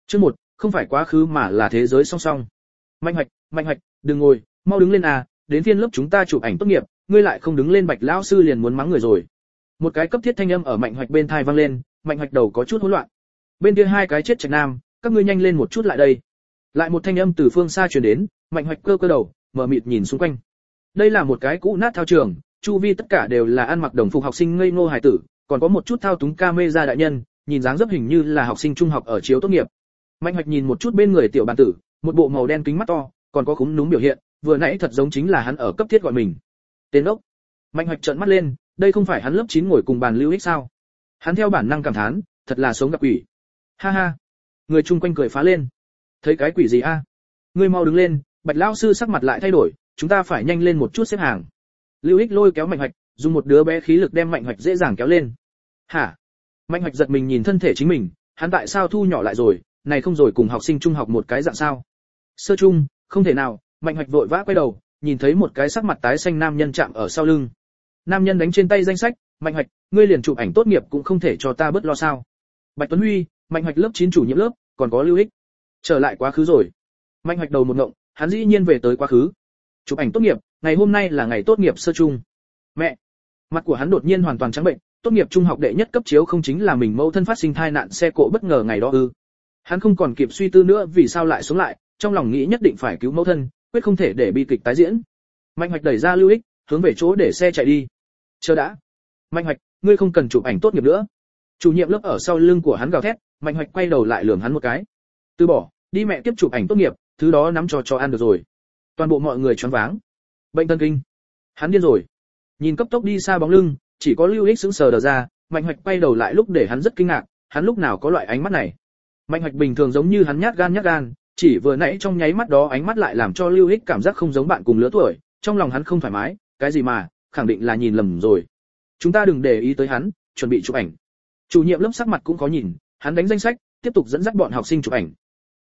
Chương 1, không phải quá khứ mà là thế giới song song. Mạnh Hoạch, đừng ngồi, mau đứng lên à, đến phiên lớp chúng ta chụp ảnh tốt nghiệp, ngươi lại không đứng lên, Bạch lão sư liền muốn mắng người rồi. Một cái cấp thiết thanh âm ở Mạnh Hoạch bên tai vang lên, Mạnh Hoạch đầu có chút hỗn loạn. Bên kia hai cái chết trạch nam, các ngươi nhanh lên một chút lại đây. Lại một thanh âm từ phương xa truyền đến, Mạnh Hoạch cơ cơ đầu, mở mịt nhìn xung quanh. Đây là một cái cũ nát thao trường, chu vi tất cả đều là ăn mặc đồng phục học sinh ngây ngô hài tử, còn có một chút thao túng camera đại nhân, nhìn dáng dấp hình như là học sinh trung học ở chiếu tốt nghiệp. Mạnh Hoạch nhìn một chút bên người tiểu bản tử, một bộ màu đen kính mắt to, còn có khúm núm biểu hiện, vừa nãy thật giống chính là hắn ở cấp thiết gọi mình. Tên ốc. Mạnh Hoạch trợn mắt lên, đây không phải hắn lớp 9 ngồi cùng bàn Lưu Ích sao? Hắn theo bản năng cảm thán, thật là sống gặp quỷ. Ha ha. Người chung quanh cười phá lên. Thấy cái quỷ gì a? Ngươi mau đứng lên, Bạch lão sư sắc mặt lại thay đổi, chúng ta phải nhanh lên một chút xếp hàng. Lưu Ích lôi kéo Mạnh Hoạch, dùng một đứa bé khí lực đem Mạnh Hoạch dễ dàng kéo lên. Hả? Mạnh Hoạch giật mình nhìn thân thể chính mình, hắn tại sao thu nhỏ lại rồi, này không rồi cùng học sinh trung học một cái dạng sao? Sơ trung, không thể nào. Mạnh Hoạch vội vã quay đầu, nhìn thấy một cái sắc mặt tái xanh nam nhân chạm ở sau lưng. Nam nhân đánh trên tay danh sách, Mạnh Hoạch, ngươi liền chụp ảnh tốt nghiệp cũng không thể cho ta bớt lo sao? Bạch Tuấn Huy, Mạnh Hoạch lớp 9 chủ nhiệm lớp, còn có Lưu Ích. Trở lại quá khứ rồi. Mạnh Hoạch đầu một ngộng, hắn dĩ nhiên về tới quá khứ. Chụp ảnh tốt nghiệp, ngày hôm nay là ngày tốt nghiệp sơ trung. Mẹ, mặt của hắn đột nhiên hoàn toàn trắng bệnh, tốt nghiệp trung học đệ nhất cấp chiếu không chính là mình mẫu thân phát sinh tai nạn xe cộ bất ngờ ngày đó ư? Hắn không còn kịp suy tư nữa vì sao lại sống lại, trong lòng nghĩ nhất định phải cứu mẫu thân, quyết không thể để bi kịch tái diễn. Mạnh Hoạch đẩy ra Lưu Ích, hướng về chỗ để xe chạy đi. Chờ đã. Mạnh Hoạch, ngươi không cần chụp ảnh tốt nghiệp nữa. Chủ nhiệm lớp ở sau lưng của hắn gào thét, Mạnh Hoạch quay đầu lại lườm hắn một cái. Từ bỏ, đi mẹ tiếp chụp ảnh tốt nghiệp, thứ đó nắm cho ăn được rồi. Toàn bộ mọi người choáng váng. Bệnh thần kinh. Hắn điên rồi. Nhìn cấp tốc đi xa bóng lưng, chỉ có Lưu Ích sững sờ đờ ra, Mạnh Hoạch quay đầu lại lúc để hắn rất kinh ngạc, hắn lúc nào có loại ánh mắt này. Mạnh Hoạch bình thường giống như hắn nhát gan, chỉ vừa nãy trong nháy mắt đó ánh mắt lại làm cho Lưu Ích cảm giác không giống bạn cùng lứa tuổi, trong lòng hắn không thoải mái, cái gì mà, khẳng định là nhìn lầm rồi. Chúng ta đừng để ý tới hắn, chuẩn bị chụp ảnh. Chủ nhiệm lớp sắc mặt cũng có nhìn, hắn đánh danh sách, tiếp tục dẫn dắt bọn học sinh chụp ảnh.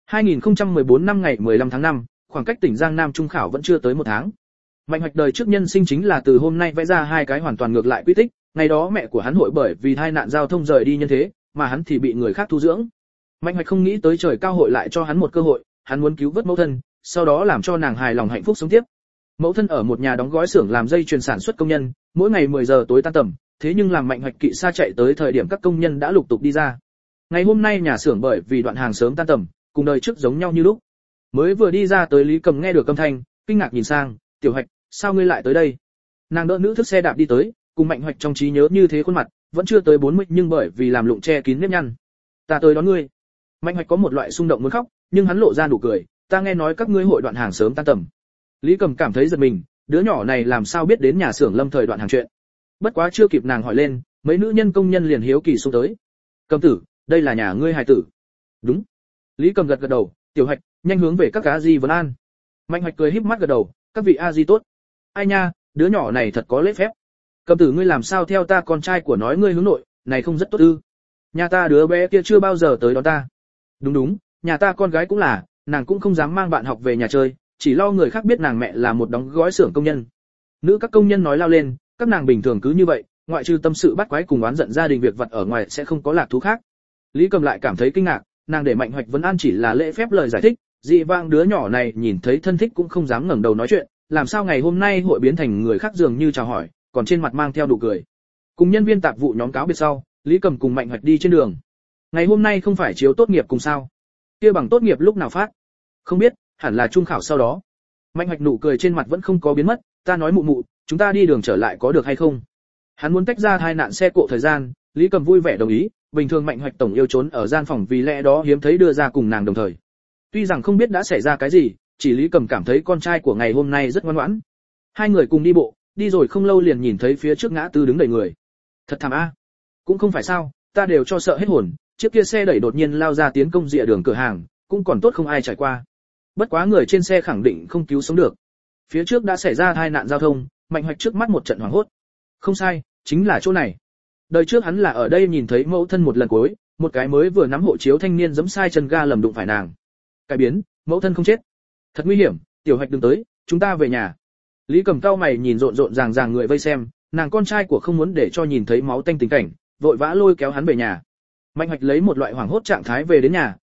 2014 năm ngày 15 tháng 5, khoảng cách tỉnh Giang Nam trung khảo vẫn chưa tới 1 tháng. Mạnh Hoạch đời trước nhân sinh chính là từ hôm nay vẽ ra hai cái hoàn toàn ngược lại quy tích, ngày đó mẹ của hắn hội bởi vì tai nạn giao thông rời đi nhân thế, mà hắn thì bị người khác thu dưỡng. Mạnh Hoạch không nghĩ tới trời cao hội lại cho hắn một cơ hội, hắn muốn cứu vớt mẫu thân, sau đó làm cho nàng hài lòng hạnh phúc sống tiếp. Mẫu thân ở một nhà đóng gói xưởng làm dây chuyền sản xuất công nhân, mỗi ngày 10 giờ tối tan tầm, thế nhưng làm Mạnh Hoạch kỵ xa chạy tới thời điểm các công nhân đã lục tục đi ra. Ngày hôm nay nhà xưởng bởi vì đoạn hàng sớm tan tầm, cùng đời trước giống nhau như lúc. Mới vừa đi ra tới Lý Cầm nghe được âm thanh, kinh ngạc nhìn sang, "Tiểu Hoạch, sao ngươi lại tới đây?" Nàng đỡ nữ thức xe đạp đi tới, cùng Mạnh Hoạch trong trí nhớ như thế khuôn mặt, vẫn chưa tới 40 nhưng bởi vì làm lụng che kín nếp nhăn. "Ta tới đón ngươi." Mạnh Hoạch có một loại xung động muốn khóc, nhưng hắn lộ ra nụ cười, "Ta nghe nói các ngươi hội đoạn hàng sớm tan tầm." Lý Cầm cảm thấy giật mình, đứa nhỏ này làm sao biết đến nhà xưởng Lâm thời đoạn hàng chuyện. Bất quá chưa kịp nàng hỏi lên, mấy nữ nhân công nhân liền hiếu kỳ xông tới. "Cầm tử, đây là nhà ngươi hài tử?" "Đúng." Lý Cầm gật gật đầu, "Tiểu Hoạch, nhanh hướng về các a di vấn an." Mạnh Hoạch cười híp mắt gật đầu, "Các vị a di tốt." "Ai nha, đứa nhỏ này thật có lễ phép." "Cầm tử ngươi làm sao theo ta con trai của nói ngươi hướng nội, này không rất tốt ư? Nhà ta đứa bé kia chưa bao giờ tới đón ta." "Đúng đúng, nhà ta con gái cũng là, nàng cũng không dám mang bạn học về nhà chơi, chỉ lo người khác biết nàng mẹ là một đóng gói xưởng công nhân." Nữ các công nhân nói lao lên, các nàng bình thường cứ như vậy, ngoại trừ tâm sự bắt quái cùng oán giận gia đình việc vật ở ngoài sẽ không có lạc thú khác. Lý Cầm lại cảm thấy kinh ngạc, nàng để Mạnh Hoạch vấn an chỉ là lễ phép lời giải thích, dị vãng đứa nhỏ này nhìn thấy thân thích cũng không dám ngẩng đầu nói chuyện, làm sao ngày hôm nay hội biến thành người khác dường như chào hỏi, còn trên mặt mang theo nụ cười. Cùng nhân viên tạp vụ nhóm cáo biệt sau, Lý Cầm cùng Mạnh Hoạch đi trên đường. Ngày hôm nay không phải chiếu tốt nghiệp cùng sao? Kia bằng tốt nghiệp lúc nào phát? Không biết, hẳn là trung khảo sau đó. Mạnh Hoạch nụ cười trên mặt vẫn không có biến mất, "Ta nói mụ mụ, chúng ta đi đường trở lại có được hay không?" Hắn muốn tách ra tai nạn xe cộ thời gian, Lý Cầm vui vẻ đồng ý, bình thường Mạnh Hoạch tổng yêu trốn ở gian phòng vì lẽ đó hiếm thấy đưa ra cùng nàng đồng thời. Tuy rằng không biết đã xảy ra cái gì, chỉ Lý Cầm cảm thấy con trai của ngày hôm nay rất ngoan ngoãn. Hai người cùng đi bộ, đi rồi không lâu liền nhìn thấy phía trước ngã tư đứng đầy người. Thật thảm a. Cũng không phải sao, ta đều cho sợ hết hồn, chiếc kia xe đẩy đột nhiên lao ra tiến công rìa đường cửa hàng, cũng còn tốt không ai trải qua. Bất quá người trên xe khẳng định không cứu sống được. Phía trước đã xảy ra tai nạn giao thông, Mạnh Hoạch trước mắt một trận hoảng hốt. Không sai, chính là chỗ này. Đời trước hắn là ở đây nhìn thấy mẫu thân một lần cuối, một cái mới vừa nắm hộ chiếu thanh niên giẫm sai chân ga lầm đụng phải nàng. Cái biến, mẫu thân không chết. Thật nguy hiểm, Tiểu Hoạch đừng tới, chúng ta về nhà. Lý Cầm cau mày nhìn rộn rộn ràng ràng người vây xem, nàng con trai của không muốn để cho nhìn thấy máu tanh tình cảnh, vội vã lôi kéo hắn về nhà. Mạnh Hoạch lấy một loại hoảng hốt trạng thái về đến nhà,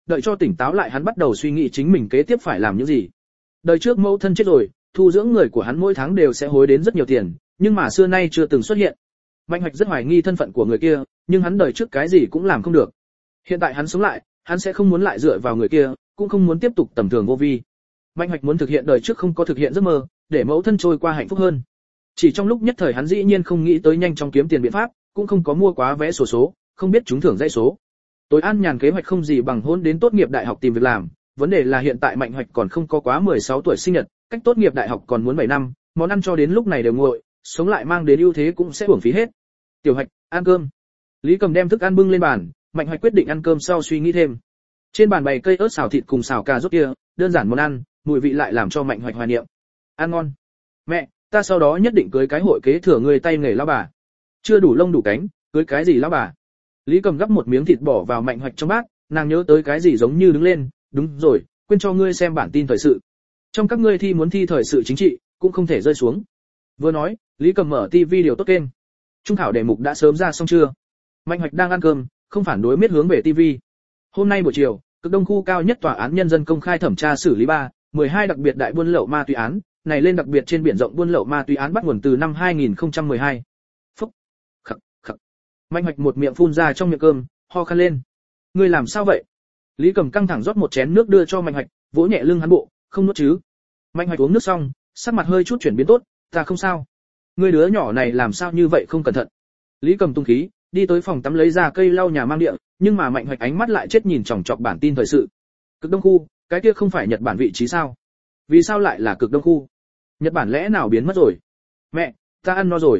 đợi cho tỉnh táo lại hắn bắt đầu suy nghĩ chính mình kế tiếp phải làm những gì. Đời trước mẫu thân chết rồi, thu dưỡng người của hắn mỗi tháng đều sẽ hối đến rất nhiều tiền, nhưng mà xưa nay chưa từng xuất hiện. Mạnh Hoạch rất hoài nghi thân phận của người kia, nhưng hắn đời trước cái gì cũng làm không được. Hiện tại hắn sống lại, hắn sẽ không muốn lại dựa vào người kia, cũng không muốn tiếp tục tầm thường vô vi. Mạnh Hoạch muốn thực hiện đời trước không có thực hiện giấc mơ, để mẫu thân trôi qua hạnh phúc hơn. Chỉ trong lúc nhất thời hắn dĩ nhiên không nghĩ tới nhanh chóng kiếm tiền biện pháp, cũng không có mua quá vé sổ số, không biết trúng thưởng dãy số. Tối an nhàn kế hoạch không gì bằng hôn đến tốt nghiệp đại học tìm việc làm, vấn đề là hiện tại Mạnh Hoạch còn không có quá 16 tuổi sinh nhật, cách tốt nghiệp đại học còn muốn 7 năm, món ăn cho đến lúc này đều nguội, sống lại mang đến ưu thế cũng sẽ uổng phí hết. Tiểu Hoạch, ăn cơm. Lý Cầm đem thức ăn bưng lên bàn, Mạnh Hoạch quyết định ăn cơm sau suy nghĩ thêm. Trên bàn bày cây ớt xào thịt cùng xào cà rốt kia, đơn giản món ăn, mùi vị lại làm cho Mạnh Hoạch hoài niệm. Ăn ngon. Mẹ, ta sau đó nhất định cưới cái hội kế thừa người tay nghề lão bà. Chưa đủ lông đủ cánh, cưới cái gì lão bà? Lý Cầm gắp một miếng thịt bỏ vào Mạnh Hoạch trong bát, nàng nhớ tới cái gì giống như đứng lên, đúng rồi, quên cho ngươi xem bản tin thời sự. Trong các ngươi thi muốn thi thời sự chính trị, cũng không thể rơi xuống. Vừa nói, Lý Cầm mở TV điều tốt kênh. Trung khảo đề mục đã sớm ra xong chưa? Mạnh Hoạch đang ăn cơm, không phản đối miết hướng về TV. Hôm nay buổi chiều, Cực Đông khu cao nhất tòa án nhân dân công khai thẩm tra xử lý 12 đặc biệt đại buôn lậu ma túy án, này lên đặc biệt trên biển rộng buôn lậu ma túy án bắt nguồn từ năm 2012. Phúc, khặc, khặc. Mạnh Hoạch một miệng phun ra trong miệng cơm, ho khan lên. Ngươi làm sao vậy? Lý Cầm căng thẳng rót một chén nước đưa cho Mạnh Hoạch, vỗ nhẹ lưng hắn bộ, không nuốt chứ? Mạnh Hoạch uống nước xong, sắc mặt hơi chút chuyển biến tốt, ta không sao. Ngươi đứa nhỏ này làm sao như vậy không cẩn thận? Lý Cầm tung khí, đi tới phòng tắm lấy ra cây lau nhà mang địa, nhưng mà Mạnh Hoạch ánh mắt lại chết nhìn chòng chọc bản tin thời sự. Cực Đông khu, cái kia không phải Nhật Bản vị trí sao? Vì sao lại là Cực Đông khu? Nhật Bản lẽ nào biến mất rồi? Mẹ, ta ăn no rồi.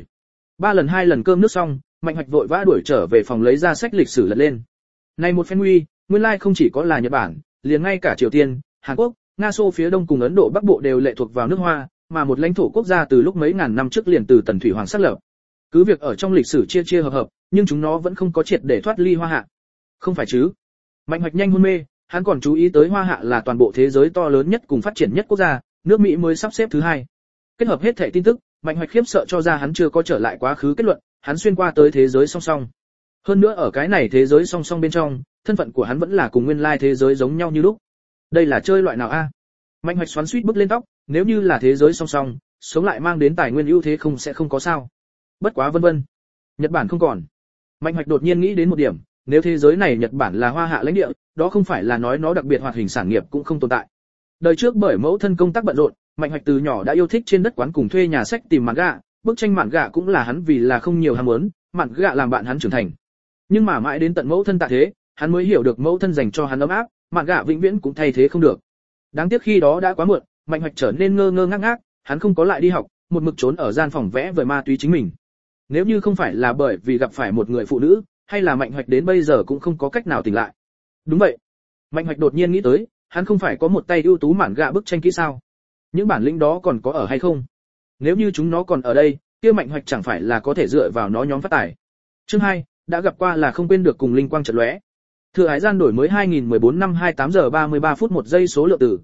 2 lần cơm nước xong, Mạnh Hoạch vội vã đuổi trở về phòng lấy ra sách lịch sử lật lên. Này một phen nguy, nguyên lai không chỉ có là Nhật Bản, liền ngay cả Triều Tiên, Hàn Quốc, Nga Xô phía đông cùng Ấn Độ Bắc Bộ đều lệ thuộc vào nước Hoa, mà một lãnh thổ quốc gia từ lúc mấy ngàn năm trước liền từ Tần Thủy Hoàng xác lập. Cứ việc ở trong lịch sử chia chia hợp, nhưng chúng nó vẫn không có triệt để thoát ly Hoa Hạ. Không phải chứ? Mạnh Hoạch nhanh hôn mê, hắn còn chú ý tới Hoa Hạ là toàn bộ thế giới to lớn nhất cùng phát triển nhất quốc gia, nước Mỹ mới sắp xếp thứ 2. Kết hợp hết thảy tin tức, Mạnh Hoạch khiếp sợ cho ra hắn chưa có trở lại quá khứ kết luận, hắn xuyên qua tới thế giới song song. Hơn nữa ở cái này thế giới song song bên trong, thân phận của hắn vẫn là cùng nguyên lai thế giới giống nhau như lúc. Đây là chơi loại nào a? Mạnh Hoạch xoắn xuýt bước lên tóc, nếu như là thế giới song song, sống lại mang đến tài nguyên ưu thế không sẽ không có sao. Bất quá vân vân. Nhật Bản không còn. Mạnh Hoạch đột nhiên nghĩ đến một điểm, nếu thế giới này Nhật Bản là Hoa Hạ lãnh địa, đó không phải là nói nó đặc biệt hoạt hình sản nghiệp cũng không tồn tại. Đời trước bởi mẫu thân công tác bận rộn, Mạnh Hoạch từ nhỏ đã yêu thích trên đất quán cùng thuê nhà sách tìm manga, bức tranh manga cũng là hắn vì là không nhiều ham muốn, manga làm bạn hắn trưởng thành. Nhưng mà mãi đến tận mẫu thân tại thế, hắn mới hiểu được mẫu thân dành cho hắn ấm áp, manga vĩnh viễn cũng thay thế không được. Đáng tiếc khi đó đã quá muộn, Mạnh Hoạch trở nên ngơ ngơ ngác ngác, hắn không có lại đi học, một mực trốn ở gian phòng vẽ vời ma túy chính mình. Nếu như không phải là bởi vì gặp phải một người phụ nữ, hay là Mạnh Hoạch đến bây giờ cũng không có cách nào tỉnh lại. Đúng vậy. Mạnh Hoạch đột nhiên nghĩ tới, hắn không phải có một tay ưu tú mạn gạ bức tranh kỹ sao? Những bản lĩnh đó còn có ở hay không? Nếu như chúng nó còn ở đây, kia Mạnh Hoạch chẳng phải là có thể dựa vào nó nhóm phát tài. Chương 2, đã gặp qua là không quên được cùng linh quang chợt lóe. Thừa Hải gian đổi mới 2014 năm 28 giờ 33 phút 1 giây số lượng tử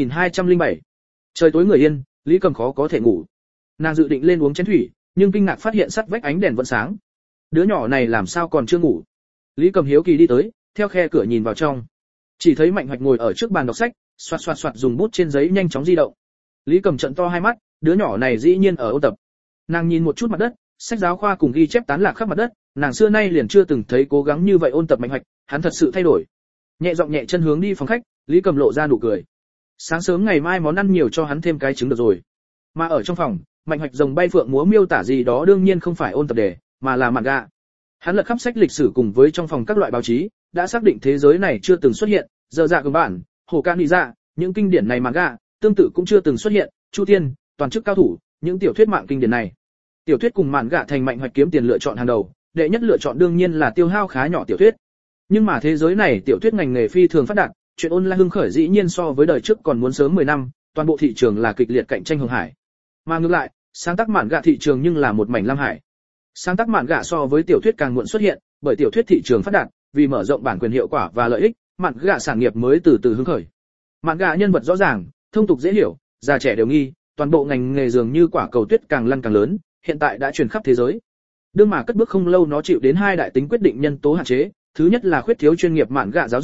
3207. Trời tối người yên, Lý Cầm khó có thể ngủ. Nàng dự định lên uống chén thủy, nhưng kinh ngạc phát hiện sắt vách ánh đèn vẫn sáng. Đứa nhỏ này làm sao còn chưa ngủ? Lý Cầm hiếu kỳ đi tới, theo khe cửa nhìn vào trong. Chỉ thấy Mạnh Hoạch ngồi ở trước bàn đọc sách, xoạt xoạt xoạt dùng bút trên giấy nhanh chóng di động. Lý Cầm trợn to hai mắt, đứa nhỏ này dĩ nhiên ở ôn tập. Nàng nhìn một chút mặt đất, sách giáo khoa cùng ghi chép tán lạc khắp mặt đất, nàng xưa nay liền chưa từng thấy cố gắng như vậy ôn tập Mạnh Hoạch, hắn thật sự thay đổi. Nhẹ giọng nhẹ chân hướng đi phòng khách, Lý Cầm lộ ra nụ cười. Sáng sớm ngày mai món ăn nhiều cho hắn thêm cái trứng được rồi. Mà ở trong phòng, Mạnh Hoạch rồng bay phượng múa miêu tả gì đó đương nhiên không phải ôn tập đề, mà là manga. Hắn lật khắp sách lịch sử cùng với trong phòng các loại báo chí, đã xác định thế giới này chưa từng xuất hiện, giờ dạ cường bản, hồ ca nị dạ, những kinh điển này manga, tương tự cũng chưa từng xuất hiện, Chu Tiên, toàn chức cao thủ, những tiểu thuyết mạng kinh điển này. Tiểu thuyết cùng manga thành Mạnh Hoạch kiếm tiền lựa chọn hàng đầu, đệ nhất lựa chọn đương nhiên là tiêu hao khá nhỏ tiểu thuyết. Nhưng mà thế giới này tiểu thuyết ngành nghề phi thường phát đạt, chuyện online hưng khởi dĩ nhiên so với đời trước còn muốn sớm 10 năm, toàn bộ thị trường là kịch liệt cạnh tranh hưng hải. Mà ngược lại, sáng tác manga thị trường nhưng là một mảnh lam hải. Sáng tác manga so với tiểu thuyết càng muộn xuất hiện, bởi tiểu thuyết thị trường phát đạt, vì mở rộng bản quyền hiệu quả và lợi ích, manga sản nghiệp mới từ từ hưng khởi. Manga nhân vật rõ ràng, thông tục dễ hiểu, già trẻ đều nghi, toàn bộ ngành nghề dường như quả cầu tuyết càng lăn càng lớn, hiện tại đã truyền khắp thế giới. Đương mà cất bước không lâu nó chịu đến hai đại tính quyết định nhân tố hạn chế, thứ nhất là khuyết thiếu chuyên nghiệp manga giáo dục,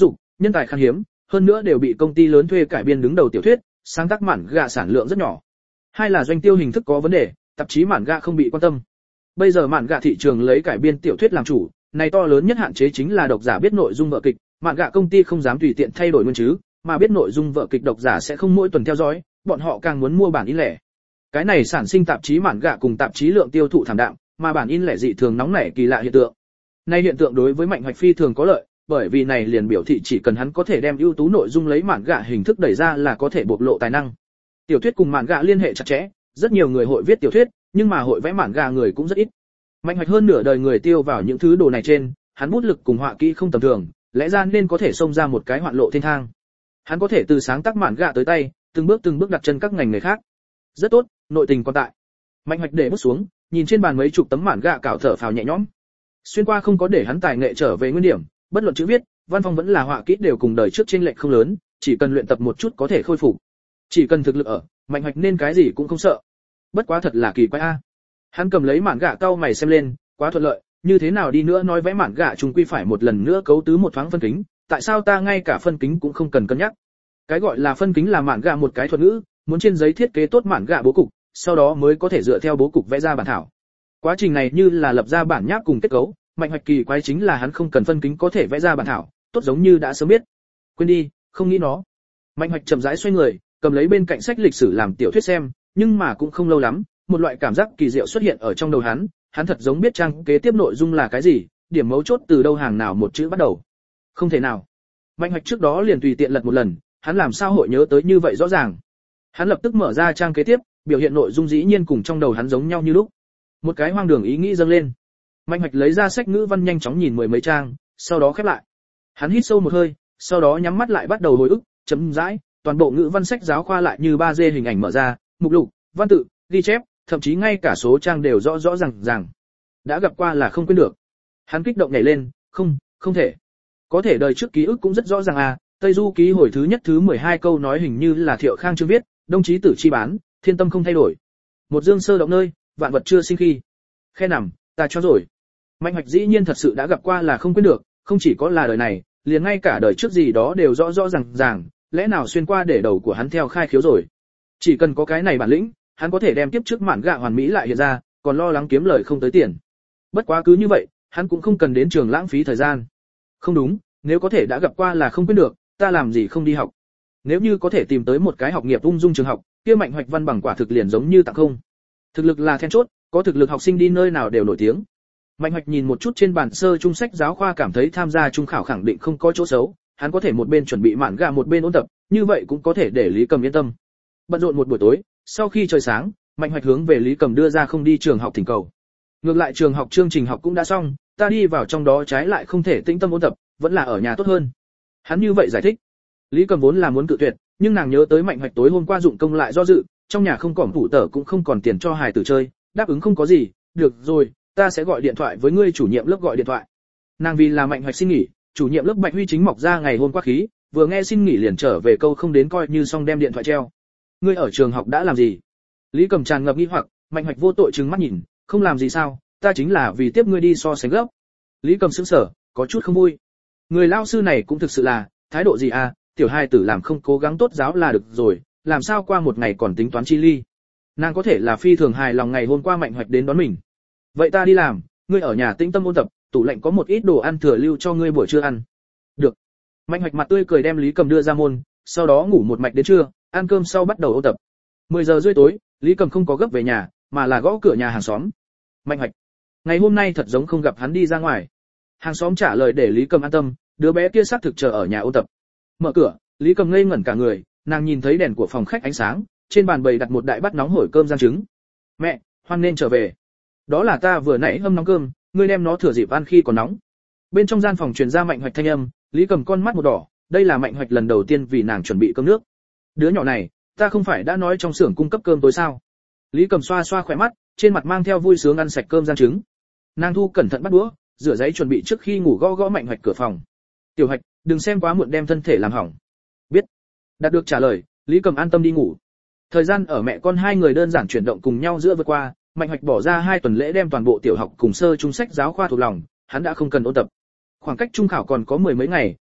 nhân tài khan hiếm, hơn nữa đều bị công ty lớn thuê cải biên đứng đầu tiểu thuyết, sáng tác mạn gạ sản lượng rất nhỏ. Hai là doanh tiêu hình thức có vấn đề, tạp chí mạn gạ không bị quan tâm. Bây giờ mạn gạ thị trường lấy cải biên tiểu thuyết làm chủ, này to lớn nhất hạn chế chính là độc giả biết nội dung vở kịch, mạn gạ công ty không dám tùy tiện thay đổi nguyên chứ, mà biết nội dung vở kịch độc giả sẽ không mỗi tuần theo dõi, bọn họ càng muốn mua bản in lẻ. Cái này sản sinh tạp chí mạn gạ cùng tạp chí lượng tiêu thụ thảm đạm, mà bản in lẻ dị thường nóng nảy kỳ lạ hiện tượng. Này hiện tượng đối với Mạnh Hoạch phi thường có lợi, bởi vì này liền biểu thị chỉ cần hắn có thể đem ưu tú nội dung lấy mạn gạ hình thức đẩy ra là có thể bộc lộ tài năng. Tiểu thuyết cùng mạn gạ liên hệ chặt chẽ, rất nhiều người hội viết tiểu thuyết, nhưng mà hội vẽ mạn gạ người cũng rất ít. Mạnh Hoạch hơn nửa đời người tiêu vào những thứ đồ này trên, hắn bút lực cùng họa kỹ không tầm thường, lẽ ra nên có thể xông ra một cái hoạn lộ thiên thang. Hắn có thể từ sáng tác mạn gạ tới tay, từng bước đặt chân các ngành nghề khác. Rất tốt, nội tình còn tại. Mạnh Hoạch để bút xuống, nhìn trên bàn mấy chục tấm mạn gạ cạo thở phào nhẹ nhõm. Xuyên qua không có để hắn tài nghệ trở về nguyên điểm, bất luận chữ viết, văn phong vẫn là họa kỹ đều cùng đời trước chênh lệch không lớn, chỉ cần luyện tập một chút có thể khôi phục. Chỉ cần thực lực ở, Mạnh Hoạch nên cái gì cũng không sợ. Bất quá thật là kỳ quái a. Hắn cầm lấy mạn gạ cau mày xem lên, quá thuận lợi, như thế nào đi nữa nói vẽ mạn gạ chúng quy phải một lần nữa cấu tứ một thoáng phân kính, tại sao ta ngay cả phân kính cũng không cần cân nhắc? Cái gọi là phân kính là mạn gạ một cái thuật ngữ, muốn trên giấy thiết kế tốt mạn gạ bố cục, sau đó mới có thể dựa theo bố cục vẽ ra bản thảo. Quá trình này như là lập ra bản nháp cùng kết cấu, Mạnh Hoạch kỳ quái chính là hắn không cần phân kính có thể vẽ ra bản thảo, tốt giống như đã sớm biết. Quên đi, không nghĩ nó. Mạnh Hoạch chậm rãi xoay người, cầm lấy bên cạnh sách lịch sử làm tiểu thuyết xem, nhưng mà cũng không lâu lắm, một loại cảm giác kỳ diệu xuất hiện ở trong đầu hắn thật giống biết trang kế tiếp nội dung là cái gì, điểm mấu chốt từ đâu hàng nào một chữ bắt đầu. Không thể nào. Mạnh Hoạch trước đó liền tùy tiện lật một lần, hắn làm sao hội nhớ tới như vậy rõ ràng. Hắn lập tức mở ra trang kế tiếp, biểu hiện nội dung dĩ nhiên cùng trong đầu hắn giống nhau như lúc. Một cái hoang đường ý nghĩ dâng lên. Mạnh Hoạch lấy ra sách ngữ văn nhanh chóng nhìn mười mấy trang, sau đó khép lại. Hắn hít sâu một hơi, sau đó nhắm mắt lại bắt đầu hồi ức, chấm dãi, toàn bộ ngữ văn sách giáo khoa lại như 3D hình ảnh mở ra, mục lục, văn tự, ghi chép, thậm chí ngay cả số trang đều rõ rõ ràng. Đã gặp qua là không quên được. Hắn kích động nhảy lên, không thể. Có thể đời trước ký ức cũng rất rõ ràng à, Tây Du ký hồi thứ nhất thứ 12 câu nói hình như là Thiệu Khang chưa viết, đồng chí tử chi bán, thiên tâm không thay đổi. Một dương sơ động nơi, vạn vật chưa sinh khi. Khe nằm, ta cho rồi. Mạnh Hoạch dĩ nhiên thật sự đã gặp qua là không quên được, không chỉ có là đời này, liền ngay cả đời trước gì đó đều rõ rõ ràng, lẽ nào xuyên qua để đầu của hắn theo khai khiếu rồi. Chỉ cần có cái này bản lĩnh, hắn có thể đem tiếp trước mạn gạ hoàn mỹ lại hiện ra, còn lo lắng kiếm lời không tới tiền. Bất quá cứ như vậy, hắn cũng không cần đến trường lãng phí thời gian. Không đúng, nếu có thể đã gặp qua là không quên được, ta làm gì không đi học. Nếu như có thể tìm tới một cái học nghiệp ung dung trường học, kia Mạnh Hoạch văn bằng quả thực liền giống như tặng không. Thực lực là then chốt, có thực lực học sinh đi nơi nào đều nổi tiếng. Mạnh Hoạch nhìn một chút trên bản sơ trung sách giáo khoa cảm thấy tham gia trung khảo khẳng định không có chỗ xấu, hắn có thể một bên chuẩn bị mạn gạ một bên ôn tập, như vậy cũng có thể để Lý Cầm yên tâm. Bận rộn một buổi tối, sau khi trời sáng, Mạnh Hoạch hướng về Lý Cầm đưa ra không đi trường học thỉnh cầu. Ngược lại trường học chương trình học cũng đã xong, ta đi vào trong đó trái lại không thể tĩnh tâm ôn tập, vẫn là ở nhà tốt hơn. Hắn như vậy giải thích. Lý Cầm vốn là muốn cự tuyệt, nhưng nàng nhớ tới Mạnh Hoạch tối hôm qua dụng công lại do dự, trong nhà không còn tủ tở cũng không còn tiền cho hài tử chơi, đáp ứng không có gì, được rồi, ta sẽ gọi điện thoại với ngươi chủ nhiệm lớp gọi điện thoại. Nàng vì là Mạnh Hoạch xin nghỉ, chủ nhiệm lớp Bạch Huy chính mọc ra ngày hôm qua khí, vừa nghe xin nghỉ liền trở về câu không đến coi như xong đem điện thoại treo. Ngươi ở trường học đã làm gì? Lý Cầm tràn ngập nghi hoặc, Mạnh Hoạch vô tội trừng mắt nhìn, không làm gì sao, ta chính là vì tiếp ngươi đi so sánh gấp. Lý Cầm sững sờ, có chút không vui. Người lao sư này cũng thực sự là, thái độ gì à, tiểu hai tử làm không cố gắng tốt giáo là được rồi, làm sao qua một ngày còn tính toán chi ly. Nàng có thể là phi thường hài lòng ngày hôm qua Mạnh Hoạch đến đón mình. Vậy ta đi làm, ngươi ở nhà tĩnh tâm ôn tập, tủ lạnh có một ít đồ ăn thừa lưu cho ngươi buổi trưa ăn. Được. Mạnh Hoạch mặt tươi cười đem Lý Cầm đưa ra môn, sau đó ngủ một mạch đến trưa, ăn cơm sau bắt đầu ôn tập. 10 giờ rưỡi tối, Lý Cầm không có gấp về nhà, mà là gõ cửa nhà hàng xóm. Mạnh Hoạch, ngày hôm nay thật giống không gặp hắn đi ra ngoài. Hàng xóm trả lời để Lý Cầm an tâm, đứa bé kia xác thực chờ ở nhà ôn tập. Mở cửa, Lý Cầm ngây ngẩn cả người, nàng nhìn thấy đèn của phòng khách ánh sáng, trên bàn bày đặt một đại bát nóng hổi cơm rang trứng. Mẹ, hoan nên trở về. Đó là ta vừa nãy hâm nóng cơm, ngươi đem nó thừa dịp ăn khi còn nóng. Bên trong gian phòng truyền ra Mạnh Hoạch thanh âm, Lý Cầm con mắt một đỏ, đây là Mạnh Hoạch lần đầu tiên vì nàng chuẩn bị cơm nước. Đứa nhỏ này, ta không phải đã nói trong xưởng cung cấp cơm tối sao? Lý Cầm xoa xoa khỏe mắt, trên mặt mang theo vui sướng ăn sạch cơm rang trứng. Nàng thu cẩn thận bắt đũa, rửa giấy chuẩn bị trước khi ngủ gõ gõ Mạnh Hoạch cửa phòng. Tiểu Hoạch, đừng xem quá muộn đem thân thể làm hỏng. Biết. Đạt được trả lời, Lý Cầm an tâm đi ngủ. Thời gian ở mẹ con hai người đơn giản chuyển động cùng nhau giữa vượt qua, Mạnh Hoạch bỏ ra 2 tuần lễ đem toàn bộ tiểu học cùng sơ trung sách giáo khoa thuộc lòng, hắn đã không cần ôn tập. Khoảng cách trung khảo còn có 10 mấy ngày,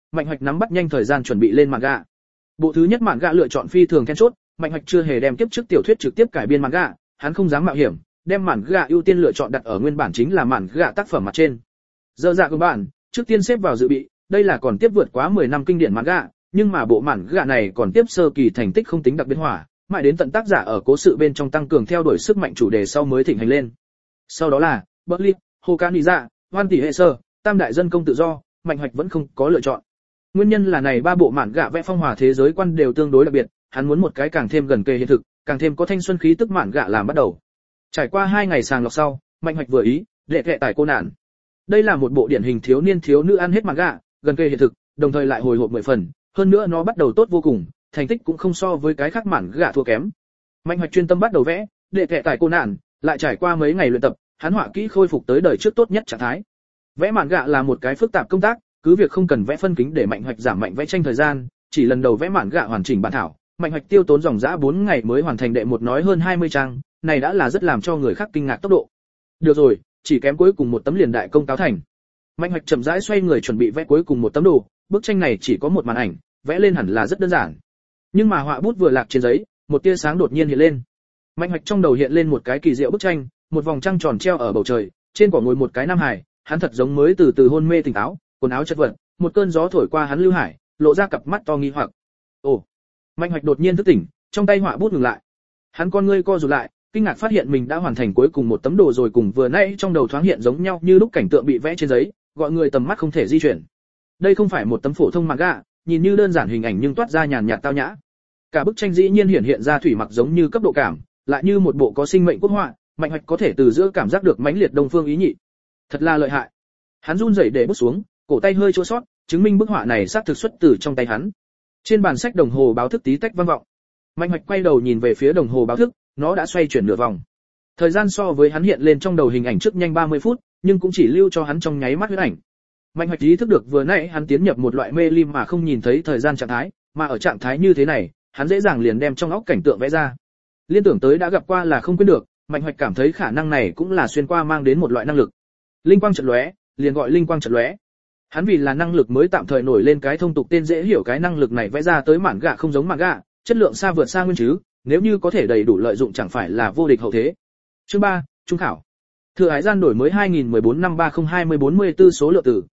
Mạnh Hoạch nắm bắt nhanh thời gian chuẩn bị lên manga. Bộ thứ nhất manga lựa chọn phi thường then chốt, Mạnh Hoạch chưa hề đem kiếp trước tiểu thuyết trực tiếp cải biên manga, hắn không dám mạo hiểm, đem manga ưu tiên lựa chọn đặt ở nguyên bản chính là manga tác phẩm mặt trên. Dở dạ của bạn, trước tiên xếp vào dự bị, đây là còn tiếp vượt quá 10 năm kinh điển manga, nhưng mà bộ manga này còn tiếp sơ kỳ thành tích không tính đặc biệt hỏa, mãi đến tận tác giả ở cố sự bên trong tăng cường theo đuổi sức mạnh chủ đề sau mới thịnh hành lên. Sau đó là Berlin, Hokaniza, Hoan tỷ hệ sơ, Tam đại dân công tự do, Mạnh Hoạch vẫn không có lựa chọn. Nguyên nhân là này ba bộ mạn gạ vẽ phong hòa thế giới quan đều tương đối đặc biệt, hắn muốn một cái càng thêm gần kề hiện thực, càng thêm có thanh xuân khí tức mạn gạ làm bắt đầu. Trải qua 2 ngày sàng lọc sau, Mạnh Hoạch vừa ý, đệ kệ tải cô nạn. Đây là một bộ điển hình thiếu niên thiếu nữ ăn hết mạn gạ, gần kề hiện thực, đồng thời lại hồi hộp 10 phần, hơn nữa nó bắt đầu tốt vô cùng, thành tích cũng không so với cái khác mạn gạ thua kém. Mạnh Hoạch chuyên tâm bắt đầu vẽ, đệ kệ tải cô nạn, lại trải qua mấy ngày luyện tập, hắn họa kỹ khôi phục tới đời trước tốt nhất trạng thái. Vẽ mạn gạ là một cái phức tạp công tác, cứ việc không cần vẽ phân kính để Mạnh Hoạch giảm mạnh vẽ tranh thời gian, chỉ lần đầu vẽ mạn gạ hoàn chỉnh bản thảo, Mạnh Hoạch tiêu tốn dòng dã 4 ngày mới hoàn thành đệ một nói hơn 20 trang, này đã là rất làm cho người khác kinh ngạc tốc độ. Được rồi, chỉ kém cuối cùng một tấm liền đại công cáo thành. Mạnh Hoạch chậm rãi xoay người chuẩn bị vẽ cuối cùng một tấm đồ, bức tranh này chỉ có một màn ảnh, vẽ lên hẳn là rất đơn giản. Nhưng mà họa bút vừa lạc trên giấy, một tia sáng đột nhiên hiện lên. Mạnh Hoạch trong đầu hiện lên một cái kỳ diệu bức tranh, một vòng trăng tròn treo ở bầu trời, trên cỏ ngồi một cái nam hải, hắn thật giống mới từ từ hôn mê tỉnh táo, quần áo chật vật, một cơn gió thổi qua hắn lưu hải, lộ ra cặp mắt to nghi hoặc. Ồ! Mạnh Hoạch đột nhiên thức tỉnh, trong tay họa bút ngừng lại. Hắn con ngươi co rụt lại, kinh ngạc phát hiện mình đã hoàn thành cuối cùng một tấm đồ rồi, cùng vừa nãy trong đầu thoáng hiện giống nhau như lúc cảnh tượng bị vẽ trên giấy, gọi người tầm mắt không thể di chuyển. Đây không phải một tấm phổ thông manga, nhìn như đơn giản hình ảnh nhưng toát ra nhàn nhạt tao nhã. Cả bức tranh dĩ nhiên hiện ra thủy mặc giống như cấp độ cảm, lại như một bộ có sinh mệnh quốc họa, Mạnh Hoạch có thể từ giữa cảm giác được mãnh liệt đông phương ý nhị. Thật là lợi hại. Hắn run rẩy để bút xuống, cổ tay hơi chua xót, chứng minh bức họa này xác thực xuất từ trong tay hắn. Trên bàn sách đồng hồ báo thức tí tách vang vọng. Mạnh Hoạch quay đầu nhìn về phía đồng hồ báo thức, nó đã xoay chuyển nửa vòng. Thời gian so với hắn hiện lên trong đầu hình ảnh trước nhanh 30 phút, nhưng cũng chỉ lưu cho hắn trong nháy mắt huyết ảnh. Mạnh Hoạch ý thức được vừa nãy hắn tiến nhập một loại mê lim mà không nhìn thấy thời gian trạng thái, mà ở trạng thái như thế này, hắn dễ dàng liền đem trong óc cảnh tượng vẽ ra. Liên tưởng tới đã gặp qua là không quên được, Mạnh Hoạch cảm thấy khả năng này cũng là xuyên qua mang đến một loại năng lực. Linh quang chợt lóe, liền gọi linh quang chợt lóe. Hắn vì là năng lực mới tạm thời nổi lên cái thông tục tên dễ hiểu, cái năng lực này vẽ ra tới mạn gạ không giống mạn gạ, chất lượng xa vượt xa nguyên chứ, nếu như có thể đầy đủ lợi dụng chẳng phải là vô địch hậu thế. Chương 3, trung khảo. Thừa Hải gian đổi mới 2014 năm 302044 số lượng tử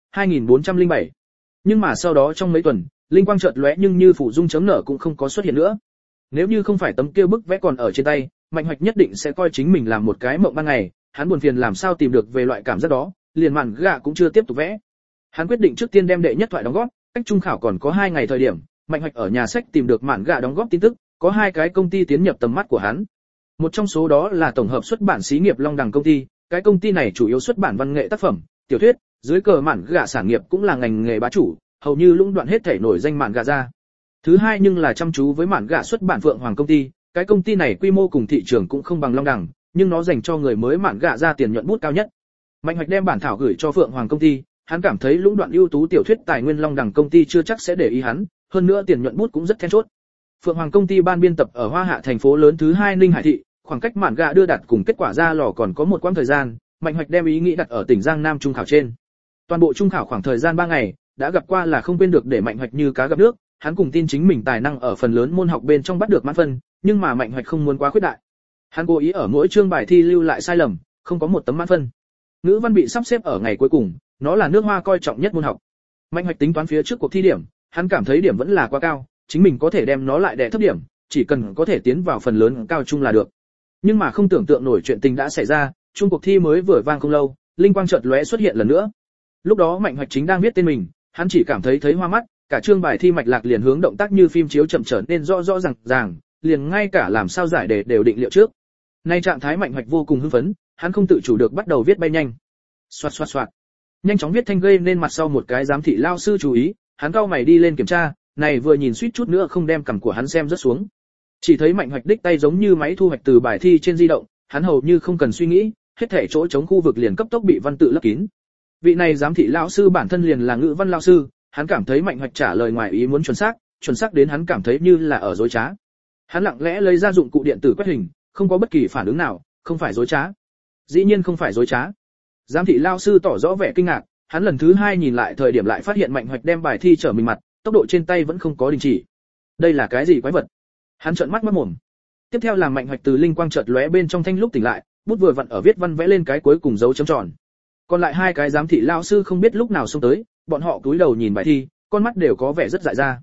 2407. Nhưng mà sau đó trong mấy tuần, linh quang chợt lóe nhưng như phủ dung chấm nở cũng không có xuất hiện nữa. Nếu như không phải tấm kia bức vẽ còn ở trên tay, Mạnh Hoạch nhất định sẽ coi chính mình làm một cái mộng ban ngày, hắn buồn phiền làm sao tìm được về loại cảm giác đó, liền mạn gạ cũng chưa tiếp tục vẽ. Hắn quyết định trước tiên đem đệ nhất thoại đóng góp, cách trung khảo còn có 2 ngày thời điểm, Mạnh Hoạch ở nhà sách tìm được mạn gạ đóng góp tin tức, có 2 cái công ty tiến nhập tầm mắt của hắn. Một trong số đó là tổng hợp xuất bản xí nghiệp Long Đằng công ty, cái công ty này chủ yếu xuất bản văn nghệ tác phẩm, tiểu thuyết, dưới cờ mạn gạ sản nghiệp cũng là ngành nghề bá chủ, hầu như lũng đoạn hết thể nổi danh mạn gạ ra. Thứ hai nhưng là chăm chú với mạn gạ xuất bản Phượng Hoàng công ty, cái công ty này quy mô cùng thị trường cũng không bằng Long Đằng, nhưng nó dành cho người mới mạn gạ ra tiền nhuận bút cao nhất. Mạnh Hoạch đem bản thảo gửi cho Phượng Hoàng công ty, hắn cảm thấy lũng đoạn ưu tú tiểu thuyết tài nguyên Long Đằng công ty chưa chắc sẽ để ý hắn, hơn nữa tiền nhuận bút cũng rất then chốt. Phượng Hoàng công ty ban biên tập ở Hoa Hạ thành phố lớn thứ 2 Ninh Hải thị, khoảng cách mạn gạ đưa đặt cùng kết quả ra lò còn có một quãng thời gian, Mạnh Hoạch đem ý nghĩ đặt ở tỉnh Giang Nam trung khảo trên. Toàn bộ trung khảo khoảng thời gian 3 ngày, đã gặp qua là không quên được để Mạnh Hoạch như cá gặp nước, hắn cùng tin chính mình tài năng ở phần lớn môn học bên trong bắt được mãn phân, nhưng mà Mạnh Hoạch không muốn quá khuyết đại. Hắn cố ý ở mỗi chương bài thi lưu lại sai lầm, không có một tấm mãn phân. Ngữ văn bị sắp xếp ở ngày cuối cùng, nó là nước Hoa coi trọng nhất môn học. Mạnh Hoạch tính toán phía trước cuộc thi điểm, hắn cảm thấy điểm vẫn là quá cao, chính mình có thể đem nó lại đè thấp điểm, chỉ cần có thể tiến vào phần lớn cao trung là được. Nhưng mà không tưởng tượng nổi chuyện tình đã xảy ra, chung cuộc thi mới vừa vang không lâu, linh quang chợt lóe xuất hiện lần nữa. Lúc đó Mạnh Hoạch chính đang viết tên mình, hắn chỉ cảm thấy hoa mắt, cả chương bài thi mạch lạc liền hướng động tác như phim chiếu chậm trở nên rõ rõ ràng, liền ngay cả làm sao giải đề đều định liệu trước. Nay trạng thái Mạnh Hoạch vô cùng hưng phấn, hắn không tự chủ được bắt đầu viết bay nhanh. Soạt soạt soạt. Nhanh chóng viết thanh gây nên mặt sau một cái giám thị lao sư chú ý, hắn cau mày đi lên kiểm tra, này vừa nhìn suýt chút nữa không đem cằm của hắn xem rớt xuống. Chỉ thấy Mạnh Hoạch đích tay giống như máy thu hoạch từ bài thi trên di động, hắn hầu như không cần suy nghĩ, hết thảy chỗ trống khu vực liền cấp tốc bị văn tự lấp kín. Vị này giám thị lão sư bản thân liền là ngữ văn lão sư, hắn cảm thấy Mạnh Hoạch trả lời ngoài ý muốn chuẩn xác đến hắn cảm thấy như là ở dối trá. Hắn lặng lẽ lấy ra dụng cụ điện tử quét hình, không có bất kỳ phản ứng nào, không phải dối trá. Dĩ nhiên không phải dối trá. Giám thị lão sư tỏ rõ vẻ kinh ngạc, hắn lần thứ 2 nhìn lại thời điểm lại phát hiện Mạnh Hoạch đem bài thi trở mình mặt, tốc độ trên tay vẫn không có đình chỉ. Đây là cái gì quái vật? Hắn trợn mắt mồm. Tiếp theo là Mạnh Hoạch từ linh quang chợt lóe bên trong thanh lúc tỉnh lại, bút vừa vặn ở viết văn vẽ lên cái cuối cùng dấu chấm tròn. Còn lại 2 cái giám thị lão sư không biết lúc nào xông tới, bọn họ cúi đầu nhìn bài thi, con mắt đều có vẻ rất dại ra.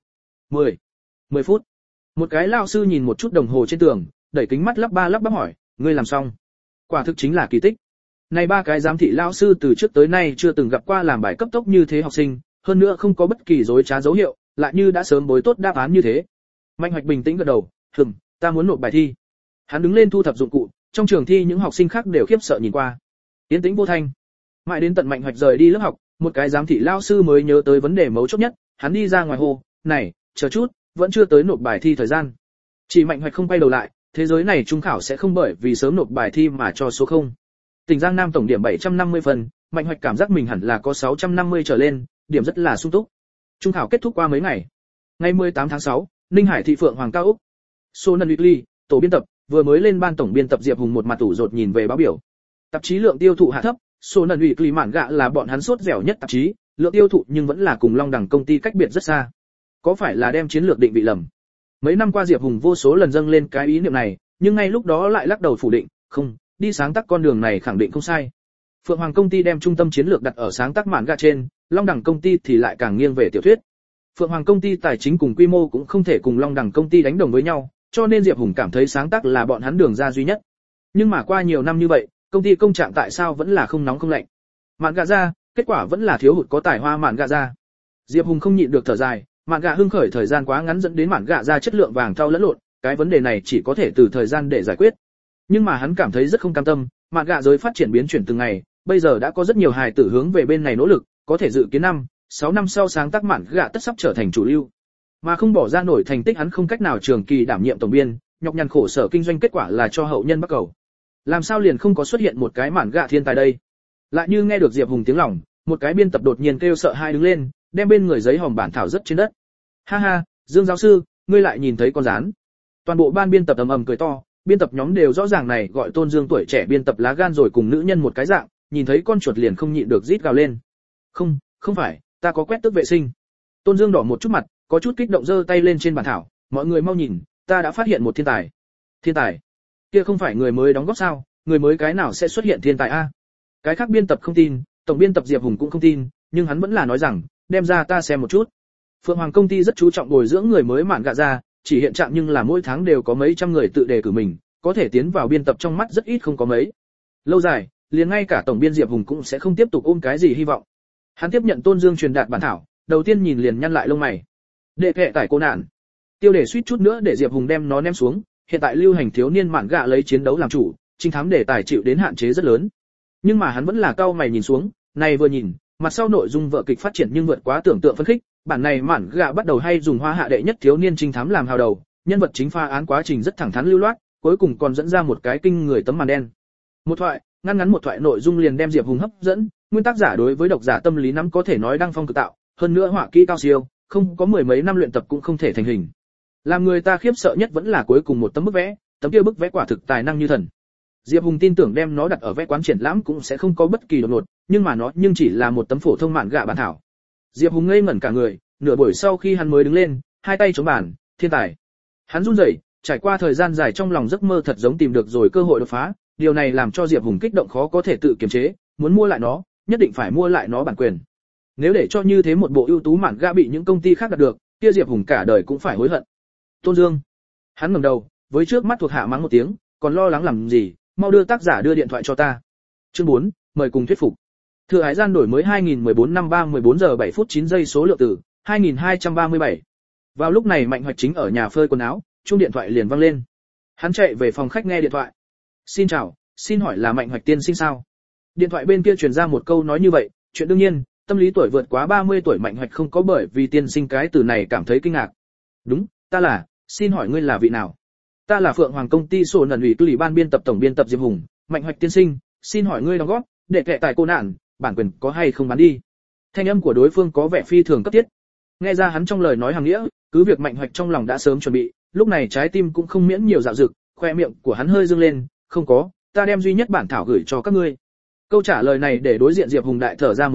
10 phút. Một cái lão sư nhìn một chút đồng hồ trên tường, đẩy kính mắt lắp bắp hỏi, ngươi làm xong? Quả thực chính là kỳ tích. Này 3 cái giám thị lão sư từ trước tới nay chưa từng gặp qua làm bài cấp tốc như thế học sinh, hơn nữa không có bất kỳ dối trá dấu hiệu, lại như đã sớm bối tốt đáp án như thế. Mạnh Hoạch bình tĩnh gật đầu, ta muốn nộp bài thi. Hắn đứng lên thu thập dụng cụ, trong trường thi những học sinh khác đều khiếp sợ nhìn qua. Tiến tĩnh vô thanh. Mãi đến tận Mạnh Hoạch rời đi lớp học, một cái giám thị lão sư mới nhớ tới vấn đề mấu chốt nhất, hắn đi ra ngoài hô, "Này, chờ chút, vẫn chưa tới nộp bài thi thời gian." Chỉ Mạnh Hoạch không quay đầu lại, thế giới này trung khảo sẽ không bởi vì sớm nộp bài thi mà cho số 0. Tỉnh Giang Nam tổng điểm 750 phần, Mạnh Hoạch cảm giác mình hẳn là có 650 trở lên, điểm rất là sung túc. Trung khảo kết thúc qua mấy ngày. Ngày 18 tháng 6, Ninh Hải thị Phượng Hoàng Cao Úc. Sonan Weekly, tổ biên tập, vừa mới lên ban tổng biên tập Diệp Hùng một mặt tủ rột nhìn về báo biểu. Tạp chí lượng tiêu thụ hạ thấp, Sonan Weekly mạn gạ là bọn hắn sốt dẻo nhất tạp chí, lượng tiêu thụ nhưng vẫn là cùng Long Đẳng công ty cách biệt rất xa. Có phải là đem chiến lược định vị lầm? Mấy năm qua Diệp Hùng vô số lần dâng lên cái ý niệm này, nhưng ngay lúc đó lại lắc đầu phủ định, không, đi sáng tác con đường này khẳng định không sai. Phượng Hoàng công ty đem trung tâm chiến lược đặt ở sáng tác mạn gạ trên, Long Đẳng công ty thì lại càng nghiêng về tiểu thuyết. Phượng Hoàng công ty tài chính cùng quy mô cũng không thể cùng Long Đẳng công ty đánh đồng với nhau, cho nên Diệp Hùng cảm thấy sáng tác là bọn hắn đường ra duy nhất. Nhưng mà qua nhiều năm như vậy, công ty công trạng tại sao vẫn là không nóng không lạnh? Mạn gạ ra, kết quả vẫn là thiếu hụt có tài hoa mạn gạ ra. Diệp Hùng không nhịn được thở dài, mạn gạ hưng khởi thời gian quá ngắn dẫn đến mạn gạ ra chất lượng vàng thau lẫn lộn, cái vấn đề này chỉ có thể từ thời gian để giải quyết. Nhưng mà hắn cảm thấy rất không cam tâm, mạn gạ giới phát triển biến chuyển từng ngày, bây giờ đã có rất nhiều hài tử hướng về bên này nỗ lực, có thể dự kiến 6 năm sau sáng tác mạn gạ tất sắp trở thành chủ lưu. Mà không bỏ ra nổi thành tích hắn không cách nào trường kỳ đảm nhiệm tổng biên, nhọc nhằn khổ sở kinh doanh kết quả là cho hậu nhân bắt cầu. Làm sao liền không có xuất hiện một cái mạn gạ thiên tài đây? Lại như nghe được Diệp Hùng tiếng lòng, một cái biên tập đột nhiên kêu sợ hai đứng lên, đem bên người giấy hòm bản thảo rất trên đất. Ha ha, Dương giáo sư, ngươi lại nhìn thấy con rán. Toàn bộ ban biên tập ầm ầm cười to, biên tập nhóm đều rõ ràng này gọi Tôn Dương tuổi trẻ biên tập lá gan rồi cùng nữ nhân một cái dạng, nhìn thấy con chuột liền không nhịn được rít gào lên. Không phải, ta có quét tước vệ sinh. Tôn Dương đỏ một chút mặt, có chút kích động giơ tay lên trên bản thảo, mọi người mau nhìn, ta đã phát hiện một thiên tài. Thiên tài? Kia không phải người mới đóng góp sao, người mới cái nào sẽ xuất hiện thiên tài a? Cái khác biên tập không tin, tổng biên tập Diệp Hùng cũng không tin, nhưng hắn vẫn là nói rằng, đem ra ta xem một chút. Phượng Hoàng công ty rất chú trọng bồi dưỡng người mới mạn gạ ra, chỉ hiện trạng nhưng là mỗi tháng đều có mấy trăm người tự đề cử mình, có thể tiến vào biên tập trong mắt rất ít không có mấy. Lâu dài, liền ngay cả tổng biên Diệp Hùng cũng sẽ không tiếp tục ôm cái gì hy vọng. Hắn tiếp nhận Tôn Dương truyền đạt bản thảo, đầu tiên nhìn liền nhăn lại lông mày. Đệ kệ tải cô nạn. Tiêu đề suýt chút nữa để Diệp Hùng đem nó ném xuống, hiện tại lưu hành thiếu niên mạn gạ lấy chiến đấu làm chủ, trinh thám đề tài chịu đến hạn chế rất lớn. Nhưng mà hắn vẫn là cau mày nhìn xuống, này vừa nhìn, mặt sau nội dung vở kịch phát triển nhưng vượt quá tưởng tượng phân khích, bản này mạn gạ bắt đầu hay dùng hoa hạ đệ nhất thiếu niên trinh thám làm hào đầu, nhân vật chính pha án quá trình rất thẳng thắn lưu loát, cuối cùng còn dẫn ra một cái kinh người tấm màn đen. Một thoại, ngắn một thoại nội dung liền đem Diệp Hùng hấp dẫn, nguyên tác giả đối với độc giả tâm lý nắm có thể nói đăng phong cực tạo, hơn nữa họa kỹ cao siêu, không có mười mấy năm luyện tập cũng không thể thành hình. Làm người ta khiếp sợ nhất vẫn là cuối cùng một tấm bức vẽ, tấm kia bức vẽ quả thực tài năng như thần. Diệp Hùng tin tưởng đem nó đặt ở vẽ quán triển lãm cũng sẽ không có bất kỳ đột ngột, nhưng mà nó chỉ là một tấm phổ thông mạn gạ bản thảo. Diệp Hùng ngây ngẩn cả người, nửa buổi sau khi hắn mới đứng lên, hai tay chống bàn, thiên tài. Hắn run rẩy, trải qua thời gian dài trong lòng giấc mơ thật giống tìm được rồi cơ hội đột phá, điều này làm cho Diệp Hùng kích động khó có thể tự kiềm chế, muốn mua lại nó, nhất định phải mua lại nó bản quyền. Nếu để cho như thế một bộ ưu tú mạn gạ bị những công ty khác đạt được, kia Diệp Hùng cả đời cũng phải hối hận. Tôn Dương. Hắn ngẩng đầu, với trước mắt thuộc hạ mắng một tiếng, còn lo lắng làm gì, mau đưa tác giả đưa điện thoại cho ta. Chương 4, mời cùng thuyết phục. Thừa Hải gian đổi mới 2014 năm 14 giờ 7 phút 9 giây số lượng tử, 2237. Vào lúc này Mạnh Hoạch chính ở nhà phơi quần áo, chuông điện thoại liền vang lên. Hắn chạy về phòng khách nghe điện thoại. Xin chào, xin hỏi là Mạnh Hoạch tiên sinh sao? Điện thoại bên kia truyền ra một câu nói như vậy, chuyện đương nhiên, tâm lý tuổi vượt quá 30 tuổi Mạnh Hoạch không có bởi vì tiên sinh cái từ này cảm thấy kinh ngạc. Đúng, ta là, xin hỏi ngươi là vị nào? Ta là Phượng Hoàng công ty sổ nần ủy ủy ban biên tập tổng biên tập Diệp Hùng, Mạnh Hoạch tiên sinh, xin hỏi ngươi đóng góp, để kệ tài cô nạn, bản quyền có hay không bán đi? Thanh âm của đối phương có vẻ phi thường cấp thiết. Nghe ra hắn trong lời nói hàng nghĩa, cứ việc Mạnh Hoạch trong lòng đã sớm chuẩn bị, lúc này trái tim cũng không miễn nhiều dạo dực, khoe miệng của hắn hơi dương lên, không có, ta đem duy nhất bản thảo gửi cho các ngươi. Câu trả lời này để đối diện Diệp Hùng đại thở ra một hơi,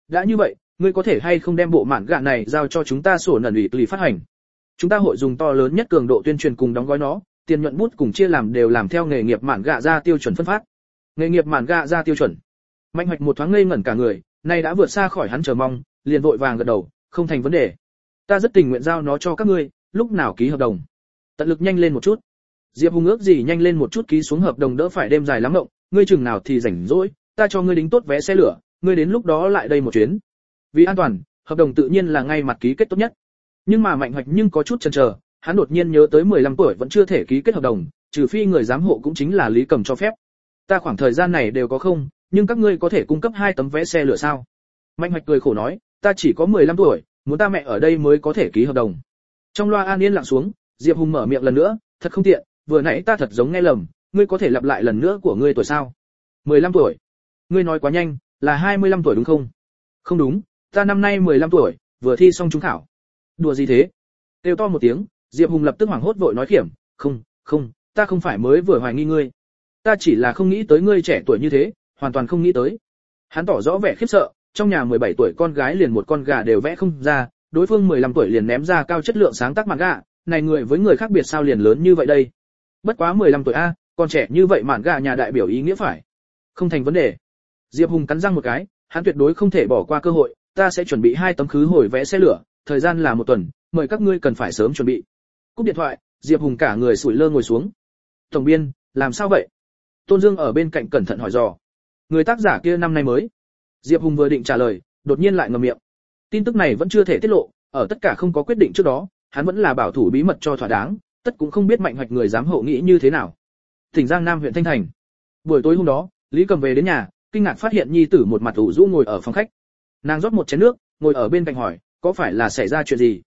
đã như vậy, ngươi có thể hay không đem bộ mạn gạ này giao cho chúng ta sổ nần ủy lì phát hành. Chúng ta hội dùng to lớn nhất cường độ tuyên truyền cùng đóng gói nó, tiền nhuận bút cùng chia làm đều làm theo nghề nghiệp mạn gạ ra tiêu chuẩn phân phát. Nghề nghiệp mạn gạ ra tiêu chuẩn. Mạnh Hoạch một thoáng ngây ngẩn cả người, này đã vượt xa khỏi hắn chờ mong, liền vội vàng gật đầu, không thành vấn đề. Ta rất tình nguyện giao nó cho các ngươi, lúc nào ký hợp đồng. Tận lực nhanh lên một chút. Diệp Hùng ước gì nhanh lên một chút ký xuống hợp đồng đỡ phải đêm dài lắm ngộng, ngươi chừng nào thì rảnh rỗi, ta cho ngươi đính tốt vé xe lửa, ngươi đến lúc đó lại đây một chuyến. Vì an toàn, hợp đồng tự nhiên là ngay mặt ký kết tốt nhất. Nhưng mà Mạnh Hoạch nhưng có chút chần chờ, hắn đột nhiên nhớ tới 15 tuổi vẫn chưa thể ký kết hợp đồng, trừ phi người giám hộ cũng chính là Lý Cầm cho phép. Ta khoảng thời gian này đều có không, nhưng các ngươi có thể cung cấp 2 tấm vé xe lửa sao? Mạnh Hoạch cười khổ nói, ta chỉ có 15 tuổi, muốn ta mẹ ở đây mới có thể ký hợp đồng. Trong loa an yên lặng xuống, Diệp Hùng mở miệng lần nữa, thật không tiện, vừa nãy ta thật giống nghe lầm, ngươi có thể lặp lại lần nữa của ngươi tuổi sao? 15 tuổi. Ngươi nói quá nhanh, là 25 tuổi đúng không? Không đúng, ta năm nay 15 tuổi, vừa thi xong trúng khảo. Đùa gì thế? Kêu to một tiếng, Diệp Hùng lập tức hoảng hốt vội nói khiểm, không, ta không phải mới vừa hoài nghi ngươi. Ta chỉ là không nghĩ tới ngươi trẻ tuổi như thế, hoàn toàn không nghĩ tới. Hắn tỏ rõ vẻ khiếp sợ, trong nhà 17 tuổi con gái liền một con gà đều vẽ không ra, đối phương 15 tuổi liền ném ra cao chất lượng sáng tác mạn gà, này người với người khác biệt sao liền lớn như vậy đây? Bất quá 15 tuổi a, còn trẻ như vậy mạn gà nhà đại biểu ý nghĩa phải. Không thành vấn đề. Diệp Hùng cắn răng một cái, hắn tuyệt đối không thể bỏ qua cơ hội, ta sẽ chuẩn bị 2 tấm khứ hồi vé xe lửa, thời gian là 1 tuần, mời các ngươi cần phải sớm chuẩn bị. Cúp điện thoại, Diệp Hùng cả người sủi lơ ngồi xuống. Tổng biên, làm sao vậy? Tôn Dương ở bên cạnh cẩn thận hỏi dò. Người tác giả kia năm nay mới. Diệp Hùng vừa định trả lời, đột nhiên lại ngậm miệng. Tin tức này vẫn chưa thể tiết lộ, ở tất cả không có quyết định trước đó, hắn vẫn là bảo thủ bí mật cho thỏa đáng, tất cũng không biết Mạnh Hoạch người giám hộ nghĩ như thế nào. Tỉnh Giang Nam huyện Thanh Thành. Buổi tối hôm đó, Lý Cầm về đến nhà, kinh ngạc phát hiện nhi tử một mặt ủ rũ ngồi ở phòng khách. Nàng rót một chén nước, ngồi ở bên cạnh hỏi, có phải là xảy ra chuyện gì?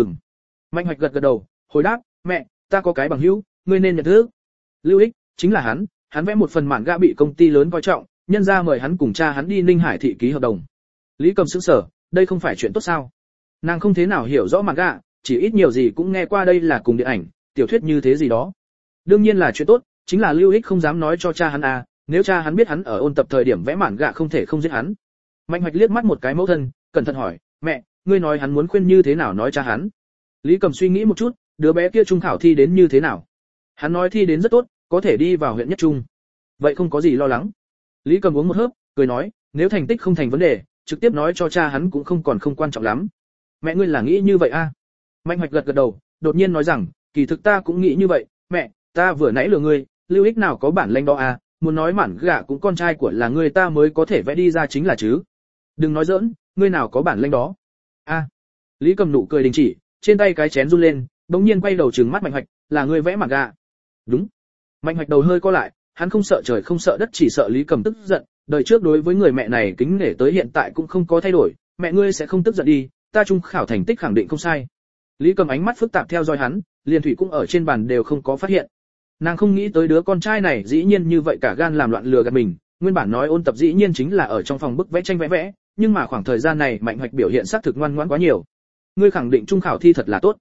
Mạnh Hoạch gật gật đầu, hồi đáp, mẹ, ta có cái bằng hữu, ngươi nên nhận thức. Lưu Ích, chính là hắn vẽ một phần mạn gạ bị công ty lớn coi trọng, nhân ra mời hắn cùng cha hắn đi Ninh Hải thị ký hợp đồng. Lý Cầm sững sờ, đây không phải chuyện tốt sao? Nàng không thế nào hiểu rõ mạn gạ, chỉ ít nhiều gì cũng nghe qua đây là cùng điện ảnh, tiểu thuyết như thế gì đó. Đương nhiên là chuyện tốt, chính là Lưu Ích không dám nói cho cha hắn à, nếu cha hắn biết hắn ở ôn tập thời điểm vẽ mạn gạ không thể không giết hắn. Mạnh Hoạch liếc mắt một cái mẫu thân, cẩn thận hỏi, mẹ, ngươi nói hắn muốn khuyên như thế nào nói cha hắn? Lý Cầm suy nghĩ một chút, đứa bé kia trung khảo thi đến như thế nào? Hắn nói thi đến rất tốt, có thể đi vào huyện nhất trung. Vậy không có gì lo lắng. Lý Cầm uống một hớp, cười nói, nếu thành tích không thành vấn đề, trực tiếp nói cho cha hắn cũng không còn không quan trọng lắm. Mẹ ngươi là nghĩ như vậy à? Mạnh Hoạch gật gật đầu, đột nhiên nói rằng, kỳ thực ta cũng nghĩ như vậy, mẹ, ta vừa nãy lừa ngươi, Lưu Ích nào có bản lĩnh đó à, muốn nói mạn gạ cũng con trai của là ngươi ta mới có thể vẽ đi ra chính là chứ. Đừng nói giỡn, ngươi nào có bản lĩnh đó. A. Lý Cầm nụ cười đình chỉ, trên tay cái chén run lên, bỗng nhiên quay đầu trừng mắt Mạnh Hoạch, là ngươi vẽ mạn gạ? Đúng. Mạnh Hoạch đầu hơi co lại, hắn không sợ trời không sợ đất, chỉ sợ Lý Cầm tức giận, đời trước đối với người mẹ này kính nể tới hiện tại cũng không có thay đổi, mẹ ngươi sẽ không tức giận đi, ta trung khảo thành tích khẳng định không sai. Lý Cầm ánh mắt phức tạp theo dõi hắn, liền thủy cũng ở trên bàn đều không có phát hiện. Nàng không nghĩ tới đứa con trai này dĩ nhiên như vậy cả gan làm loạn lừa gạt mình, nguyên bản nói ôn tập dĩ nhiên chính là ở trong phòng bức vẽ tranh vẽ, nhưng mà khoảng thời gian này Mạnh Hoạch biểu hiện xác thực ngoan ngoãn quá nhiều. Ngươi khẳng định trung khảo thi thật là tốt.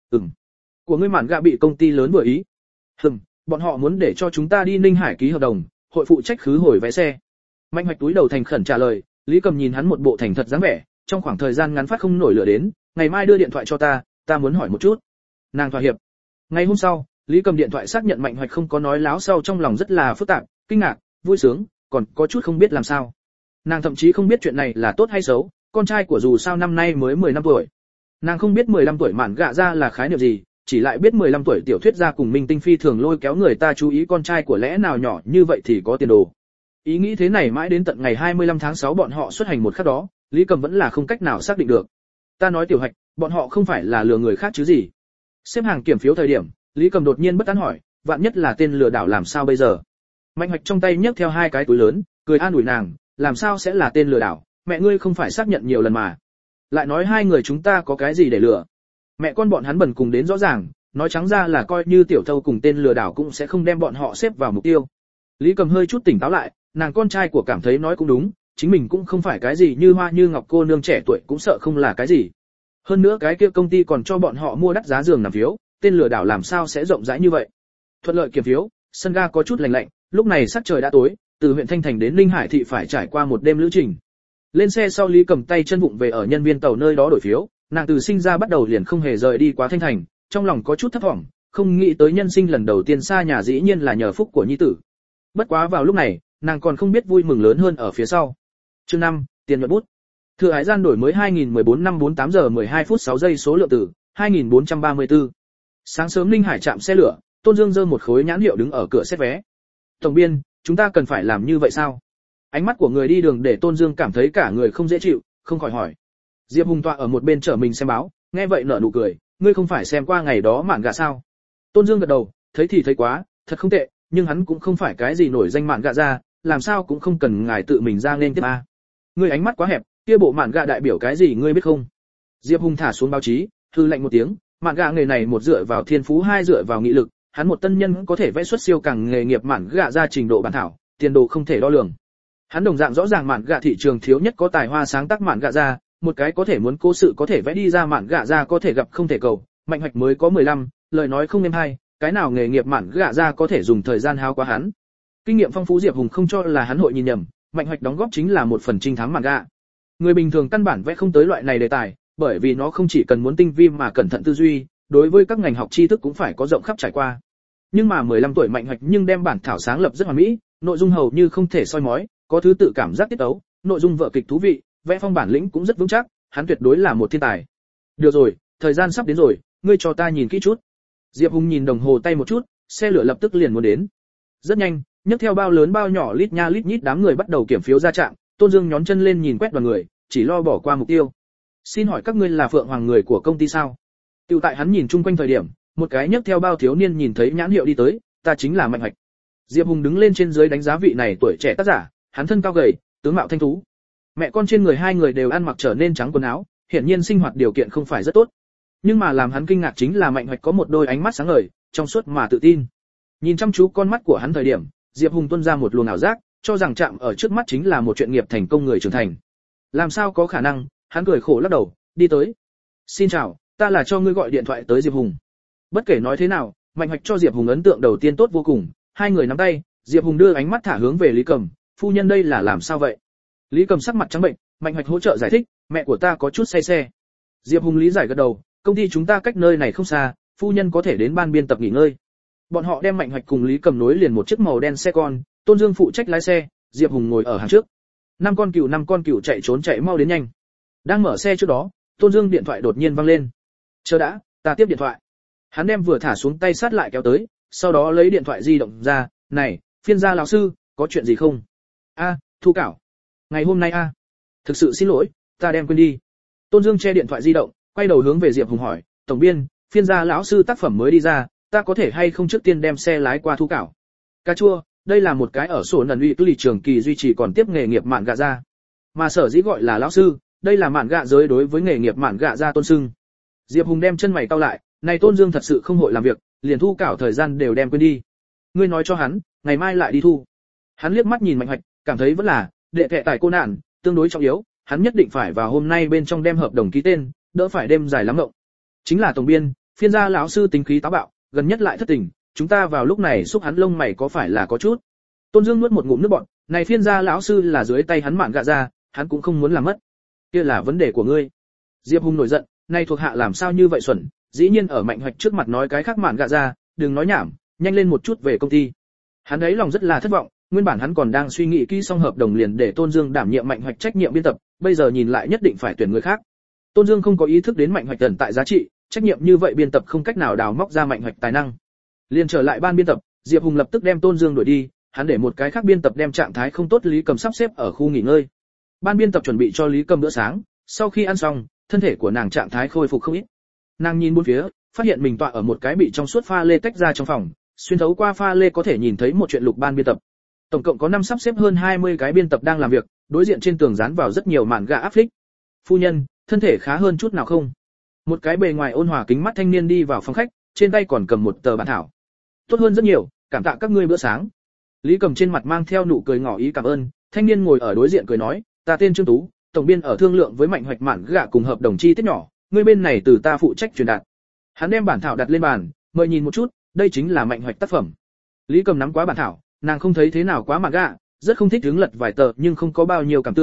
Của ngươi mạn gạ bị công ty lớn vừa ý. Bọn họ muốn để cho chúng ta đi Ninh Hải ký hợp đồng, hội phụ trách khứ hồi vé xe. Mạnh Hoạch túi đầu thành khẩn trả lời, Lý Cầm nhìn hắn một bộ thành thật dáng vẻ, trong khoảng thời gian ngắn phát không nổi lửa đến, ngày mai đưa điện thoại cho ta muốn hỏi một chút. Nàng thỏa hiệp. Ngày hôm sau, Lý Cầm điện thoại xác nhận Mạnh Hoạch không có nói láo, sau trong lòng rất là phức tạp, kinh ngạc, vui sướng, còn có chút không biết làm sao. Nàng thậm chí không biết chuyện này là tốt hay xấu, con trai của dù sao năm nay mới 15 tuổi. Nàng không biết 15 tuổi mạn gạ ra là khái niệm gì, chỉ lại biết 15 tuổi tiểu thuyết gia cùng Minh Tinh Phi thường lôi kéo người ta chú ý con trai của lẽ nào nhỏ như vậy thì có tiền đồ. Ý nghĩ thế này mãi đến tận ngày 25 tháng 6 bọn họ xuất hành một khắc đó, Lý Cầm vẫn là không cách nào xác định được. Ta nói Tiểu Hạch, bọn họ không phải là lừa người khác chứ gì? Xếp hàng kiểm phiếu thời điểm, Lý Cầm đột nhiên bất tán hỏi, vạn nhất là tên lừa đảo làm sao bây giờ? Mạnh Hoạch trong tay nhấc theo 2 cái túi lớn, cười an ủi nàng, làm sao sẽ là tên lừa đảo, mẹ ngươi không phải xác nhận nhiều lần mà. Lại nói 2 người chúng ta có cái gì để lừa? Mẹ con bọn hắn bần cùng đến rõ ràng, nói trắng ra là coi như tiểu thâu cùng tên lừa đảo cũng sẽ không đem bọn họ xếp vào mục tiêu. Lý Cầm hơi chút tỉnh táo lại, nàng con trai của cảm thấy nói cũng đúng, chính mình cũng không phải cái gì như hoa như ngọc cô nương trẻ tuổi cũng sợ không là cái gì. Hơn nữa cái kia công ty còn cho bọn họ mua đắt giá giường nằm phiếu, tên lừa đảo làm sao sẽ rộng rãi như vậy. Thuận lợi kiểm phiếu, sân ga có chút lạnh lạnh, lúc này sắc trời đã tối, từ huyện Thanh Thành đến Ninh Hải thị phải trải qua một đêm lữ trình. Lên xe sau Lý Cầm tay chân vụng về ở nhân viên tàu nơi đó đổi phiếu, nàng từ sinh ra bắt đầu liền không hề rời đi quá Thanh Thành, trong lòng có chút thấp vọng, không nghĩ tới nhân sinh lần đầu tiên xa nhà dĩ nhiên là nhờ phúc của nhi tử. Bất quá vào lúc này, nàng còn không biết vui mừng lớn hơn ở phía sau. Chương 5, tiền nhuận bút. Thừa Hải gian đổi mới 2014 năm 48 giờ 12 phút 6 giây số lượng từ 2434. Sáng sớm Ninh Hải trạm xe lửa, Tôn Dương giơ một khối nhãn hiệu đứng ở cửa xét vé. Tổng biên, chúng ta cần phải làm như vậy sao? Ánh mắt của người đi đường để Tôn Dương cảm thấy cả người không dễ chịu, không khỏi hỏi. Diệp Hùng tọa ở một bên chở mình xem báo, nghe vậy nở nụ cười, ngươi không phải xem qua ngày đó mạn gạ sao? Tôn Dương gật đầu, thấy thì thấy quá, thật không tệ, nhưng hắn cũng không phải cái gì nổi danh mạn gạ ra, làm sao cũng không cần ngài tự mình ra nên tiếp a. Ngươi ánh mắt quá hẹp, kia bộ mạn gạ đại biểu cái gì ngươi biết không? Diệp Hùng thả xuống báo chí, hư lạnh một tiếng, mạn gạ nghề này một dựa vào thiên phú, hai dựa vào nghị lực, hắn một tân nhân có thể vẽ xuất siêu càng nghề nghiệp mạn gạ ra trình độ bản thảo, tiền đồ không thể đo lường. Hắn đồng dạng rõ ràng mạn gạ thị trường thiếu nhất có tài hoa sáng tác mạn gạ ra, một cái có thể muốn cố sự có thể vẽ đi ra mạn gạ ra có thể gặp không thể cầu, Mạnh Hoạch mới có 15, lời nói không êm hay, cái nào nghề nghiệp mạn gạ ra có thể dùng thời gian hao quá hắn. Kinh nghiệm phong phú Diệp Hùng không cho là hắn hội nhìn nhầm, Mạnh Hoạch đóng góp chính là một phần trinh thám mạn gạ. Người bình thường căn bản vẽ không tới loại này đề tài, bởi vì nó không chỉ cần muốn tinh vi mà cẩn thận tư duy, đối với các ngành học tri thức cũng phải có rộng khắp trải qua. Nhưng mà 15 tuổi Mạnh Hoạch nhưng đem bản thảo sáng lập rất hoàn mỹ, nội dung hầu như không thể soi mói, có thứ tự cảm giác tiết tấu, nội dung vở kịch thú vị, vẽ phong bản lĩnh cũng rất vững chắc, hắn tuyệt đối là một thiên tài. Được rồi, thời gian sắp đến rồi, ngươi cho ta nhìn kỹ chút. Diệp Hùng nhìn đồng hồ tay một chút, xe lửa lập tức liền muốn đến. Rất nhanh, nhấc theo bao lớn bao nhỏ lít nha lít nhít đám người bắt đầu kiểm phiếu ra trạm, Tôn Dương nhón chân lên nhìn quét đoàn người, chỉ lo bỏ qua mục tiêu. Xin hỏi các ngươi là Phượng Hoàng người của công ty sao? Tiêu tại hắn nhìn chung quanh thời điểm, một cái nhấc theo bao thiếu niên nhìn thấy nhãn hiệu đi tới, ta chính là Mạnh Hoạch. Diệp Hùng đứng lên trên dưới đánh giá vị này tuổi trẻ tác giả, hắn thân cao gầy, tướng mạo thanh tú. Mẹ con trên người hai người đều ăn mặc trở nên trắng quần áo, hiển nhiên sinh hoạt điều kiện không phải rất tốt. Nhưng mà làm hắn kinh ngạc chính là Mạnh Hoạch có một đôi ánh mắt sáng ngời, trong suốt mà tự tin. Nhìn chăm chú con mắt của hắn thời điểm, Diệp Hùng tuôn ra một luồng ảo giác, cho rằng chạm ở trước mắt chính là một chuyện nghiệp thành công người trưởng thành. Làm sao có khả năng, hắn cười khổ lắc đầu, đi tới. Xin chào, ta là cho ngươi gọi điện thoại tới Diệp Hùng. Bất kể nói thế nào, Mạnh Hoạch cho Diệp Hùng ấn tượng đầu tiên tốt vô cùng, hai người nắm tay, Diệp Hùng đưa ánh mắt thả hướng về Lý Cầm, phu nhân đây là làm sao vậy? Lý Cầm sắc mặt trắng bệnh, Mạnh Hoạch hỗ trợ giải thích, mẹ của ta có chút say xe. Diệp Hùng lý giải gật đầu, công ty chúng ta cách nơi này không xa, phu nhân có thể đến ban biên tập nghỉ ngơi. Bọn họ đem Mạnh Hoạch cùng Lý Cầm nối liền một chiếc màu đen xe con, Tôn Dương phụ trách lái xe, Diệp Hùng ngồi ở hàng trước. Năm con cừu chạy trốn chạy mau đến nhanh. Đang mở xe trước đó, Tôn Dương điện thoại đột nhiên vang lên. Chờ đã, ta tiếp điện thoại. Hắn đem vừa thả xuống tay sát lại kéo tới, sau đó lấy điện thoại di động ra, này, phiên gia lão sư, có chuyện gì không? A, thu cảo. Ngày hôm nay a. Thực sự xin lỗi, ta đem quên đi. Tôn Dương che điện thoại di động, quay đầu hướng về Diệp Hùng hỏi, tổng biên, phiên gia lão sư tác phẩm mới đi ra, ta có thể hay không trước tiên đem xe lái qua thu cảo? Cà chua, đây là một cái ở sổ nần uy lý trường kỳ duy trì còn tiếp nghề nghiệp mạn gạ ra. Mà sở dĩ gọi là lão sư, đây là mạn gạ giới đối với nghề nghiệp mạn gạ ra tôn sưng. Diệp Hùng đem chân mày cau lại, này Tôn Dương thật sự không hội làm việc, liền thu cảo thời gian đều đem quên đi. Ngươi nói cho hắn, ngày mai lại đi thu. Hắn liếc mắt nhìn Mạnh Hoạch, cảm thấy vẫn là đệ kệ tài cô nạn, tương đối trọng yếu, hắn nhất định phải vào hôm nay bên trong đem hợp đồng ký tên, đỡ phải đêm dài lắm ngộng. Chính là tổng biên, phiên gia lão sư tính khí táo bạo, gần nhất lại thất tình, chúng ta vào lúc này xúc hắn lông mày có phải là có chút. Tôn Dương nuốt một ngụm nước bọt, này phiên gia lão sư là dưới tay hắn mạn gạ ra, hắn cũng không muốn làm mất. Kia là vấn đề của ngươi. Diệp Hùng nổi giận, này thuộc hạ làm sao như vậy xuẩn, dĩ nhiên ở Mạnh Hoạch trước mặt nói cái khác mạn gạ ra, đừng nói nhảm, nhanh lên một chút về công ty. Hắn ấy lòng rất là thất vọng, nguyên bản hắn còn đang suy nghĩ kỹ xong hợp đồng liền để Tôn Dương đảm nhiệm Mạnh Hoạch trách nhiệm biên tập, bây giờ nhìn lại nhất định phải tuyển người khác. Tôn Dương không có ý thức đến Mạnh Hoạch tận tại giá trị, trách nhiệm như vậy biên tập không cách nào đào móc ra Mạnh Hoạch tài năng. Liền trở lại ban biên tập, Diệp Hùng lập tức đem Tôn Dương đuổi đi, hắn để một cái khác biên tập đem trạng thái không tốt Lý Cầm sắp xếp ở khu nghỉ ngơi. Ban biên tập chuẩn bị cho Lý Cầm bữa sáng, sau khi ăn xong, thân thể của nàng trạng thái khôi phục không ít. Nàng nhìn bốn phía, phát hiện mình tọa ở một cái bị trong suốt pha lê tách ra trong phòng, xuyên thấu qua pha lê có thể nhìn thấy một chuyện lục ban biên tập. Tổng cộng có 5 sắp xếp hơn 20 cái biên tập đang làm việc, đối diện trên tường dán vào rất nhiều mạn gạ áp phích. Phu nhân, thân thể khá hơn chút nào không? Một cái bề ngoài ôn hòa kính mắt thanh niên đi vào phòng khách, trên tay còn cầm một tờ bản thảo. Tốt hơn rất nhiều, cảm tạ các ngươi bữa sáng. Lý Cầm trên mặt mang theo nụ cười ngỏ ý cảm ơn, thanh niên ngồi ở đối diện cười nói, ta tên Trương Tú, tổng biên ở thương lượng với Mạnh Hoạch mạn gạ cùng hợp đồng chi tiết nhỏ, ngươi bên này từ ta phụ trách truyền đạt. Hắn đem bản thảo đặt lên bàn, mời nhìn một chút, đây chính là Mạnh Hoạch tác phẩm. Lý Cầm nắm quá bản thảo, nàng không thấy thế nào quá mạn gạ, rất không thích hướng lật vài tờ nhưng không có bao nhiêu cảm tưởng,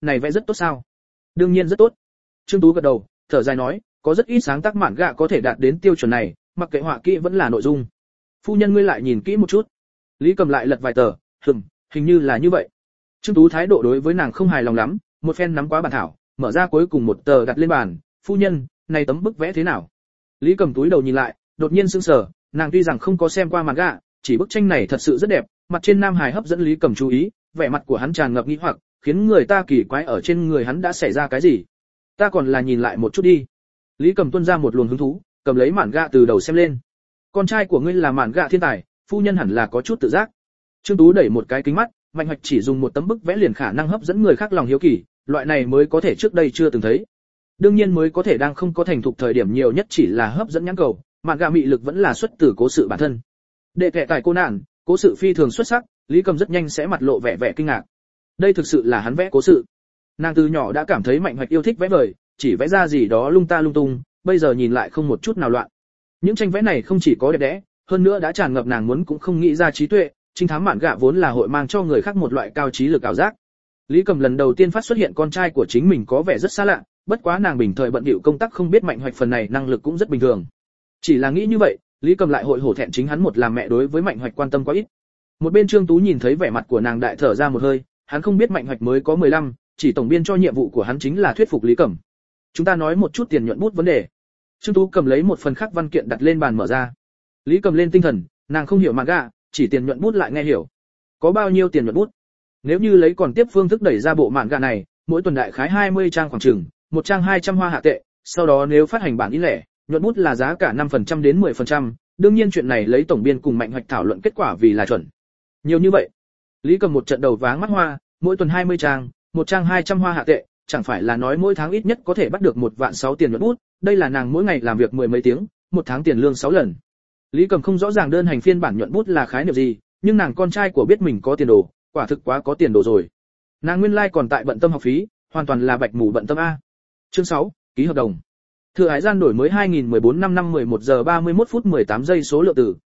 này vẽ rất tốt sao? Đương nhiên rất tốt. Trương Tú gật đầu, thở dài nói, có rất ít sáng tác mạn gạ có thể đạt đến tiêu chuẩn này, mặc kệ họa kỹ vẫn là nội dung. Phu nhân ngươi lại nhìn kỹ một chút. Lý Cầm lại lật vài tờ, hình như là như vậy. Trương Tú thái độ đối với nàng không hài lòng lắm, một phen nắm quá bản thảo, mở ra cuối cùng một tờ đặt lên bàn, phu nhân, này tấm bức vẽ thế nào? Lý Cầm túi đầu nhìn lại, đột nhiên sững sờ, nàng tuy rằng không có xem qua mạn gạ, chỉ bức tranh này thật sự rất đẹp, mặt trên nam hài hấp dẫn Lý Cầm chú ý, vẻ mặt của hắn tràn ngập nghi hoặc, khiến người ta kỳ quái ở trên người hắn đã xảy ra cái gì. Ta còn là nhìn lại một chút đi. Lý Cầm tuôn ra một luồng hứng thú, cầm lấy mạn gạ từ đầu xem lên. Con trai của ngươi là mạn gạ thiên tài, phu nhân hẳn là có chút tự giác. Trương Tú đẩy một cái kính mắt, Mạnh Hoạch chỉ dùng một tấm bức vẽ liền khả năng hấp dẫn người khác lòng hiếu kỳ, loại này mới có thể trước đây chưa từng thấy. Đương nhiên mới có thể đang không có thành thục thời điểm nhiều nhất chỉ là hấp dẫn nhãn cầu, mạn gạ mị lực vẫn là xuất từ cố sự bản thân. Đệ kệ tài cô nạn, cố sự phi thường xuất sắc, Lý Cầm rất nhanh sẽ mặt lộ vẻ kinh ngạc. Đây thực sự là hắn vẽ cố sự. Nàng từ nhỏ đã cảm thấy Mạnh Hoạch yêu thích vẽ vời, chỉ vẽ ra gì đó lung ta lung tung, bây giờ nhìn lại không một chút nào loạn. Những tranh vẽ này không chỉ có đẹp đẽ, hơn nữa đã tràn ngập nàng muốn cũng không nghĩ ra trí tuệ, trinh thám mạn gạ vốn là hội mang cho người khác một loại cao trí lực ảo giác. Lý Cầm lần đầu tiên phát xuất hiện con trai của chính mình có vẻ rất xa lạ, bất quá nàng bình thời bận bịu công tác không biết Mạnh Hoạch phần này năng lực cũng rất bình thường. Chỉ là nghĩ như vậy, Lý Cầm lại hội hổ thẹn chính hắn một làm mẹ đối với Mạnh Hoạch quan tâm quá ít. Một bên Trương Tú nhìn thấy vẻ mặt của nàng đại thở ra một hơi, hắn không biết Mạnh Hoạch mới có 15, chỉ tổng biên cho nhiệm vụ của hắn chính là thuyết phục Lý Cầm. Chúng ta nói một chút tiền nhuận bút vấn đề. Trương Tú cầm lấy một phần khác văn kiện đặt lên bàn mở ra. Lý Cầm lên tinh thần, nàng không hiểu manga, chỉ tiền nhuận bút lại nghe hiểu. Có bao nhiêu tiền nhuận bút? Nếu như lấy còn tiếp phương thức đẩy ra bộ manga này, mỗi tuần đại khái 20 trang khoảng chừng, một trang 200 hoa hạ tệ, sau đó nếu phát hành bản in lẻ, nhuận bút là giá cả 5% đến 10%, đương nhiên chuyện này lấy tổng biên cùng Mạnh Hoạch thảo luận kết quả vì là chuẩn. Nhiều như vậy. Lý Cầm một trận đầu váng mắt hoa, mỗi tuần 20 trang, một trang 200 hoa hạ tệ, chẳng phải là nói mỗi tháng ít nhất có thể bắt được 1.600.000 tiền nhuận bút, đây là nàng mỗi ngày làm việc 10 mấy tiếng, một tháng tiền lương 6 lần. Lý Cầm không rõ ràng đơn hành phiên bản nhuận bút là khái niệm gì, nhưng nàng con trai của biết mình có tiền đồ, quả thực quá có tiền đồ rồi. Nàng nguyên lai còn tại bận tâm học phí, hoàn toàn là bạch mù bận tâm a. Chương 6, ký hợp đồng. Thừa Hải gian đổi mới 2014 năm 11 giờ 31 phút 18 giây số lượng từ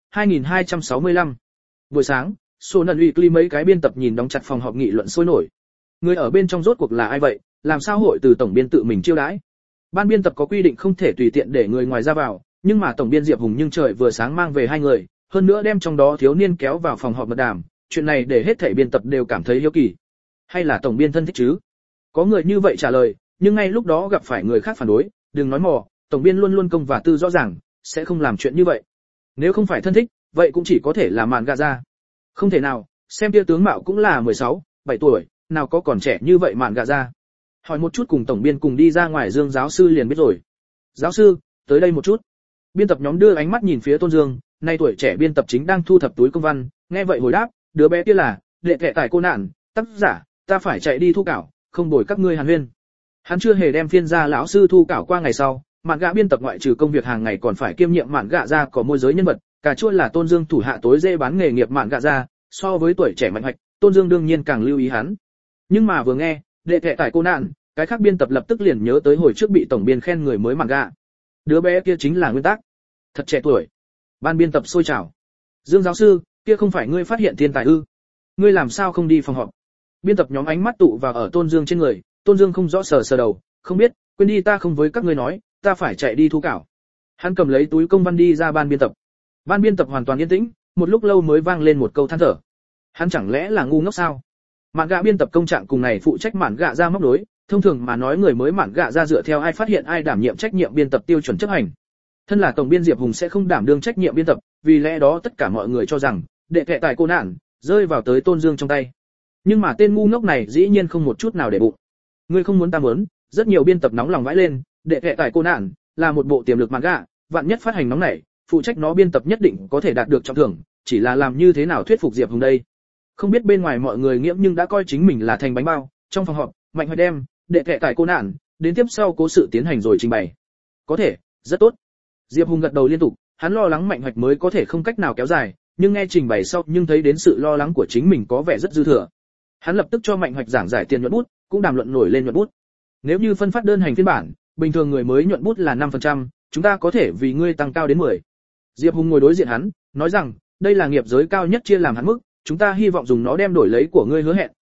2265. Buổi sáng, Sô Nần Weekly mấy cái biên tập nhìn đóng chặt phòng họp nghị luận sôi nổi. Người ở bên trong rốt cuộc là ai vậy, làm sao hội từ tổng biên tự mình chiêu đãi? Ban biên tập có quy định không thể tùy tiện để người ngoài ra vào, nhưng mà tổng biên Diệp Hùng nhưng trời vừa sáng mang về hai người, hơn nữa đem trong đó thiếu niên kéo vào phòng họp mật đàm, chuyện này để hết thảy biên tập đều cảm thấy hiếu kỳ. Hay là tổng biên thân thích chứ? Có người như vậy trả lời, nhưng ngay lúc đó gặp phải người khác phản đối, đừng nói mò, tổng biên luôn luôn công và tư rõ ràng, sẽ không làm chuyện như vậy. Nếu không phải thân thích, vậy cũng chỉ có thể là mạn gạ ra. Không thể nào, xem kia tướng mạo cũng là 16, 7 tuổi, nào có còn trẻ như vậy mạn gạ ra. Hỏi một chút cùng tổng biên cùng đi ra ngoài Dương giáo sư liền biết rồi. Giáo sư, tới đây một chút. Biên tập nhóm đưa ánh mắt nhìn phía Tôn Dương, nay tuổi trẻ biên tập chính đang thu thập túi công văn, nghe vậy hồi đáp, đứa bé kia là đệ kệ tải cô nạn, tác giả, ta phải chạy đi thu cảo, không bồi các ngươi hàn huyên. Hắn chưa hề đem phiên gia lão sư thu cảo qua ngày sau, mạn gạ biên tập ngoại trừ công việc hàng ngày còn phải kiêm nhiệm mạn gạ ra có môi giới nhân vật, cà chua là Tôn Dương thủ hạ tối dễ bán nghề nghiệp mạn gạ ra, so với tuổi trẻ Mạnh Hoạch, Tôn Dương đương nhiên càng lưu ý hắn. Nhưng mà vừa nghe, đệ kệ tải cô nạn, cái khác biên tập lập tức liền nhớ tới hồi trước bị tổng biên khen người mới mạn gạ. Đứa bé kia chính là Nguyên Tắc. Thật trẻ tuổi. Ban biên tập sôi trào. Dương giáo sư, kia không phải ngươi phát hiện thiên tài ư? Ngươi làm sao không đi phòng họp? Biên tập nhóm ánh mắt tụ vào ở Tôn Dương trên người, Tôn Dương không rõ sờ đầu, không biết, quên đi ta không với các ngươi nói, ta phải chạy đi thu cảo. Hắn cầm lấy túi công văn đi ra ban biên tập. Ban biên tập hoàn toàn yên tĩnh, một lúc lâu mới vang lên một câu than thở. Hắn chẳng lẽ là ngu ngốc sao? Mạn gạ biên tập công trạng cùng này phụ trách mạn gạ ra móc đối, thông thường mà nói người mới mạn gạ ra dựa theo ai phát hiện ai đảm nhiệm trách nhiệm biên tập tiêu chuẩn chấp hành. Thân là tổng biên Diệp Hùng sẽ không đảm đương trách nhiệm biên tập, vì lẽ đó tất cả mọi người cho rằng đệ kệ tài cô nạn rơi vào tới Tôn Dương trong tay. Nhưng mà tên ngu ngốc này dĩ nhiên không một chút nào để bụng. Ngươi không muốn ta muốn, rất nhiều biên tập nóng lòng vãi lên, đệ kệ tài cô nạn là một bộ tiềm lực mạn gạ, vạn nhất phát hành nóng này, phụ trách nó biên tập nhất định có thể đạt được trọng thưởng, chỉ là làm như thế nào thuyết phục Diệp Hùng đây. Không biết bên ngoài mọi người nghiễm nhưng đã coi chính mình là thành bánh bao. Trong phòng họp, Mạnh Hoạch đem đệ kệ tài cô nạn đến tiếp sau cố sự tiến hành rồi trình bày. Có thể, rất tốt. Diệp Hùng gật đầu liên tục, hắn lo lắng Mạnh Hoạch mới có thể không cách nào kéo dài, nhưng nghe trình bày sau nhưng thấy đến sự lo lắng của chính mình có vẻ rất dư thừa. Hắn lập tức cho Mạnh Hoạch giảng giải tiền nhuận bút, cũng đàm luận nổi lên nhuận bút. Nếu như phân phát đơn hành phiên bản, bình thường người mới nhuận bút là 5%, chúng ta có thể vì ngươi tăng cao đến 10. Diệp Hùng ngồi đối diện hắn, nói rằng, đây là nghiệp giới cao nhất chia làm hắn mức, chúng ta hy vọng dùng nó đem đổi lấy của ngươi hứa hẹn,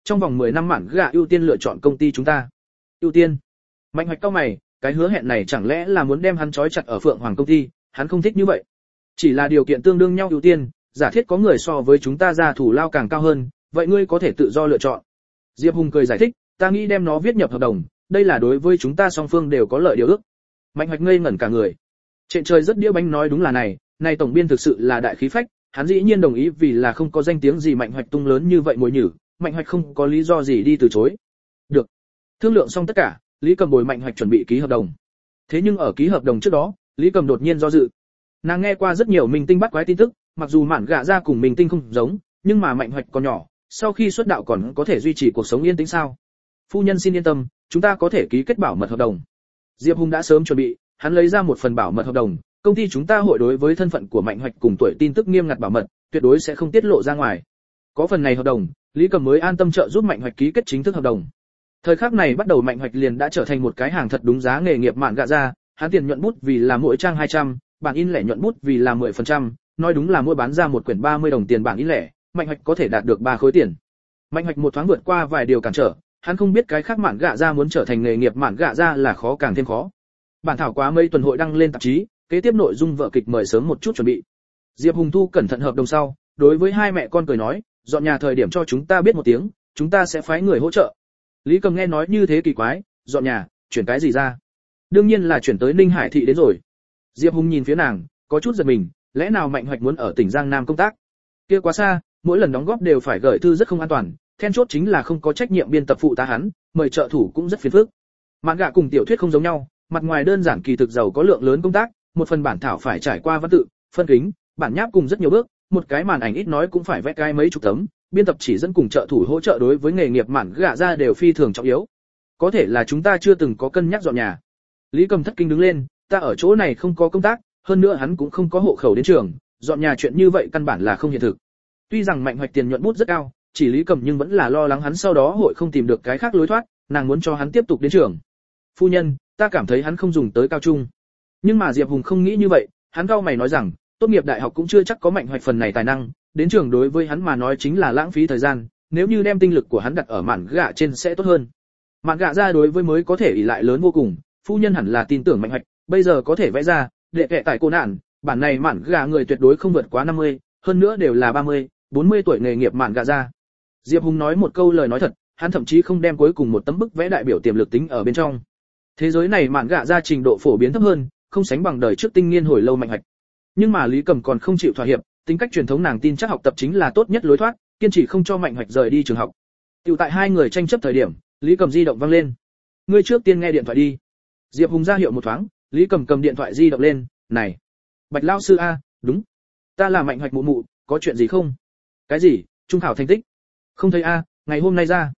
trong vòng 10 năm mạn gạ ưu tiên lựa chọn công ty chúng ta. Ưu tiên? Mạnh Hoạch cau mày, cái hứa hẹn này chẳng lẽ là muốn đem hắn trói chặt ở Phượng Hoàng công ty, hắn không thích như vậy. Chỉ là điều kiện tương đương nhau ưu tiên, giả thiết có người so với chúng ta ra thủ lao càng cao hơn, vậy ngươi có thể tự do lựa chọn. Diệp Hùng cười giải thích, ta nghĩ đem nó viết nhập hợp đồng, đây là đối với chúng ta song phương đều có lợi điều ước. Mạnh Hoạch ngây ngẩn cả người. Trên trời rất đĩa bánh nói đúng là này tổng biên thực sự là đại khí phách, hắn dĩ nhiên đồng ý vì là không có danh tiếng gì Mạnh Hoạch tung lớn như vậy mồi nhử, Mạnh Hoạch không có lý do gì đi từ chối. Được. Thương lượng xong tất cả, Lý Cầm bồi Mạnh Hoạch chuẩn bị ký hợp đồng. Thế nhưng ở ký hợp đồng trước đó, Lý Cầm đột nhiên do dự. Nàng nghe qua rất nhiều minh tinh bắt quái tin tức, mặc dù mạn gạ ra cùng minh tinh không giống, nhưng mà Mạnh Hoạch còn nhỏ, sau khi xuất đạo còn có thể duy trì cuộc sống yên tĩnh sao? Phu nhân xin yên tâm, chúng ta có thể ký kết bảo mật hợp đồng. Diệp Hùng đã sớm chuẩn bị, hắn lấy ra một phần bảo mật hợp đồng, công ty chúng ta hội đối với thân phận của Mạnh Hoạch cùng tuổi tin tức nghiêm ngặt bảo mật, tuyệt đối sẽ không tiết lộ ra ngoài. Có phần này hợp đồng, Lý Cầm mới an tâm trợ giúp Mạnh Hoạch ký kết chính thức hợp đồng. Thời khắc này bắt đầu Mạnh Hoạch liền đã trở thành một cái hàng thật đúng giá nghề nghiệp mạn gạ ra, hắn tiền nhuận bút vì là mỗi trang 200, bản in lẻ nhuận bút vì là 10%, nói đúng là mỗi bán ra một quyển 30 đồng tiền bản in lẻ, Mạnh Hoạch có thể đạt được 3 khối tiền. Mạnh Hoạch một thoáng vượt qua vài điều cản trở, hắn không biết cái khác mạn gạ ra muốn trở thành nghề nghiệp mạn gạ ra là khó càng thêm khó. Bản thảo quá mấy tuần hội đăng lên tạp chí, kế tiếp nội dung vở kịch mời sớm một chút chuẩn bị. Diệp Hùng thu cẩn thận hợp đồng sau, đối với hai mẹ con cười nói, dọn nhà thời điểm cho chúng ta biết một tiếng, chúng ta sẽ phái người hỗ trợ. Lý Cầm nghe nói như thế kỳ quái, dọn nhà, chuyển cái gì ra? Đương nhiên là chuyển tới Ninh Hải thị đến rồi. Diệp Hùng nhìn phía nàng, có chút giật mình, lẽ nào Mạnh Hoạch muốn ở tỉnh Giang Nam công tác? Kia quá xa, mỗi lần đóng góp đều phải gửi thư rất không an toàn, then chốt chính là không có trách nhiệm biên tập phụ tá hắn, mời trợ thủ cũng rất phiền phức. Mạn gạ cùng tiểu thuyết không giống nhau, mặt ngoài đơn giản kỳ thực giàu có lượng lớn công tác, một phần bản thảo phải trải qua văn tự, phân kính, bản nháp cùng rất nhiều bước, một cái màn ảnh ít nói cũng phải vẽ cái mấy chục tấm, biên tập chỉ dẫn cùng trợ thủ hỗ trợ đối với nghề nghiệp mạn gạ ra đều phi thường trọng yếu. Có thể là chúng ta chưa từng có cân nhắc dọn nhà. Lý Cầm thất kinh đứng lên, ta ở chỗ này không có công tác, hơn nữa hắn cũng không có hộ khẩu đến trường, dọn nhà chuyện như vậy căn bản là không hiện thực. Tuy rằng Mạnh Hoạch tiền nhuận bút rất cao, chỉ Lý Cầm nhưng vẫn là lo lắng hắn sau đó hội không tìm được cái khác lối thoát, nàng muốn cho hắn tiếp tục đến trường. Phu nhân, ta cảm thấy hắn không dùng tới cao trung. Nhưng mà Diệp Hùng không nghĩ như vậy, hắn cau mày nói rằng, tốt nghiệp đại học cũng chưa chắc có Mạnh Hoạch phần này tài năng, đến trường đối với hắn mà nói chính là lãng phí thời gian, nếu như đem tinh lực của hắn đặt ở mạn gạ trên sẽ tốt hơn. Mạn gạ ra đối với mới có thể ỷ lại lớn vô cùng, phu nhân hẳn là tin tưởng Mạnh Hoạch, bây giờ có thể vẽ ra, đệ kệ tại cô nạn, bản này mạn gạ người tuyệt đối không vượt quá 50, hơn nữa đều là 30, 40 tuổi nghề nghiệp mạn gạ ra. Diệp Hùng nói một câu lời nói thật, hắn thậm chí không đem cuối cùng một tấm bức vẽ đại biểu tiềm lực tính ở bên trong. Thế giới này mạn gạ ra trình độ phổ biến thấp hơn, không sánh bằng đời trước tinh niên hồi lâu Mạnh Hoạch. Nhưng mà Lý Cầm còn không chịu thỏa hiệp, tính cách truyền thống nàng tin chắc học tập chính là tốt nhất lối thoát, kiên trì không cho Mạnh Hoạch rời đi trường học. Tiểu tại hai người tranh chấp thời điểm, Lý Cầm di động vang lên. Ngươi trước tiên nghe điện thoại đi. Diệp Hùng ra hiệu một thoáng, Lý Cầm cầm điện thoại di động lên, này, Bạch lão sư a, đúng, ta là Mạnh Hoạch mụ mụ, có chuyện gì không? Cái gì? Trung khảo thành tích? Không thấy a, ngày hôm nay ra.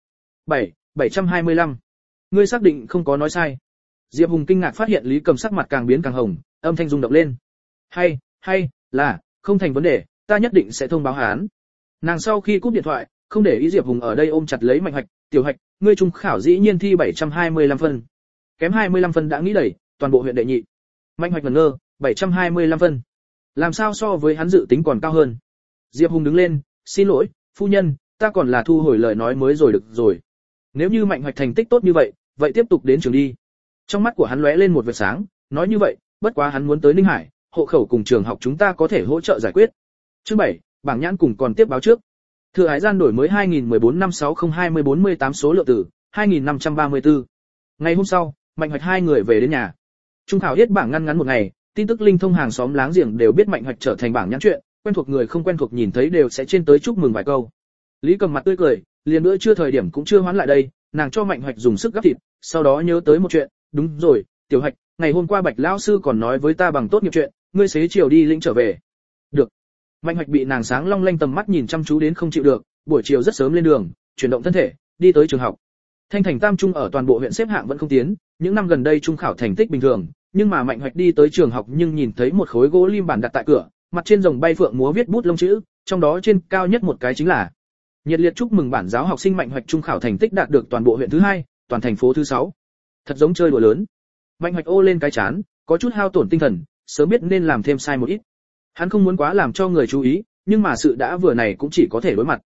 725. Ngươi xác định không có nói sai? Diệp Hùng kinh ngạc phát hiện Lý Cầm sắc mặt càng biến càng hồng, âm thanh rung động lên. Hay, là, không thành vấn đề, ta nhất định sẽ thông báo hắn. Nàng sau khi cúp điện thoại, không để ý Diệp Hùng ở đây ôm chặt lấy Mạnh Hoạch, "Tiểu Hoạch, ngươi trung khảo dĩ nhiên thi 725 phân. Kém 25 phân đã nghĩ đẩy, toàn bộ huyện đệ nhị." Mạnh Hoạch ngẩn ngơ, 725 phân. Làm sao so với hắn dự tính còn cao hơn? Diệp Hùng đứng lên, "Xin lỗi, phu nhân, ta còn là thu hồi lời nói mới rồi được rồi. Nếu như Mạnh Hoạch thành tích tốt như vậy tiếp tục đến trường đi." Trong mắt của hắn lóe lên một vệt sáng, nói như vậy, bất quá hắn muốn tới Ninh Hải, hộ khẩu cùng trường học chúng ta có thể hỗ trợ giải quyết. Chương 7, bảng nhãn cùng còn tiếp báo trước. Thừa Hải gian đổi mới 2014 năm 602048 số lượng tử, 2534. Ngày hôm sau, Mạnh Hoạch hai người về đến nhà. Trung khảo yết bảng ngăn ngắn một ngày, tin tức linh thông hàng xóm láng giềng đều biết Mạnh Hoạch trở thành bảng nhãn chuyện, quen thuộc người không quen thuộc nhìn thấy đều sẽ trên tới chúc mừng vài câu. Lý Cầm mặt tươi cười, liền bữa trưa thời điểm cũng chưa hoán lại đây, nàng cho Mạnh Hoạch dùng sức gắp thịt, sau đó nhớ tới một chuyện, đúng rồi, Tiểu Hoạch, ngày hôm qua Bạch lão sư còn nói với ta bằng tốt nghiệp chuyện, ngươi xế chiều đi lĩnh trở về. Được. Mạnh Hoạch bị nàng sáng long lanh tầm mắt nhìn chăm chú đến không chịu được, buổi chiều rất sớm lên đường, chuyển động thân thể, đi tới trường học. Thanh Thành Tam Trung ở toàn bộ huyện xếp hạng vẫn không tiến, những năm gần đây trung khảo thành tích bình thường, nhưng mà Mạnh Hoạch đi tới trường học nhưng nhìn thấy một khối gỗ lim bản đặt tại cửa, mặt trên rồng bay phượng múa viết bút lông chữ, trong đó trên cao nhất một cái chính là nhiệt liệt chúc mừng bản giáo học sinh Mạnh Hoạch trung khảo thành tích đạt được toàn bộ huyện thứ 2, toàn thành phố thứ 6. Thật giống chơi đùa lớn. Mạnh Hoạch ô lên cái chán, có chút hao tổn tinh thần, sớm biết nên làm thêm sai một ít. Hắn không muốn quá làm cho người chú ý, nhưng mà sự đã vừa này cũng chỉ có thể đối mặt.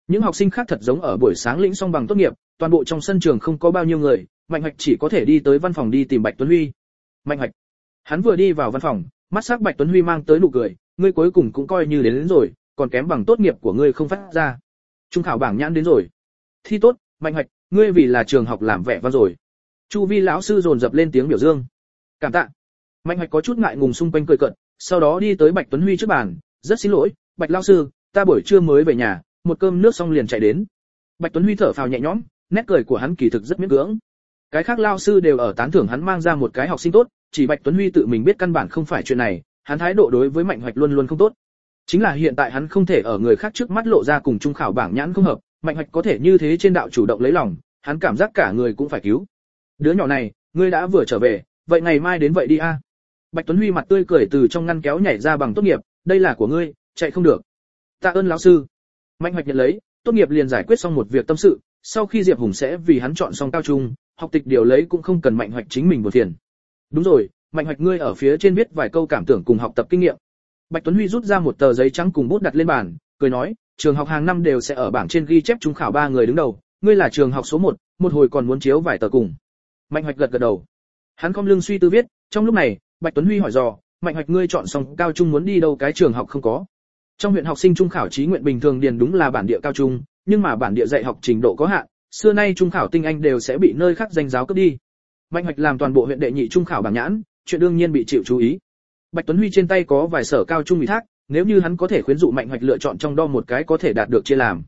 Những học sinh khác thật giống ở buổi sáng lĩnh xong bằng tốt nghiệp, toàn bộ trong sân trường không có bao nhiêu người, Mạnh Hoạch chỉ có thể đi tới văn phòng đi tìm Bạch Tuấn Huy. Mạnh Hoạch. Hắn vừa đi vào văn phòng, mắt sắc Bạch Tuấn Huy mang tới nụ cười, ngươi cuối cùng cũng coi như đến rồi, còn kém bằng tốt nghiệp của ngươi không phát ra. Trung khảo bảng nhãn đến rồi. Thi tốt, Mạnh Hoạch, ngươi vì là trường học làm vẻ vang rồi. Chu vi lão sư dồn dập lên tiếng biểu dương. Cảm tạ. Mạnh Hoạch có chút ngại ngùng xung quanh cười cợt, sau đó đi tới Bạch Tuấn Huy trước bàn, rất xin lỗi, Bạch lão sư, ta buổi trưa mới về nhà, một cơm nước xong liền chạy đến. Bạch Tuấn Huy thở phào nhẹ nhõm, nét cười của hắn kỳ thực rất miễn cưỡng. Cái khác lão sư đều ở tán thưởng hắn mang ra một cái học sinh tốt, chỉ Bạch Tuấn Huy tự mình biết căn bản không phải chuyện này, hắn thái độ đối với Mạnh Hoạch luôn luôn không tốt. Chính là hiện tại hắn không thể ở người khác trước mắt lộ ra cùng trung khảo bảng nhãn không hợp, Mạnh Hoạch có thể như thế trên đạo chủ động lấy lòng, hắn cảm giác cả người cũng phải cứu. Đứa nhỏ này, ngươi đã vừa trở về, vậy ngày mai đến vậy đi a. Bạch Tuấn Huy mặt tươi cười từ trong ngăn kéo nhảy ra bằng tốt nghiệp, đây là của ngươi, chạy không được. Tạ ơn lão sư. Mạnh Hoạch nhận lấy, tốt nghiệp liền giải quyết xong một việc tâm sự, sau khi Diệp Hùng sẽ vì hắn chọn xong cao trung, học tịch điều lấy cũng không cần Mạnh Hoạch chính mình buồn phiền. Đúng rồi, Mạnh Hoạch ngươi ở phía trên viết vài câu cảm tưởng cùng học tập kinh nghiệm. Bạch Tuấn Huy rút ra một tờ giấy trắng cùng bút đặt lên bàn, cười nói, trường học hàng năm đều sẽ ở bảng trên ghi chép trung khảo 3 người đứng đầu, ngươi là trường học số 1, một hồi còn muốn chiếu vài tờ cùng. Mạnh Hoạch gật gật đầu. Hắn khom lưng suy tư viết, trong lúc này, Bạch Tuấn Huy hỏi dò, Mạnh Hoạch ngươi chọn xong cao trung muốn đi đâu cái trường học không có? Trong huyện học sinh trung khảo chí nguyện bình thường điền đúng là bản địa cao trung, nhưng mà bản địa dạy học trình độ có hạn, xưa nay trung khảo tinh anh đều sẽ bị nơi khác danh giáo cướp đi. Mạnh Hoạch làm toàn bộ huyện đệ nhị trung khảo bảng nhãn, chuyện đương nhiên bị chịu chú ý. Bạch Tuấn Huy trên tay có vài sở cao trung ủy thác, nếu như hắn có thể khuyến dụ Mạnh Hoạch lựa chọn trong đó một cái có thể đạt được chia làm.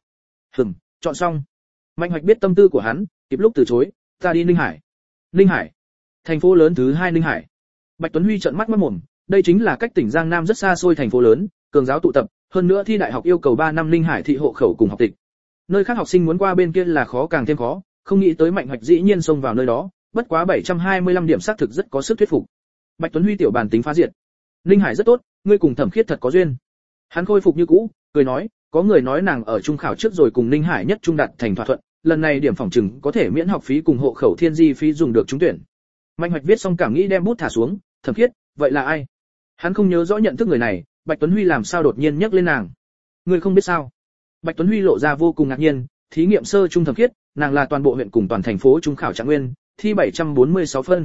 Chọn xong. Mạnh Hoạch biết tâm tư của hắn, kịp lúc từ chối, ta đi Ninh Hải. Ninh Hải, thành phố lớn thứ 2 Ninh Hải. Bạch Tuấn Huy trợn mắt mồm, đây chính là cách tỉnh Giang Nam rất xa xôi thành phố lớn, cường giáo tụ tập, hơn nữa thi đại học yêu cầu 3 năm Ninh Hải thị hộ khẩu cùng học tịch. Nơi khác học sinh muốn qua bên kia là khó càng thêm khó, không nghĩ tới Mạnh Hoạch dĩ nhiên xông vào nơi đó, bất quá 725 điểm xác thực rất có sức thuyết phục. Bạch Tuấn Huy tiểu bản tính phá diệt. Ninh Hải rất tốt, ngươi cùng Thẩm Khiết thật có duyên. Hắn khôi phục như cũ, cười nói, có người nói nàng ở trung khảo trước rồi cùng Ninh Hải nhất trung đạt thành thỏa thuận, lần này điểm phỏng chừng có thể miễn học phí cùng hộ khẩu thiên di phí dùng được trúng tuyển. Mạnh Hoạch viết xong cảm nghĩ đem bút thả xuống, Thẩm Khiết, vậy là ai? Hắn không nhớ rõ nhận thức người này, Bạch Tuấn Huy làm sao đột nhiên nhắc lên nàng? Ngươi không biết sao? Bạch Tuấn Huy lộ ra vô cùng ngạc nhiên, thí nghiệm sơ trung Thẩm Khiết, nàng là toàn bộ huyện cùng toàn thành phố trung khảo trạng nguyên, thi 746 phân.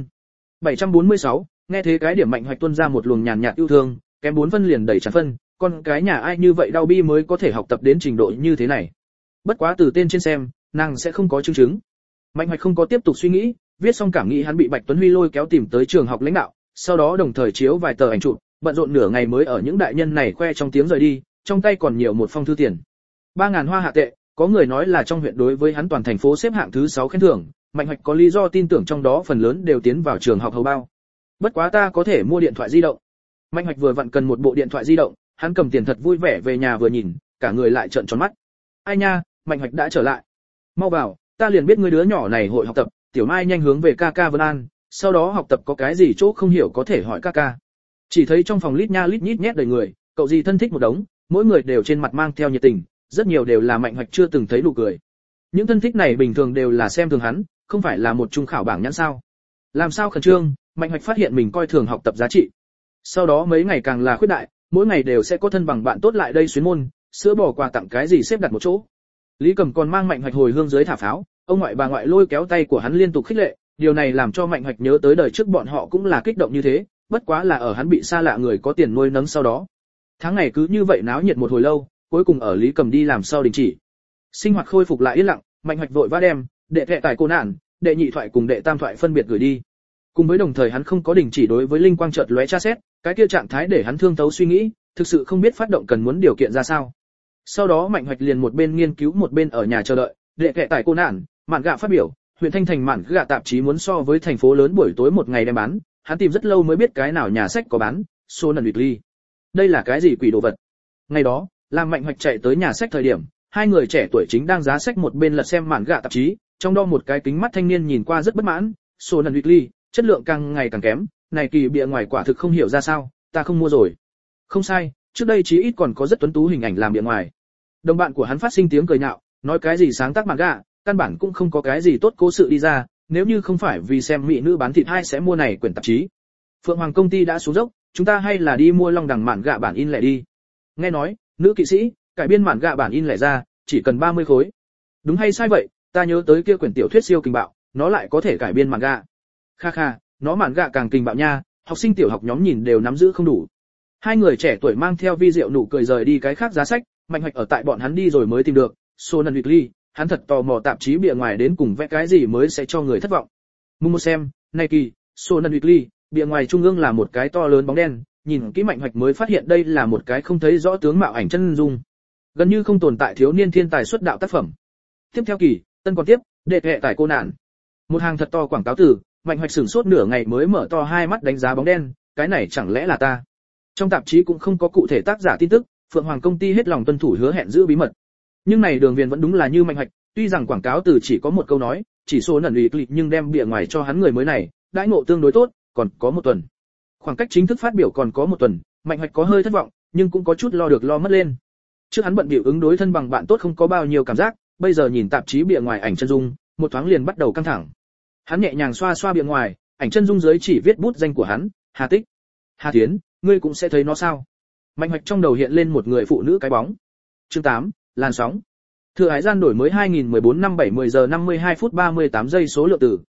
746, nghe thế cái điểm Mạnh Hoạch tuôn ra một luồng nhàn nhạt yêu thương, kém 4 phân liền đẩy tràn phân, con cái nhà ai như vậy đau bi mới có thể học tập đến trình độ như thế này. Bất quá từ tên trên xem, nàng sẽ không có chứng chứng. Mạnh Hoạch không có tiếp tục suy nghĩ, viết xong cảm nghĩ hắn bị Bạch Tuấn Huy lôi kéo tìm tới trường học lãnh đạo, sau đó đồng thời chiếu vài tờ ảnh chụp, bận rộn nửa ngày mới ở những đại nhân này khoe trong tiếng rời đi, trong tay còn nhiều một phong thư tiền. 3000 hoa hạ tệ, có người nói là trong huyện đối với hắn toàn thành phố xếp hạng thứ 6 khen thưởng, Mạnh Hoạch có lý do tin tưởng trong đó phần lớn đều tiến vào trường học hầu bao. Bất quá ta có thể mua điện thoại di động. Mạnh Hoạch vừa vặn cần một bộ điện thoại di động, hắn cầm tiền thật vui vẻ về nhà vừa nhìn, cả người lại trợn tròn mắt. Ai nha, Mạnh Hoạch đã trở lại. Mau vào, ta liền biết ngươi đứa nhỏ này hội học tập, Tiểu Mai nhanh hướng về ca Vân An, sau đó học tập có cái gì chỗ không hiểu có thể hỏi ca. Chỉ thấy trong phòng lít nha lít nhít nhét đầy người, cậu gì thân thích một đống, mỗi người đều trên mặt mang theo nhiệt tình, rất nhiều đều là Mạnh Hoạch chưa từng thấy nụ cười. Những thân thích này bình thường đều là xem thường hắn, không phải là một trung khảo bảng nhãn sao? Làm sao khẩn trương, Mạnh Hoạch phát hiện mình coi thường học tập giá trị. Sau đó mấy ngày càng là khuyết đại, mỗi ngày đều sẽ có thân bằng bạn tốt lại đây xuyến môn, sữa bò quà tặng cái gì xếp đặt một chỗ. Lý Cầm còn mang Mạnh Hoạch hồi hương dưới thả pháo, ông ngoại bà ngoại lôi kéo tay của hắn liên tục khích lệ, điều này làm cho Mạnh Hoạch nhớ tới đời trước bọn họ cũng là kích động như thế, bất quá là ở hắn bị xa lạ người có tiền nuôi nấng sau đó. Tháng ngày cứ như vậy náo nhiệt một hồi lâu, cuối cùng ở Lý Cầm đi làm sau đình chỉ. Sinh hoạt khôi phục lại yên lặng, Mạnh Hoạch vội vã đem đệ thệ tài cô nạn, đệ nhị thoại cùng đệ tam thoại phân biệt gửi đi. Cùng với đồng thời hắn không có đình chỉ đối với linh quang chợt lóe tra xét, cái kia trạng thái để hắn thương thấu suy nghĩ, thực sự không biết phát động cần muốn điều kiện ra sao. Sau đó Mạnh Hoạch liền một bên nghiên cứu một bên ở nhà chờ đợi, đệ thệ tài cô nạn, mạn gạ phát biểu, huyện Thanh Thành mạn gạ tạp chí muốn so với thành phố lớn buổi tối một ngày đem bán, hắn tìm rất lâu mới biết cái nào nhà sách có bán, Sonan Weekly. Đây là cái gì quỷ đồ vật? Ngày đó, làm Mạnh Hoạch chạy tới nhà sách thời điểm, hai người trẻ tuổi chính đang giá sách một bên lật xem mạn gạ tạp chí, trong đó một cái kính mắt thanh niên nhìn qua rất bất mãn, Sonan Weekly, chất lượng càng ngày càng kém, này kỳ bìa ngoài quả thực không hiểu ra sao, ta không mua rồi. Không sai, trước đây chí ít còn có rất tuấn tú hình ảnh làm bìa ngoài. Đồng bạn của hắn phát sinh tiếng cười nhạo, nói cái gì sáng tác mạn gạ, căn bản cũng không có cái gì tốt cố sự đi ra, nếu như không phải vì xem mỹ nữ bán thịt hay sẽ mua này quyển tạp chí. Phượng Hoàng công ty đã xuống dốc, chúng ta hay là đi mua Long Đằng mạn gạ bản in lẻ đi. Nghe nói, nữ kỵ sĩ cải biên mạn gạ bản in lẻ ra, chỉ cần 30 khối. Đúng hay sai vậy, ta nhớ tới kia quyển tiểu thuyết siêu kinh bạo, nó lại có thể cải biên manga. Kha kha, nó manga càng kinh bạo nha, học sinh tiểu học nhóm nhìn đều nắm giữ không đủ. Hai người trẻ tuổi mang theo vi diệu nụ cười rời đi cái khác giá sách, Mạnh Hoạch ở tại bọn hắn đi rồi mới tìm được Shonen Weekly, hắn thật tò mò tạp chí bìa ngoài đến cùng vẽ cái gì mới sẽ cho người thất vọng. Mùng một xem, này kỳ, Shonen Weekly, bìa ngoài trung ương là một cái to lớn bóng đen, nhìn kỹ Mạnh Hoạch mới phát hiện đây là một cái không thấy rõ tướng mạo ảnh chân dung. Gần như không tồn tại thiếu niên thiên tài xuất đạo tác phẩm. Tiếp theo kỳ, tân còn tiếp, đệ hệ tải cô nạn. Một hàng thật to quảng cáo từ, Mạnh Hoạch sửng sốt nửa ngày mới mở to hai mắt đánh giá bóng đen, cái này chẳng lẽ là ta? Trong tạp chí cũng không có cụ thể tác giả tin tức, Phượng Hoàng công ty hết lòng tuân thủ hứa hẹn giữ bí mật. Nhưng này Đường Viền vẫn đúng là như Mạnh Hoạch, tuy rằng quảng cáo từ chỉ có một câu nói, chỉ số nần ủy clip nhưng đem bìa ngoài cho hắn người mới này, đãi ngộ tương đối tốt, còn có một tuần. Khoảng cách chính thức phát biểu còn có một tuần, Mạnh Hoạch có hơi thất vọng, nhưng cũng có chút lo được lo mất lên. Trước hắn bận bịu ứng đối thân bằng bạn tốt không có bao nhiêu cảm giác, bây giờ nhìn tạp chí bìa ngoài ảnh chân dung, một thoáng liền bắt đầu căng thẳng. Hắn nhẹ nhàng xoa xoa bìa ngoài, ảnh chân dung dưới chỉ viết bút danh của hắn, Hà Tích. Hà Thiến, ngươi cũng sẽ thấy nó sao? Mạnh Hoạch trong đầu hiện lên một người phụ nữ cái bóng. Chương 8, làn sóng. Thừa Hải gian đổi mới 2014 năm 7:10 giờ 52 phút 38 giây số lượng từ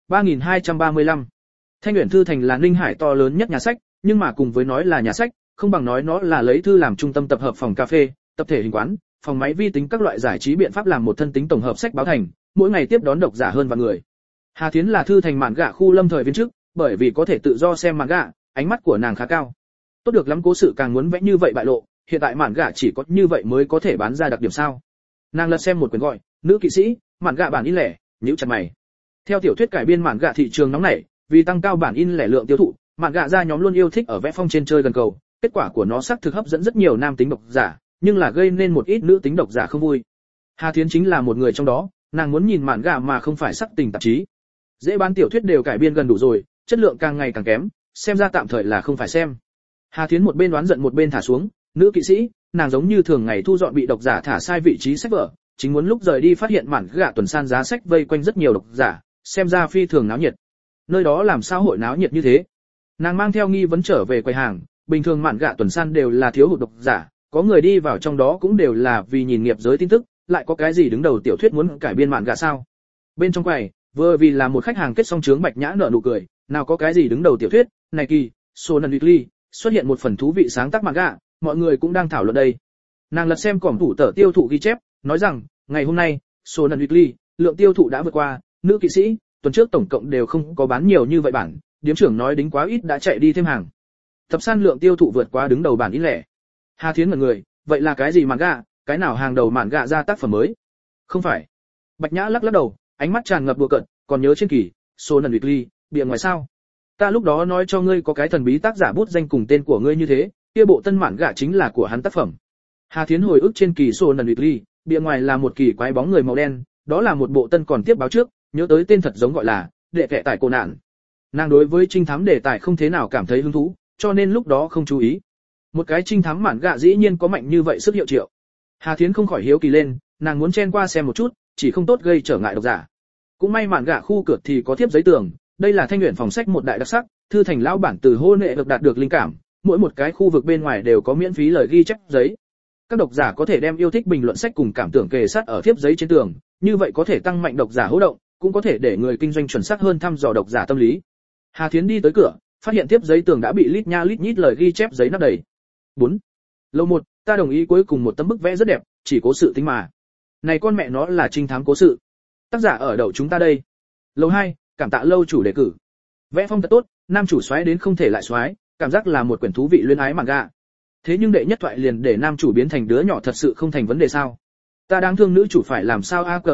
3235. Thanh Uyển Thư Thành là Ninh Hải to lớn nhất nhà sách, nhưng mà cùng với nói là nhà sách, không bằng nói nó là lấy thư làm trung tâm tập hợp phòng cà phê, tập thể hình quán, phòng máy vi tính các loại giải trí biện pháp làm một thân tính tổng hợp sách báo thành, mỗi ngày tiếp đón độc giả hơn vạn người. Hà Thiến là Thư Thành mạn gạ khu lâm thời viên chức, bởi vì có thể tự do xem mạn gạ, ánh mắt của nàng khá cao. Tốt được lắm, cố sự càng muốn vẽ như vậy bại lộ, hiện tại mạn gạ chỉ có như vậy mới có thể bán ra đặc điểm sao? Nàng lật xem một quyển gọi Nữ kỵ sĩ, mạn gạ bản in lẻ, nhíu chặt mày. Theo tiểu thuyết cải biên mạn gạ thị trường nóng nảy, vì tăng cao bản in lẻ lượng tiêu thụ, mạn gạ ra nhóm luôn yêu thích ở vẽ phong trên chơi gần cầu, kết quả của nó xác thực hấp dẫn rất nhiều nam tính độc giả, nhưng là gây nên một ít nữ tính độc giả không vui. Hà Thiến chính là một người trong đó, nàng muốn nhìn mạn gạ mà không phải sắc tình tạp chí. Dễ bán tiểu thuyết đều cải biên gần đủ rồi, chất lượng càng ngày càng kém, xem ra tạm thời là không phải xem. Hà Thiến một bên đoán giận một bên thả xuống, Nữ kỵ sĩ, nàng giống như thường ngày thu dọn bị độc giả thả sai vị trí sách vở, chính muốn lúc rời đi phát hiện mạn gạ tuần san giá sách vây quanh rất nhiều độc giả, xem ra phi thường náo nhiệt. Nơi đó làm sao hội náo nhiệt như thế? Nàng mang theo nghi vấn trở về quầy hàng, bình thường mạn gạ tuần san đều là thiếu hụt độc giả, có người đi vào trong đó cũng đều là vì nhìn nghiệp giới tin tức, lại có cái gì đứng đầu tiểu thuyết muốn cải biên mạn gạ sao? Bên trong quầy, vừa vì là một khách hàng kết xong chướng Bạch Nhã nở nụ cười, nào có cái gì đứng đầu tiểu thuyết, này kỳ, Shonen Weekly, xuất hiện một phần thú vị sáng tác mạn gạ, mọi người cũng đang thảo luận đây. Nàng lật xem cỏm thủ tờ tiêu thụ ghi chép, nói rằng, ngày hôm nay, Shonen Weekly, lượng tiêu thụ đã vượt qua Nữ kỵ sĩ, tuần trước tổng cộng đều không có bán nhiều như vậy bản, điếm trưởng nói đính quá ít đã chạy đi thêm hàng. Tập san lượng tiêu thụ vượt qua đứng đầu bản in lẻ. Hà Thiến ngẩn người, vậy là cái gì mạn gạ, cái nào hàng đầu mạn gạ ra tác phẩm mới? Không phải. Bạch Nhã lắc lắc đầu, ánh mắt tràn ngập đùa cợt, còn nhớ trên kỳ, Shonen Weekly, bìa ngoài sao? Ta lúc đó nói cho ngươi có cái thần bí tác giả bút danh cùng tên của ngươi như thế, kia bộ tân mạn gạ chính là của hắn tác phẩm. Hà Thiến hồi ức trên kỳ Shonen Weekly, bìa ngoài là một kỳ quái bóng người màu đen, đó là một bộ tân còn tiếp báo trước, nhớ tới tên thật giống gọi là Đệ Kệ Tải Cô Nạn. Nàng đối với trinh thám đề tài không thế nào cảm thấy hứng thú, cho nên lúc đó không chú ý. Một cái trinh thám mạn gạ dĩ nhiên có mạnh như vậy sức hiệu triệu. Hà Thiến không khỏi hiếu kỳ lên, nàng muốn chen qua xem một chút, chỉ không tốt gây trở ngại độc giả. Cũng may mạn gạ khu cửa thì có thiếp giấy tường, đây là Thanh Uyển phòng sách một đại đặc sắc, Thư Thành lão bản từ hôn nghệ được đạt được linh cảm, mỗi một cái khu vực bên ngoài đều có miễn phí lời ghi chép giấy. Các độc giả có thể đem yêu thích bình luận sách cùng cảm tưởng kề sát ở thiếp giấy trên tường, như vậy có thể tăng mạnh độc giả hỗ động, cũng có thể để người kinh doanh chuẩn xác hơn thăm dò độc giả tâm lý. Hà Thiến đi tới cửa, phát hiện thiếp giấy tường đã bị lít nha lít nhít lời ghi chép giấy nắp đầy. 4. Lầu 1, ta đồng ý cuối cùng một tấm bức vẽ rất đẹp, chỉ cố sự tính mà. Này con mẹ nó là trinh thám cố sự. Tác giả ở đậu chúng ta đây. Lầu 2, cảm tạ lâu chủ đề cử. Vẽ phong thật tốt, nam chủ xoáy đến không thể lại xoáy, cảm giác là một quyển thú vị luyến ái manga. Thế nhưng đệ nhất thoại liền để nam chủ biến thành đứa nhỏ thật sự không thành vấn đề sao? Ta đáng thương nữ chủ phải làm sao ag.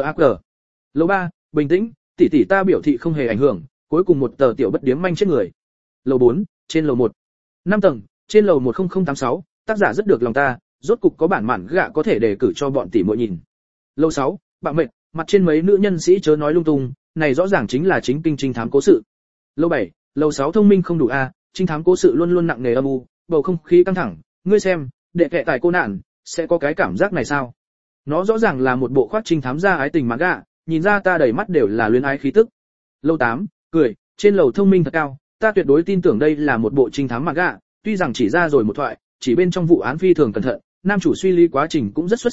Lầu 3, bình tĩnh, tỷ tỷ ta biểu thị không hề ảnh hưởng, cuối cùng một tờ tiểu bất điếm manh chết người. Lầu 4, trên lầu 1. 5 tầng, trên lầu 10086, tác giả rất được lòng ta, rốt cục có bản mạn gạ có thể đề cử cho bọn tỷ muội nhìn. Lầu 6, bạn mệt, mặt trên mấy nữ nhân sĩ chớ nói lung tung, này rõ ràng chính là chính kinh trinh thám cố sự. Lầu 7, lầu 6 thông minh không đủ a, trinh thám cố sự luôn luôn nặng nề âm u, bầu không khí căng thẳng, ngươi xem, Đệ Kệ Tải Cô Nạn, sẽ có cái cảm giác này sao? Nó rõ ràng là một bộ khoác trinh thám gia ái tình manga, nhìn ra ta đầy mắt đều là luyến ái khí tức. Lầu 8, cười, trên lầu thông minh thật cao, ta tuyệt đối tin tưởng đây là một bộ trinh thám manga, tuy rằng chỉ ra rồi một thoại, chỉ bên trong vụ án phi thường cẩn thận, nam chủ suy lý quá trình cũng rất xuất sắc,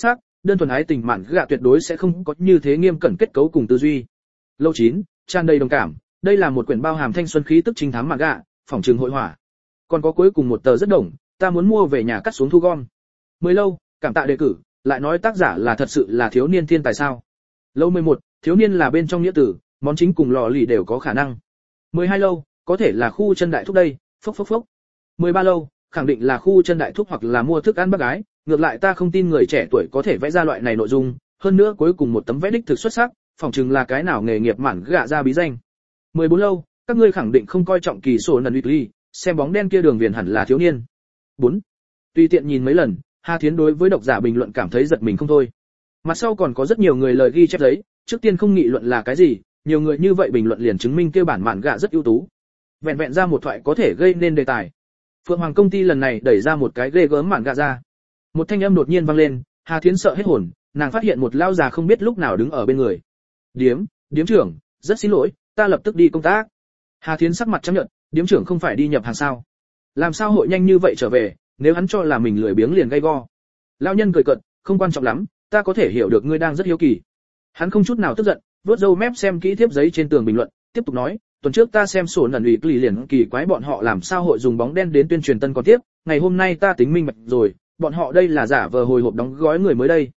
đơn thuần ái tình mạn gạ tuyệt đối sẽ không có như thế nghiêm cẩn kết cấu cùng tư duy. Lâu 9, tràn đầy đồng cảm, đây là một quyển bao hàm thanh xuân khí tức trinh thám mạn gạ, phòng trường hội họa. Còn có cuối cùng một tờ rất đồng, ta muốn mua về nhà cắt xuống thu gom. 10 lâu, cảm tạ đề cử, lại nói tác giả là thật sự là thiếu niên thiên tài sao? Lâu 11, thiếu niên là bên trong nghĩa tử, món chính cùng lò lì đều có khả năng. 12 lâu, có thể là khu chân đại thúc đây, phốc phốc phốc. 13 lâu, khẳng định là khu chân đại thúc hoặc là mua thức ăn bác gái, ngược lại ta không tin người trẻ tuổi có thể vẽ ra loại này nội dung, hơn nữa cuối cùng một tấm vẽ đích thực xuất sắc, phỏng chừng là cái nào nghề nghiệp mạn gạ ra bí danh. 14 lâu, các ngươi khẳng định không coi trọng kỳ sổ nần weekly, xem bóng đen kia đường viền hẳn là thiếu niên. 4. Tùy tiện nhìn mấy lần, Hà Thiến đối với độc giả bình luận cảm thấy giật mình không thôi. Mặt sau còn có rất nhiều người lời ghi chép giấy, trước tiên không nghị luận là cái gì, nhiều người như vậy bình luận liền chứng minh kêu bản mạn gạ rất ưu tú. Vẹn vẹn ra một thoại có thể gây nên đề tài. Phượng Hoàng công ty lần này đẩy ra một cái ghê gớm mạn gạ ra. Một thanh âm đột nhiên vang lên, Hà Thiến sợ hết hồn, nàng phát hiện một lao già không biết lúc nào đứng ở bên người. Điếm trưởng, rất xin lỗi, ta lập tức đi công tác. Hà Thiến sắc mặt trắng nhợt, điếm trưởng không phải đi nhập hàng sao? Làm sao hội nhanh như vậy trở về, nếu hắn cho là mình lười biếng liền gay go. Lão nhân cười cợt, không quan trọng lắm, ta có thể hiểu được ngươi đang rất hiếu kỳ. Hắn không chút nào tức giận, vuốt râu mép xem kỹ thiếp giấy trên tường bình luận, tiếp tục nói, tuần trước ta xem sổ nần ủy liền kỳ quái bọn họ làm sao hội dùng bóng đen đến tuyên truyền tân còn tiếp, ngày hôm nay ta tính minh bạch rồi, bọn họ đây là giả vờ hồi hộp đóng gói người mới đây.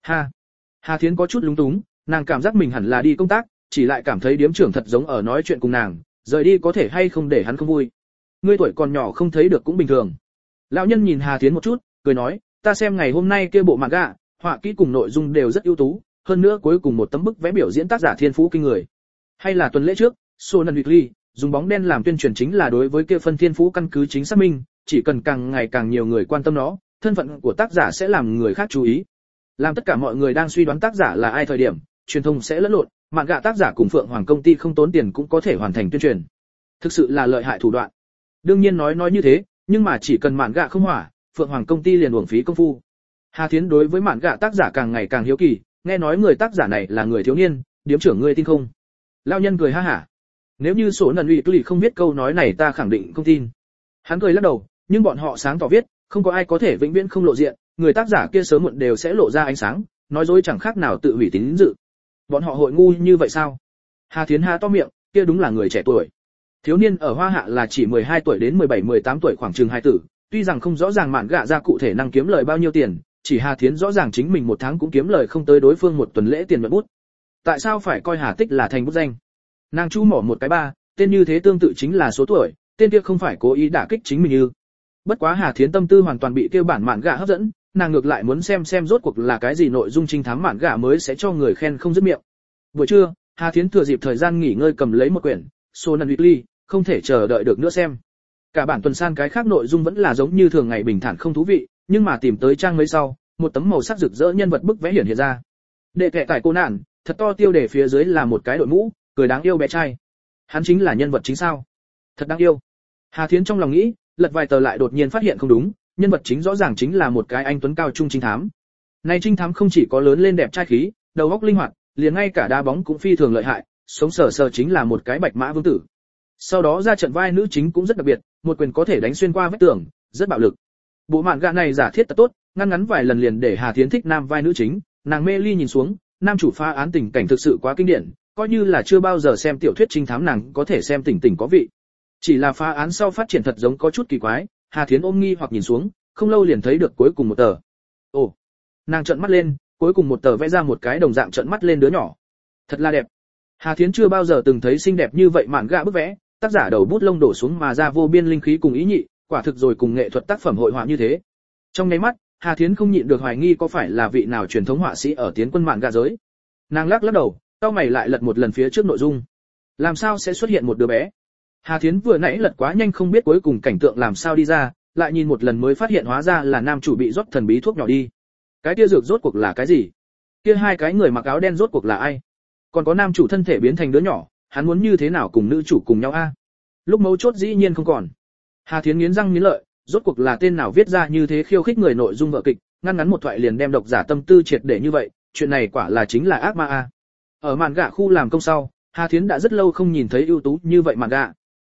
Hà Thiến có chút lúng túng, nàng cảm giác mình hẳn là đi công tác, chỉ lại cảm thấy điếm trưởng thật giống ở nói chuyện cùng nàng, rời đi có thể hay không để hắn không vui. Ngươi tuổi còn nhỏ không thấy được cũng bình thường. Lão nhân nhìn Hà Thiến một chút, cười nói, ta xem ngày hôm nay kia bộ mạn gạ, họa kỹ cùng nội dung đều rất ưu tú, hơn nữa cuối cùng một tấm bức vẽ biểu diễn tác giả thiên phú kinh người. Hay là tuần lễ trước, Sonan Weekly dùng bóng đen làm tuyên truyền chính là đối với kia phân thiên phú căn cứ chính xác minh, chỉ cần càng ngày càng nhiều người quan tâm nó, thân phận của tác giả sẽ làm người khác chú ý. Làm tất cả mọi người đang suy đoán tác giả là ai thời điểm, truyền thông sẽ lẫn lộn, mạn gạ tác giả cùng Phượng Hoàng công ty không tốn tiền cũng có thể hoàn thành tuyên truyền. Thực sự là lợi hại thủ đoạn. Đương nhiên nói như thế, nhưng mà chỉ cần mạn gạ không hỏa, Phượng Hoàng công ty liền uổng phí công phu. Hà Thiến đối với mạn gạ tác giả càng ngày càng hiếu kỳ, nghe nói người tác giả này là người thiếu niên, điếm trưởng ngươi tin không? Lão nhân cười ha hả. Nếu như số nần ủy không biết câu nói này ta khẳng định không tin. Hắn cười lắc đầu, nhưng bọn họ sáng tỏ viết, không có ai có thể vĩnh viễn không lộ diện, người tác giả kia sớm muộn đều sẽ lộ ra ánh sáng, nói dối chẳng khác nào tự hủy tín dự. Bọn họ hội ngu như vậy sao? Hà Thiến há to miệng, kia đúng là người trẻ tuổi. Thiếu niên ở Hoa Hạ là chỉ 12 tuổi đến 17-18 tuổi khoảng chừng hai tử, tuy rằng không rõ ràng mạn gạ ra cụ thể năng kiếm lời bao nhiêu tiền, chỉ Hà Thiến rõ ràng chính mình một tháng cũng kiếm lời không tới đối phương một tuần lễ tiền nhuận bút. Tại sao phải coi Hà Tích là thành bút danh? Nàng chu mỏ một cái ba, tên như thế tương tự chính là số tuổi, tên kia không phải cố ý đả kích chính mình như. Bất quá Hà Thiến tâm tư hoàn toàn bị kia bản mạn gạ hấp dẫn, nàng ngược lại muốn xem rốt cuộc là cái gì nội dung trinh thám mạn gạ mới sẽ cho người khen không dứt miệng. Buổi trưa, Hà Thiến thừa dịp thời gian nghỉ ngơi cầm lấy một quyển Sonan Weekly, không thể chờ đợi được nữa xem. Cả bản tuần san cái khác nội dung vẫn là giống như thường ngày bình thản không thú vị, nhưng mà tìm tới trang mấy sau, một tấm màu sắc rực rỡ nhân vật bức vẽ hiện ra. Đệ kệ tải cô nạn, thật to tiêu đề phía dưới là một cái đội mũ, cười đáng yêu bé trai. Hắn chính là nhân vật chính sao? Thật đáng yêu. Hà Thiến trong lòng nghĩ, lật vài tờ lại đột nhiên phát hiện không đúng, nhân vật chính rõ ràng chính là một cái anh tuấn cao trung trinh thám. Này trinh thám không chỉ có lớn lên đẹp trai khí, đầu óc linh hoạt, liền ngay cả đá bóng cũng phi thường lợi hại, sống sờ sờ chính là một cái bạch mã vương tử. Sau đó ra trận vai nữ chính cũng rất đặc biệt, một quyền có thể đánh xuyên qua vách tường, rất bạo lực. Bộ mạn gạ này giả thiết thật tốt, ngăn ngắn vài lần liền để Hà Thiến thích nam vai nữ chính, nàng mê ly nhìn xuống, nam chủ phá án tình cảnh thực sự quá kinh điển, coi như là chưa bao giờ xem tiểu thuyết trinh thám nàng có thể xem tỉnh tỉnh có vị. Chỉ là phá án sau phát triển thật giống có chút kỳ quái, Hà Thiến ôm nghi hoặc nhìn xuống, không lâu liền thấy được cuối cùng một tờ. Ồ, nàng trợn mắt lên, cuối cùng một tờ vẽ ra một cái đồng dạng trợn mắt lên đứa nhỏ. Thật là đẹp. Hà Thiến chưa bao giờ từng thấy xinh đẹp như vậy mạn gạ bức vẽ, tác giả đầu bút lông đổ xuống mà ra vô biên linh khí cùng ý nhị, quả thực rồi cùng nghệ thuật tác phẩm hội họa như thế. Trong nháy mắt, Hà Thiến không nhịn được hoài nghi có phải là vị nào truyền thống họa sĩ ở tiến quân mạn gạ giới. Nàng lắc đầu, cau mày lại lật một lần phía trước nội dung. Làm sao sẽ xuất hiện một đứa bé? Hà Thiến vừa nãy lật quá nhanh không biết cuối cùng cảnh tượng làm sao đi ra, lại nhìn một lần mới phát hiện hóa ra là nam chủ bị rót thần bí thuốc nhỏ đi. Cái kia dược rốt cuộc là cái gì? Kia hai cái người mặc áo đen rốt cuộc là ai? Còn có nam chủ thân thể biến thành đứa nhỏ, hắn muốn như thế nào cùng nữ chủ cùng nhau a? Lúc mấu chốt dĩ nhiên không còn. Hà Thiến nghiến răng nghiến lợi, rốt cuộc là tên nào viết ra như thế khiêu khích người nội dung vở kịch, ngăn ngắn một thoại liền đem độc giả tâm tư triệt để như vậy, chuyện này quả là chính là ác ma a. Ở mạn gạ khu làm công sau, Hà Thiến đã rất lâu không nhìn thấy ưu tú như vậy mạn gạ.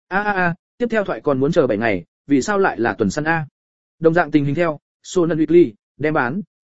Tiếp theo thoại còn muốn chờ 7 ngày, vì sao lại là tuần săn a? Đồng dạng tình hình theo, Sonan Weekly đem bán,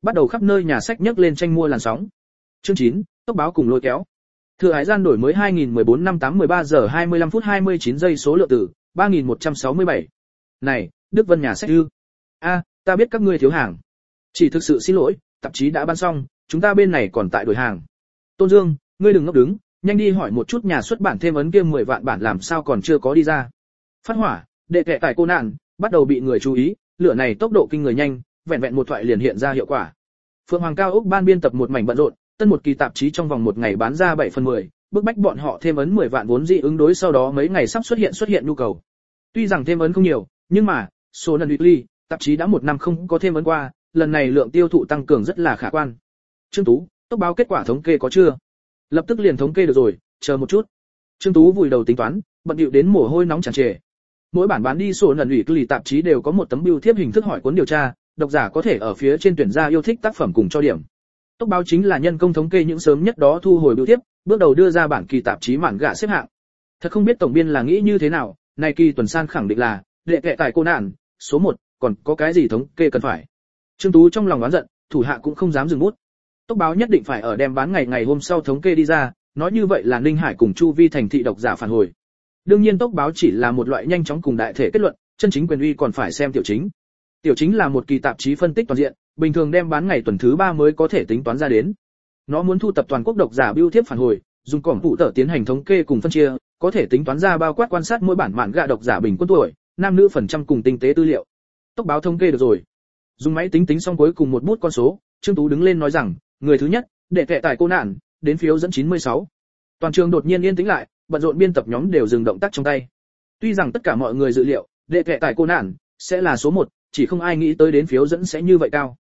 bắt đầu khắp nơi nhà sách nhấc lên tranh mua làn sóng. Chương 9, tốc báo cùng lôi kéo. Thừa hải gian đổi mới 2014 năm 8:13 giờ 25 phút 29 giây số lượng tử 3167. Này, Đức Vân nhà sách ư? Ta biết các ngươi thiếu hàng. Chỉ thực sự xin lỗi, tạp chí đã bán xong, chúng ta bên này còn tại đổi hàng. Tôn Dương, ngươi đừng ngốc đứng, nhanh đi hỏi một chút nhà xuất bản thêm ấn kia 10 vạn bản làm sao còn chưa có đi ra. Phát hỏa, đệ kệ tại cô nạn, bắt đầu bị người chú ý, lửa này tốc độ kinh người nhanh, vẹn vẹn một thoại liền hiện ra hiệu quả. Phượng Hoàng Cao Ốc ban biên tập một mảnh bận rộn, tân một kỳ tạp chí trong vòng một ngày bán ra 7/10, bức bách bọn họ thêm ấn 10 vạn vốn dĩ ứng đối sau đó mấy ngày sắp xuất hiện nhu cầu. Tuy rằng thêm ấn không nhiều, nhưng mà, số lần weekly, tạp chí đã một năm không có thêm ấn qua, lần này lượng tiêu thụ tăng cường rất là khả quan. Trương Tú, tốc báo kết quả thống kê có chưa? Lập tức liền thống kê được rồi, chờ một chút. Trương Tú vùi đầu tính toán, bận bịu đến mồ hôi nóng tràn trề. Mỗi bản bán đi số lần weekly tạp chí đều có một tấm bưu thiếp hình thức hỏi cuốn điều tra, độc giả có thể ở phía trên tuyển ra yêu thích tác phẩm cùng cho điểm. Tốc báo chính là nhân công thống kê những sớm nhất đó thu hồi bưu thiếp, bước đầu đưa ra bản kỳ tạp chí mạn gạ xếp hạng. Thật không biết tổng biên là nghĩ như thế nào, này kỳ tuần san khẳng định là đệ kệ tại cô nạn, số 1, còn có cái gì thống kê cần phải. Trương Tú trong lòng oán giận, thủ hạ cũng không dám dừng bút. Tốc báo nhất định phải ở đem bán ngày hôm sau thống kê đi ra, nói như vậy là Ninh Hải cùng Chu Vi thành thị độc giả phản hồi. Đương nhiên tốc báo chỉ là một loại nhanh chóng cùng đại thể kết luận, chân chính quyền uy còn phải xem tiểu chính. Tiểu chính là một kỳ tạp chí phân tích toàn diện, bình thường đem bán ngày tuần thứ 3 mới có thể tính toán ra đến. Nó muốn thu tập toàn quốc độc giả bưu thiếp phản hồi, dùng cổng phụ tờ tiến hành thống kê cùng phân chia, có thể tính toán ra bao quát quan sát mỗi bản mạn gạ độc giả bình quân tuổi, nam nữ phần trăm cùng tinh tế tư liệu. Tốc báo thống kê được rồi. Dùng máy tính tính xong cuối cùng một bút con số, Trương Tú đứng lên nói rằng, người thứ nhất, đệ kệ tại cô nạn, đến phiếu dẫn 96. Toàn trường đột nhiên yên tĩnh lại, bận rộn biên tập nhóm đều dừng động tác trong tay. Tuy rằng tất cả mọi người dự liệu, đệ kệ tại cô nạn sẽ là số 1, chỉ không ai nghĩ tới đến phiếu dẫn sẽ như vậy cao.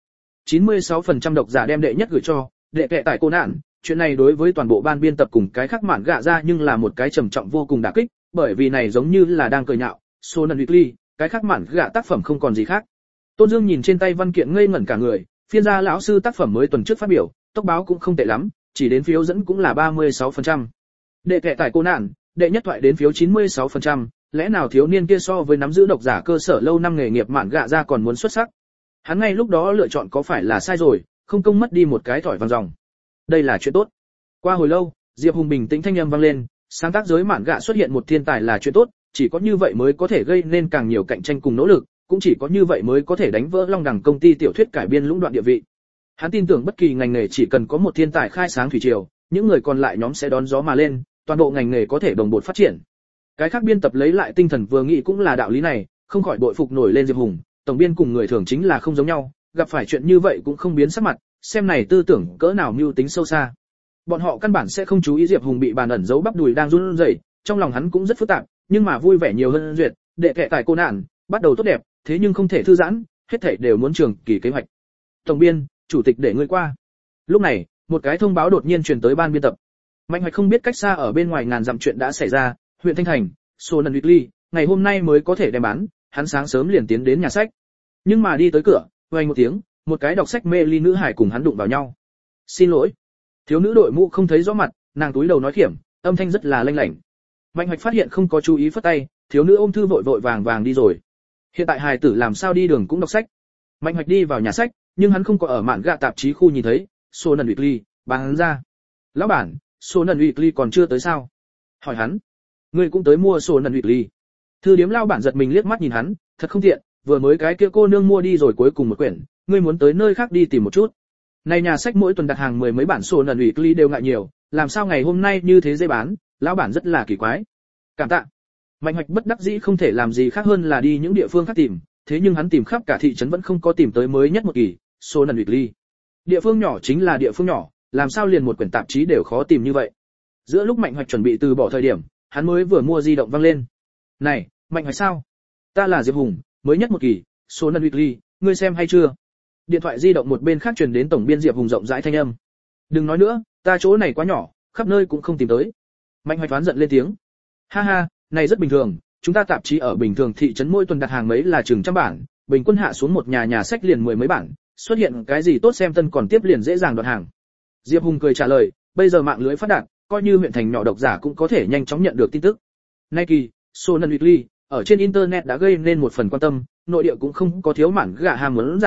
96% độc giả đem đệ nhất gửi cho đệ kệ tại cô nạn, chuyện này đối với toàn bộ ban biên tập cùng cái khác mạn gạ ra nhưng là một cái trầm trọng vô cùng đả kích, bởi vì này giống như là đang cười nhạo, số lần weekly, cái khác mạn gạ tác phẩm không còn gì khác. Tôn Dương nhìn trên tay văn kiện ngây ngẩn cả người, phiên gia lão sư tác phẩm mới tuần trước phát biểu, tốc báo cũng không tệ lắm, chỉ đến phiếu dẫn cũng là 36%. Đệ kệ tại cô nạn, đệ nhất thoại đến phiếu 96%, lẽ nào thiếu niên kia so với nắm giữ độc giả cơ sở lâu năm nghề nghiệp mạn gạ ra còn muốn xuất sắc. Hắn ngay lúc đó lựa chọn có phải là sai rồi, không công mất đi một cái thỏi vàng ròng. Đây là chuyện tốt. Qua hồi lâu, Diệp Hùng bình tĩnh thanh âm vang lên, sáng tác giới mạn gạ xuất hiện một thiên tài là chuyện tốt, chỉ có như vậy mới có thể gây nên càng nhiều cạnh tranh cùng nỗ lực, cũng chỉ có như vậy mới có thể đánh vỡ Long Đẳng công ty tiểu thuyết cải biên lũng đoạn địa vị. Hắn tin tưởng bất kỳ ngành nghề chỉ cần có một thiên tài khai sáng thủy triều, những người còn lại nhóm sẽ đón gió mà lên, toàn bộ ngành nghề có thể đồng bộ phát triển. Cái khác biên tập lấy lại tinh thần vừa nghĩ cũng là đạo lý này, không khỏi bội phục nổi lên Diệp Hùng, tổng biên cùng người thường chính là không giống nhau, gặp phải chuyện như vậy cũng không biến sắc mặt, xem này tư tưởng cỡ nào mưu tính sâu xa. Bọn họ căn bản sẽ không chú ý Diệp Hùng bị bàn ẩn giấu bắp đùi đang run rẩy, trong lòng hắn cũng rất phức tạp, nhưng mà vui vẻ nhiều hơn duyệt, đệ kệ tại cô nạn, bắt đầu tốt đẹp, thế nhưng không thể thư giãn, hết thảy đều muốn trường kỳ kế hoạch. Tổng biên, chủ tịch để ngươi qua. Lúc này, một cái thông báo đột nhiên truyền tới ban biên tập. Mạnh Hoạch không biết cách xa ở bên ngoài ngàn dặm chuyện đã xảy ra, huyện Thanh Thành, số lần weekly, ngày hôm nay mới có thể đem bán, hắn sáng sớm liền tiến đến nhà sách. Nhưng mà đi tới cửa, vang một tiếng, một cái đọc sách mê ly nữ hải cùng hắn đụng vào nhau. Xin lỗi. Thiếu nữ đội mũ không thấy rõ mặt, nàng túi đầu nói khiểm, âm thanh rất là lanh lảnh. Mạnh Hoạch phát hiện không có chú ý phất tay, thiếu nữ ôm thư vội vội vàng đi rồi. Hiện tại hài tử làm sao đi đường cũng đọc sách. Mạnh Hoạch đi vào nhà sách, nhưng hắn không có ở mạn gạ tạp chí khu nhìn thấy, số lần weekly, bán ra. Lão bản, số lần weekly còn chưa tới sao? Hỏi hắn. Ngươi cũng tới mua số lần weekly. Thư điếm lão bản giật mình liếc mắt nhìn hắn, thật không tiện, vừa mới cái kia cô nương mua đi rồi cuối cùng một quyển, ngươi muốn tới nơi khác đi tìm một chút. Này nhà sách mỗi tuần đặt hàng 10 mấy bản số lần weekly đều ngại nhiều, làm sao ngày hôm nay như thế dễ bán, lão bản rất là kỳ quái. Cảm tạ. Mạnh Hoạch bất đắc dĩ không thể làm gì khác hơn là đi những địa phương khác tìm, thế nhưng hắn tìm khắp cả thị trấn vẫn không có tìm tới mới nhất một kỳ, số lần weekly. Địa phương nhỏ chính là địa phương nhỏ, làm sao liền một quyển tạp chí đều khó tìm như vậy. Giữa lúc Mạnh Hoạch chuẩn bị từ bỏ thời điểm, hắn mới vừa mua di động vang lên. Này, Mạnh Hoạch sao? Ta là Diệp Hùng, mới nhất một kỳ, số lần weekly, ngươi xem hay chưa? Điện thoại di động một bên khác truyền đến tổng biên Diệp Hùng rộng rãi thanh âm. Đừng nói nữa, ta chỗ này quá nhỏ, khắp nơi cũng không tìm tới. Mạnh Hoạch oán giận lên tiếng. Ha ha, này rất bình thường, chúng ta tạp chí ở bình thường thị trấn mỗi tuần đặt hàng mấy là chừng trăm bản, bình quân hạ xuống một nhà sách liền 10 mấy bản, xuất hiện cái gì tốt xem tân còn tiếp liền dễ dàng đoạt hàng. Diệp Hùng cười trả lời, bây giờ mạng lưới phát đạt, coi như huyện thành nhỏ độc giả cũng có thể nhanh chóng nhận được tin tức. Nike, Sonan Weekly, ở trên internet đã gây nên một phần quan tâm, nội địa cũng không có thiếu mảng gạ ham muốn giả,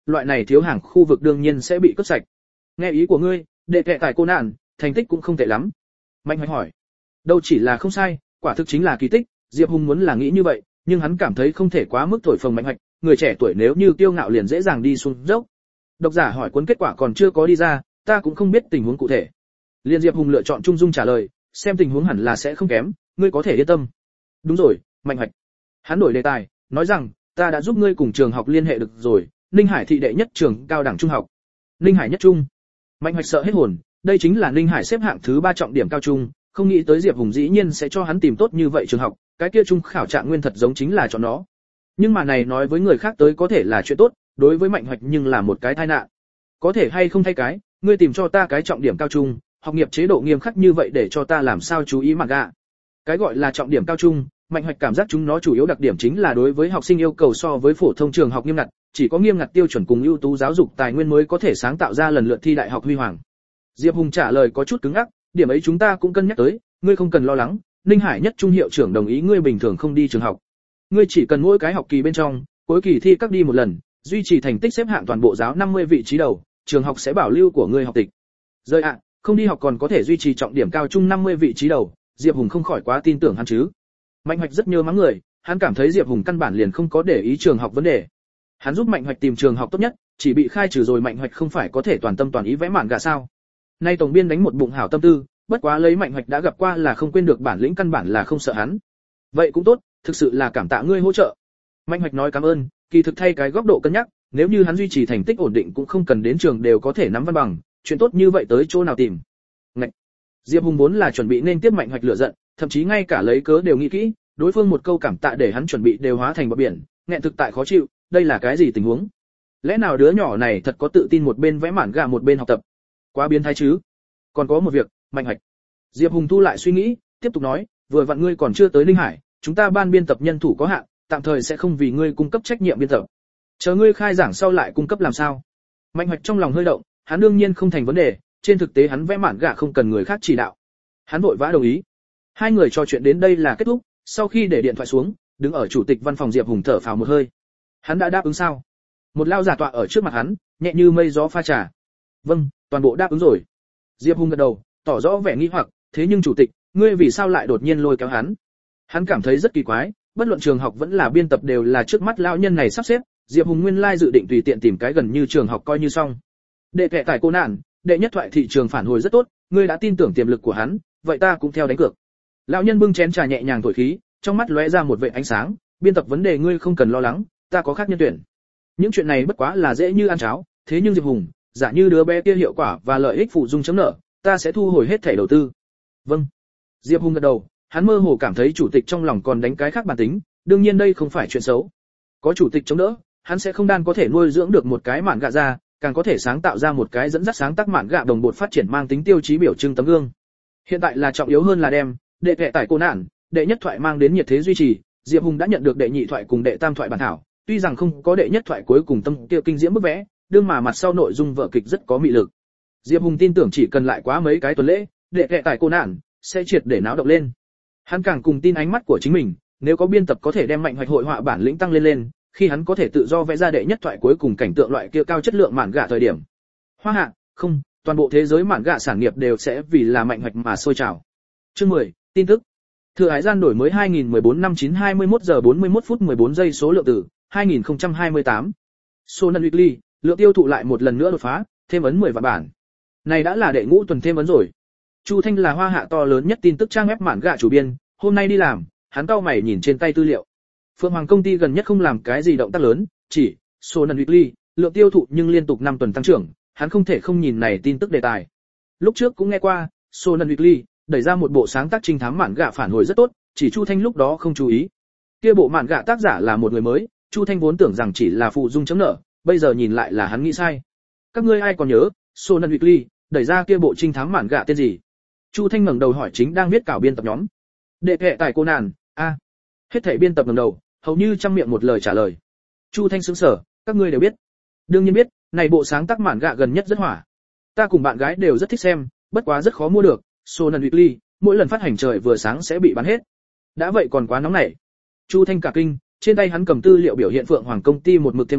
loại này thiếu hàng khu vực đương nhiên sẽ bị cướp sạch. Nghe ý của ngươi, đệ kệ tại cô nạn, thành tích cũng không tệ lắm. Mạnh Hoạch hỏi. Đâu chỉ là không sai, quả thực chính là kỳ tích, Diệp Hùng muốn là nghĩ như vậy, nhưng hắn cảm thấy không thể quá mức thổi phồng Mạnh Hoạch, người trẻ tuổi nếu như kiêu ngạo liền dễ dàng đi xuống dốc. Độc giả hỏi cuốn kết quả còn chưa có đi ra, ta cũng không biết tình huống cụ thể. Liên Diệp Hùng lựa chọn trung dung trả lời, xem tình huống hẳn là sẽ không kém, ngươi có thể yên tâm. Đúng rồi, Mạnh Hoạch. Hắn đổi đề tài, nói rằng, ta đã giúp ngươi cùng trường học liên hệ được rồi, Ninh Hải thị đệ nhất trường cao đẳng trung học. Ninh Hải nhất trung. Mạnh Hoạch sợ hết hồn, đây chính là Ninh Hải xếp hạng thứ 3 trọng điểm cao trung, không nghĩ tới Diệp Hùng dĩ nhiên sẽ cho hắn tìm tốt như vậy trường học, cái kia trung khảo trạng nguyên thật giống chính là chọn nó. Nhưng mà này nói với người khác tới có thể là chuyện tốt, đối với Mạnh Hoạch nhưng là một cái tai nạn. Có thể hay không thay cái, ngươi tìm cho ta cái trọng điểm cao trung, học nghiệp chế độ nghiêm khắc như vậy để cho ta làm sao chú ý mà gạ. Cái gọi là trọng điểm cao trung, Mạnh Hoạch cảm giác chúng nó chủ yếu đặc điểm chính là đối với học sinh yêu cầu so với phổ thông trường học nghiêm ngặt, chỉ có nghiêm ngặt tiêu chuẩn cùng ưu tú giáo dục tài nguyên mới có thể sáng tạo ra lần lượt thi đại học huy hoàng. Diệp Hùng trả lời có chút cứng ngắc, điểm ấy chúng ta cũng cân nhắc tới, ngươi không cần lo lắng, Ninh Hải nhất trung hiệu trưởng đồng ý ngươi bình thường không đi trường học. Ngươi chỉ cần mỗi cái học kỳ bên trong, cuối kỳ thi các đi một lần, duy trì thành tích xếp hạng toàn bộ giáo 50 vị trí đầu, trường học sẽ bảo lưu của ngươi học tịch. Rơi ạ, không đi học còn có thể duy trì trọng điểm cao trung 50 vị trí đầu, Diệp Hùng không khỏi quá tin tưởng hắn chứ. Mạnh Hoạch rất nhớ mắng người, hắn cảm thấy Diệp Hùng căn bản liền không có để ý trường học vấn đề. Hắn giúp Mạnh Hoạch tìm trường học tốt nhất, chỉ bị khai trừ rồi Mạnh Hoạch không phải có thể toàn tâm toàn ý vẽ mạn gà sao? Nay tổng biên đánh một bụng hảo tâm tư, bất quá lấy Mạnh Hoạch đã gặp qua là không quên được bản lĩnh căn bản là không sợ hắn. Vậy cũng tốt, thực sự là cảm tạ ngươi hỗ trợ. Mạnh Hoạch nói cảm ơn, kỳ thực thay cái góc độ cân nhắc, nếu như hắn duy trì thành tích ổn định cũng không cần đến trường đều có thể nắm văn bằng, chuyện tốt như vậy tới chỗ nào tìm. Ngậy. Diệp Hùng vốn là chuẩn bị nên tiếp Mạnh Hoạch lửa giận, thậm chí ngay cả lấy cớ đều nghĩ kỹ, đối phương một câu cảm tạ để hắn chuẩn bị đều hóa thành bọt biển, nghẹn thực tại khó chịu, đây là cái gì tình huống? Lẽ nào đứa nhỏ này thật có tự tin một bên vẽ mạn gà một bên học tập? Quá biến thái chứ. Còn có một việc, Mạnh Hoạch. Diệp Hùng thu lại suy nghĩ, tiếp tục nói, vừa vặn ngươi còn chưa tới Ninh Hải, chúng ta ban biên tập nhân thủ có hạn, tạm thời sẽ không vì ngươi cung cấp trách nhiệm biên tập. Chờ ngươi khai giảng sau lại cung cấp làm sao? Mạnh Hoạch trong lòng hơi động, hắn đương nhiên không thành vấn đề, trên thực tế hắn vẽ mạn gà không cần người khác chỉ đạo. Hắn vội vã đồng ý. Hai người trò chuyện đến đây là kết thúc, sau khi để điện thoại xuống, đứng ở chủ tịch văn phòng Diệp Hùng thở phào một hơi. Hắn đã đáp ứng sao? Một lao giả tọa ở trước mặt hắn, nhẹ như mây gió pha trà. Vâng, toàn bộ đáp ứng rồi. Diệp Hùng gật đầu, tỏ rõ vẻ nghi hoặc, thế nhưng chủ tịch, ngươi vì sao lại đột nhiên lôi kéo hắn? Hắn cảm thấy rất kỳ quái, bất luận trường học vẫn là biên tập đều là trước mắt lão nhân này sắp xếp, Diệp Hùng nguyên lai dự định tùy tiện tìm cái gần như trường học coi như xong. Đệ kệ tại cô nạn, đệ nhất thoại thị trường phản hồi rất tốt, ngươi đã tin tưởng tiềm lực của hắn, vậy ta cũng theo đánh cược. Lão nhân bưng chén trà nhẹ nhàng thổi khí, trong mắt lóe ra một vệt ánh sáng, biên tập vấn đề ngươi không cần lo lắng, ta có khác nhân tuyển. Những chuyện này bất quá là dễ như ăn cháo, thế nhưng Diệp Hùng, giả như đứa bé kia hiệu quả và lợi ích phụ dung chấm nợ, ta sẽ thu hồi hết thẻ đầu tư. Vâng. Diệp Hùng gật đầu, hắn mơ hồ cảm thấy chủ tịch trong lòng còn đánh cái khác bản tính, đương nhiên đây không phải chuyện xấu. Có chủ tịch chống đỡ, hắn sẽ không đan có thể nuôi dưỡng được một cái mạn gạ ra, càng có thể sáng tạo ra một cái dẫn dắt sáng tác mạn gạ đồng bộ phát triển mang tính tiêu chí biểu trưng tấm gương. Hiện tại là trọng yếu hơn là đem đệ kệ tại cô nạn, đệ nhất thoại mang đến nhiệt thế duy trì, Diệp Hùng đã nhận được đệ nhị thoại cùng đệ tam thoại bản thảo, tuy rằng không có đệ nhất thoại cuối cùng tâm tiêu kinh diễm bức vẽ, đương mà mặt sau nội dung vở kịch rất có mị lực. Diệp Hùng tin tưởng chỉ cần lại quá mấy cái tuần lễ, đệ kệ tại cô nạn sẽ triệt để náo động lên. Hắn càng cùng tin ánh mắt của chính mình, nếu có biên tập có thể đem Mạnh Hoạch hội họa bản lĩnh tăng lên, khi hắn có thể tự do vẽ ra đệ nhất thoại cuối cùng cảnh tượng loại kia cao chất lượng mạn gạ thời điểm. Hoa hạ, không, toàn bộ thế giới mạn gạ sản nghiệp đều sẽ vì là Mạnh Hoạch mà sôi trào. Chương 10, tin tức. Thừa Hải gian đổi mới 2014 năm 9:21 giờ 41 phút 14 giây số lượng tử, 2028. Sonan Weekly, lượng tiêu thụ lại một lần nữa đột phá, thêm ấn 10 vạn bản. Này đã là đệ ngũ tuần thêm ấn rồi. Chu Thanh là Hoa hạ to lớn nhất tin tức trang web mạn gạ chủ biên, hôm nay đi làm, hắn cau mày nhìn trên tay tư liệu. Phượng Hoàng công ty gần nhất không làm cái gì động tác lớn, chỉ Sonan Weekly, lượng tiêu thụ nhưng liên tục 5 tuần tăng trưởng, hắn không thể không nhìn này tin tức đề tài. Lúc trước cũng nghe qua, Sonan Weekly đẩy ra một bộ sáng tác trinh thám mạn gạ phản hồi rất tốt, chỉ Chu Thanh lúc đó không chú ý. Kia bộ mạn gạ tác giả là một người mới, Chu Thanh vốn tưởng rằng chỉ là phụ dung chấm nợ, bây giờ nhìn lại là hắn nghĩ sai. Các ngươi ai còn nhớ, Sonan Weekly đẩy ra kia bộ trinh thám mạn gạ tên gì? Chu Thanh ngẩng đầu hỏi chính đang viết cảo biên tập nhóm. Đệ kệ tại cô nạn, a. Hết thảy biên tập ngẩng đầu, hầu như trăm miệng một lời trả lời. Chu Thanh sững sờ, các ngươi đều biết. Đương nhiên biết, này bộ sáng tác mạn gạ gần nhất rất hỏa. Ta cùng bạn gái đều rất thích xem, bất quá rất khó mua được. Sonan Weekly, mỗi lần phát hành trời vừa sáng sẽ bị bán hết. Đã vậy còn quá nóng nảy. Chu Thanh cả kinh, trên tay hắn cầm tư liệu biểu hiện Phượng Hoàng công ty một mực thêm ấn,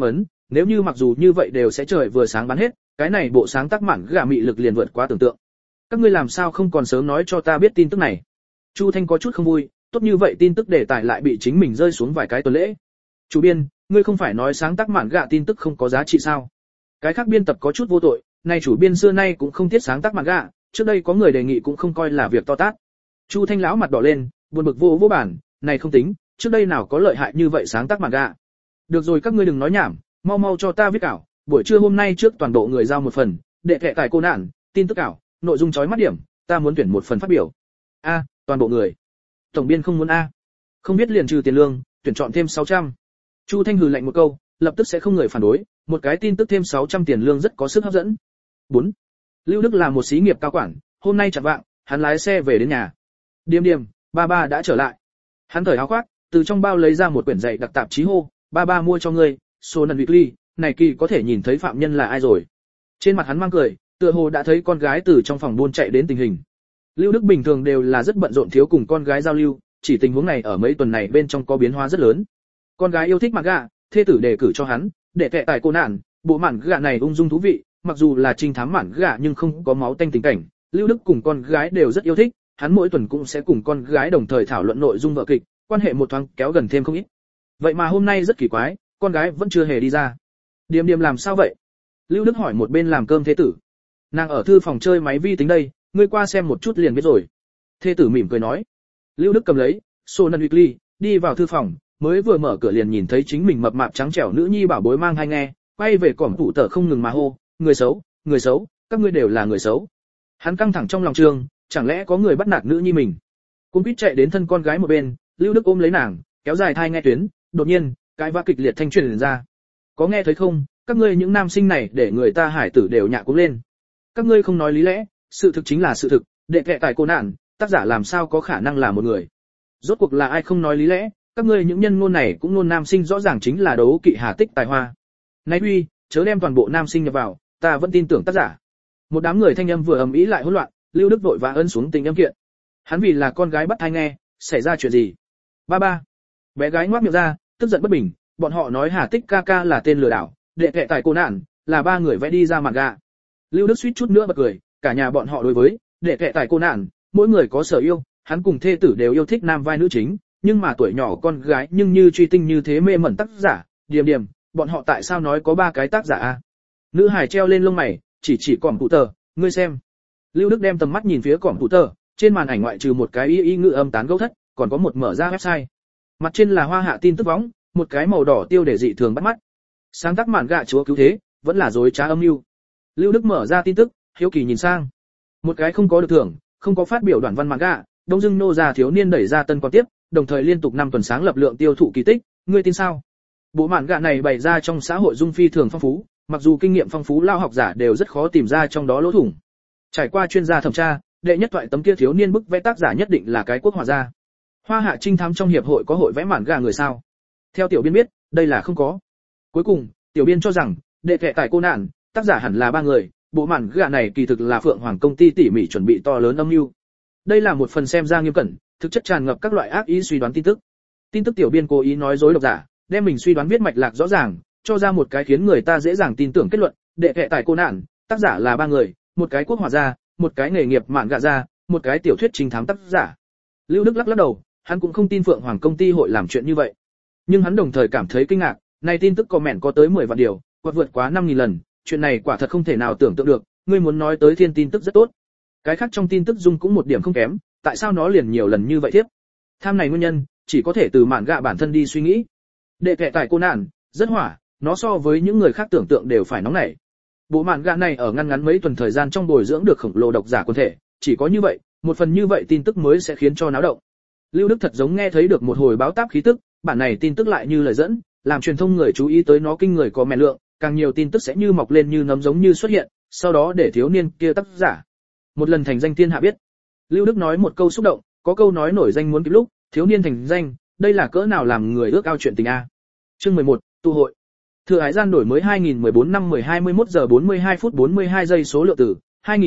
nếu như mặc dù như vậy đều sẽ trời vừa sáng bán hết, cái này bộ sáng tác mạn gạ mị lực liền vượt quá tưởng tượng. Các ngươi làm sao không còn sớm nói cho ta biết tin tức này? Chu Thanh có chút không vui, tốt như vậy tin tức đề tài lại bị chính mình rơi xuống vài cái tuần lễ. Chủ biên, ngươi không phải nói sáng tác mạn gạ tin tức không có giá trị sao? Cái khác biên tập có chút vô tội, nay chủ biên xưa nay cũng không thiết sáng tác mạn gạ, trước đây có người đề nghị cũng không coi là việc to tát. Chu Thanh lão mặt đỏ lên, buồn bực vô bản, này không tính, trước đây nào có lợi hại như vậy sáng tác mạn gạ. Được rồi các ngươi đừng nói nhảm, mau mau cho ta viết ảo, buổi trưa hôm nay trước toàn bộ người giao một phần, đệ kệ tài cô nạn, tin tức ảo, nội dung chói mắt điểm, ta muốn tuyển một phần phát biểu. A, toàn bộ người. Tổng biên không muốn a. Không biết liền trừ tiền lương, tuyển chọn thêm 600. Chu Thanh hừ lạnh một câu, lập tức sẽ không người phản đối, một cái tin tức thêm 600 tiền lương rất có sức hấp dẫn. 4. Lưu Đức là một xí nghiệp cao quản, hôm nay chặt vạng, hắn lái xe về đến nhà. Điềm điềm, ba ba đã trở lại. Hắn cởi áo khoác, từ trong bao lấy ra một quyển dạy đặc tạp chí hô, ba ba mua cho ngươi, Sonan Weekly, này kỳ có thể nhìn thấy phạm nhân là ai rồi. Trên mặt hắn mang cười, tựa hồ đã thấy con gái từ trong phòng buôn chạy đến tình hình. Lưu Đức bình thường đều là rất bận rộn thiếu cùng con gái giao lưu, chỉ tình huống này ở mấy tuần này bên trong có biến hóa rất lớn. Con gái yêu thích manga, thê tử đề cử cho hắn, để kệ tài cô nạn, bộ manga này ung dung thú vị, mặc dù là trinh thám manga nhưng không có máu tanh tình cảnh, Lưu Đức cùng con gái đều rất yêu thích, hắn mỗi tuần cũng sẽ cùng con gái đồng thời thảo luận nội dung vở kịch, quan hệ một thoáng kéo gần thêm không ít. Vậy mà hôm nay rất kỳ quái, con gái vẫn chưa hề đi ra. Điềm điềm làm sao vậy? Lưu Đức hỏi một bên làm cơm thê tử. Nàng ở thư phòng chơi máy vi tính đây, ngươi qua xem một chút liền biết rồi. Thê tử mỉm cười nói. Lưu Đức cầm lấy Sonan Weekly, đi vào thư phòng, mới vừa mở cửa liền nhìn thấy chính mình mập mạp trắng trẻo nữ nhi bảo bối mang hai nghe, quay về cổng tủ tờ không ngừng mà hô, người xấu, các ngươi đều là người xấu. Hắn căng thẳng trong lòng trường, chẳng lẽ có người bắt nạt nữ nhi mình? Cung quýt chạy đến thân con gái một bên, Lưu Đức ôm lấy nàng, kéo dài thai nghe tuyến, đột nhiên, cái va kịch liệt thanh truyền ra. Có nghe thấy không, các ngươi những nam sinh này để người ta hải tử đều nhạ cũng lên. Các ngươi không nói lý lẽ, sự thực chính là sự thực, đệ kệ tài cô nạn, tác giả làm sao có khả năng là một người. Rốt cuộc là ai không nói lý lẽ, các ngươi những nhân ngôn này cũng ngôn nam sinh rõ ràng chính là đấu kỵ hà tích tài hoa. Này uy, chớ đem toàn bộ nam sinh nhập vào, ta vẫn tin tưởng tác giả. Một đám người thanh âm vừa ầm ĩ lại hỗn loạn, Lưu Đức vội vã ấn xuống tình âm kiện. Hắn vì là con gái bắt thai nghe, xảy ra chuyện gì? Ba ba. Bé gái ngoác miệng ra, tức giận bất bình, bọn họ nói Hà Tích ca ca là tên lừa đảo, đệ kệ tài cô nạn, là ba người vẽ đi ra mặt gà. Lưu Đức suýt chút nữa bật cười, cả nhà bọn họ đối với đệ kệ tài cô nạn, mỗi người có sở yêu, hắn cùng thê tử đều yêu thích nam vai nữ chính, nhưng mà tuổi nhỏ con gái nhưng như truy tinh như thế mê mẩn tác giả, Điềm Điềm, bọn họ tại sao nói có ba cái tác giả a? Nữ hải treo lên lông mày, chỉ cỏm tủ tờ, ngươi xem. Lưu Đức đem tầm mắt nhìn phía cỏm tủ tờ, trên màn ảnh ngoại trừ một cái y ngữ âm tán gấu thất, còn có một mở ra website. Mặt trên là hoa hạ tin tức võng, một cái màu đỏ tiêu để dị thường bắt mắt. Sáng tác mạn gạ chúa cứu thế, vẫn là dối trá âm mưu. Lưu Đức mở ra tin tức, hiếu kỳ nhìn sang. Một cái không có được thưởng, không có phát biểu đoạn văn mạn gạ, đông dưng nô già thiếu niên đẩy ra tân quan tiếp, đồng thời liên tục 5 tuần sáng lập lượng tiêu thụ kỳ tích, ngươi tin sao? Bộ mạn gạ này bày ra trong xã hội dung phi thường phong phú, mặc dù kinh nghiệm phong phú lao học giả đều rất khó tìm ra trong đó lỗ thủng. Trải qua chuyên gia thẩm tra, đệ nhất thoại tấm kia thiếu niên bức vẽ tác giả nhất định là cái quốc họa gia. Hoa hạ trinh thám trong hiệp hội có hội vẽ mạn gạ người sao? Theo tiểu biên biết, đây là không có. Cuối cùng, tiểu biên cho rằng, đệ kệ tài cô nạn, tác giả hẳn là 3 người, bộ mạn gạ này kỳ thực là Phượng Hoàng công ty tỉ mỉ chuẩn bị to lớn âm mưu. Đây là một phần xem ra nghiêm cẩn, thực chất tràn ngập các loại ác ý suy đoán tin tức. Tin tức tiểu biên cố ý nói dối độc giả, đem mình suy đoán viết mạch lạc rõ ràng, cho ra một cái khiến người ta dễ dàng tin tưởng kết luận, đệ kệ tài cô nạn, tác giả là 3 người, một cái quốc họa gia, một cái nghề nghiệp mạn gạ gia, một cái tiểu thuyết trinh thám tác giả. Lưu Đức lắc đầu, hắn cũng không tin Phượng Hoàng công ty hội làm chuyện như vậy. Nhưng hắn đồng thời cảm thấy kinh ngạc, này tin tức comment có tới 10 vạn điều, quật vượt quá 5000 lần, chuyện này quả thật không thể nào tưởng tượng được, ngươi muốn nói tới thiên tin tức rất tốt. Cái khác trong tin tức dung cũng một điểm không kém, tại sao nó liền nhiều lần như vậy tiếp? Tham này nguyên nhân, chỉ có thể từ mạn gạ bản thân đi suy nghĩ. Đệ kệ tài cô nạn, rất hỏa, nó so với những người khác tưởng tượng đều phải nóng nảy. Bộ mạn gạ này ở ngắn mấy tuần thời gian trong bồi dưỡng được khổng lồ độc giả quần thể, chỉ có như vậy, một phần như vậy tin tức mới sẽ khiến cho náo động. Lưu Đức thật giống nghe thấy được một hồi báo táp khí tức, bản này tin tức lại như lời dẫn, làm truyền thông người chú ý tới nó kinh người có mẹ lượng, càng nhiều tin tức sẽ như mọc lên như nấm giống như xuất hiện, sau đó để thiếu niên kia tác giả một lần thành danh thiên hạ biết. Lưu Đức nói một câu xúc động, có câu nói nổi danh muốn kịp lúc, thiếu niên thành danh, đây là cỡ nào làm người ước ao chuyện tình a. Chương 11, tụ hội. Thừa Hải gian đổi mới 2014 năm 10:21 giờ 42 phút 42 giây số lượng tử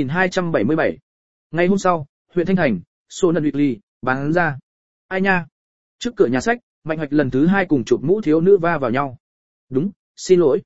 2277. Ngày hôm sau, huyện Thanh Thành, Sonan Weekly bán ra. Ai nha? Trước cửa nhà sách, Mạnh Hoạch lần thứ 2 cùng chụp mũ thiếu nữ va vào nhau. Đúng, xin lỗi.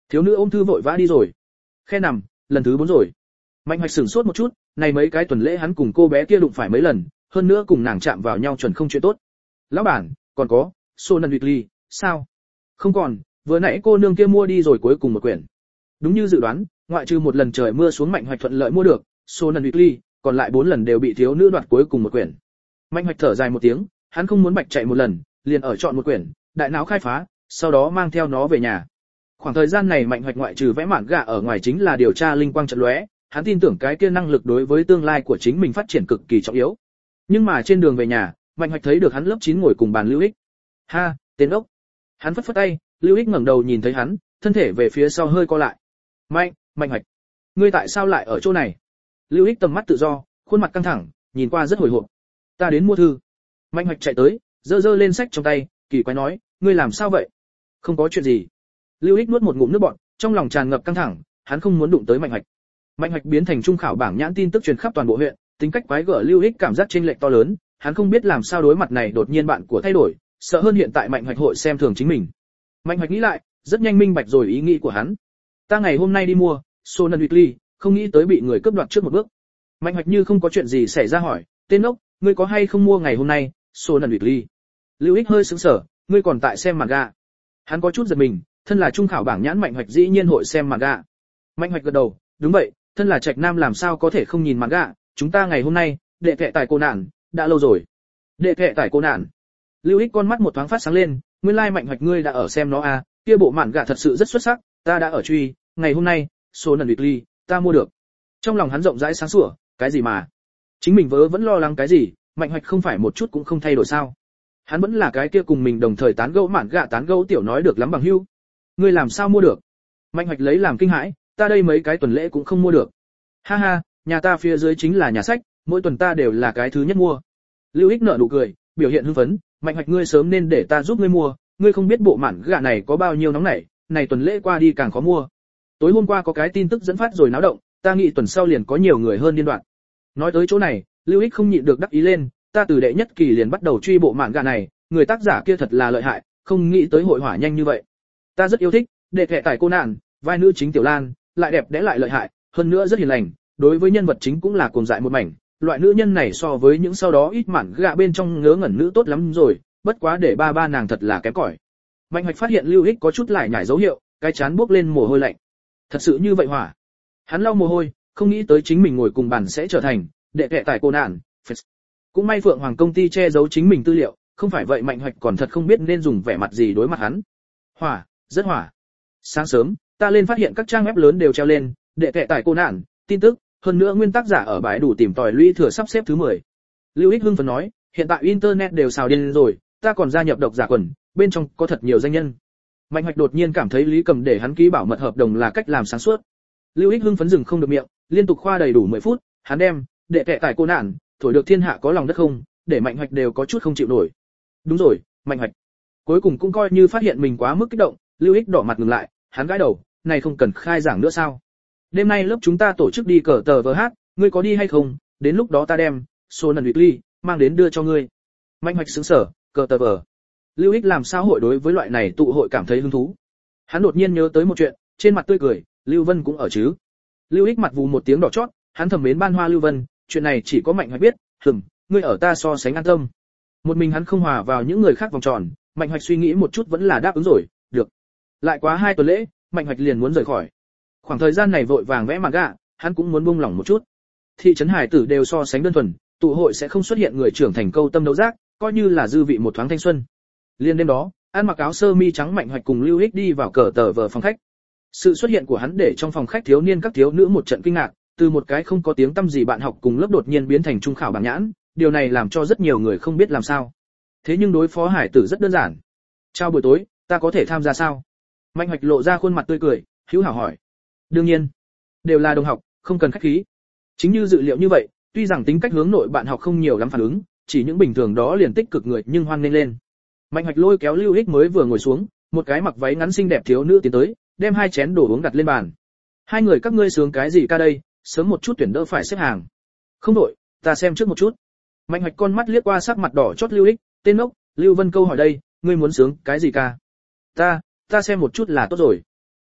Thiếu nữ ôm thư vội vã đi rồi. Khe nằm, lần thứ 4 rồi. Mạnh Hoạch sửng sốt một chút, này mấy cái tuần lễ hắn cùng cô bé kia đụng phải mấy lần, hơn nữa cùng nàng chạm vào nhau chuẩn không chuyện tốt. Lão bản, còn có, Sonan Weekly, sao? Không còn, vừa nãy cô nương kia mua đi rồi cuối cùng một quyển. Đúng như dự đoán, ngoại trừ một lần trời mưa xuống Mạnh Hoạch thuận lợi mua được, Sonan Weekly, còn lại 4 lần đều bị thiếu nữ đoạt cuối cùng một quyển. Mạnh Hoạch thở dài một tiếng, hắn không muốn bạch chạy một lần, liền ở chọn một quyển, đại não khai phá, sau đó mang theo nó về nhà. Khoảng thời gian này Mạnh Hoạch ngoại trừ vẽ mạn gạ ở ngoài chính là điều tra linh quang trận lóe, hắn tin tưởng cái kia năng lực đối với tương lai của chính mình phát triển cực kỳ trọng yếu. Nhưng mà trên đường về nhà, Mạnh Hoạch thấy được hắn lớp 9 ngồi cùng bàn Lưu Ích. Ha, tên ốc. Hắn phất phất tay, Lưu Ích ngẩng đầu nhìn thấy hắn, thân thể về phía sau hơi co lại. Mạnh Hoạch, ngươi tại sao lại ở chỗ này? Lưu Ích tầm mắt tự do, khuôn mặt căng thẳng, nhìn qua rất hồi hộp. Ta đến mua thư. Mạnh Hoạch chạy tới, giơ lên sách trong tay, kỳ quái nói, ngươi làm sao vậy? Không có chuyện gì. Lưu Ích nuốt một ngụm nước bọt, trong lòng tràn ngập căng thẳng, hắn không muốn đụng tới Mạnh Hoạch. Mạnh Hoạch biến thành trung khảo bảng nhãn tin tức truyền khắp toàn bộ huyện, tính cách quái gở Lưu Ích cảm giác chênh lệch to lớn, hắn không biết làm sao đối mặt này đột nhiên bạn của thay đổi, sợ hơn hiện tại Mạnh Hoạch hội xem thường chính mình. Mạnh Hoạch nghĩ lại, rất nhanh minh bạch rồi ý nghĩ của hắn. Ta ngày hôm nay đi mua Sonan Weekly, không nghĩ tới bị người cướp đoạt trước một bước. Mạnh Hoạch như không có chuyện gì xảy ra hỏi, tên ốc, ngươi có hay không mua ngày hôm nay Sonan Weekly? Lưu Ích hơi sững sờ, ngươi còn tại xem manga? Hắn có chút giật mình, thân là trung khảo bảng nhãn Mạnh Hoạch dĩ nhiên hội xem manga. Mạnh Hoạch gật đầu, đúng vậy, thân là Trạch Nam làm sao có thể không nhìn manga, chúng ta ngày hôm nay, đệ kệ tại cô nạn, đã lâu rồi. Đệ kệ tại cô nạn. Lưu Ích con mắt một thoáng phát sáng lên, nguyên lai Mạnh Hoạch ngươi đã ở xem nó à, kia bộ mạn gạ thật sự rất xuất sắc, ta đã ở truy, ngày hôm nay, Sonan Weekly, ta mua được. Trong lòng hắn rộng rãi sáng sủa, cái gì mà? Chính mình vớ vẫn lo lắng cái gì, Mạnh Hoạch không phải một chút cũng không thay đổi sao? Hắn vẫn là cái kia cùng mình đồng thời tán gẫu mạn gạ tán gẫu tiểu nói được lắm bằng hữu. Ngươi làm sao mua được? Mạnh Hoạch lấy làm kinh hãi, ta đây mấy cái tuần lễ cũng không mua được. Ha ha, nhà ta phía dưới chính là nhà sách, mỗi tuần ta đều là cái thứ nhất mua. Lưu Ích nở nụ cười, biểu hiện hưng phấn, Mạnh Hoạch ngươi sớm nên để ta giúp ngươi mua, ngươi không biết bộ mạn gạ này có bao nhiêu nóng nảy, này tuần lễ qua đi càng khó mua. Tối hôm qua có cái tin tức dẫn phát rồi náo động, ta nghĩ tuần sau liền có nhiều người hơn điên đoạn. Nói tới chỗ này, Lưu Ích không nhịn được đắc ý lên, ta từ đệ nhất kỳ liền bắt đầu truy bộ mạn gạ này, người tác giả kia thật là lợi hại, không nghĩ tới hội hỏa nhanh như vậy. Ta rất yêu thích, đệ kệ tại cô nạn, vai nữ chính Tiểu Lan, lại đẹp đẽ lại lợi hại, hơn nữa rất hiền lành, đối với nhân vật chính cũng là cuồng dại một mảnh, loại nữ nhân này so với những sau đó ít mạn gạ bên trong ngớ ngẩn nữ tốt lắm rồi, bất quá để ba nàng thật là kém cỏi. Mạnh Hoạch phát hiện Lưu Ích có chút lại nhảy dấu hiệu, cái chán buốc lên mồ hôi lạnh. Thật sự như vậy hỏa? Hắn lau mồ hôi, không nghĩ tới chính mình ngồi cùng bàn sẽ trở thành đệ kệ tại cô nạn. Cũng may Phượng Hoàng công ty che giấu chính mình tư liệu, không phải vậy Mạnh Hoạch còn thật không biết nên dùng vẻ mặt gì đối mặt hắn. Hỏa, rất hỏa. Sáng sớm, ta lên phát hiện các trang web lớn đều treo lên, đệ kệ tại cô nạn, tin tức, hơn nữa nguyên tác giả ở bãi đủ tìm tòi lũy thừa sắp xếp thứ 10. Lưu Ích hưng phấn nói, hiện tại internet đều xào điên rồi, ta còn gia nhập độc giả quần, bên trong có thật nhiều danh nhân. Mạnh Hoạch đột nhiên cảm thấy Lý Cầm để hắn ký bảo mật hợp đồng là cách làm sáng suốt. Lưu Ích hưng phấn dừng không được miệng, liên tục khoa đầy đủ 10 phút, hắn đem đệ kệ tại cô nạn, thổi được thiên hạ có lòng đất không, để Mạnh Hoạch đều có chút không chịu nổi. Đúng rồi, Mạnh Hoạch. Cuối cùng cũng coi như phát hiện mình quá mức kích động, Lưu Ích đỏ mặt ngừng lại, hắn gãi đầu, này không cần khai giảng nữa sao? Đêm nay lớp chúng ta tổ chức đi cờ tờ vờ hát, ngươi có đi hay không? Đến lúc đó ta đem Sonan Weekly mang đến đưa cho ngươi. Mạnh Hoạch sững sờ, cờ tờ vờ. Lưu Ích làm sao hội đối với loại này tụ hội cảm thấy hứng thú? Hắn đột nhiên nhớ tới một chuyện, trên mặt tươi cười, Lưu Vân cũng ở chứ? Lưu Ích mặt vù một tiếng đỏ chót, hắn thầm mến ban hoa Lưu Vân, chuyện này chỉ có Mạnh Hoạch biết, ngươi ở ta so sánh an tâm. Một mình hắn không hòa vào những người khác vòng tròn, Mạnh Hoạch suy nghĩ một chút vẫn là đáp ứng rồi, được. Lại quá 2 tuần lễ, Mạnh Hoạch liền muốn rời khỏi. Khoảng thời gian này vội vàng vẽ manga, hắn cũng muốn buông lỏng một chút. Thị trấn hải tử đều so sánh đơn thuần, tụ hội sẽ không xuất hiện người trưởng thành câu tâm đấu giác, coi như là dư vị một thoáng thanh xuân. Liên đêm đó, ăn mặc áo sơ mi trắng Mạnh Hoạch cùng Lưu Ích đi vào cờ tờ vờ phòng khách. Sự xuất hiện của hắn để trong phòng khách thiếu niên các thiếu nữ một trận kinh ngạc, từ một cái không có tiếng tăm gì bạn học cùng lớp đột nhiên biến thành trung khảo bảng nhãn, điều này làm cho rất nhiều người không biết làm sao. Thế nhưng đối phó hải tử rất đơn giản. Chào buổi tối, ta có thể tham gia sao? Mạnh Hoạch lộ ra khuôn mặt tươi cười, hữu hảo hỏi. Đương nhiên, đều là đồng học, không cần khách khí. Chính như dự liệu như vậy, tuy rằng tính cách hướng nội bạn học không nhiều lắm phản ứng, chỉ những bình thường đó liền tích cực người nhưng hoan nghênh lên. Mạnh Hoạch lôi kéo Lưu Ích mới vừa ngồi xuống, một cái mặc váy ngắn xinh đẹp thiếu nữ tiến tới, đem 2 chén đồ uống đặt lên bàn. Hai người các ngươi sướng cái gì ca đây, sớm một chút tuyển đỡ phải xếp hàng. Không đổi, ta xem trước một chút. Mạnh Hoạch con mắt liếc qua sắc mặt đỏ chót Lưu Ích, tên ngốc, Lưu Vân câu hỏi đây, ngươi muốn sướng cái gì ca? Ta xem một chút là tốt rồi.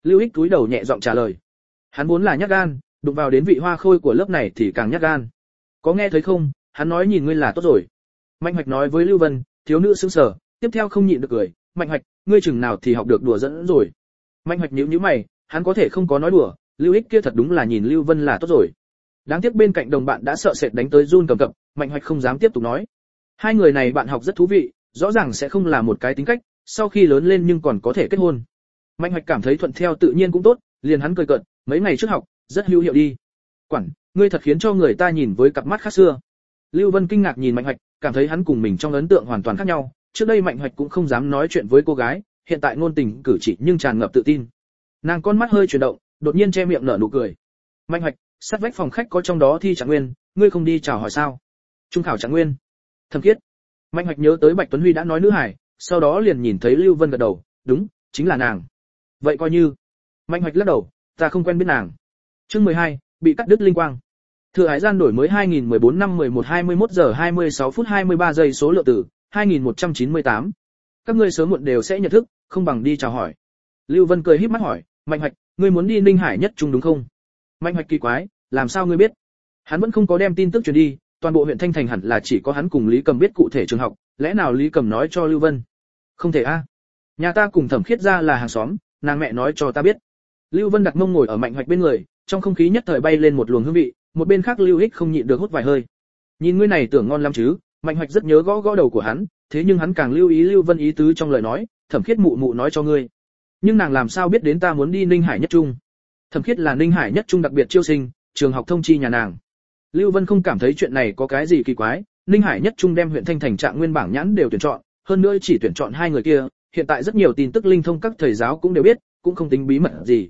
Lưu Ích cúi đầu nhẹ giọng trả lời. Hắn vốn là nhát gan, đụng vào đến vị hoa khôi của lớp này thì càng nhát gan. Có nghe thấy không, hắn nói nhìn ngươi là tốt rồi. Mạnh Hoạch nói với Lưu Vân. Thiếu nữ sững sờ, tiếp theo không nhịn được cười. Mạnh Hoạch, ngươi chừng nào thì học được đùa dẫn rồi. Mạnh Hoạch nhíu nhíu mày, hắn có thể không có nói đùa, Lưu Ích kia thật đúng là nhìn Lưu Vân là tốt rồi. Đáng tiếc bên cạnh đồng bạn đã sợ sệt đánh tới run cầm cập, Mạnh Hoạch không dám tiếp tục nói. Hai người này bạn học rất thú vị, rõ ràng sẽ không là một cái tính cách, sau khi lớn lên nhưng còn có thể kết hôn. Mạnh Hoạch cảm thấy thuận theo tự nhiên cũng tốt, liền hắn cười cợt, mấy ngày trước học, rất hữu hiệu đi. Quản, ngươi thật khiến cho người ta nhìn với cặp mắt khác xưa. Lưu Vân kinh ngạc nhìn Mạnh Hoạch, cảm thấy hắn cùng mình trong ấn tượng hoàn toàn khác nhau, trước đây Mạnh Hoạch cũng không dám nói chuyện với cô gái, hiện tại ngôn tình cử chỉ nhưng tràn ngập tự tin. Nàng con mắt hơi chuyển động, đột nhiên che miệng nở nụ cười. Mạnh Hoạch, sát vách phòng khách có trong đó thi Trạng Nguyên, ngươi không đi chào hỏi sao? Trung khảo Trạng Nguyên. Thẩm Khiết. Mạnh Hoạch nhớ tới Bạch Tuấn Huy đã nói nữ hải, sau đó liền nhìn thấy Lưu Vân gật đầu, đúng, chính là nàng. Vậy coi như. Mạnh Hoạch lắc đầu, ta không quen biết nàng. Chương 12, bị cắt đứt linh quang. Thừa Hải gian đổi mới 2014 năm 11 21 giờ 26 phút 23 giây số lượng tử, 2198. Các ngươi sớm muộn đều sẽ nhận thức, không bằng đi chào hỏi. Lưu Vân cười híp mắt hỏi, Mạnh Hoạch, ngươi muốn đi Ninh Hải nhất trung đúng không? Mạnh Hoạch kỳ quái, làm sao ngươi biết? Hắn vẫn không có đem tin tức truyền đi, toàn bộ huyện Thanh Thành hẳn là chỉ có hắn cùng Lý Cầm biết cụ thể trường học, lẽ nào Lý Cầm nói cho Lưu Vân? Không thể a. Nhà ta cùng Thẩm Khiết gia là hàng xóm, nàng mẹ nói cho ta biết. Lưu Vân đặt mông ngồi ở Mạnh Hoạch bên người, trong không khí nhất thời bay lên một luồng hương vị, một bên khác Lưu Hích không nhịn được hút vài hơi. Nhìn ngươi này tưởng ngon lắm chứ? Mạnh Hoạch rất nhớ gõ gõ đầu của hắn, thế nhưng hắn càng lưu ý Lưu Vân ý tứ trong lời nói, Thẩm Khiết mụ mụ nói cho ngươi. Nhưng nàng làm sao biết đến ta muốn đi Ninh Hải nhất trung? Thẩm Khiết là Ninh Hải nhất trung đặc biệt chiêu sinh, trường học thông chi nhà nàng. Lưu Vân không cảm thấy chuyện này có cái gì kỳ quái, Ninh Hải nhất trung đem huyện Thanh Thành Trạng Nguyên bảng nhãn đều tuyển chọn, hơn nữa chỉ tuyển chọn hai người kia, hiện tại rất nhiều tin tức linh thông các thầy giáo cũng đều biết, cũng không tính bí mật gì.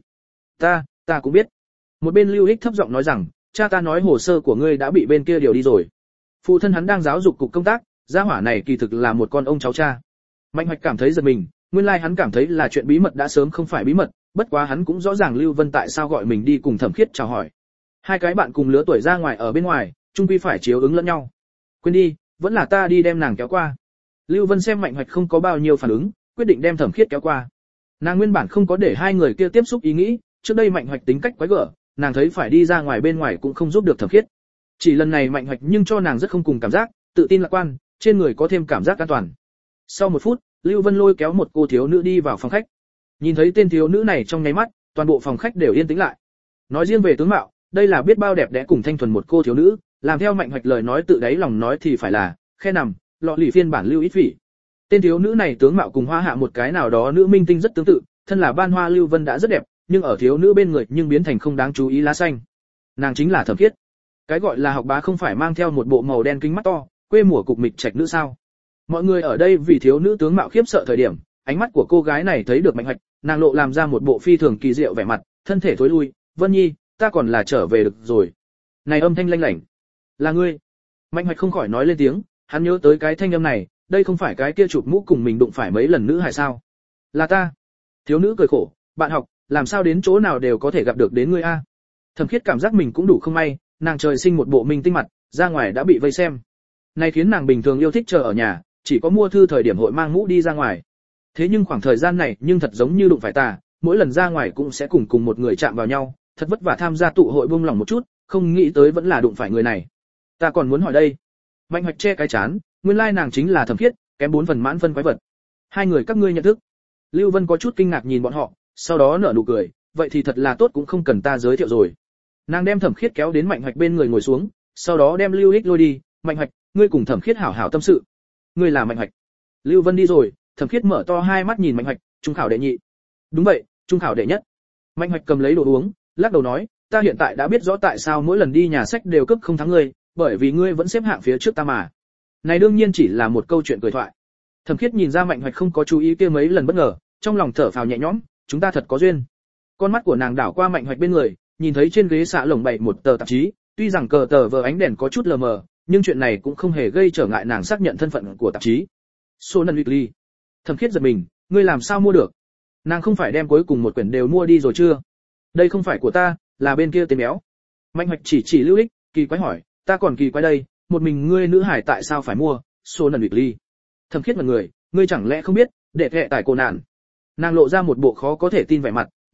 Ta cũng biết. Một bên Lưu Hích thấp giọng nói rằng, cha ta nói hồ sơ của ngươi đã bị bên kia điều đi rồi. Phụ thân hắn đang giáo dục cục công tác, gia hỏa này kỳ thực là một con ông cháu cha. Mạnh Hoạch cảm thấy giật mình, nguyên lai hắn cảm thấy là chuyện bí mật đã sớm không phải bí mật, bất quá hắn cũng rõ ràng Lưu Vân tại sao gọi mình đi cùng Thẩm Khiết chào hỏi. Hai cái bạn cùng lứa tuổi ra ngoài ở bên ngoài, chung quy phải chiếu ứng lẫn nhau. Quên đi, vẫn là ta đi đem nàng kéo qua. Lưu Vân xem Mạnh Hoạch không có bao nhiêu phản ứng, quyết định đem Thẩm Khiết kéo qua. Nàng nguyên bản không có để hai người kia tiếp xúc ý nghĩ, trước đây Mạnh Hoạch tính cách quái gở, nàng thấy phải đi ra ngoài bên ngoài cũng không giúp được Thẩm Khiết. Chỉ lần này Mạnh Hoạch nhưng cho nàng rất không cùng cảm giác, tự tin lạc quan, trên người có thêm cảm giác an toàn. Sau một phút, Lưu Vân lôi kéo một cô thiếu nữ đi vào phòng khách. Nhìn thấy tên thiếu nữ này trong nháy mắt, toàn bộ phòng khách đều yên tĩnh lại. Nói riêng về tướng mạo, đây là biết bao đẹp đẽ cùng thanh thuần một cô thiếu nữ, làm theo Mạnh Hoạch lời nói tự đáy lòng nói thì phải là khe nằm, lọ lì phiên bản Lưu Ít Phỉ. Tên thiếu nữ này tướng mạo cùng Hoa Hạ một cái nào đó nữ minh tinh rất tương tự, thân là ban hoa Lưu Vân đã rất đẹp, nhưng ở thiếu nữ bên người nhưng biến thành không đáng chú ý lá xanh. Nàng chính là Thẩm Khiết. Cái gọi là học bá không phải mang theo một bộ màu đen kính mắt to, quê mùa cục mịch trạch nữ sao? Mọi người ở đây vì thiếu nữ tướng mạo khiếp sợ thời điểm, ánh mắt của cô gái này thấy được Mạnh Hoạch, nàng lộ làm ra một bộ phi thường kỳ diệu vẻ mặt, thân thể thối lui, "Vân Nhi, ta còn là trở về được rồi." Này âm thanh lanh lảnh, "Là ngươi?" Mạnh Hoạch không khỏi nói lên tiếng, hắn nhớ tới cái thanh âm này, đây không phải cái kia chụp mũ cùng mình đụng phải mấy lần nữ hài sao? "Là ta." Thiếu nữ cười khổ, "Bạn học, làm sao đến chỗ nào đều có thể gặp được đến ngươi a?" Thẩm Khiết cảm giác mình cũng đủ không may, nàng trời sinh một bộ minh tinh mặt, ra ngoài đã bị vây xem. Này khiến nàng bình thường yêu thích chờ ở nhà, chỉ có mua thư thời điểm hội mang mũ đi ra ngoài. Thế nhưng khoảng thời gian này nhưng thật giống như đụng phải ta, mỗi lần ra ngoài cũng sẽ cùng một người chạm vào nhau, thật vất vả tham gia tụ hội buông lòng một chút, không nghĩ tới vẫn là đụng phải người này. Ta còn muốn hỏi đây. Mạnh Hoạch che cái chán, nguyên lai nàng chính là Thẩm Khiết, kém 4 phần mãn phân quái vật. Hai người các ngươi nhận thức? Lưu Vân có chút kinh ngạc nhìn bọn họ, sau đó nở nụ cười, vậy thì thật là tốt cũng không cần ta giới thiệu rồi. Nàng đem Thẩm Khiết kéo đến Mạnh Hoạch bên người ngồi xuống, sau đó đem Lưu Hích lôi đi, "Mạnh Hoạch, ngươi cùng Thẩm Khiết hảo hảo tâm sự." "Ngươi là Mạnh Hoạch?" Lưu Vân đi rồi, Thẩm Khiết mở to hai mắt nhìn Mạnh Hoạch, "Trung khảo đệ nhị." "Đúng vậy, trung khảo đệ nhất." Mạnh Hoạch cầm lấy đồ uống, lắc đầu nói, "Ta hiện tại đã biết rõ tại sao mỗi lần đi nhà sách đều cấp không thắng ngươi, bởi vì ngươi vẫn xếp hạng phía trước ta mà." Này đương nhiên chỉ là một câu chuyện cười thoại. Thẩm Khiết nhìn ra Mạnh Hoạch không có chú ý kia mấy lần bất ngờ, trong lòng thở phào nhẹ nhõm, chúng ta thật có duyên. Con mắt của nàng đảo qua Mạnh Hoạch bên người, nhìn thấy trên ghế xạ lồng bày một tờ tạp chí, tuy rằng cờ tờ vờ ánh đèn có chút lờ mờ, nhưng chuyện này cũng không hề gây trở ngại nàng xác nhận thân phận của tạp chí. Sonan Weekly. Thẩm Khiết giật mình, ngươi làm sao mua được? Nàng không phải đem cuối cùng một quyển đều mua đi rồi chưa? Đây không phải của ta, là bên kia tên béo. Mạnh Hoạch chỉ Lưu Hích, kỳ quái hỏi, ta còn kỳ quái đây, một mình ngươi nữ hải tại sao phải mua Sonan Weekly? Thẩm Khiết mặt người, ngươi chẳng lẽ không biết, để kệ tài cô nạn. Nàng lộ ra một bộ khó có thể tin vẻ mặt,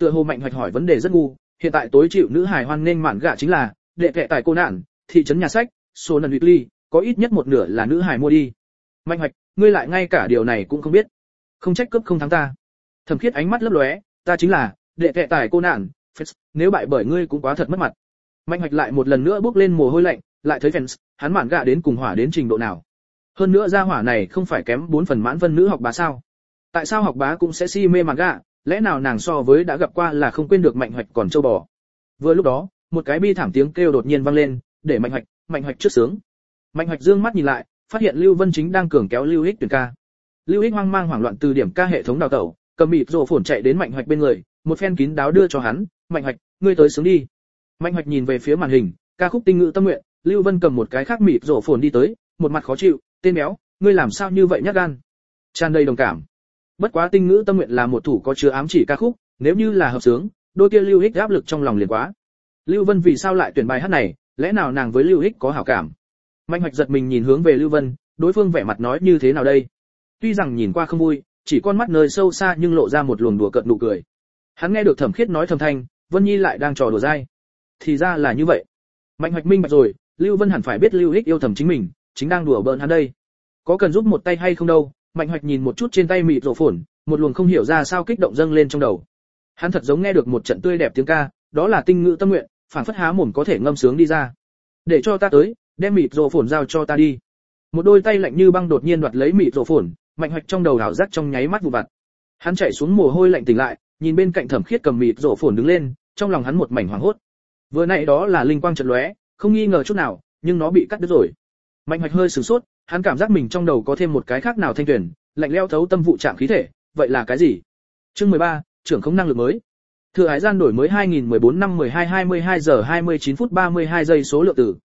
Tựa hồ Mạnh Hoạch hỏi vấn đề rất ngu, hiện tại tối chịu nữ hài hoan nghênh mạn gạ chính là đệ kệ tại cô nạn, thị trấn nhà sách, số lần weekly, có ít nhất một nửa là nữ hài mua đi. Mạnh Hoạch, ngươi lại ngay cả điều này cũng không biết. Không trách cướp không thắng ta. Thẩm Khiết ánh mắt lấp lóe, ta chính là đệ kệ tại cô nạn, nếu bại bởi ngươi cũng quá thật mất mặt. Mạnh Hoạch lại một lần nữa bước lên mồ hôi lạnh, lại thấy fans, hắn mạn gạ đến cùng hỏa đến trình độ nào. Hơn nữa gia hỏa này không phải kém 4 phần mãn vân nữ học bá sao? Tại sao học bá cũng sẽ si mê mạn gạ, lẽ nào nàng so với đã gặp qua là không quên được Mạnh Hoạch còn châu bò. Vừa lúc đó, một cái bi thảm tiếng kêu đột nhiên vang lên, để Mạnh Hoạch trước sướng. Mạnh Hoạch dương mắt nhìn lại, phát hiện Lưu Vân chính đang cường kéo Lưu Hích tuyển ca. Lưu Hích hoang mang hoảng loạn từ điểm ca hệ thống đào tẩu, cầm mịt rồ phồn chạy đến Mạnh Hoạch bên người, một phen kín đáo đưa cho hắn, "Mạnh Hoạch, ngươi tới sướng đi." Mạnh Hoạch nhìn về phía màn hình, ca khúc Tinh ngữ tâm nguyện, Lưu Vân cầm một cái khác mịt rồ phồn đi tới, một mặt khó chịu, "Tên béo, ngươi làm sao như vậy nhát gan?" Tràn đầy đồng cảm. Bất quá Tinh ngữ tâm nguyện là một thủ có chứa ám chỉ ca khúc, nếu như là hợp sướng, đôi kia Lưu Hích áp lực trong lòng liền quá. Lưu Vân vì sao lại tuyển bài hát này, lẽ nào nàng với Lưu Hích có hảo cảm? Mạnh Hoạch giật mình nhìn hướng về Lưu Vân, đối phương vẻ mặt nói như thế nào đây? Tuy rằng nhìn qua không vui, chỉ con mắt nơi sâu xa nhưng lộ ra một luồng đùa cợt nụ cười. Hắn nghe được Thẩm Khiết nói thầm thanh, Vân Nhi lại đang trò đùa dai. Thì ra là như vậy. Mạnh Hoạch minh bạch rồi, Lưu Vân hẳn phải biết Lưu Hích yêu thầm chính mình, chính đang đùa bỡn hắn đây. Có cần giúp một tay hay không đâu? Mạnh Hoạch nhìn một chút trên tay mịt rổ phồn, một luồng không hiểu ra sao kích động dâng lên trong đầu. Hắn thật giống nghe được một trận tươi đẹp tiếng ca, đó là Tinh ngữ tâm nguyện, phảng phất há mồm có thể ngâm sướng đi ra. Để cho ta tới, đem mịt rổ phồn giao cho ta đi. Một đôi tay lạnh như băng đột nhiên đoạt lấy mịt rổ phồn, Mạnh Hoạch trong đầu ảo giác trong nháy mắt vụ vặt. Hắn chạy xuống mồ hôi lạnh tỉnh lại, nhìn bên cạnh Thẩm Khiết cầm mịt rổ phồn đứng lên, trong lòng hắn một mảnh hoảng hốt. Vừa nãy đó là linh quang chợt lóe, không nghi ngờ chút nào, nhưng nó bị cắt đứt rồi. Mạnh Hoạch hơi sửng sốt, hắn cảm giác mình trong đầu có thêm một cái khác nào thanh tuyển, lạnh lẽo thấu tâm vụ trạng khí thể, vậy là cái gì? Chương 13, trưởng không năng lực mới. Thừa hải gian đổi mới 2014 năm 12:22 giờ 29 phút 32 giây số lượng tử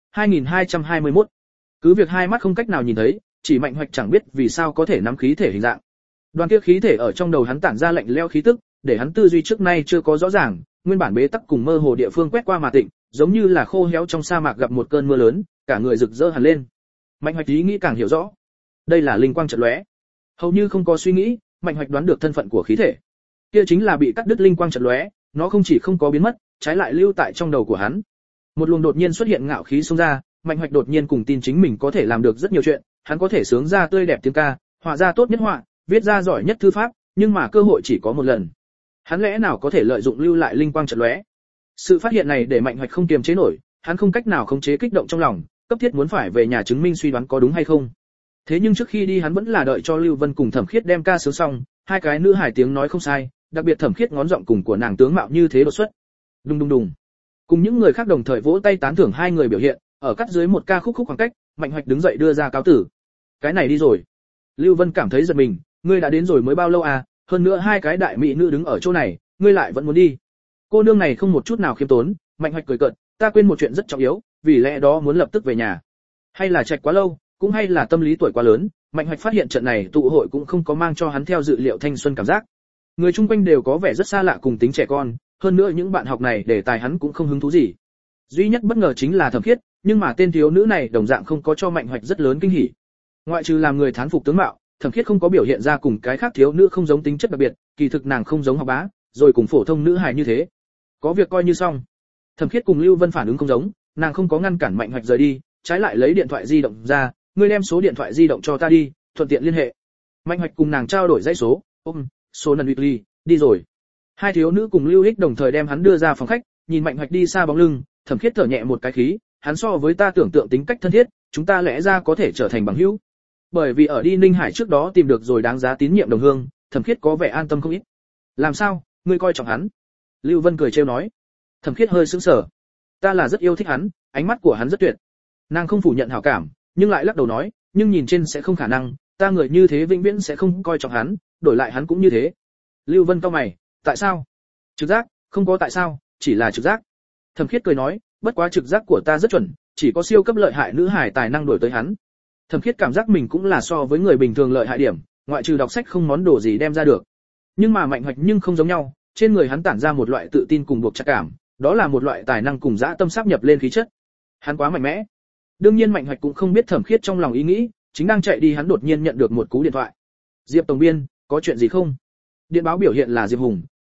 2221. Cứ việc hai mắt không cách nào nhìn thấy, chỉ Mạnh Hoạch chẳng biết vì sao có thể nắm khí thể hình dạng. Đoàn kia khí thể ở trong đầu hắn tản ra lạnh lẽo khí tức, để hắn tư duy trước nay chưa có rõ ràng, nguyên bản bế tắc cùng mơ hồ địa phương quét qua mà tịnh, giống như là khô héo trong sa mạc gặp một cơn mưa lớn, cả người rực rỡ hẳn lên. Mạnh Hoạch ý nghĩ càng hiểu rõ. Đây là linh quang chợt lóe. Hầu như không có suy nghĩ, Mạnh Hoạch đoán được thân phận của khí thể. Kia chính là bị cắt đứt linh quang chợt lóe, nó không chỉ không có biến mất, trái lại lưu tại trong đầu của hắn. Một luồng đột nhiên xuất hiện ngạo khí xông ra, Mạnh Hoạch đột nhiên cùng tin chính mình có thể làm được rất nhiều chuyện, hắn có thể sướng ra tươi đẹp tiếng ca, họa ra tốt nhất họa, viết ra giỏi nhất thư pháp, nhưng mà cơ hội chỉ có một lần. Hắn lẽ nào có thể lợi dụng lưu lại linh quang chợt lóe? Sự phát hiện này để Mạnh Hoạch không kiềm chế nổi, hắn không cách nào khống chế kích động trong lòng, cấp thiết muốn phải về nhà chứng minh suy đoán có đúng hay không. Thế nhưng trước khi đi hắn vẫn là đợi cho Lưu Vân cùng Thẩm Khiết đem ca sướng xong, hai cái nữ hài tiếng nói không sai, đặc biệt Thẩm Khiết ngón giọng cùng của nàng tướng mạo như thế đột xuất. Đùng đùng đùng. Cùng những người khác đồng thời vỗ tay tán thưởng hai người biểu hiện, ở cắt dưới một ca khúc khoảng cách, Mạnh Hoạch đứng dậy đưa ra cáo tử. Cái này đi rồi. Lưu Vân cảm thấy giật mình, ngươi đã đến rồi mới bao lâu à, hơn nữa hai cái đại mỹ nữ đứng ở chỗ này, ngươi lại vẫn muốn đi. Cô nương này không một chút nào khiêm tốn, Mạnh Hoạch cười cợt, ta quên một chuyện rất trọng yếu, vì lẽ đó muốn lập tức về nhà. Hay là trạch quá lâu, cũng hay là tâm lý tuổi quá lớn, Mạnh Hoạch phát hiện trận này tụ hội cũng không có mang cho hắn theo dự liệu thanh xuân cảm giác. Người chung quanh đều có vẻ rất xa lạ cùng tính trẻ con, hơn nữa những bạn học này để tài hắn cũng không hứng thú gì. Duy nhất bất ngờ chính là Thẩm Khiết, nhưng mà tên thiếu nữ này đồng dạng không có cho Mạnh Hoạch rất lớn kinh hỉ. Ngoại trừ làm người thán phục tướng mạo, Thẩm Khiết không có biểu hiện ra cùng cái khác thiếu nữ không giống tính chất đặc biệt, kỳ thực nàng không giống học bá, rồi cùng phổ thông nữ hài như thế. Có việc coi như xong. Thẩm Khiết cùng Lưu Vân phản ứng không giống, nàng không có ngăn cản Mạnh Hoạch rời đi, trái lại lấy điện thoại di động ra, ngươi đem số điện thoại di động cho ta đi, thuận tiện liên hệ. Mạnh Hoạch cùng nàng trao đổi dãy số, số nần weekly, đi rồi. Hai thiếu nữ cùng Lưu Hích đồng thời đem hắn đưa ra phòng khách, nhìn Mạnh Hoạch đi xa bóng lưng, Thẩm Khiết thở nhẹ một cái khí, hắn so với ta tưởng tượng tính cách thân thiết, chúng ta lẽ ra có thể trở thành bằng hữu. Bởi vì ở đi Ninh Hải trước đó tìm được rồi đáng giá tín nhiệm đồng hương, Thẩm Khiết có vẻ an tâm không ít. Làm sao, ngươi coi trọng hắn? Lưu Vân cười trêu nói. Thẩm Khiết hơi sững sờ. Ta là rất yêu thích hắn, ánh mắt của hắn rất tuyệt. Nàng không phủ nhận hảo cảm, nhưng lại lắc đầu nói, nhưng nhìn trên sẽ không khả năng, ta người như thế vĩnh viễn sẽ không coi trọng hắn, đổi lại hắn cũng như thế. Lưu Vân cau mày, tại sao? Trực giác, không có tại sao, chỉ là trực giác. Thẩm Khiết cười nói, bất quá trực giác của ta rất chuẩn, chỉ có siêu cấp lợi hại nữ hài tài năng đổi tới hắn. Thẩm Khiết cảm giác mình cũng là so với người bình thường lợi hại điểm, ngoại trừ đọc sách không món đồ gì đem ra được. Nhưng mà Mạnh Hoạch nhưng không giống nhau, trên người hắn tản ra một loại tự tin cùng buộc chặt cảm, đó là một loại tài năng cùng dã tâm sáp nhập lên khí chất. Hắn quá mạnh mẽ. Đương nhiên Mạnh Hoạch cũng không biết Thẩm Khiết trong lòng ý nghĩ, chính đang chạy đi hắn đột nhiên nhận được một cú điện thoại. Diệp Tổng Biên, có chuyện gì không? Điện báo biểu hiện là Diệp Hùng,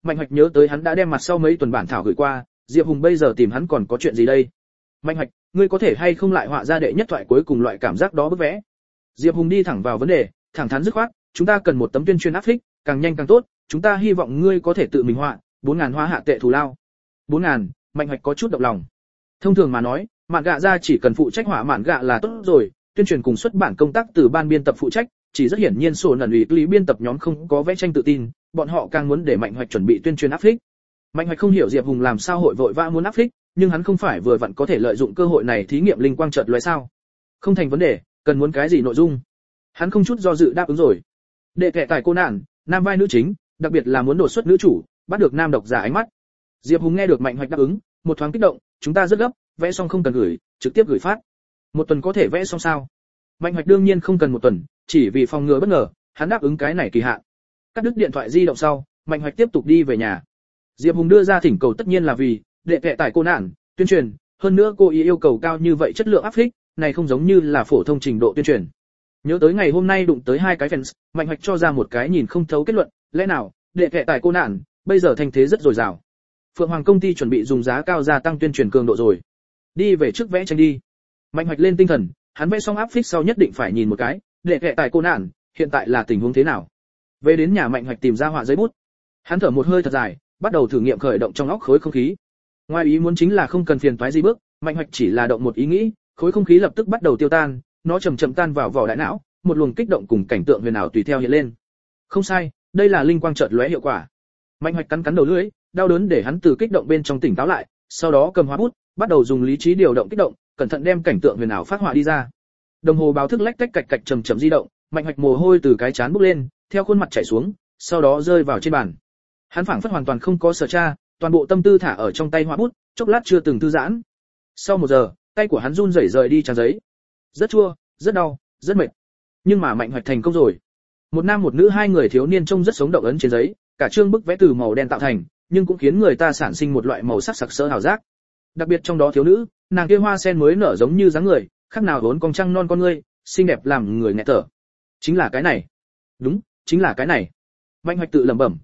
Mạnh Hoạch nhớ tới hắn đã đem mặt sau mấy tuần bản thảo gửi qua, Diệp Hùng bây giờ tìm hắn còn có chuyện gì đây? Mạnh Hoạch, ngươi có thể hay không lại họa ra đệ nhất thoại cuối cùng loại cảm giác đó bức vẽ? Diệp Hùng đi thẳng vào vấn đề, thẳng thắn dứt khoát, chúng ta cần một tấm tuyên truyền áp phích, càng nhanh càng tốt, chúng ta hy vọng ngươi có thể tự mình họa, 4000 hoa hạ tệ thù lao. 4000, Mạnh Hoạch có chút động lòng. Thông thường mà nói, mạn gạ ra chỉ cần phụ trách họa mạn gạ là tốt rồi, tuyên truyền cùng xuất bản công tác từ ban biên tập phụ trách, chỉ rất hiển nhiên sổ nần ủy lý biên tập nhóm không có vẽ tranh tự tin, bọn họ càng muốn để Mạnh Hoạch chuẩn bị tuyên truyền áp phích. Mạnh Hoạch không hiểu Diệp Hùng làm sao hội vội vã muốn áp phích, nhưng hắn không phải vừa vặn có thể lợi dụng cơ hội này thí nghiệm linh quang chợt lóe sao? Không thành vấn đề, cần muốn cái gì nội dung? Hắn không chút do dự đáp ứng rồi. Đệ kệ tài cô nạn, nam vai nữ chính, đặc biệt là muốn đột xuất nữ chủ, bắt được nam độc giả ánh mắt. Diệp Hùng nghe được Mạnh Hoạch đáp ứng, một thoáng kích động, chúng ta rất gấp, vẽ xong không cần gửi, trực tiếp gửi phát. Một tuần có thể vẽ xong sao? Mạnh Hoạch đương nhiên không cần một tuần, chỉ vì phòng ngừa bất ngờ, hắn đáp ứng cái này kỳ hạn. Cắt đứt điện thoại di động sau, Mạnh Hoạch tiếp tục đi về nhà. Diệp Hùng đưa ra thỉnh cầu tất nhiên là vì đệ kệ tài cô nạn, tuyên truyền, hơn nữa cô ý yêu cầu cao như vậy chất lượng áp phích, này không giống như là phổ thông trình độ tuyên truyền. Nhớ tới ngày hôm nay đụng tới hai cái fans, Mạnh Hoạch cho ra một cái nhìn không thấu kết luận, lẽ nào, đệ kệ tài cô nạn, bây giờ thành thế rất dồi dào. Phượng Hoàng công ty chuẩn bị dùng giá cao gia tăng tuyên truyền cường độ rồi. Đi về trước vẽ tranh đi. Mạnh Hoạch lên tinh thần, hắn vẽ xong áp phích sau nhất định phải nhìn một cái, đệ kệ tài cô nạn, hiện tại là tình huống thế nào. Về đến nhà Mạnh Hoạch tìm ra họa giấy bút. Hắn thở một hơi thật dài, bắt đầu thử nghiệm khởi động trong óc khối không khí. Ngoài ý muốn chính là không cần phiền toái gì bước, Mạnh Hoạch chỉ là động một ý nghĩ, khối không khí lập tức bắt đầu tiêu tan, nó chậm chậm tan vào vỏ đại não, một luồng kích động cùng cảnh tượng huyền ảo tùy theo hiện lên. Không sai, đây là linh quang chợt lóe hiệu quả. Mạnh Hoạch cắn đầu lưỡi, đau đớn để hắn từ kích động bên trong tỉnh táo lại, sau đó cầm hóa bút, bắt đầu dùng lý trí điều động kích động, cẩn thận đem cảnh tượng huyền ảo phát họa đi ra. Đồng hồ báo thức lách tách cạch cạch chậm chậm di động, Mạnh Hoạch mồ hôi từ cái trán bốc lên, theo khuôn mặt chảy xuống, sau đó rơi vào trên bàn. Hắn phảng phất hoàn toàn không có sở tra, toàn bộ tâm tư thả ở trong tay hóa bút, chốc lát chưa từng thư giãn. Sau 1 giờ, tay của hắn run rẩy rời đi trang giấy. Rất chua, rất đau, rất mệt. Nhưng mà Mạnh Hoạch thành công rồi. Một nam một nữ hai người thiếu niên trông rất sống động ấn trên giấy, cả chương bức vẽ từ màu đen tạo thành, nhưng cũng khiến người ta sản sinh một loại màu sắc sặc sỡ hào giác. Đặc biệt trong đó thiếu nữ, nàng kia hoa sen mới nở giống như dáng người, khác nào vốn cong trăng non con ngươi, xinh đẹp làm người nghẹt thở. Chính là cái này. Đúng, chính là cái này. Mạnh Hoạch tự lẩm bẩm,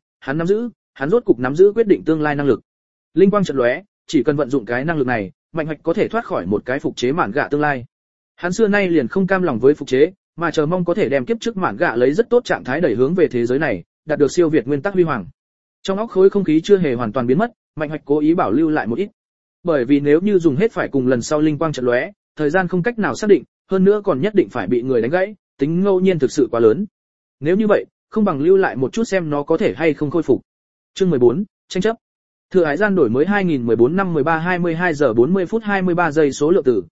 hắn rốt cục nắm giữ quyết định tương lai năng lực. Linh quang chợt lóe, chỉ cần vận dụng cái năng lực này, Mạnh Hoạch có thể thoát khỏi một cái phục chế mạn gạ tương lai. Hắn xưa nay liền không cam lòng với phục chế, mà chờ mong có thể đem kiếp trước mạn gạ lấy rất tốt trạng thái đẩy hướng về thế giới này, đạt được siêu việt nguyên tắc huy hoàng. Trong óc khối không khí chưa hề hoàn toàn biến mất, Mạnh Hoạch cố ý bảo lưu lại một ít. Bởi vì nếu như dùng hết phải cùng lần sau linh quang chợt lóe, thời gian không cách nào xác định, hơn nữa còn nhất định phải bị người đánh gãy, tính ngẫu nhiên thực sự quá lớn. Nếu như vậy, không bằng lưu lại một chút xem nó có thể hay không khôi phục. Chương 14, tranh chấp. Thừa Hải gian đổi mới 2014 năm 13 22 giờ 40 phút 23 giây số lượng tử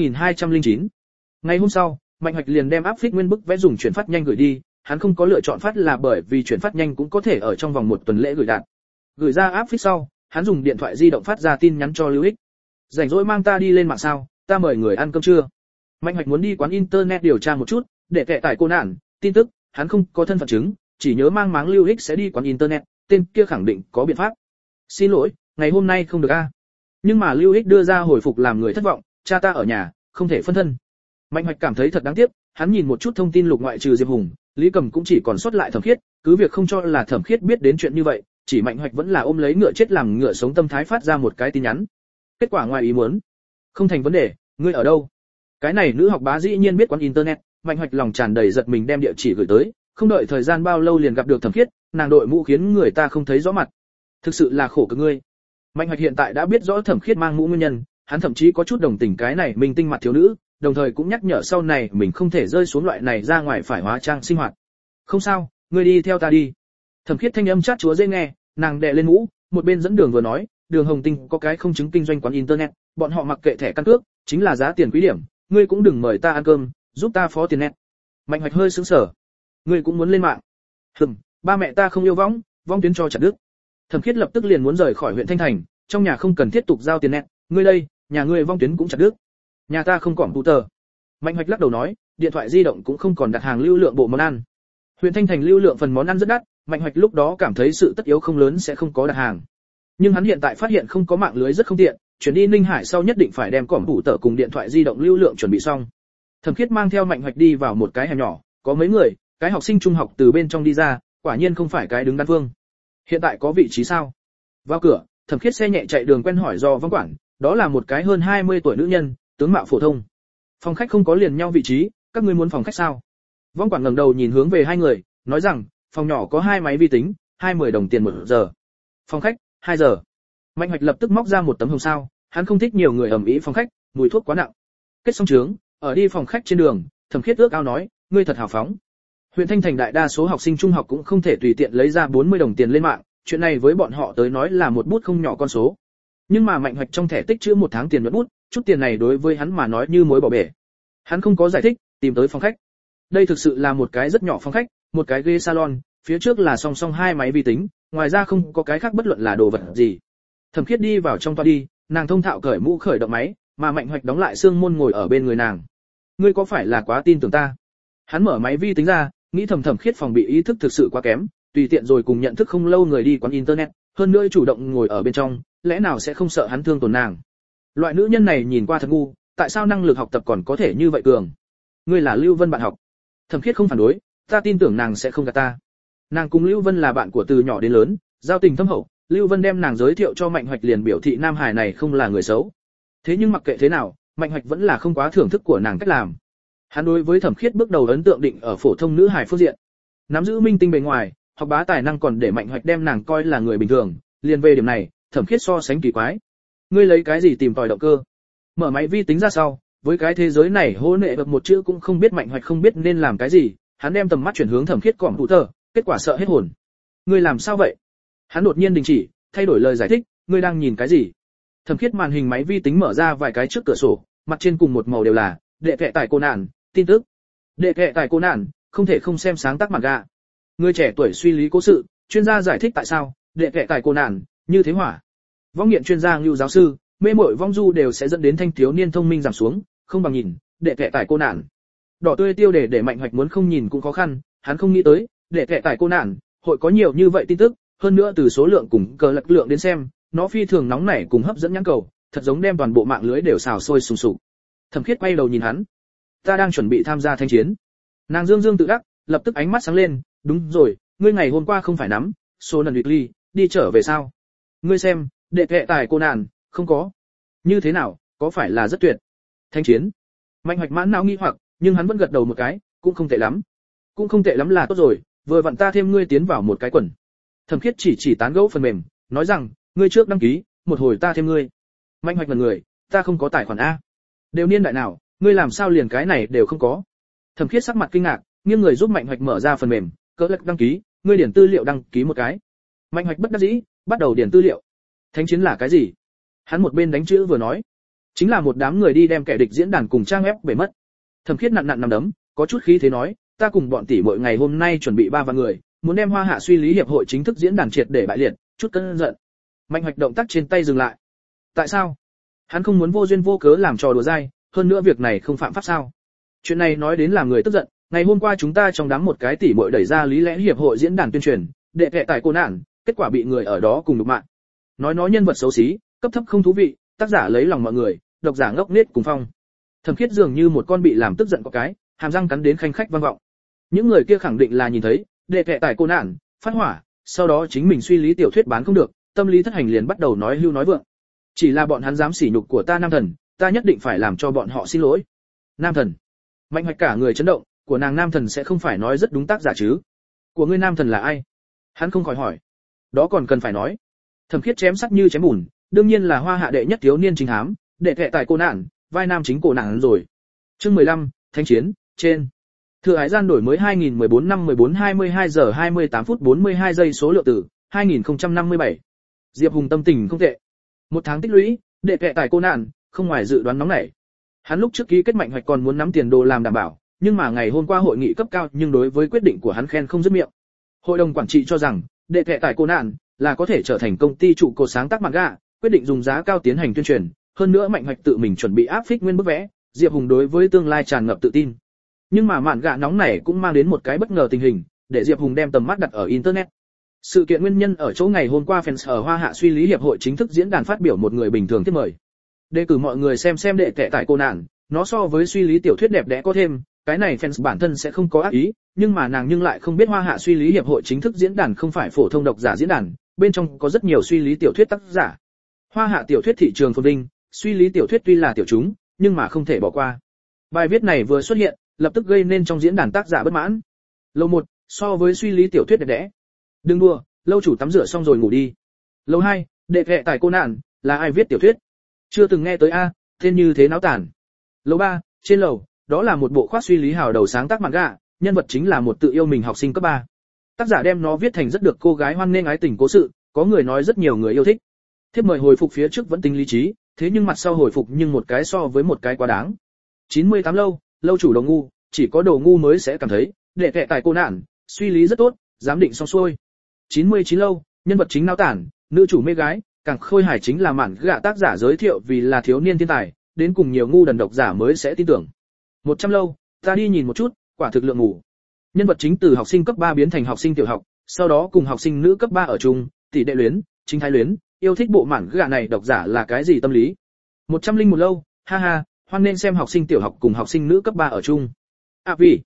2209. Ngày hôm sau, Mạnh Hoạch liền đem áp phích nguyên bức vẽ dùng chuyển phát nhanh gửi đi, hắn không có lựa chọn phát là bởi vì chuyển phát nhanh cũng có thể ở trong vòng 1 tuần lễ gửi đạt. Gửi ra áp phích sau, hắn dùng điện thoại di động phát ra tin nhắn cho Lưu Ích. Rảnh rỗi mang ta đi lên mạng sao, ta mời người ăn cơm trưa. Mạnh Hoạch muốn đi quán internet điều tra một chút, để kệ tải cô nạn, tin tức, hắn không có thân phận chứng, chỉ nhớ mang máng Lưu Ích sẽ đi quán internet, tên kia khẳng định có biện pháp. Xin lỗi, ngày hôm nay không được a. Nhưng mà Lưu Ích đưa ra hồi phục làm người thất vọng, cha ta ở nhà, không thể phân thân. Mạnh Hoạch cảm thấy thật đáng tiếc, hắn nhìn một chút thông tin lục ngoại trừ Diệp Hùng, Lý Cầm cũng chỉ còn sót lại Thẩm Khiết, cứ việc không cho là Thẩm Khiết biết đến chuyện như vậy, chỉ Mạnh Hoạch vẫn là ôm lấy ngựa chết làm ngựa sống tâm thái phát ra một cái tin nhắn. Kết quả ngoài ý muốn. Không thành vấn đề, ngươi ở đâu? Cái này nữ học bá dĩ nhiên biết quán internet, Mạnh Hoạch lòng tràn đầy giật mình đem địa chỉ gửi tới, không đợi thời gian bao lâu liền gặp được Thẩm Khiết, nàng đội mũ khiến người ta không thấy rõ mặt. Thực sự là khổ cực ngươi. Mạnh Hoạch hiện tại đã biết rõ Thẩm Khiết mang mũ nguyên nhân, hắn thậm chí có chút đồng tình cái này minh tinh mặt thiếu nữ, đồng thời cũng nhắc nhở sau này mình không thể rơi xuống loại này ra ngoài phải hóa trang sinh hoạt. Không sao, ngươi đi theo ta đi. Thẩm Khiết thanh âm chát chúa dễ nghe, nàng đè lên mũ, một bên dẫn đường vừa nói, Đường Hồng Tinh có cái không chứng kinh doanh quán internet, bọn họ mặc kệ thẻ căn cước, chính là giá tiền quý điểm, ngươi cũng đừng mời ta ăn cơm, giúp ta phó tiền net. Mạnh Hoạch hơi sững sờ. Ngươi cũng muốn lên mạng? Ba mẹ ta không yêu võng, vong tuyến cho chặt đứt. Thẩm Khiết lập tức liền muốn rời khỏi huyện Thanh Thành, trong nhà không cần tiếp tục giao tiền net, ngươi đây, nhà ngươi vong tuyến cũng chặt đứt. Nhà ta không còn router. Mạnh Hoạch lắc đầu nói, điện thoại di động cũng không còn đặt hàng lưu lượng bộ món ăn. Huyện Thanh Thành lưu lượng phần món ăn rất đắt, Mạnh Hoạch lúc đó cảm thấy sự tất yếu không lớn sẽ không có đặt hàng. Nhưng hắn hiện tại phát hiện không có mạng lưới rất không tiện, chuyển đi Ninh Hải sau nhất định phải đem cỏm tủ cùng điện thoại di động lưu lượng chuẩn bị xong. Thẩm Khiết mang theo Mạnh Hoạch đi vào một cái hẻm nhỏ, có mấy người, cái học sinh trung học từ bên trong đi ra, quả nhiên không phải cái đứng đắn phương. Hiện tại có vị trí sao? Vào cửa, Thẩm Khiết xe nhẹ chạy đường quen hỏi do Vong quản, đó là một cái hơn 20 tuổi nữ nhân, tướng mạo phổ thông. Phòng khách không có liền nhau vị trí, các ngươi muốn phòng khách sao? Vong quản ngẩng đầu nhìn hướng về hai người, nói rằng, phòng nhỏ có 2 máy vi tính, 20 đồng tiền 1 giờ. Phòng khách, 2 giờ. Mạnh Hoạch lập tức móc ra một tấm hồng sao, hắn không thích nhiều người ầm ĩ phòng khách, mùi thuốc quá nặng. Kết xong trướng, ở đi phòng khách trên đường, Thẩm Khiết ước ao nói, ngươi thật hào phóng. Huyện Thanh Thành đại đa số học sinh trung học cũng không thể tùy tiện lấy ra 40 đồng tiền lên mạng, chuyện này với bọn họ tới nói là một bút không nhỏ con số. Nhưng mà Mạnh Hoạch trong thẻ tích trữ 1 tháng tiền nhuận bút, chút tiền này đối với hắn mà nói như muối bỏ bể. Hắn không có giải thích, tìm tới phòng khách. Đây thực sự là một cái rất nhỏ phòng khách, một cái ghế salon, phía trước là song song 2 máy vi tính, ngoài ra không có cái khác bất luận là đồ vật gì. Thẩm Khiết đi vào trong toa đi, nàng thông thạo cởi mũ khởi động máy, mà Mạnh Hoạch đóng lại xương môn ngồi ở bên người nàng. Ngươi có phải là quá tin tưởng ta? Hắn mở máy vi tính ra, nghĩ Thẩm Khiết phòng bị ý thức thực sự quá kém, tùy tiện rồi cùng nhận thức không lâu người đi quán internet, hơn nữa chủ động ngồi ở bên trong, lẽ nào sẽ không sợ hắn thương tổn nàng? Loại nữ nhân này nhìn qua thật ngu, tại sao năng lực học tập còn có thể như vậy cường? Ngươi là Lưu Vân bạn học. Thẩm Khiết không phản đối, ta tin tưởng nàng sẽ không gạt ta. Nàng cùng Lưu Vân là bạn của từ nhỏ đến lớn, giao tình thâm hậu, Lưu Vân đem nàng giới thiệu cho Mạnh Hoạch liền biểu thị nam hải này không là người xấu. Thế nhưng mặc kệ thế nào, Mạnh Hoạch vẫn là không quá thưởng thức của nàng cách làm. Hắn đối với Thẩm Khiết bước đầu ấn tượng định ở phổ thông nữ hài phương diện. Nắm giữ minh tinh bề ngoài, học bá tài năng còn để Mạnh Hoạch đem nàng coi là người bình thường, liền về điểm này, Thẩm Khiết so sánh kỳ quái. Ngươi lấy cái gì tìm tòi động cơ? Mở máy vi tính ra sau, với cái thế giới này hô nệ bậc một chữ cũng không biết Mạnh Hoạch không biết nên làm cái gì, hắn đem tầm mắt chuyển hướng Thẩm Khiết cỏm thủ tờ, kết quả sợ hết hồn. Ngươi làm sao vậy? Hắn đột nhiên đình chỉ, thay đổi lời giải thích, ngươi đang nhìn cái gì? Thẩm Khiết màn hình máy vi tính mở ra vài cái trước cửa sổ, mặt trên cùng một màu đều là đệ kệ tại cô nạn, tin tức. Đệ kệ tại cô nạn, không thể không xem sáng tác mặt gạ. Người trẻ tuổi suy lý cố sự, chuyên gia giải thích tại sao đệ kệ tại cô nạn như thế hỏa. Vong nghiện chuyên gia Ngưu giáo sư, mê mội vong du đều sẽ dẫn đến thanh thiếu niên thông minh giảm xuống, không bằng nhìn đệ kệ tại cô nạn. Đỏ tươi tiêu để Mạnh Hoạch muốn không nhìn cũng khó khăn, hắn không nghĩ tới đệ kệ tại cô nạn hội có nhiều như vậy tin tức, hơn nữa từ số lượng cùng cờ lực lượng đến xem, nó phi thường nóng nảy cùng hấp dẫn nhãn cầu, thật giống đem toàn bộ mạng lưới đều xào sôi sùng sục. Thẩm Khiết quay đầu nhìn hắn, ta đang chuẩn bị tham gia thanh chiến. Nàng dương dương tự đắc, lập tức ánh mắt sáng lên, đúng rồi, ngươi ngày hôm qua không phải nắm số lần weekly đi trở về sao? Ngươi xem, đệ kệ tài cô nạn, không có. Như thế nào, có phải là rất tuyệt? Thanh chiến. Mạnh Hoạch mãn não nghi hoặc, nhưng hắn vẫn gật đầu một cái, cũng không tệ lắm. Cũng không tệ lắm là tốt rồi, vừa vặn ta thêm ngươi tiến vào một cái quần. Thẩm Khiết chỉ tán gẫu phần mềm, nói rằng, ngươi trước đăng ký, một hồi ta thêm ngươi. Mạnh Hoạch ngẩn người, ta không có tài khoản a. Đều niên đại nào, ngươi làm sao liền cái này đều không có? Thẩm Khiết sắc mặt kinh ngạc, nghiêng người giúp Mạnh Hoạch mở ra phần mềm, cỡ lật đăng ký, ngươi điền tư liệu đăng ký một cái. Mạnh Hoạch bất đắc dĩ, bắt đầu điền tư liệu. Thánh chiến là cái gì? Hắn một bên đánh chữ vừa nói, chính là một đám người đi đem kẻ địch diễn đàn cùng trang web bể mất. Thẩm Khiết nặn nắm đấm, có chút khí thế nói, ta cùng bọn tỷ muội ngày hôm nay chuẩn bị 3 vạn người, muốn đem Hoa Hạ suy lý hiệp hội chính thức diễn đàn triệt để bại liệt, chút cơn giận. Mạnh Hoạch động tác trên tay dừng lại. Tại sao? Hắn không muốn vô duyên vô cớ làm trò đùa dai, hơn nữa việc này không phạm pháp sao? Chuyện này nói đến làm người tức giận, ngày hôm qua chúng ta trong đám một cái tỷ muội đẩy ra lý lẽ hiệp hội diễn đàn tuyên truyền, đệ kệ tại cô nạn, kết quả bị người ở đó cùng đục mạng. Nói nó nhân vật xấu xí, cấp thấp không thú vị, tác giả lấy lòng mọi người, độc giả ngốc nghếch cùng phong. Thẩm Khiết dường như một con bị làm tức giận có cái, hàm răng cắn đến khanh khách vang vọng. Những người kia khẳng định là nhìn thấy, đệ kệ tại cô nạn, phát hỏa, sau đó chính mình suy lý tiểu thuyết bán không được, tâm lý thất hành liền bắt đầu nói hưu nói vượng. Chỉ là bọn hắn dám sỉ nhục của ta nam thần, ta nhất định phải làm cho bọn họ xin lỗi. Nam thần. Mạnh Hoạch cả người chấn động, của nàng nam thần sẽ không phải nói rất đúng tác giả chứ? Của ngươi nam thần là ai? Hắn không khỏi hỏi. Đó còn cần phải nói. Thẩm Khiết chém sắc như chém bùn, đương nhiên là Hoa Hạ đệ nhất thiếu niên chính thám, đệ kệ tại cô nạn, vai nam chính cô nàng rồi. Chương 15, Thánh chiến, trên. Thừa Hải gian đổi mới 2014 năm 14:22 giờ 28 phút 42 giây số lượng tử, 2057. Diệp Hùng tâm tình không tệ. 1 tháng tích lũy, đệ kệ tại cô nạn, không ngoài dự đoán nóng nảy. Hắn lúc trước ký kết Mạnh Hoạch còn muốn nắm tiền đồ làm đảm bảo, nhưng mà ngày hôm qua hội nghị cấp cao nhưng đối với quyết định của hắn khen không dứt miệng. Hội đồng quản trị cho rằng, đệ kệ tại cô nạn là có thể trở thành công ty trụ cột sáng tác manga, quyết định dùng giá cao tiến hành tuyên truyền, hơn nữa Mạnh Hoạch tự mình chuẩn bị áp phích nguyên bức vẽ, Diệp Hùng đối với tương lai tràn ngập tự tin. Nhưng mà mạn gạ nóng này cũng mang đến một cái bất ngờ tình hình, để Diệp Hùng đem tầm mắt đặt ở internet. Sự kiện nguyên nhân ở chỗ ngày hôm qua fans ở Hoa Hạ suy lý hiệp hội chính thức diễn đàn phát biểu một người bình thường tiếp mời. Đề cử mọi người xem đệ kệ tại cô nạn, nó so với suy lý tiểu thuyết đẹp đẽ có thêm, cái này fans bản thân sẽ không có ác ý, nhưng mà nàng nhưng lại không biết Hoa Hạ suy lý hiệp hội chính thức diễn đàn không phải phổ thông độc giả diễn đàn, bên trong có rất nhiều suy lý tiểu thuyết tác giả. Hoa Hạ tiểu thuyết thị trường phồn vinh, suy lý tiểu thuyết tuy là tiểu chúng, nhưng mà không thể bỏ qua. Bài viết này vừa xuất hiện, lập tức gây nên trong diễn đàn tác giả bất mãn. Lầu 1, so với suy lý tiểu thuyết đẹp đẽ. Đừng đùa, lâu chủ tắm rửa xong rồi ngủ đi. Lầu 2, đệ vệ tài cô nạn, là ai viết tiểu thuyết? Chưa từng nghe tới a, tên như thế náo tản. Lầu 3, trên lầu, đó là một bộ khoác suy lý hào đầu sáng tác manga, nhân vật chính là một tự yêu mình học sinh cấp 3. Tác giả đem nó viết thành rất được cô gái hoan nghênh ái tình cố sự, có người nói rất nhiều người yêu thích. Thiếp mời hồi phục phía trước vẫn tính lý trí, thế nhưng mặt sau hồi phục nhưng một cái so với một cái quá đáng. 98 lâu, lâu chủ đồ ngu, chỉ có đồ ngu mới sẽ cảm thấy, đệ kệ tài cô nạn, suy lý rất tốt, giám định xong xuôi. 99 lâu, nhân vật chính náo tản, nữ chủ mê gái, càng khôi hài chính là mạn gạ tác giả giới thiệu vì là thiếu niên thiên tài, đến cùng nhiều ngu đần độc giả mới sẽ tin tưởng. 100 lâu, ta đi nhìn một chút, quả thực lượng ngủ. Nhân vật chính từ học sinh cấp 3 biến thành học sinh tiểu học, sau đó cùng học sinh nữ cấp 3 ở chung, tỷ đệ luyến, chính thái luyến, yêu thích bộ mạn gạ này độc giả là cái gì tâm lý. 101 lâu, ha ha, hoan nên xem học sinh tiểu học cùng học sinh nữ cấp 3 ở chung. Vì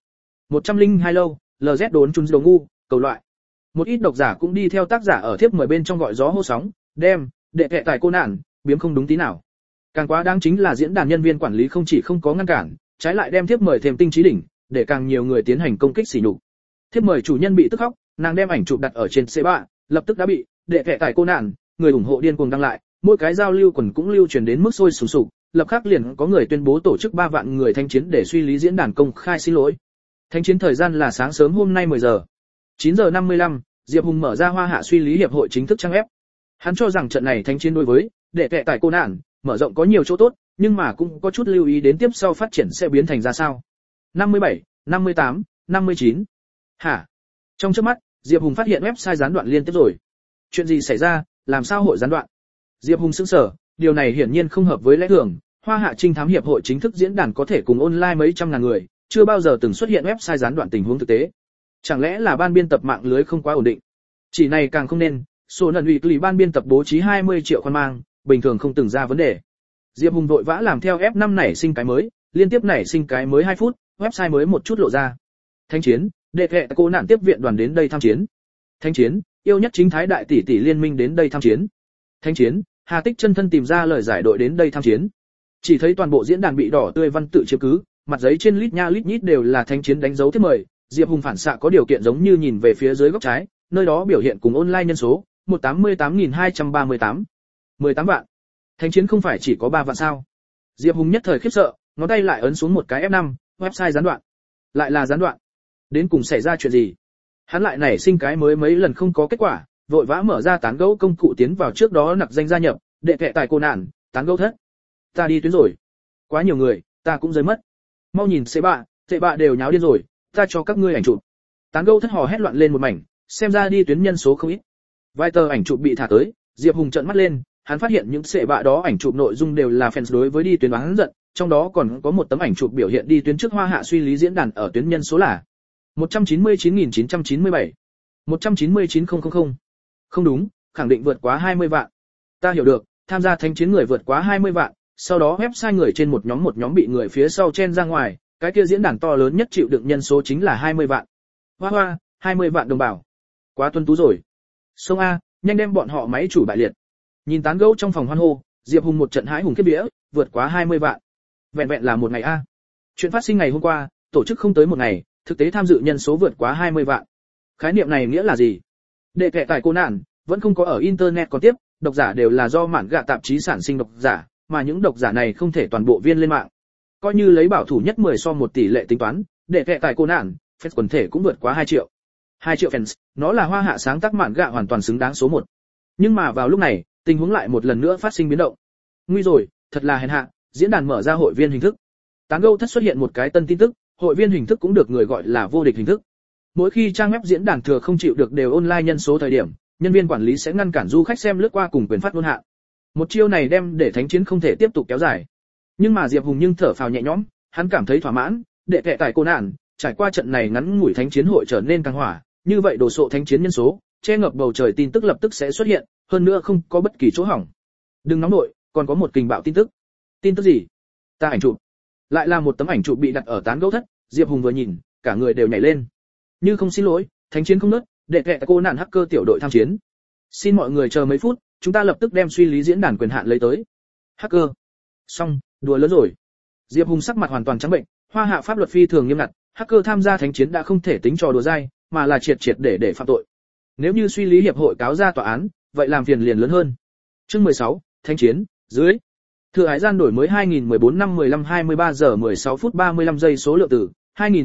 102 lâu, LZ đốn chun đồ ngu, cầu loại. Một ít độc giả cũng đi theo tác giả ở thiếp mời bên trong gọi gió hô sóng, đem, đệ kệ tài cô nạn, biếm không đúng tí nào. Càng quá đáng chính là diễn đàn nhân viên quản lý không chỉ không có ngăn cản, trái lại đem thiếp mời thêm tinh trí đỉnh, để càng nhiều người tiến hành công kích sỉ nhục. Thiếp mời chủ nhân bị tức khóc, nàng đem ảnh chụp đặt ở trên C3, lập tức đã bị đệ kệ tài cô nạn, người ủng hộ điên cuồng đăng lại, mỗi cái giao lưu quần cũng lưu truyền đến mức sôi sùng sục, lập khắc liền có người tuyên bố tổ chức 3 vạn người thanh chiến để suy lý diễn đàn công khai xin lỗi. Thanh chiến thời gian là sáng sớm hôm nay 10 giờ. 9 giờ 55, Diệp Hùng mở ra Hoa Hạ suy lý hiệp hội chính thức trang web. Hắn cho rằng trận này thanh chiến đối với đệ kệ tài cô nạn, mở rộng có nhiều chỗ tốt, nhưng mà cũng có chút lưu ý đến tiếp sau phát triển sẽ biến thành ra sao. 57, 58, 59. Hả? Trong chớp mắt, Diệp Hùng phát hiện website gián đoạn liên tiếp rồi. Chuyện gì xảy ra, làm sao hội gián đoạn? Diệp Hùng sững sờ, điều này hiển nhiên không hợp với lẽ thường, Hoa Hạ Trinh thám hiệp hội chính thức diễn đàn có thể cùng online mấy trăm ngàn người, chưa bao giờ từng xuất hiện website gián đoạn tình huống thực tế. Chẳng lẽ là ban biên tập mạng lưới không quá ổn định? Chỉ này càng không nên, số lần ủy ban biên tập bố trí 20 triệu khoản mang, bình thường không từng ra vấn đề. Diệp Hùng vội vã làm theo F5 nảy sinh cái mới, liên tiếp nảy sinh cái mới 2 phút, website mới một chút lộ ra. Thanh chiến, đệ kệ cô nạn tiếp viện đoàn đến đây tham chiến. Thanh chiến, yêu nhất chính thái đại tỷ tỷ liên minh đến đây tham chiến. Thanh chiến, Hà Tích chân thân tìm ra lời giải đội đến đây tham chiến. Chỉ thấy toàn bộ diễn đàn bị đỏ tươi văn tự chiếm cứ, mặt giấy trên lít nha lít nhít đều là thanh chiến đánh dấu thiếp mời. Diệp Hùng phản xạ có điều kiện giống như nhìn về phía dưới góc trái, nơi đó biểu hiện cùng online nhân số 188.238, 18 vạn. Thanh chiến không phải chỉ có 3 vạn sao? Diệp Hùng nhất thời khiếp sợ, ngón tay lại ấn xuống một cái F5, website gián đoạn. Lại là gián đoạn. Đến cùng xảy ra chuyện gì? Hắn lại nảy sinh cái mới mấy lần không có kết quả, vội vã mở ra tán gẫu công cụ tiến vào trước đó nặc danh gia nhập, đệ kệ tài cô nạn, tán gẫu thất. Ta đi tuyến rồi. Quá nhiều người, ta cũng rơi mất. Mau nhìn C3 đều nháo điên rồi, ta cho các ngươi ảnh chụp. Tán gẫu thất hò hét loạn lên một mảnh, xem ra đi tuyến nhân số không ít. Vài tờ ảnh chụp bị thả tới, Diệp Hùng trợn mắt lên, hắn phát hiện những C3 đó ảnh chụp nội dung đều là fans đối với đi tuyến oán giận, trong đó còn có một tấm ảnh chụp biểu hiện đi tuyến trước Hoa Hạ suy lý diễn đàn ở tuyến nhân số là 199.997, 199.000. Không đúng, khẳng định vượt quá 20 vạn. Ta hiểu được, tham gia thanh chiến người vượt quá 20 vạn, sau đó website người trên một nhóm bị người phía sau chen ra ngoài, cái kia diễn đàn to lớn nhất chịu đựng nhân số chính là 20 vạn. Hoa hoa, 20 vạn đồng bào. Quá tuân tú rồi. Sông A, nhanh đem bọn họ máy chủ bại liệt. Nhìn tán gẫu trong phòng hoan hô, Diệp Hùng một trận hãi hùng khiếp vía, vượt quá 20 vạn. Vẹn vẹn là một ngày A. Chuyện phát sinh ngày hôm qua, tổ chức không tới một ngày, thực tế tham dự nhân số vượt quá 20 vạn. Khái niệm này nghĩa là gì? Đệ kệ tài cô nạn, vẫn không có ở internet còn tiếp, độc giả đều là do mạn gạ tạp chí sản sinh độc giả, mà những độc giả này không thể toàn bộ viên lên mạng. Coi như lấy bảo thủ nhất 10 so 1 tỷ lệ tính toán, đệ kệ tài cô nạn, fans quần thể cũng vượt quá 2 triệu. 2 triệu fans, nó là Hoa Hạ sáng tác mạn gạ hoàn toàn xứng đáng số 1. Nhưng mà vào lúc này, tình huống lại một lần nữa phát sinh biến động. Nguy rồi, thật là hèn hạ, diễn đàn mở ra hội viên hình thức. Tán gẫu thất xuất hiện một cái tân tin tức, hội viên hình thức cũng được người gọi là vô địch hình thức. Mỗi khi trang web diễn đàn thừa không chịu được đều online nhân số thời điểm, nhân viên quản lý sẽ ngăn cản du khách xem lướt qua cùng quyền phát ngôn hạn. Một chiêu này đem để thánh chiến không thể tiếp tục kéo dài. Nhưng mà Diệp Hùng nhưng thở phào nhẹ nhõm, hắn cảm thấy thỏa mãn, đệ kệ tài cô nạn, trải qua trận này ngắn ngủi thánh chiến hội trở nên căng hỏa, như vậy đồ sộ thánh chiến nhân số, che ngập bầu trời tin tức lập tức sẽ xuất hiện, hơn nữa không có bất kỳ chỗ hỏng. Đừng nóng nội, còn có một kình bạo tin tức. Tin tức gì? Ta ảnh chụp. Lại là một tấm ảnh chụp bị đặt ở tán gẫu thất, Diệp Hùng vừa nhìn, cả người đều nhảy lên. Như không xin lỗi, thánh chiến không nớt, đệ kệ cô nạn hacker tiểu đội tham chiến. Xin mọi người chờ mấy phút, chúng ta lập tức đem suy lý diễn đàn quyền hạn lấy tới. Hacker. Xong, đùa lớn rồi. Diệp Hùng sắc mặt hoàn toàn trắng bệnh, Hoa Hạ pháp luật phi thường nghiêm ngặt, hacker tham gia thánh chiến đã không thể tính trò đùa dai, mà là triệt để phạm tội. Nếu như suy lý hiệp hội cáo ra tòa án, vậy làm phiền liền lớn hơn. Chương 16, thánh chiến, dưới. Thừa hải gian đổi mới 2014 năm 15 23 giờ 16 phút 35 giây số lượng tử,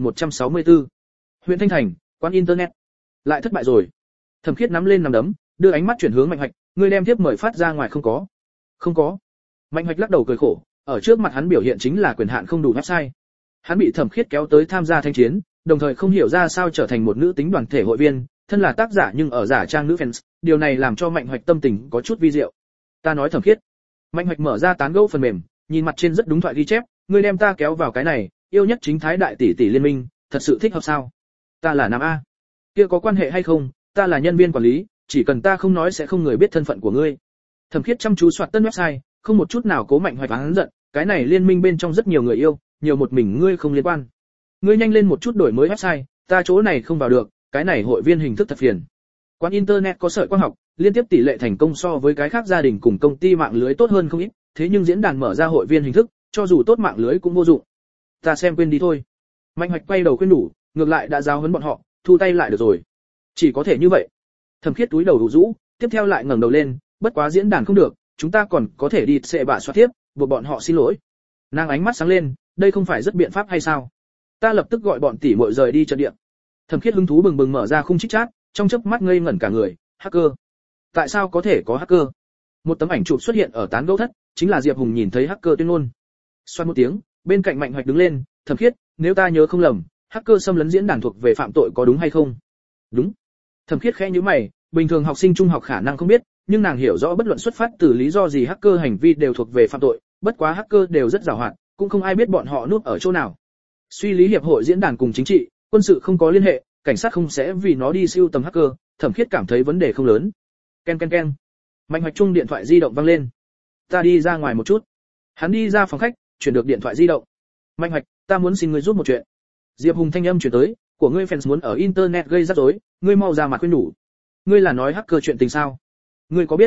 2164. Huyện Thanh Thành, quán internet. Lại thất bại rồi. Thẩm Khiết nắm lên nắm đấm, đưa ánh mắt chuyển hướng Mạnh Hoạch, ngươi đem tiếp mời phát ra ngoài không có? Không có. Mạnh Hoạch lắc đầu cười khổ, ở trước mặt hắn biểu hiện chính là quyền hạn không đủ website. Hắn bị Thẩm Khiết kéo tới tham gia thanh chiến, đồng thời không hiểu ra sao trở thành một nữ tính đoàn thể hội viên, thân là tác giả nhưng ở giả trang nữ fans, điều này làm cho Mạnh Hoạch tâm tình có chút vi diệu. Ta nói Thẩm Khiết. Mạnh Hoạch mở ra tán gẫu phần mềm, nhìn mặt trên rất đúng thoại ghi chép, ngươi đem ta kéo vào cái này, yêu nhất chính thái đại tỷ tỷ liên minh, thật sự thích hợp sao? Ta là nam a. Kia có quan hệ hay không? Ta là nhân viên quản lý, chỉ cần ta không nói sẽ không người biết thân phận của ngươi. Thẩm Khiết chăm chú soạt tân website, không một chút nào cố Mạnh Hoạch hắn giận, cái này liên minh bên trong rất nhiều người yêu, nhiều một mình ngươi không liên quan. Ngươi nhanh lên một chút đổi mới website, ta chỗ này không vào được, cái này hội viên hình thức thật phiền. Quán internet có sợi quang học, liên tiếp tỷ lệ thành công so với cái khác gia đình cùng công ty mạng lưới tốt hơn không ít, thế nhưng diễn đàn mở ra hội viên hình thức, cho dù tốt mạng lưới cũng vô dụng. Ta xem quên đi thôi. Mạnh Hoạch quay đầu khuyên nhủ, ngược lại đã giáo huấn bọn họ, thu tay lại được rồi. Chỉ có thể như vậy. Thẩm Khiết túi đầu đủ rũ, tiếp theo lại ngẩng đầu lên, bất quá diễn đàn không được, chúng ta còn có thể đi sẽ bạ soát tiếp, buộc bọn họ xin lỗi. Nàng ánh mắt sáng lên, đây không phải rất biện pháp hay sao? Ta lập tức gọi bọn tỷ muội rời đi trận địa. Thẩm Khiết hứng thú bừng bừng mở ra khung chích chat, trong chớp mắt ngây ngẩn cả người, hacker. Tại sao có thể có hacker? Một tấm ảnh chụp xuất hiện ở tán gẫu thất, chính là Diệp Hùng nhìn thấy hacker tuyên ngôn. Xoát một tiếng, bên cạnh Mạnh Hoạch đứng lên, Thẩm Khiết, nếu ta nhớ không lầm, hacker xâm lấn diễn đàn thuộc về phạm tội có đúng hay không? Đúng. Thẩm Khiết khẽ nhíu mày, bình thường học sinh trung học khả năng không biết, nhưng nàng hiểu rõ bất luận xuất phát từ lý do gì hacker hành vi đều thuộc về phạm tội, bất quá hacker đều rất giàu hoạt, cũng không ai biết bọn họ núp ở chỗ nào. Suy lý hiệp hội diễn đàn cùng chính trị, quân sự không có liên hệ, cảnh sát không sẽ vì nó đi siêu tầm hacker, Thẩm Khiết cảm thấy vấn đề không lớn. Ken ken ken. Mạnh Hoạch chung điện thoại di động vang lên. Ta đi ra ngoài một chút. Hắn đi ra phòng khách, chuyển được điện thoại di động. Mạnh Hoạch, ta muốn xin ngươi giúp một chuyện. Diệp Hùng thanh âm chuyển tới, của ngươi fans muốn ở internet gây rắc rối, ngươi mau ra mặt khuyên nhủ. Ngươi là nói hacker chuyện tình sao? Ngươi có biết?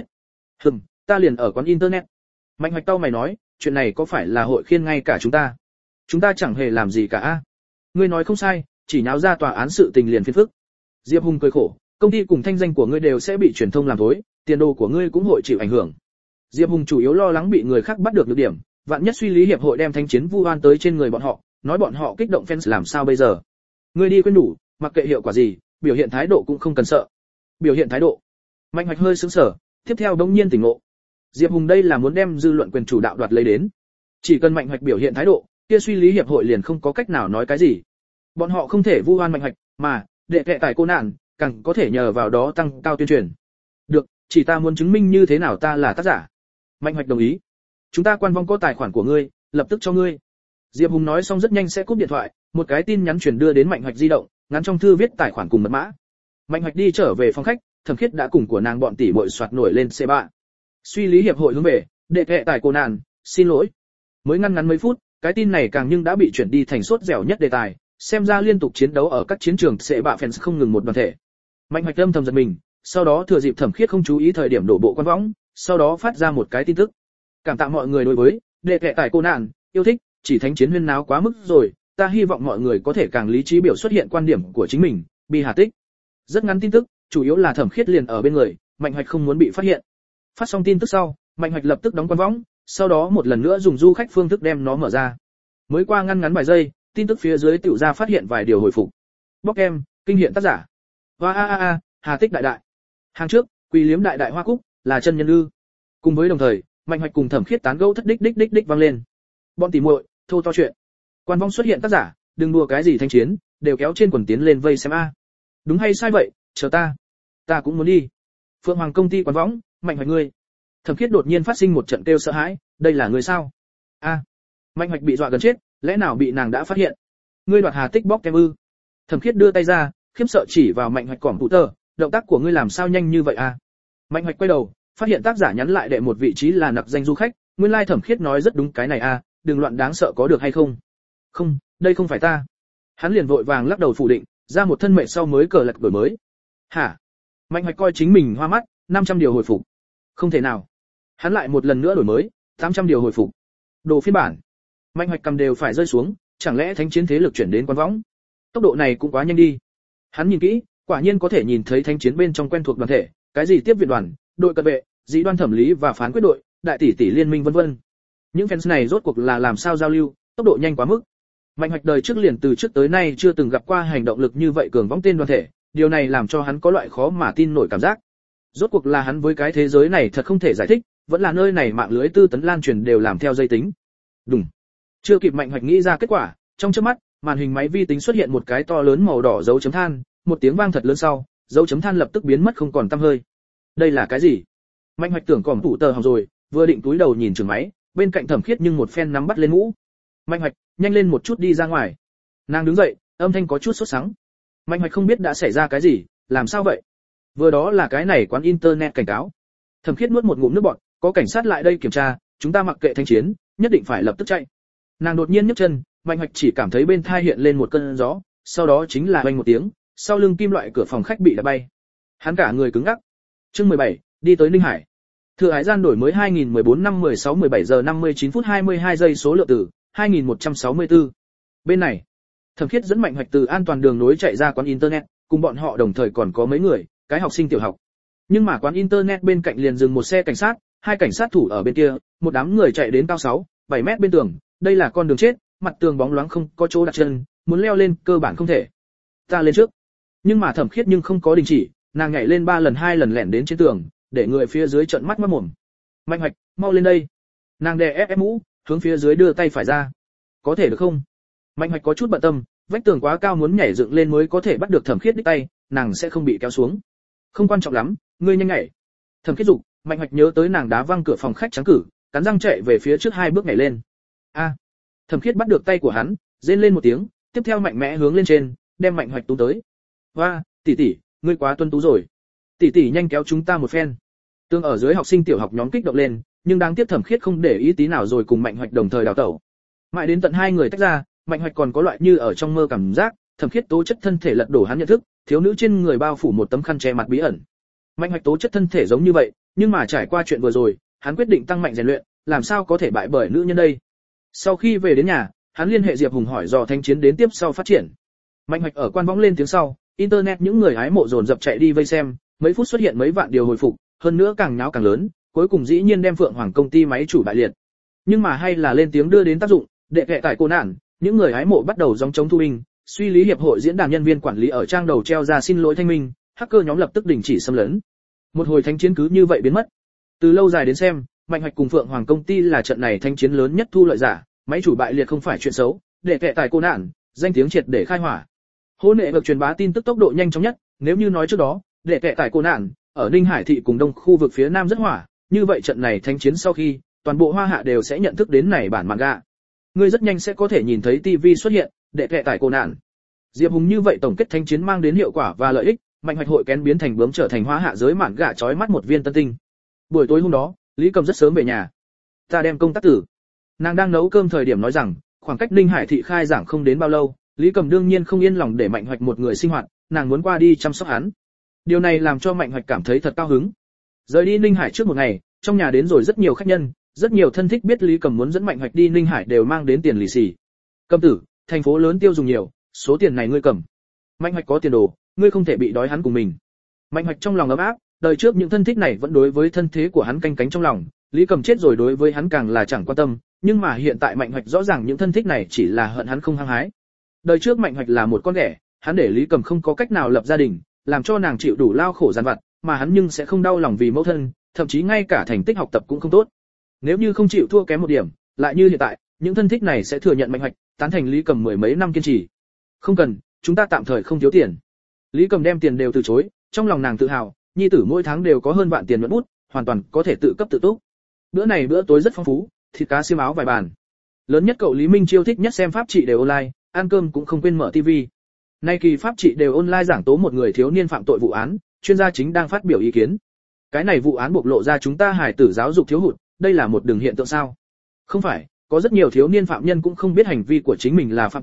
Ta liền ở quán internet. Mạnh Hoạch tao mày nói, chuyện này có phải là hội khiên ngay cả chúng ta? Chúng ta chẳng hề làm gì cả a. Ngươi nói không sai, chỉ nháo ra tòa án sự tình liền phiền phức. Diệp Hùng cười khổ, công ty cùng thanh danh của ngươi đều sẽ bị truyền thông làm thối, tiền đồ của ngươi cũng hội chịu ảnh hưởng. Diệp Hùng chủ yếu lo lắng bị người khác bắt được nhược điểm, vạn nhất suy lý hiệp hội đem thanh chiến vu oan tới trên người bọn họ, nói bọn họ kích động fans làm sao bây giờ? Ngươi đi khuyên nhủ, mặc kệ hiệu quả gì, biểu hiện thái độ cũng không cần sợ. Biểu hiện thái độ? Mạnh Hoạch hơi sững sờ, tiếp theo đống nhiên tỉnh ngộ. Diệp Hùng đây là muốn đem dư luận quyền chủ đạo đoạt lấy đến. Chỉ cần Mạnh Hoạch biểu hiện thái độ, kia suy lý hiệp hội liền không có cách nào nói cái gì. Bọn họ không thể vu oan Mạnh Hoạch, mà đệ kệ tài cô nạn, càng có thể nhờ vào đó tăng cao tuyên truyền. Được, chỉ ta muốn chứng minh như thế nào ta là tác giả. Mạnh Hoạch đồng ý. Chúng ta quan vong có tài khoản của ngươi, lập tức cho ngươi. Diệp Hùng nói xong rất nhanh sẽ cúp điện thoại, một cái tin nhắn truyền đưa đến Mạnh Hoạch di động, ngắn trong thư viết tài khoản cùng mật mã. Mạnh Hoạch đi trở về phòng khách, Thẩm Khiết đã cùng của nàng bọn tỷ muội soạt nổi lên C3. Suy lý hiệp hội hướng về, đệ kệ tài cô nạn, xin lỗi. Mới ngắn mấy phút, cái tin này càng nhưng đã bị chuyển đi thành sốt dẻo nhất đề tài, xem ra liên tục chiến đấu ở các chiến trường sẽ bạ fans không ngừng một đoàn thể. Mạnh Hoạch âm thầm giật mình, sau đó thừa dịp Thẩm Khiết không chú ý thời điểm đổ bộ quan võng, sau đó phát ra một cái tin tức. Cảm tạ mọi người đối với đệ kệ tài cô nạn, yêu thích, chỉ thánh chiến huyên náo quá mức rồi, ta hy vọng mọi người có thể càng lý trí biểu xuất hiện quan điểm của chính mình, bi hà tích. Rất ngắn tin tức, chủ yếu là Thẩm Khiết liền ở bên người, Mạnh Hoạch không muốn bị phát hiện. Phát xong tin tức sau, Mạnh Hoạch lập tức đóng quan võng, sau đó một lần nữa dùng du khách phương thức đem nó mở ra. Mới qua ngắn vài giây, tin tức phía dưới tiểu ra phát hiện vài điều hồi phục. Bóc em, kinh hiện tác giả. Và Hà Tích đại đại. Hàng trước, Quỳ Liếm đại đại hoa cúc, là chân nhân ư. Cùng với đồng thời, Mạnh Hoạch cùng Thẩm Khiết tán gẫu thất đích vang lên. Bọn tỉ muội, thô to chuyện. Quan vong xuất hiện tác giả, đừng đùa cái gì thanh chiến, đều kéo trên quần tiến lên vây xem a. Đúng hay sai vậy, chờ ta cũng muốn đi. Phượng Hoàng công ty quan võng, Mạnh Hoạch ngươi. Thẩm Khiết đột nhiên phát sinh một trận kêu sợ hãi, đây là người sao? Mạnh Hoạch bị dọa gần chết, lẽ nào bị nàng đã phát hiện? Ngươi đoạt Hà Tích bóc em ư? Thẩm Khiết đưa tay ra, khiếp sợ chỉ vào Mạnh Hoạch cỏm phụ tờ, động tác của ngươi làm sao nhanh như vậy a? Mạnh Hoạch quay đầu, phát hiện tác giả nhắn lại đệ một vị trí là nặc danh du khách, nguyên lai Thẩm Khiết nói rất đúng cái này a, đừng loạn đáng sợ có được hay không? Không, đây không phải ta. Hắn liền vội vàng lắc đầu phủ định, ra một thân mệnh sau mới cờ lật đổi mới. Hả? Mạnh Hoạch coi chính mình hoa mắt, 500 điều hồi phục. Không thể nào. Hắn lại một lần nữa đổi mới, 800 điều hồi phục. Đồ phiên bản. Mạnh Hoạch cầm đều phải rơi xuống, chẳng lẽ thánh chiến thế lực chuyển đến quán võng? Tốc độ này cũng quá nhanh đi. Hắn nhìn kỹ, quả nhiên có thể nhìn thấy thánh chiến bên trong quen thuộc đoàn thể, cái gì tiếp viện đoàn, đội cận vệ, dĩ đoan thẩm lý và phán quyết đội, đại tỷ tỷ liên minh vân vân. Những fans này rốt cuộc là làm sao giao lưu, tốc độ nhanh quá mức. Mạnh Hoạch đời trước liền từ trước tới nay chưa từng gặp qua hành động lực như vậy cường võng tên đoàn thể, điều này làm cho hắn có loại khó mà tin nổi cảm giác. Rốt cuộc là hắn với cái thế giới này thật không thể giải thích, vẫn là nơi này mạng lưới tư tấn lan truyền đều làm theo dây tính. Đùng. Chưa kịp Mạnh Hoạch nghĩ ra kết quả, trong chớp mắt, màn hình máy vi tính xuất hiện một cái to lớn màu đỏ dấu chấm than, một tiếng vang thật lớn sau, dấu chấm than lập tức biến mất không còn tăm hơi. Đây là cái gì? Mạnh Hoạch tưởng còm thủ tờ hỏng rồi, vừa định túi đầu nhìn trường máy, bên cạnh Thẩm Khiết nhưng một phen nắm bắt lên mũ. Mạnh Hoạch, nhanh lên một chút đi ra ngoài. Nàng đứng dậy, âm thanh có chút sốt sắng. Mạnh Hoạch không biết đã xảy ra cái gì, làm sao vậy? Vừa đó là cái này quán internet cảnh cáo. Thẩm Khiết nuốt một ngụm nước bọt, có cảnh sát lại đây kiểm tra, chúng ta mặc kệ thanh chiến, nhất định phải lập tức chạy. Nàng đột nhiên nhấc chân, Mạnh Hoạch chỉ cảm thấy bên tai hiện lên một cơn gió, sau đó chính là oanh một tiếng, sau lưng kim loại cửa phòng khách bị đập bay. Hắn cả người cứng ngắc. Chương 17, đi tới Ninh Hải. Thừa Hải gian đổi mới 2014 năm 16 17 giờ 59 phút 22 giây số lượng tử 2164. Bên này, Thẩm Khiết dẫn Mạnh Hoạch từ an toàn đường nối chạy ra quán internet, cùng bọn họ đồng thời còn có mấy người, cái học sinh tiểu học. Nhưng mà quán internet bên cạnh liền dừng một xe cảnh sát, hai cảnh sát thủ ở bên kia, một đám người chạy đến cao 6, 7 mét bên tường, đây là con đường chết, mặt tường bóng loáng không có chỗ đặt chân, muốn leo lên cơ bản không thể. Ta lên trước. Nhưng mà Thẩm Khiết nhưng không có đình chỉ, nàng nhảy lên 3 lần 2 lần lẻn đến trên tường, để người phía dưới trợn mắt mắt mồm. Mạnh Hoạch, mau lên đây. Nàng đè ép mũ, hướng phía dưới đưa tay phải ra. Có thể được không? Mạnh Hoạch có chút bận tâm, vách tường quá cao muốn nhảy dựng lên mới có thể bắt được Thẩm Khiết đích tay, nàng sẽ không bị kéo xuống. Không quan trọng lắm, ngươi nhanh nhảy. Thẩm Khiết dục, Mạnh Hoạch nhớ tới nàng đá văng cửa phòng khách trắng cử, cắn răng chạy về phía trước 2 bước nhảy lên. A. Thẩm Khiết bắt được tay của hắn, rên lên một tiếng, tiếp theo mạnh mẽ hướng lên trên, đem Mạnh Hoạch túm tới. "Oa, tỷ tỷ, ngươi quá tuân tú rồi. Tỷ tỷ nhanh kéo chúng ta một phen." Tương ở dưới học sinh tiểu học nhóm kích động lên, nhưng đáng tiếc Thẩm Khiết không để ý tí nào rồi cùng Mạnh Hoạch đồng thời đào tẩu. Mãi đến tận hai người tách ra, Mạnh Hoạch còn có loại như ở trong mơ cảm giác, Thẩm Khiết tố chất thân thể lật đổ hắn nhận thức, thiếu nữ trên người bao phủ một tấm khăn che mặt bí ẩn. Mạnh Hoạch tố chất thân thể giống như vậy, nhưng mà trải qua chuyện vừa rồi, hắn quyết định tăng mạnh rèn luyện, làm sao có thể bại bởi nữ nhân đây. Sau khi về đến nhà, hắn liên hệ Diệp Hùng hỏi dò thanh chiến đến tiếp sau phát triển. Mạnh Hoạch ở quan võng lên tiếng sau, internet những người hái mộ dồn dập chạy đi vây xem, mấy phút xuất hiện mấy vạn điều hồi phục, hơn nữa càng nháo càng lớn, cuối cùng dĩ nhiên đem Phượng Hoàng công ty máy chủ bại liệt. Nhưng mà hay là lên tiếng đưa đến tác dụng, đệ kệ tại cô nạn, những người hái mộ bắt đầu gióng chống thu binh, suy lý hiệp hội diễn đàn nhân viên quản lý ở trang đầu treo ra xin lỗi thanh minh, hacker nhóm lập tức đình chỉ xâm lấn. Một hồi thánh chiến cứ như vậy biến mất. Từ lâu dài đến xem, Mạnh Hoạch cùng Phượng Hoàng công ty là trận này thánh chiến lớn nhất thu lợi giả, máy chủ bại liệt không phải chuyện xấu, để kệ tại cô nạn, danh tiếng triệt để khai hỏa. Hôn nghệ vực truyền bá tin tức tốc độ nhanh chóng nhất, nếu như nói trước đó, để kệ tại cô nạn, ở Ninh Hải thị cùng đông khu vực phía nam rất hỏa, như vậy trận này thánh chiến sau khi, toàn bộ Hoa Hạ đều sẽ nhận thức đến này bản manga. Ngươi rất nhanh sẽ có thể nhìn thấy TV xuất hiện, để kệ tại cô nạn. Diệp Hùng như vậy tổng kết thánh chiến mang đến hiệu quả và lợi ích, Mạnh Hoạch hội kén biến thành bướm trở thành Hoa Hạ giới mạn gạ chói mắt một viên tân tinh. Buổi tối hôm đó, Lý Cầm rất sớm về nhà. Ta đem công tác tử. Nàng đang nấu cơm thời điểm nói rằng, khoảng cách Ninh Hải thị khai giảng không đến bao lâu, Lý Cầm đương nhiên không yên lòng để Mạnh Hoạch một người sinh hoạt, nàng muốn qua đi chăm sóc hắn. Điều này làm cho Mạnh Hoạch cảm thấy thật cao hứng. Rời đi Ninh Hải trước một ngày, trong nhà đến rồi rất nhiều khách nhân, rất nhiều thân thích biết Lý Cầm muốn dẫn Mạnh Hoạch đi Ninh Hải đều mang đến tiền lì xì. Cầm tử, thành phố lớn tiêu dùng nhiều, số tiền này ngươi cầm. Mạnh Hoạch có tiền đồ, ngươi không thể bị đói hắn cùng mình. Mạnh Hoạch trong lòng ấm áp, đời trước những thân thích này vẫn đối với thân thế của hắn canh cánh trong lòng, Lý Cầm chết rồi đối với hắn càng là chẳng quan tâm, nhưng mà hiện tại Mạnh Hoạch rõ ràng những thân thích này chỉ là hận hắn không hăng hái. Đời trước Mạnh Hoạch là một con ghẻ, hắn để Lý Cầm không có cách nào lập gia đình, làm cho nàng chịu đủ lao khổ gian vặt, mà hắn nhưng sẽ không đau lòng vì mẫu thân, thậm chí ngay cả thành tích học tập cũng không tốt. Nếu như không chịu thua kém một điểm, lại như hiện tại, những thân thích này sẽ thừa nhận Mạnh Hoạch, tán thành Lý Cầm mười mấy năm kiên trì. Không cần, chúng ta tạm thời không thiếu tiền. Lý Cầm đem tiền đều từ chối, trong lòng nàng tự hào, nhi tử mỗi tháng đều có hơn vạn tiền nhuận bút, hoàn toàn có thể tự cấp tự túc. Bữa này bữa tối rất phong phú, thịt cá xiêm áo vài bàn. Lớn nhất cậu Lý Minh Chiêu thích nhất xem pháp trị đều online, ăn cơm cũng không quên mở TV. Nay kỳ pháp trị đều online giảng tố một người thiếu niên phạm tội vụ án, chuyên gia chính đang phát biểu ý kiến. Cái này vụ án bộc lộ ra chúng ta hài tử giáo dục thiếu hụt, đây là một đường hiện tượng sao? Không phải, có rất nhiều thiếu niên phạm nhân cũng không biết hành vi của chính mình là phạm tội,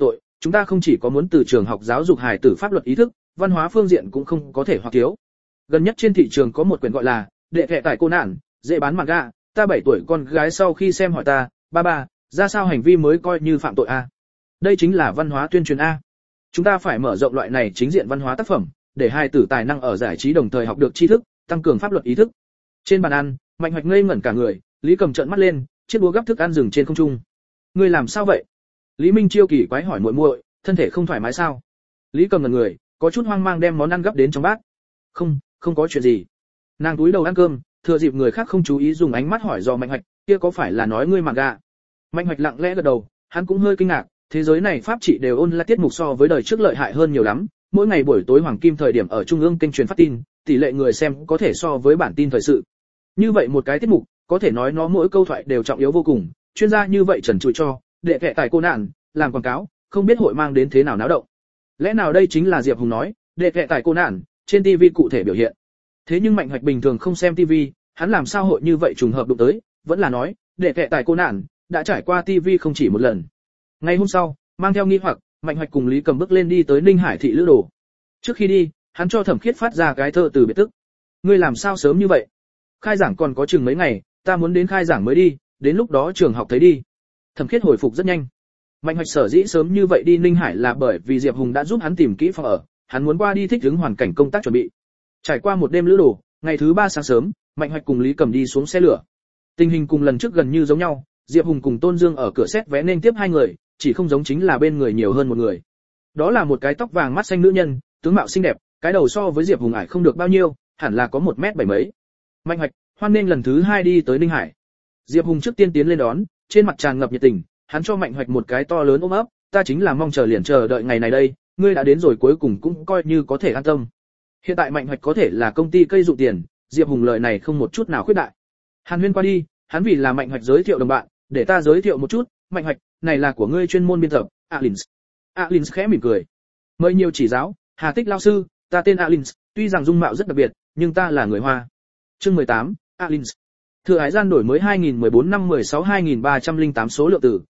chúng ta không chỉ có muốn từ trường học giáo dục hài tử pháp luật ý thức, văn hóa phương diện cũng không có thể hoặc thiếu. Gần nhất trên thị trường có một quyển gọi là Đệ kệ tại cô nạn, dễ bán manga, ta 7 tuổi con gái sau khi xem hỏi ta, ba, ra sao hành vi mới coi như phạm tội a? Đây chính là văn hóa tuyên truyền a. Chúng ta phải mở rộng loại này chính diện văn hóa tác phẩm, để hài tử tài năng ở giải trí đồng thời học được tri thức, tăng cường pháp luật ý thức. Trên bàn ăn, Mạnh Hoạch ngây ngẩn cả người, Lý Cầm trợn mắt lên, chiếc đũa gắp thức ăn dừng trên không trung. Ngươi làm sao vậy? Lý Minh Chiêu kỳ quái hỏi muội muội, thân thể không thoải mái sao? Lý Cầm ngẩn người, có chút hoang mang đem món ăn gắp đến trong bát. Không có chuyện gì. Nàng túi đầu ăn cơm, thừa dịp người khác không chú ý dùng ánh mắt hỏi dò Mạnh Hoạch, kia có phải là nói ngươi mà gà? Mạnh Hoạch lặng lẽ gật đầu, hắn cũng hơi kinh ngạc, thế giới này pháp trị đều ôn lại tiết mục so với đời trước lợi hại hơn nhiều lắm, mỗi ngày buổi tối hoàng kim thời điểm ở trung ương kênh truyền phát tin, tỷ lệ người xem có thể so với bản tin thời sự. Như vậy một cái tiết mục, có thể nói nó mỗi câu thoại đều trọng yếu vô cùng, chuyên gia như vậy trần trụi cho, đệ kệ tài cô nạn, làm quảng cáo, không biết hội mang đến thế nào náo động. Lẽ nào đây chính là Diệp Hùng nói, đệ kệ tài cô nạn, trên TV cụ thể biểu hiện. Thế nhưng Mạnh Hoạch bình thường không xem TV, hắn làm sao hội như vậy trùng hợp đụng tới, vẫn là nói, đệ kệ tài cô nạn, đã trải qua TV không chỉ một lần. Ngày hôm sau, mang theo nghi hoặc, Mạnh Hoạch cùng Lý Cầm bước lên đi tới Ninh Hải thị lữ đồ. Trước khi đi, hắn cho Thẩm Khiết phát ra cái thơ từ biệt tức. Ngươi làm sao sớm như vậy? Khai giảng còn có chừng mấy ngày, ta muốn đến khai giảng mới đi, đến lúc đó trường học thấy đi. Thẩm Khiết hồi phục rất nhanh. Mạnh Hoạch sở dĩ sớm như vậy đi Ninh Hải là bởi vì Diệp Hùng đã giúp hắn tìm kỹ phòng ở, hắn muốn qua đi thích ứng hoàn cảnh công tác chuẩn bị. Trải qua một đêm lữ đồ, ngày thứ 3 sáng sớm, Mạnh Hoạch cùng Lý Cầm đi xuống xe lửa. Tình hình cùng lần trước gần như giống nhau, Diệp Hùng cùng Tôn Dương ở cửa xét vé nên tiếp hai người, chỉ không giống chính là bên người nhiều hơn một người. Đó là một cái tóc vàng mắt xanh nữ nhân, tướng mạo xinh đẹp, cái đầu so với Diệp Hùng ải không được bao nhiêu, hẳn là có 1m7 mấy. Mạnh Hoạch, hoan nên lần thứ 2 đi tới Ninh Hải. Diệp Hùng trước tiên tiến lên đón, trên mặt tràn ngập nhiệt tình, hắn cho Mạnh Hoạch một cái to lớn ôm ấp, ta chính là mong chờ liền chờ đợi ngày này đây, ngươi đã đến rồi cuối cùng cũng coi như có thể an tâm. Hiện tại Mạnh Hoạch có thể là công ty cây dụ tiền, Diệp Hùng lời này không một chút nào khuyết đại. Hàn Huyên qua đi, hắn vì là Mạnh Hoạch giới thiệu đồng bạn, để ta giới thiệu một chút, Mạnh Hoạch, này là của ngươi chuyên môn biên tập, Alins. Alins khẽ mỉm cười. Mời nhiều chỉ giáo, Hà Tích lão sư, ta tên Alins, tuy rằng dung mạo rất đặc biệt, nhưng ta là người Hoa. Chương 18, Alins. Thừa hải gian đổi mới 2014 năm 16 2308 số lượng tử,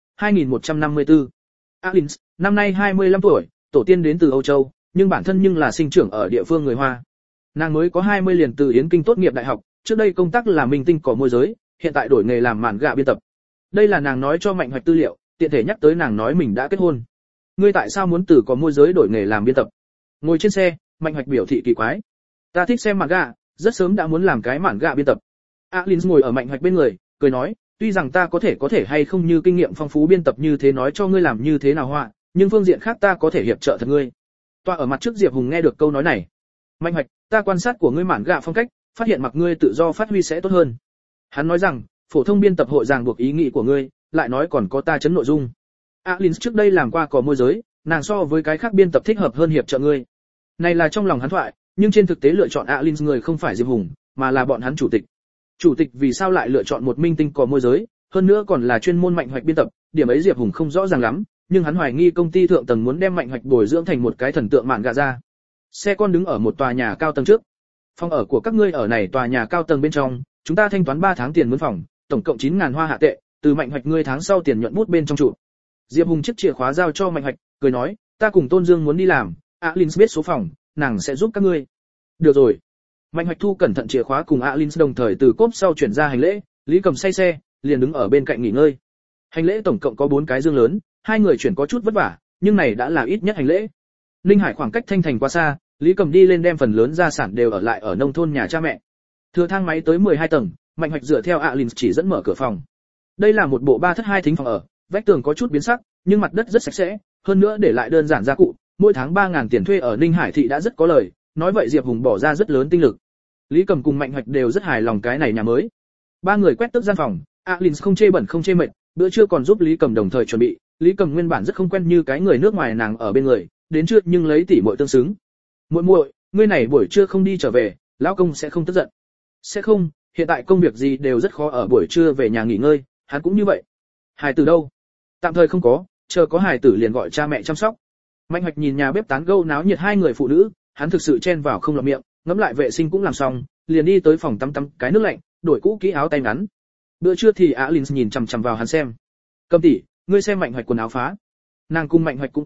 2154. Alins, năm nay 25 tuổi, tổ tiên đến từ Âu Châu, nhưng bản thân nhưng là sinh trưởng ở địa phương người Hoa. Nàng mới có 20 liền từ Yến Kinh tốt nghiệp đại học, trước đây công tác là minh tinh cỏ môi giới, hiện tại đổi nghề làm mạn gạ biên tập. Đây là nàng nói cho Mạnh Hoạch tư liệu, tiện thể nhắc tới nàng nói mình đã kết hôn. Ngươi tại sao muốn từ có môi giới đổi nghề làm biên tập? Ngồi trên xe, Mạnh Hoạch biểu thị kỳ quái. Ta thích xem mạn gạ, rất sớm đã muốn làm cái mạn gạ biên tập. Alins ngồi ở Mạnh Hoạch bên người, cười nói, tuy rằng ta có thể hay không như kinh nghiệm phong phú biên tập như thế nói cho ngươi làm như thế nào họa, nhưng phương diện khác ta có thể hiệp trợ thật ngươi. Toa ở mặt trước Diệp Hùng nghe được câu nói này. Mạnh Hoạch, ta quan sát của ngươi mạn gạ phong cách, phát hiện mặc ngươi tự do phát huy sẽ tốt hơn. Hắn nói rằng, phổ thông biên tập hội ràng buộc ý nghĩ của ngươi, lại nói còn có ta chấn nội dung. Alins trước đây làm qua có môi giới, nàng so với cái khác biên tập thích hợp hơn hiệp trợ ngươi. Này là trong lòng hắn thoại, nhưng trên thực tế lựa chọn Alins người không phải Diệp Hùng, mà là bọn hắn chủ tịch. Chủ tịch vì sao lại lựa chọn một minh tinh có môi giới, hơn nữa còn là chuyên môn Mạnh Hoạch biên tập, điểm ấy Diệp Hùng không rõ ràng lắm, nhưng hắn hoài nghi công ty thượng tầng muốn đem Mạnh Hoạch bồi dưỡng thành một cái thần tượng mạn gạ ra. Xe con đứng ở một tòa nhà cao tầng trước. Phòng ở của các ngươi ở này tòa nhà cao tầng bên trong, chúng ta thanh toán 3 tháng tiền mướn phòng, tổng cộng 9.000 hoa hạ tệ, từ Mạnh Hoạch ngươi tháng sau tiền nhuận bút bên trong trụ. Diệp Hùng chiếc chìa khóa giao cho Mạnh Hoạch, cười nói, ta cùng Tôn Dương muốn đi làm, Alins biết số phòng, nàng sẽ giúp các ngươi. Được rồi. Mạnh Hoạch thu cẩn thận chìa khóa cùng Alins đồng thời từ cốp sau chuyển ra hành lễ, Lý Cầm say xe, liền đứng ở bên cạnh nghỉ ngơi. Hành lễ tổng cộng có 4 cái dương lớn, hai người chuyển có chút vất vả, nhưng này đã là ít nhất hành lễ. Ninh Hải khoảng cách Thanh Thành quá xa, Lý Cầm đi lên đem phần lớn gia sản đều ở lại ở nông thôn nhà cha mẹ. Thừa thang máy tới 12 tầng, Mạnh Hoạch dựa theo Alins chỉ dẫn mở cửa phòng. Đây là một bộ 3 thất 2 thính phòng ở, vách tường có chút biến sắc, nhưng mặt đất rất sạch sẽ, hơn nữa để lại đơn giản gia cụ, mỗi tháng 3.000 tiền thuê ở Ninh Hải thị đã rất có lời, nói vậy Diệp Hùng bỏ ra rất lớn tinh lực. Lý Cầm cùng Mạnh Hoạch đều rất hài lòng cái này nhà mới. Ba người quét tước gian phòng, Alins không chê bẩn không chê mệt, bữa trưa còn giúp Lý Cầm đồng thời chuẩn bị. Lý Cầm nguyên bản rất không quen như cái người nước ngoài nàng ở bên người, đến trưa nhưng lấy tỉ muội tương xứng. Muội muội, ngươi này buổi trưa không đi trở về, lão công sẽ không tức giận. Sẽ không, hiện tại công việc gì đều rất khó ở buổi trưa về nhà nghỉ ngơi, hắn cũng như vậy. Hài tử đâu? Tạm thời không có, chờ có hài tử liền gọi cha mẹ chăm sóc. Mạnh Hoạch nhìn nhà bếp tán gẫu náo nhiệt hai người phụ nữ, hắn thực sự chen vào không lọt miệng, ngẫm lại vệ sinh cũng làm xong, liền đi tới phòng tắm cái nước lạnh, đổi cũ kỹ áo tay ngắn. Bữa trưa thì Alins nhìn chằm chằm vào hắn xem. Cầm tỷ, ngươi xem Mạnh Hoạch quần áo phá. Nàng cùng Mạnh Hoạch cũng quen thuộc,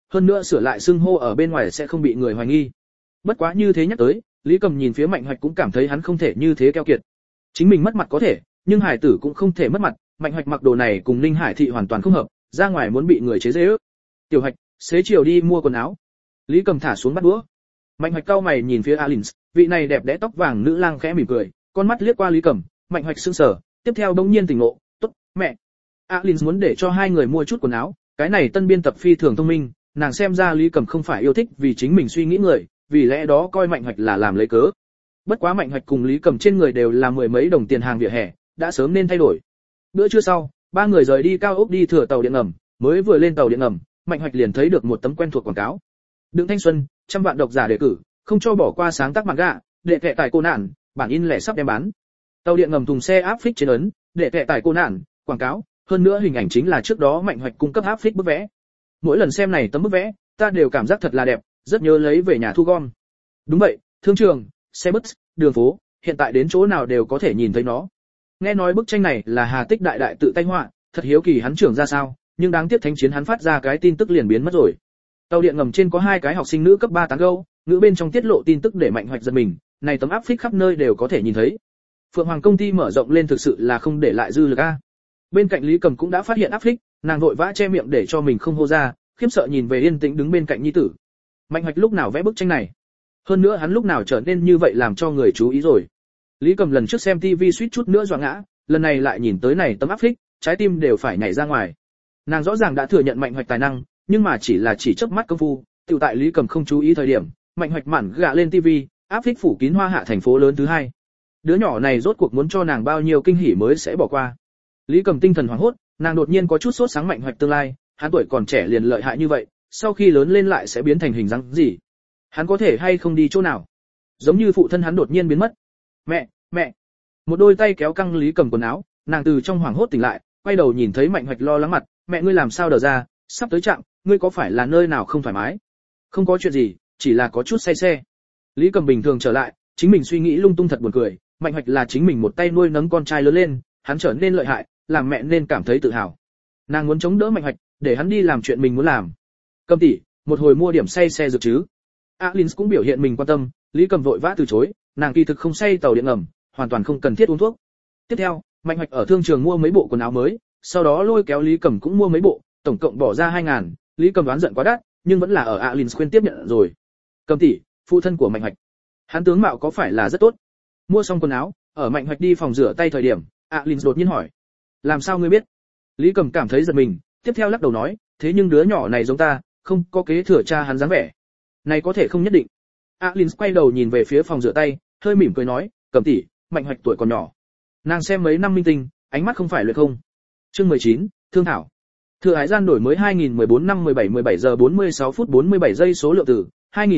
hơn nữa sửa lại xưng hô ở bên ngoài sẽ không bị người hoài nghi. Bất quá như thế nhắc tới, Lý Cầm nhìn phía Mạnh Hoạch cũng cảm thấy hắn không thể như thế keo kiệt. Chính mình mất mặt có thể, nhưng hải tử cũng không thể mất mặt, Mạnh Hoạch mặc đồ này cùng Ninh Hải thị hoàn toàn không hợp, ra ngoài muốn bị người chế giễu. Tiểu Hoạch, xế chiều đi mua quần áo. Lý Cầm thả xuống bát đũa. Mạnh Hoạch cau mày nhìn phía Alins, vị này đẹp đẽ tóc vàng nữ lang khẽ mỉm cười, con mắt liếc qua Lý Cầm, Mạnh Hoạch sững sờ, tiếp theo bỗng nhiên tỉnh ngộ, "Tốt, mẹ." Alins muốn để cho hai người mua chút quần áo, cái này tân biên tập phi thường thông minh, nàng xem ra Lý Cầm không phải yêu thích vì chính mình suy nghĩ người, vì lẽ đó coi Mạnh Hoạch là làm lấy cớ. Bất quá Mạnh Hoạch cùng Lý Cầm trên người đều là mười mấy đồng tiền hàng vỉa hè, đã sớm nên thay đổi. Bữa trưa sau, ba người rời đi cao ốc đi thừa tàu điện ngầm, mới vừa lên tàu điện ngầm, Mạnh Hoạch liền thấy được một tấm quen thuộc quảng cáo. Đừng thanh xuân, trăm vạn độc giả đề cử, không cho bỏ qua sáng tác manga, đệ kệ tại cô nạn, bản in lẻ sắp đem bán. Tàu điện ngầm thùng xe áp phích trên ấn, đệ kệ tại cô nạn, quảng cáo, hơn nữa hình ảnh chính là trước đó Mạnh Hoạch cung cấp áp phích bức vẽ. Mỗi lần xem này tấm bức vẽ, ta đều cảm giác thật là đẹp, rất nhớ lấy về nhà thu gom. Đúng vậy, thương trường, xe bus, đường phố, hiện tại đến chỗ nào đều có thể nhìn thấy nó. Nghe nói bức tranh này là Hà Tích đại đại tự tay họa, thật hiếu kỳ hắn trưởng ra sao, nhưng đáng tiếc thánh chiến hắn phát ra cái tin tức liền biến mất rồi. Tàu điện ngầm trên có hai cái học sinh nữ cấp 3 tán gẫu, nữ bên trong tiết lộ tin tức để Mạnh Hoạch giật mình, này tấm áp phích khắp nơi đều có thể nhìn thấy. Phượng Hoàng công ty mở rộng lên thực sự là không để lại dư lực a. Bên cạnh Lý Cầm cũng đã phát hiện áp phích, nàng vội vã che miệng để cho mình không hô ra, khiếp sợ nhìn về yên tĩnh đứng bên cạnh nhi tử. Mạnh Hoạch lúc nào vẽ bức tranh này? Hơn nữa hắn lúc nào trở nên như vậy làm cho người chú ý rồi. Lý Cầm lần trước xem TV suýt chút nữa dọa ngã, lần này lại nhìn tới này tấm áp phích, trái tim đều phải nhảy ra ngoài. Nàng rõ ràng đã thừa nhận Mạnh Hoạch tài năng, nhưng mà chỉ chớp mắt công phu, tiểu tại Lý Cầm không chú ý thời điểm, Mạnh Hoạch mản gạ lên TV, áp phích phủ kín Hoa Hạ thành phố lớn thứ hai. Đứa nhỏ này rốt cuộc muốn cho nàng bao nhiêu kinh hỉ mới sẽ bỏ qua. Lý Cầm tinh thần hoảng hốt, nàng đột nhiên có chút sốt sáng Mạnh Hoạch tương lai, hắn tuổi còn trẻ liền lợi hại như vậy, sau khi lớn lên lại sẽ biến thành hình dáng gì? Hắn có thể hay không đi chỗ nào? Giống như phụ thân hắn đột nhiên biến mất. Mẹ. Một đôi tay kéo căng Lý Cầm quần áo, nàng từ trong hoảng hốt tỉnh lại, quay đầu nhìn thấy Mạnh Hoạch lo lắng mặt, "Mẹ ngươi làm sao đờ ra, sắp tới trạm, ngươi có phải là nơi nào không thoải mái?" "Không có chuyện gì, chỉ là có chút say xe." Lý Cầm bình thường trở lại, chính mình suy nghĩ lung tung thật buồn cười, Mạnh Hoạch là chính mình một tay nuôi nấng con trai lớn lên, hắn trở nên lợi hại, làm mẹ nên cảm thấy tự hào. Nàng muốn chống đỡ Mạnh Hoạch, để hắn đi làm chuyện mình muốn làm. "Cầm tỷ, một hồi mua điểm say xe dược chứ?" Alins cũng biểu hiện mình quan tâm, Lý Cầm vội vã từ chối, nàng kỳ thực không say tàu điện ngầm, hoàn toàn không cần thiết uống thuốc. Tiếp theo, Mạnh Hoạch ở thương trường mua mấy bộ quần áo mới, sau đó lôi kéo Lý Cầm cũng mua mấy bộ, tổng cộng bỏ ra 2000, Lý Cầm đoán giận quá đắt, nhưng vẫn là ở Alins khuyên tiếp nhận rồi. "Cầm tỷ, phụ thân của Mạnh Hoạch, hắn tướng mạo có phải là rất tốt?" Mua xong quần áo, ở Mạnh Hoạch đi phòng rửa tay thời điểm, Alins đột nhiên hỏi, "Làm sao ngươi biết?" Lý Cầm cảm thấy giật mình, tiếp theo lắc đầu nói, "Thế nhưng đứa nhỏ này giống ta, không có kế thừa cha hắn dáng vẻ." "Này có thể không nhất định." Alins quay đầu nhìn về phía phòng rửa tay, hơi mỉm cười nói, "Cầm tỷ, Mạnh Hoạch tuổi còn nhỏ." Nàng xem mấy năm minh tinh, ánh mắt không phải luyện không. Chương 19, thương thảo. Thừa Hải gian đổi mới 2014 năm 17 giờ 46 phút 47 giây số lượng từ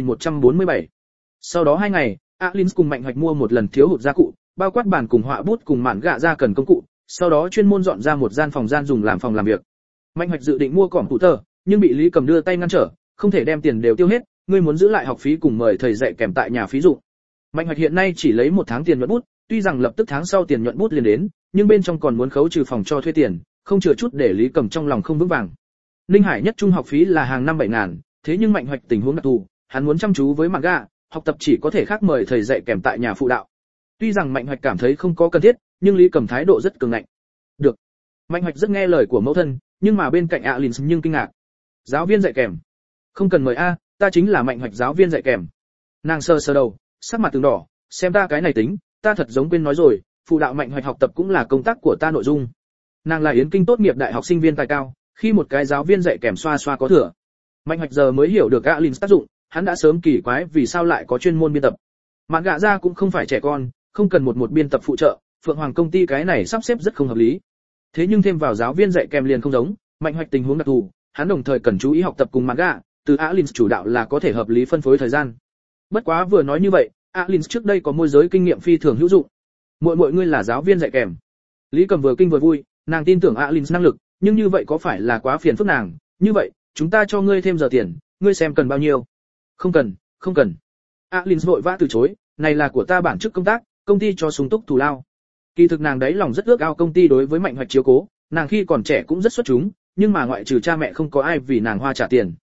2147. Sau đó 2 ngày, Alins cùng Mạnh Hoạch mua một lần thiếu hụt gia cụ, bao quát bàn cùng họa bút cùng mạn gạ ra cần công cụ, sau đó chuyên môn dọn ra một gian phòng dùng làm phòng làm việc. Mạnh Hoạch dự định mua computer, nhưng bị Lý Cầm đưa tay ngăn trở, không thể đem tiền đều tiêu hết, ngươi muốn giữ lại học phí cùng mời thầy dạy kèm tại nhà phí dụng. Mạnh Hoạch hiện nay chỉ lấy 1 tháng tiền nhuận bút, tuy rằng lập tức tháng sau tiền nhuận bút liền đến, nhưng bên trong còn muốn khấu trừ phòng cho thuê tiền, không chừa chút để Lý Cầm trong lòng không vững vàng. Ninh Hải nhất trung học phí là hàng năm 7000, thế nhưng Mạnh Hoạch tình huống đặc thù, hắn muốn chăm chú với manga, học tập chỉ có thể khác mời thầy dạy kèm tại nhà phụ đạo. Tuy rằng Mạnh Hoạch cảm thấy không có cần thiết, nhưng Lý Cầm thái độ rất cường ngạnh. Được. Mạnh Hoạch rất nghe lời của mẫu thân, nhưng mà bên cạnh Alins nhưng kinh ngạc. "Giáo viên dạy kèm? Không cần mời a, ta chính là Mạnh Hoạch giáo viên dạy kèm." Nàng sờ đầu, sắc mặt từng đỏ, "Xem ta cái này tính, ta thật giống quên nói rồi, phụ đạo Mạnh Hoạch học tập cũng là công tác của ta nội dung." Nàng là Yến Kinh tốt nghiệp đại học sinh viên tài cao, khi một cái giáo viên dạy kèm xoa xoa có thừa. Mạnh Hoạch giờ mới hiểu được Alins tác dụng, hắn đã sớm kỳ quái vì sao lại có chuyên môn biên tập. Mạn gạ ra cũng không phải trẻ con, không cần một biên tập phụ trợ, Phượng Hoàng công ty cái này sắp xếp rất không hợp lý. Thế nhưng thêm vào giáo viên dạy kèm liền không giống, Mạnh Hoạch tình huống đặc thù, hắn đồng thời cần chú ý học tập cùng mạn gạ, từ Alins chủ đạo là có thể hợp lý phân phối thời gian. Bất quá vừa nói như vậy, Alins trước đây có môi giới kinh nghiệm phi thường hữu dụng. Muội ngươi là giáo viên dạy kèm." Lý Cầm vừa kinh vừa vui, nàng tin tưởng Alins năng lực, nhưng như vậy có phải là quá phiền phức nàng? "Như vậy, chúng ta cho ngươi thêm giờ tiền, ngươi xem cần bao nhiêu?" Không cần. Alins vội vã từ chối, "Này là của ta bản chức công tác, công ty cho sung túc thù lao." Kỳ thực nàng đấy lòng rất ước ao công ty đối với Mạnh Hoạch chiếu cố, nàng khi còn trẻ cũng rất xuất chúng, nhưng mà ngoại trừ cha mẹ không có ai vì nàng hoa trả tiền.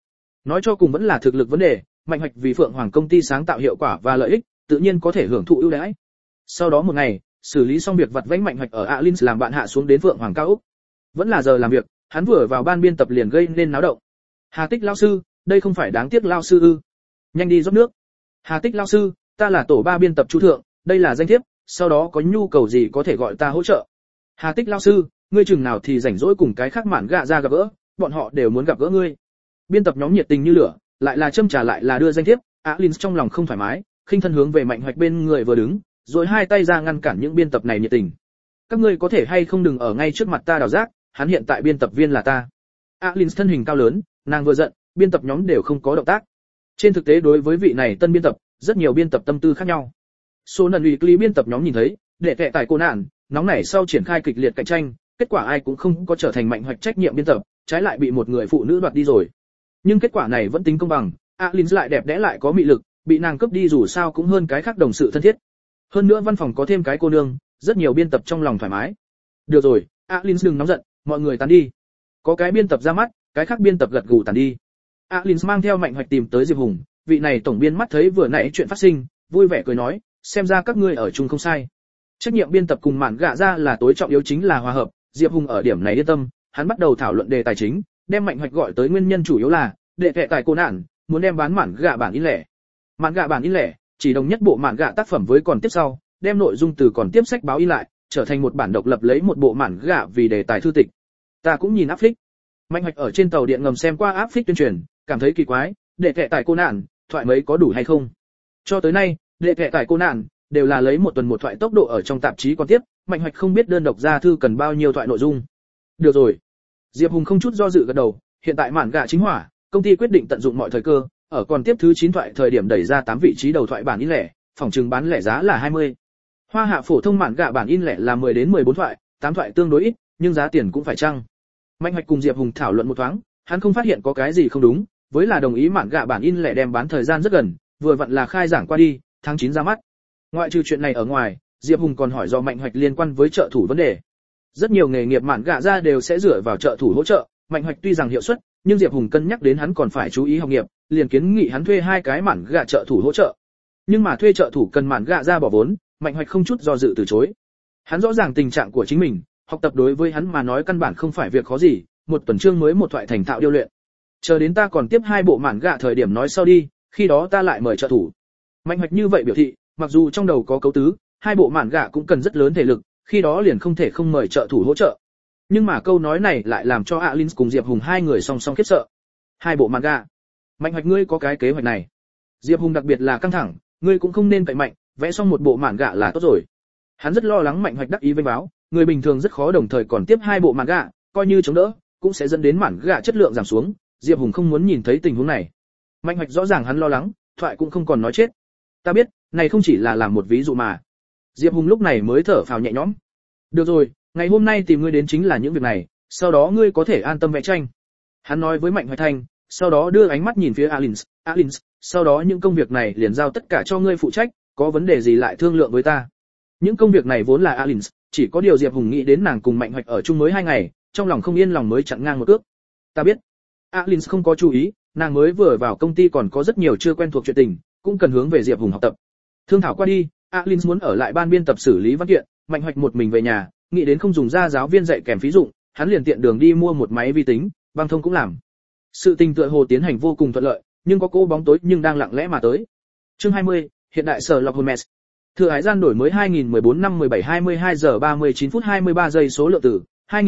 nói cho cùng vẫn là thực lực vấn đề, Mạnh Hoạch vì Phượng Hoàng công ty sáng tạo hiệu quả và lợi ích, tự nhiên có thể hưởng thụ ưu đãi. Sau đó một ngày, xử lý xong việc vặt vãnh, Mạnh Hoạch ở Alins làm bạn hạ xuống đến Phượng Hoàng cao ốc. Vẫn là giờ làm việc, hắn vừa vào ban biên tập liền gây nên náo động. Hà Tích lão sư, đây không phải đáng tiếc lão sư ư? Nhanh đi rót nước. Hà Tích lão sư, ta là tổ 3 biên tập Chu Thượng, đây là danh thiếp, sau đó có nhu cầu gì có thể gọi ta hỗ trợ. Hà Tích lão sư, ngươi chừng nào thì rảnh rỗi cùng cái khác mạn gạ ra gặp gỡ, bọn họ đều muốn gặp gỡ ngươi. Biên tập nhóm nhiệt tình như lửa, lại là châm trà lại là đưa danh thiếp, Alins trong lòng không thoải mái, khinh thân hướng về Mạnh Hoạch bên người vừa đứng, rồi hai tay ra ngăn cản những biên tập này nhiệt tình. Các ngươi có thể hay không đừng ở ngay trước mặt ta đào rác, hắn hiện tại biên tập viên là ta. Alins thân hình cao lớn, nàng vừa giận, biên tập nhóm đều không có động tác. Trên thực tế đối với vị này tân biên tập, rất nhiều biên tập tâm tư khác nhau. Số lần weekly biên tập nhóm nhìn thấy, để kệ tại cô nạn, nóng nảy sau triển khai kịch liệt cạnh tranh, kết quả ai cũng không có trở thành Mạnh Hoạch trách nhiệm biên tập, trái lại bị một người phụ nữ đoạt đi rồi. Nhưng kết quả này vẫn tính công bằng, Alins lại đẹp đẽ lại có mị lực, bị nàng cướp đi dù sao cũng hơn cái khác đồng sự thân thiết. Hơn nữa văn phòng có thêm cái cô nương, rất nhiều biên tập trong lòng thoải mái. Được rồi, Alins đừng nóng giận, mọi người tán đi. Có cái biên tập ra mắt, cái khác biên tập gật gù tán đi. Alins mang theo Mạnh Hoạch tìm tới Diệp Hùng, vị này tổng biên mắt thấy vừa nãy chuyện phát sinh, vui vẻ cười nói, xem ra các ngươi ở chung không sai. Trách nhiệm biên tập cùng mạn gạ ra là tối trọng yếu chính là hòa hợp, Diệp Hùng ở điểm này yên tâm, hắn bắt đầu thảo luận đề tài chính, đem Mạnh Hoạch gọi tới nguyên nhân chủ yếu là để kệ tại cô nạn, muốn đem bán mạn gạ bản in lẻ. Mạn gạ bản in lẻ, chỉ đồng nhất bộ mạn gạ tác phẩm với còn tiếp sau, đem nội dung từ còn tiếp sách báo in lại, trở thành một bản độc lập lấy một bộ mạn gạ vì đề tài thư tịch. Ta cũng nhìn áp phích. Mạnh Hoạch ở trên tàu điện ngầm xem qua áp phích tuyên truyền, cảm thấy kỳ quái, để kệ tại cô nạn, thoại mấy có đủ hay không? Cho tới nay, để kệ tại cô nạn đều là lấy một tuần một thoại tốc độ ở trong tạp chí còn tiếp, Mạnh Hoạch không biết đơn độc ra thư cần bao nhiêu thoại nội dung. Được rồi. Diệp Hùng không chút do dự gật đầu, hiện tại mạn gạ chính hỏa, công ty quyết định tận dụng mọi thời cơ, ở còn tiếp thứ 9 thoại thời điểm đẩy ra 8 vị trí đầu thoại bản in lẻ, phòng trừng bán lẻ giá là 20. Hoa hạ phổ thông mạn gạ bản in lẻ là 10 đến 14 thoại, 8 thoại tương đối ít, nhưng giá tiền cũng phải chăng. Mạnh Hoạch cùng Diệp Hùng thảo luận một thoáng, hắn không phát hiện có cái gì không đúng, với là đồng ý mạn gạ bản in lẻ đem bán thời gian rất gần, vừa vặn là khai giảng qua đi, tháng 9 ra mắt. Ngoại trừ chuyện này ở ngoài, Diệp Hùng còn hỏi do Mạnh Hoạch liên quan với trợ thủ vấn đề. Rất nhiều nghề nghiệp mạn gạ ra đều sẽ dựa vào trợ thủ hỗ trợ, Mạnh Hoạch tuy rằng hiệu suất, nhưng Diệp Hùng cân nhắc đến hắn còn phải chú ý học nghiệp, liền kiến nghị hắn thuê 2 cái mạn gạ trợ thủ hỗ trợ. Nhưng mà thuê trợ thủ cần mạn gạ ra bỏ vốn, Mạnh Hoạch không chút do dự từ chối. Hắn rõ ràng tình trạng của chính mình, học tập đối với hắn mà nói căn bản không phải việc khó gì, một tuần chương mới một thoại thành thạo điêu luyện. Chờ đến ta còn tiếp 2 bộ mạn gạ thời điểm nói sau đi, khi đó ta lại mời trợ thủ. Mạnh Hoạch như vậy biểu thị, mặc dù trong đầu có cấu tứ, 2 bộ mạn gạ cũng cần rất lớn thể lực, khi đó liền không thể không mời trợ thủ hỗ trợ. Nhưng mà câu nói này lại làm cho Alins cùng Diệp Hùng hai người song song khiếp sợ. 2 bộ mạn gạ. Mạnh Hoạch ngươi có cái kế hoạch này. Diệp Hùng đặc biệt là căng thẳng, ngươi cũng không nên cậy mạnh, vẽ xong một bộ mạn gạ là tốt rồi. Hắn rất lo lắng Mạnh Hoạch đắc ý vênh báo, người bình thường rất khó đồng thời còn tiếp 2 bộ mạn gạ, coi như chống đỡ, cũng sẽ dẫn đến mạn gạ chất lượng giảm xuống, Diệp Hùng không muốn nhìn thấy tình huống này. Mạnh Hoạch rõ ràng hắn lo lắng, thoại cũng không còn nói chết. Ta biết, này không chỉ là làm một ví dụ mà. Diệp Hùng lúc này mới thở phào nhẹ nhõm. Được rồi, ngày hôm nay tìm ngươi đến chính là những việc này, sau đó ngươi có thể an tâm vẽ tranh. Hắn nói với Mạnh Hoạch Thanh, sau đó đưa ánh mắt nhìn phía Alins, sau đó những công việc này liền giao tất cả cho ngươi phụ trách, có vấn đề gì lại thương lượng với ta. Những công việc này vốn là Alins, chỉ có điều Diệp Hùng nghĩ đến nàng cùng Mạnh Hoạch ở chung mới 2 ngày, trong lòng không yên lòng mới chặn ngang một cước. Ta biết. Alins không có chú ý, nàng mới vừa vào công ty còn có rất nhiều chưa quen thuộc chuyện tình, cũng cần hướng về Diệp Hùng học tập. Thương thảo qua đi, Alins muốn ở lại ban biên tập xử lý văn kiện, Mạnh Hoạch một mình về nhà, nghĩ đến không dùng ra giáo viên dạy kèm phí dụng, hắn liền tiện đường đi mua một máy vi tính, băng thông cũng làm. Sự tình tựa hồ tiến hành vô cùng thuận lợi, nhưng có cô bóng tối nhưng đang lặng lẽ mà tới. Chương 20, hiện đại sở lọc Holmes. Thừa hải gian đổi mới 2014 năm 17 22 giờ 39 phút 23 giây số lượng tử,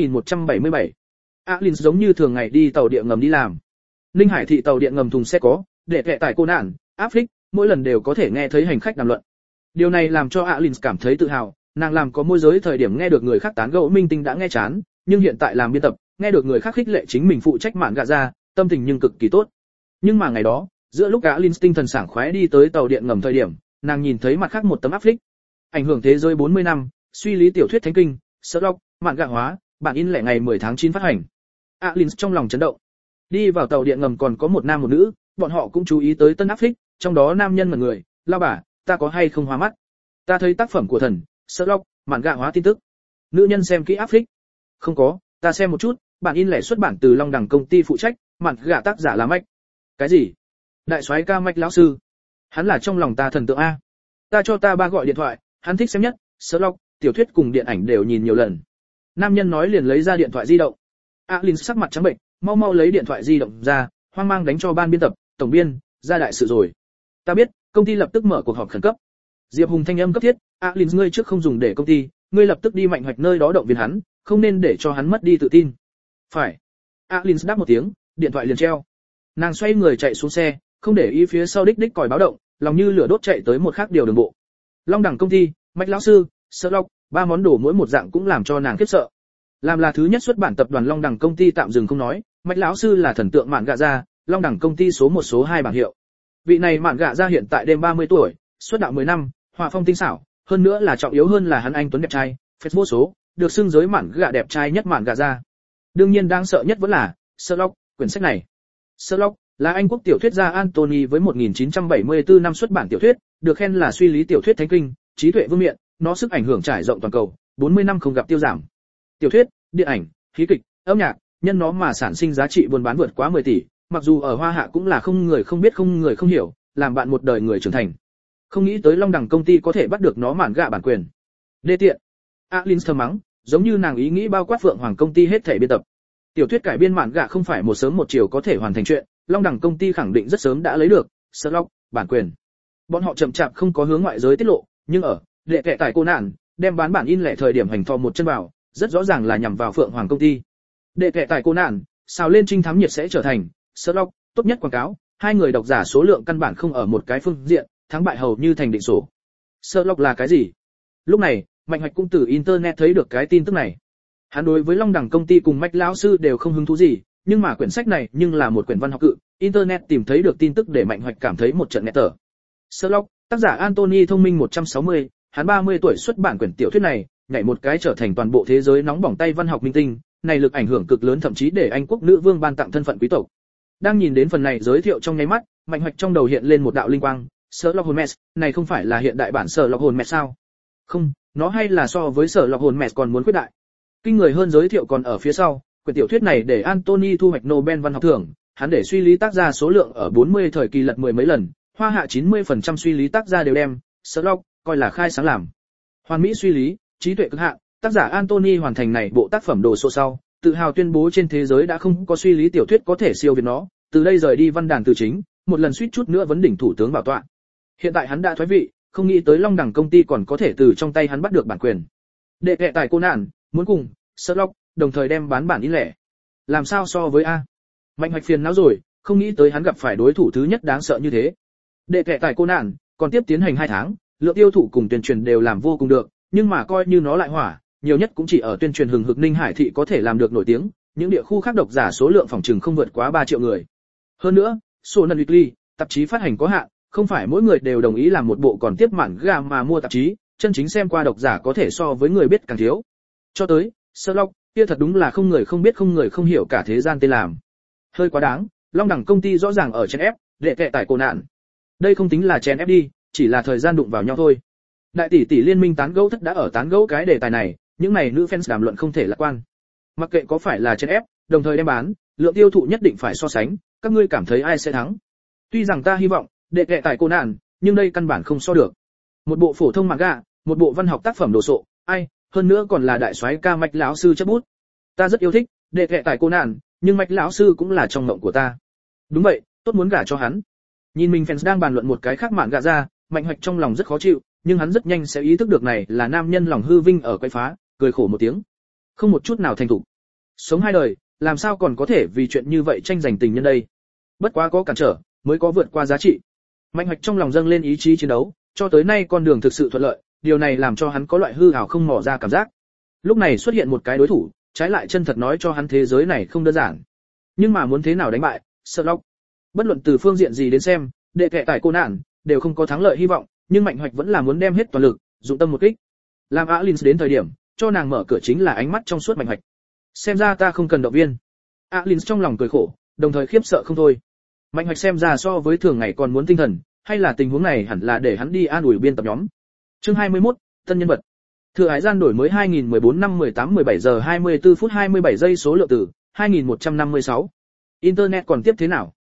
2177. Alins giống như thường ngày đi tàu điện ngầm đi làm. Ninh Hải thị tàu điện ngầm thùng xe có, để kệ tải cô nạn, áp phích, mỗi lần đều có thể nghe thấy hành khách đàm luận. Điều này làm cho Alins cảm thấy tự hào, nàng làm có môi giới thời điểm nghe được người khác tán gẫu minh tinh đã nghe chán, nhưng hiện tại làm biên tập, nghe được người khác khích lệ chính mình phụ trách mạn gạ ra, tâm tình nhưng cực kỳ tốt. Nhưng mà ngày đó, giữa lúc Alins tinh thần sảng khoái đi tới tàu điện ngầm thời điểm, nàng nhìn thấy mặt khác một tấm áp phích. Ảnh hưởng thế giới 40 năm, suy lý tiểu thuyết thánh kinh, Sherlock, mạn gạ hóa, bản in lẻ ngày 10 tháng 9 phát hành. Alins trong lòng chấn động. Đi vào tàu điện ngầm còn có một nam một nữ, bọn họ cũng chú ý tới tân áp phích, trong đó nam nhân là người, lao bà, ta có hay không hoa mắt? Ta thấy tác phẩm của thần, Sherlock, mạn gạ hóa tin tức. Nữ nhân xem kỹ áp phích. Không có, ta xem một chút, bản in lẻ xuất bản từ Long Đằng công ty phụ trách, mạn gạ tác giả là Mạch. Cái gì? Đại soái ca Mạch lão sư? Hắn là trong lòng ta thần tượng a. Ta cho ta ba gọi điện thoại, hắn thích xem nhất, Sherlock, tiểu thuyết cùng điện ảnh đều nhìn nhiều lần. Nam nhân nói liền lấy ra điện thoại di động. Alin sắc mặt trắng bệch, mau mau lấy điện thoại di động ra, hoang mang đánh cho ban biên tập, tổng biên, ra đại sự rồi. Ta biết, công ty lập tức mở cuộc họp khẩn cấp. Diệp Hùng thanh âm cấp thiết, Alin ngươi trước không dùng để công ty, ngươi lập tức đi Mạnh Hoạch nơi đó động viên hắn, không nên để cho hắn mất đi tự tin. Phải. Alin đáp một tiếng, điện thoại liền treo. Nàng xoay người chạy xuống xe, không để ý phía sau đích đích còi báo động, lòng như lửa đốt chạy tới một khác điều đường bộ. Long đẳng công ty, Mạch lão sư, Sherlock, ba món đồ mỗi một dạng cũng làm cho nàng khiếp sợ. Làm là thứ nhất xuất bản tập đoàn Long đẳng công ty tạm dừng không nói, Mạch lão sư là thần tượng mạn gạ gia, Long đẳng công ty số 1 số 2 bảng hiệu. Vị này mạn gạ gia hiện tại đêm 30 tuổi, xuất đạo 10 năm, họa phong tinh xảo, hơn nữa là trọng yếu hơn là hắn anh tuấn đẹp trai, phết vô số, được xưng giới mạn gạ đẹp trai nhất mạn gạ gia. Đương nhiên đáng sợ nhất vẫn là Sherlock, quyển sách này. Sherlock là Anh quốc tiểu thuyết gia Anthony với 1974 năm xuất bản tiểu thuyết, được khen là suy lý tiểu thuyết thánh kinh, trí tuệ vương miện, nó sức ảnh hưởng trải rộng toàn cầu, 40 năm không gặp tiêu giảm. Tiểu thuyết, điện ảnh, khí kịch, âm nhạc, nhân nó mà sản sinh giá trị buôn bán vượt quá 10 tỷ, mặc dù ở Hoa Hạ cũng là không người không biết không người không hiểu, làm bạn một đời người trưởng thành. Không nghĩ tới Long đẳng công ty có thể bắt được nó mạn gạ bản quyền. Đê tiện. Alin thầm mắng, giống như nàng ý nghĩ bao quát Phượng Hoàng công ty hết thảy biên tập. Tiểu thuyết cải biên mạn gạ không phải một sớm một chiều có thể hoàn thành chuyện, Long đẳng công ty khẳng định rất sớm đã lấy được Sherlock bản quyền. Bọn họ chậm chạp không có hướng ngoại giới tiết lộ, nhưng ở đệ kệ tại cô nạn, đem bán bản in lẻ thời điểm hành thò một chân vào, rất rõ ràng là nhằm vào Phượng Hoàng công ty. Đệ kệ tại cô nạn, xào lên trinh thám nhiệt sẽ trở thành Sherlock tốt nhất quảng cáo, hai người độc giả số lượng căn bản không ở một cái phương diện, thắng bại hầu như thành định số. Sherlock là cái gì? Lúc này, Mạnh Hoạch cũng từ internet thấy được cái tin tức này. Hắn đối với Long đẳng công ty cùng Mạch lão sư đều không hứng thú gì, nhưng mà quyển sách này nhưng là một quyển văn học cự, internet tìm thấy được tin tức để Mạnh Hoạch cảm thấy một trận nghẹt thở. Sherlock, tác giả Anthony thông minh 160, hắn 30 tuổi xuất bản quyển tiểu thuyết này, nhảy một cái trở thành toàn bộ thế giới nóng bỏng tay văn học minh tinh, này lực ảnh hưởng cực lớn thậm chí để Anh quốc nữ vương ban tặng thân phận quý tộc. Đang nhìn đến phần này giới thiệu trong nháy mắt, Mạnh Hoạch trong đầu hiện lên một đạo linh quang, Sherlock Holmes, này không phải là hiện đại bản Sherlock Holmes sao? Không, nó hay là so với Sherlock Holmes còn muốn khuyết đại. Kinh người hơn giới thiệu còn ở phía sau, quyển tiểu thuyết này để Anthony thu hoạch Nobel văn học thưởng, hắn để suy lý tác gia số lượng ở 40 thời kỳ lật 10 mấy lần, Hoa Hạ 90% suy lý tác gia đều đem Sherlock coi là khai sáng làm. Hoàn mỹ suy lý, trí tuệ cực hạn, tác giả Anthony hoàn thành này bộ tác phẩm đồ sộ sau, tự hào tuyên bố trên thế giới đã không có suy lý tiểu thuyết có thể siêu việt nó, từ đây rời đi văn đàn từ chính, một lần suýt chút nữa vấn đỉnh thủ tướng bảo tọa. Hiện tại hắn đã thoái vị, không nghĩ tới Long đẳng công ty còn có thể từ trong tay hắn bắt được bản quyền. Đệ kệ tại cô nạn, muốn cùng Sherlock đồng thời đem bán bản in lẻ. Làm sao so với a? Mạnh Hoạch phiền não rồi, không nghĩ tới hắn gặp phải đối thủ thứ nhất đáng sợ như thế. Đệ kệ tại cô nạn, còn tiếp tiến hành 2 tháng, lượng tiêu thụ cùng tuyên truyền đều làm vô cùng được, nhưng mà coi như nó lại hỏa, nhiều nhất cũng chỉ ở tuyên truyền hừng hực Ninh Hải thị có thể làm được nổi tiếng, những địa khu khác độc giả số lượng phòng trừng không vượt quá 3 triệu người. Hơn nữa, Shonen Weekly, tạp chí phát hành có hạn, không phải mỗi người đều đồng ý làm một bộ còn tiếp mạn gà mà mua tạp chí, chân chính xem qua độc giả có thể so với người biết càng thiếu. Cho tới, Sherlock, kia thật đúng là không người không biết không người không hiểu cả thế gian tên làm. Hơi quá đáng, Long đẳng công ty rõ ràng ở chèn ép, đệ kệ tại cô nạn. Đây không tính là chèn ép đi, chỉ là thời gian đụng vào nhau thôi. Đại tỷ tỷ liên minh tán gẫu thất đã ở tán gẫu cái đề tài này, những này nữ fans đàm luận không thể lạc quan. Mặc kệ có phải là chèn ép, đồng thời đem bán, lượng tiêu thụ nhất định phải so sánh, các ngươi cảm thấy ai sẽ thắng? Tuy rằng ta hy vọng đệ kệ tại cô nạn, nhưng đây căn bản không so được. Một bộ phổ thông manga, một bộ văn học tác phẩm đồ sộ, ai, hơn nữa còn là đại soái ca Mạch lão sư chấp bút. Ta rất yêu thích đệ kệ tại cô nạn, nhưng Mạch lão sư cũng là trong mộng của ta. Đúng vậy, tốt muốn gả cho hắn. Nhìn mình fans đang bàn luận một cái khác mạn gạ ra, Mạnh Hoạch trong lòng rất khó chịu, nhưng hắn rất nhanh sẽ ý thức được này là nam nhân lòng hư vinh ở quay phá, cười khổ một tiếng. Không một chút nào thành thục. Sống 2 đời, làm sao còn có thể vì chuyện như vậy tranh giành tình nhân đây? Bất quá có cản trở, mới có vượt qua giá trị. Mạnh Hoạch trong lòng dâng lên ý chí chiến đấu, cho tới nay con đường thực sự thuận lợi, điều này làm cho hắn có loại hư ảo không mò ra cảm giác. Lúc này xuất hiện một cái đối thủ, trái lại chân thật nói cho hắn thế giới này không đơn giản. Nhưng mà muốn thế nào đánh bại Sherlock? Bất luận từ phương diện gì đến xem, đệ kệ tại cô nạn đều không có thắng lợi hy vọng, nhưng Mạnh Hoạch vẫn là muốn đem hết toàn lực, dụng tâm một kích. Làm Alin đến thời điểm, cho nàng mở cửa chính là ánh mắt trong suốt Mạnh Hoạch. Xem ra ta không cần động viên. Alin trong lòng cười khổ, đồng thời khiếp sợ không thôi. Mạnh Hoạch xem ra so với thường ngày còn muốn tinh thần, hay là tình huống này hẳn là để hắn đi an ủi biên tập nhóm. Chương 21, tân nhân vật. Thừa Hải gian đổi mới 2014 năm 18 17 giờ 24 phút 27 giây số lượng từ 2156. Internet còn tiếp thế nào?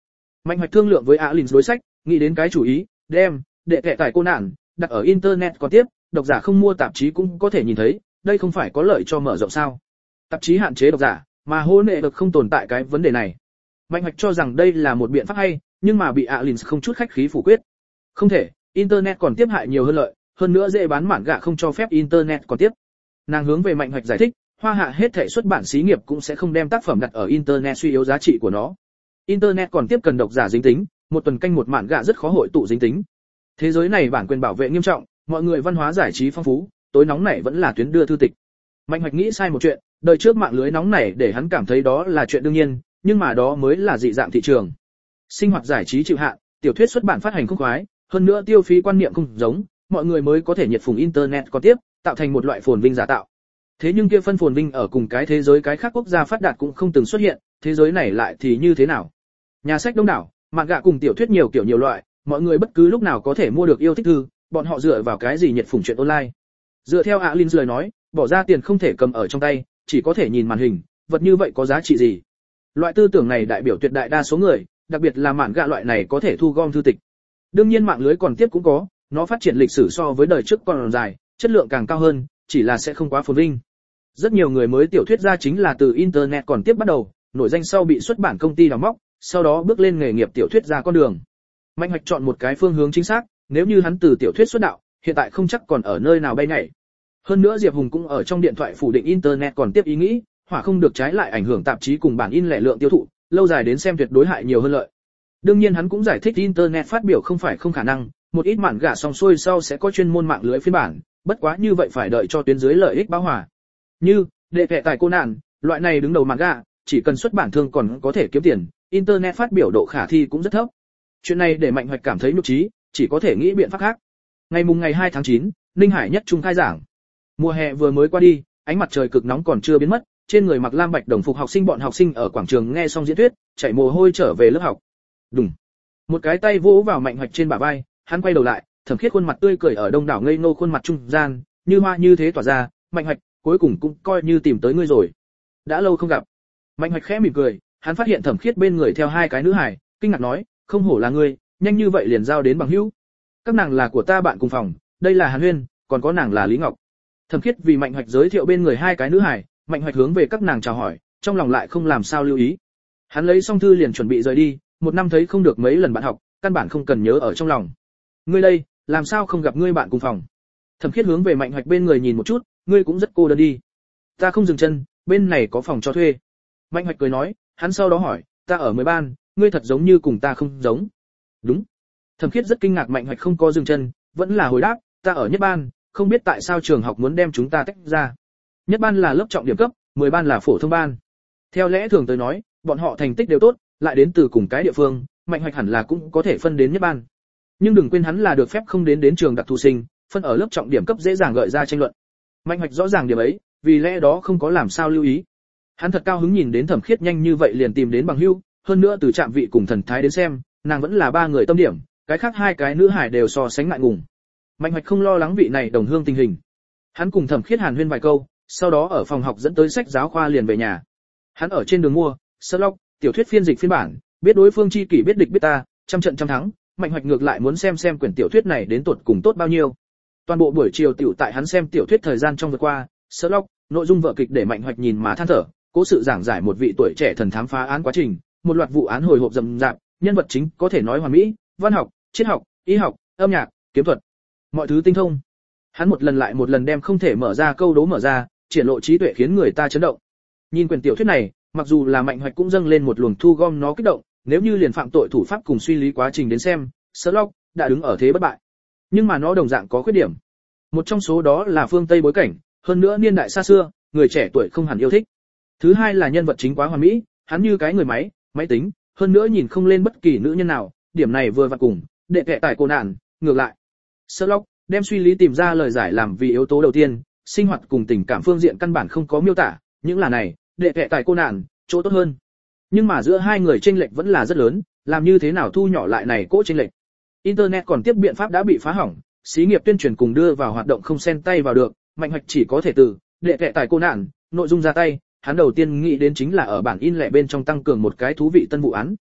Mạnh Hoạch thương lượng với Alin đối sách, nghĩ đến cái chủ ý, đem đệ kệ tải cô nạn đặt ở internet còn tiếp, độc giả không mua tạp chí cũng có thể nhìn thấy, đây không phải có lợi cho mở rộng sao? Tạp chí hạn chế độc giả, mà hôn nệ được không tồn tại cái vấn đề này. Mạnh Hoạch cho rằng đây là một biện pháp hay, nhưng mà bị Alin không chút khách khí phủ quyết. Không thể, internet còn tiếp hại nhiều hơn lợi, hơn nữa dễ bán mảng gạ không cho phép internet còn tiếp. Nàng hướng về Mạnh Hoạch giải thích, Hoa Hạ hết thảy xuất bản xí nghiệp cũng sẽ không đem tác phẩm đặt ở internet suy yếu giá trị của nó. Internet còn tiếp cần độc giả dính tính, một tuần canh một mảng gạ rất khó hội tụ dính tính. Thế giới này bản quyền bảo vệ nghiêm trọng, mọi người văn hóa giải trí phong phú, tối nóng này vẫn là tuyến đưa thư tịch. Mạnh Hoạch nghĩ sai một chuyện, đời trước mạng lưới nóng này để hắn cảm thấy đó là chuyện đương nhiên, nhưng mà đó mới là dị dạng thị trường. Sinh hoạt giải trí chịu hạn, tiểu thuyết xuất bản phát hành không khoái, hơn nữa tiêu phí quan niệm không giống, mọi người mới có thể nhiệt phùng internet còn tiếp, tạo thành một loại phồn vinh giả tạo. Thế nhưng kia phân phồn vinh ở cùng cái thế giới cái khác quốc gia phát đạt cũng không từng xuất hiện, thế giới này lại thì như thế nào? Nhà sách đông đảo, mạn gạ cùng tiểu thuyết nhiều kiểu nhiều loại, mọi người bất cứ lúc nào có thể mua được yêu thích thư, bọn họ dựa vào cái gì nhiệt phùng chuyện online? Dựa theo Alin lời nói, bỏ ra tiền không thể cầm ở trong tay, chỉ có thể nhìn màn hình, vật như vậy có giá trị gì? Loại tư tưởng này đại biểu tuyệt đại đa số người, đặc biệt là mạn gạ loại này có thể thu gom thư tịch. Đương nhiên mạng lưới còn tiếp cũng có, nó phát triển lịch sử so với đời trước còn dài, chất lượng càng cao hơn, chỉ là sẽ không quá phồn vinh. Rất nhiều người mới tiểu thuyết ra chính là từ internet còn tiếp bắt đầu, nổi danh sau bị xuất bản công ty đào móc, sau đó bước lên nghề nghiệp tiểu thuyết ra con đường. Mạnh Hoạch chọn một cái phương hướng chính xác, nếu như hắn từ tiểu thuyết xuất đạo, hiện tại không chắc còn ở nơi nào bay nhảy. Hơn nữa Diệp Hùng cũng ở trong điện thoại phủ định internet còn tiếp ý nghĩ, hỏa không được trái lại ảnh hưởng tạp chí cùng bản in lẻ lượng tiêu thụ, lâu dài đến xem tuyệt đối hại nhiều hơn lợi. Đương nhiên hắn cũng giải thích internet phát biểu không phải không khả năng, một ít mảng gạ xong xuôi sau sẽ có chuyên môn mạng lưới phiên bản, bất quá như vậy phải đợi cho tuyến dưới lợi ích bão hòa. Như đệ kệ tại cô nạn, loại này đứng đầu mảng gạ, chỉ cần xuất bản thương còn có thể kiếm tiền, internet phát biểu độ khả thi cũng rất thấp. Chuyện này để Mạnh Hoạch cảm thấy nhục trí, chỉ có thể nghĩ biện pháp khác. Ngày 2 tháng 9, Ninh Hải nhất trung khai giảng. Mùa hè vừa mới qua đi, ánh mặt trời cực nóng còn chưa biến mất, trên người mặc lam bạch đồng phục học sinh bọn học sinh ở quảng trường nghe xong diễn thuyết, chảy mồ hôi trở về lớp học. Đùng. Một cái tay vỗ vào Mạnh Hoạch trên bả vai, hắn quay đầu lại, Thẩm Khiết khuôn mặt tươi cười ở đông đảo ngây ngô khuôn mặt trung gian, như hoa như thế tỏa ra, Mạnh Hoạch, cuối cùng cũng coi như tìm tới ngươi rồi. Đã lâu không gặp. Mạnh Hoạch khẽ mỉm cười, hắn phát hiện Thẩm Khiết bên người theo hai cái nữ hài, kinh ngạc nói, không hổ là ngươi, nhanh như vậy liền giao đến bằng hữu. Các nàng là của ta bạn cùng phòng, đây là Hàn Huyên, còn có nàng là Lý Ngọc. Thẩm Khiết vì Mạnh Hoạch giới thiệu bên người hai cái nữ hài, Mạnh Hoạch hướng về các nàng chào hỏi, trong lòng lại không làm sao lưu ý. Hắn lấy xong thư liền chuẩn bị rời đi, một năm thấy không được mấy lần bạn học, căn bản không cần nhớ ở trong lòng. Ngươi đây, làm sao không gặp ngươi bạn cùng phòng? Thẩm Khiết hướng về Mạnh Hoạch bên người nhìn một chút, ngươi cũng rất cô đơn đi. Ta không dừng chân, bên này có phòng cho thuê. Mạnh Hoạch cười nói, hắn sau đó hỏi, ta ở 10 ban, ngươi thật giống như cùng ta không giống. Đúng. Thẩm Khiết rất kinh ngạc Mạnh Hoạch không có dừng chân, vẫn là hồi đáp, ta ở nhất ban, không biết tại sao trường học muốn đem chúng ta tách ra. Nhất ban là lớp trọng điểm cấp, 10 ban là phổ thông ban. Theo lẽ thường tới nói, bọn họ thành tích đều tốt, lại đến từ cùng cái địa phương, Mạnh Hoạch hẳn là cũng có thể phân đến nhất ban. Nhưng đừng quên hắn là được phép không đến trường đặc thù sinh, phân ở lớp trọng điểm cấp dễ dàng gợi ra tranh luận. Mạnh Hoạch rõ ràng điểm ấy, vì lẽ đó không có làm sao lưu ý. Hắn thật cao hứng nhìn đến Thẩm Khiết nhanh như vậy liền tìm đến bằng hữu, hơn nữa từ trạm vị cùng thần thái đến xem, nàng vẫn là ba người tâm điểm, cái khác hai cái nữ hải đều so sánh ngại ngùng. Mạnh Hoạch không lo lắng vị này đồng hương tình hình. Hắn cùng Thẩm Khiết hàn huyên vài câu, sau đó ở phòng học dẫn tới sách giáo khoa liền về nhà. Hắn ở trên đường mua Sherlock tiểu thuyết phiên dịch phiên bản, biết đối phương chi kỷ biết địch biết ta, trăm trận trăm thắng. Mạnh Hoạch ngược lại muốn xem quyển tiểu thuyết này đến tột cùng tốt bao nhiêu. Toàn bộ buổi chiều tiểu tại hắn xem tiểu thuyết thời gian trong vừa qua, Sherlock, nội dung vở kịch để Mạnh Hoạch nhìn mà than thở, cố sự giảng giải một vị tuổi trẻ thần thám phá án quá trình, một loạt vụ án hồi hộp rầm rạp, nhân vật chính có thể nói hoàn mỹ, văn học, triết học, y học, âm nhạc, kiếm thuật, mọi thứ tinh thông. Hắn một lần lại một lần đem không thể mở ra câu đố mở ra, triển lộ trí tuệ khiến người ta chấn động. Nhìn quyển tiểu thuyết này, mặc dù là Mạnh Hoạch cũng dâng lên một luồng thu gom nó kích động, nếu như liền phạm tội thủ pháp cùng suy lý quá trình đến xem, Sherlock đã đứng ở thế bất bại. Nhưng mà nó đồng dạng có khuyết điểm. Một trong số đó là phương Tây bối cảnh, hơn nữa niên đại xa xưa, người trẻ tuổi không hẳn yêu thích. Thứ hai là nhân vật chính quá hoàn mỹ, hắn như cái người máy, máy tính, hơn nữa nhìn không lên bất kỳ nữ nhân nào, điểm này vừa vặn cùng đệ kệ tại cô nạn, ngược lại. Sherlock đem suy lý tìm ra lời giải làm vì yếu tố đầu tiên, sinh hoạt cùng tình cảm phương diện căn bản không có miêu tả, những là này, đệ kệ tại cô nạn, chỗ tốt hơn. Nhưng mà giữa hai người chênh lệch vẫn là rất lớn, làm như thế nào thu nhỏ lại này cỗ chênh lệch. Internet còn tiếp biện pháp đã bị phá hỏng, xí nghiệp tuyên truyền cùng đưa vào hoạt động không xen tay vào được, Mạnh Hoạch chỉ có thể từ đệ kệ tại cô nạn, nội dung ra tay, hắn đầu tiên nghĩ đến chính là ở bản in lẻ bên trong tăng cường một cái thú vị tân vụ án.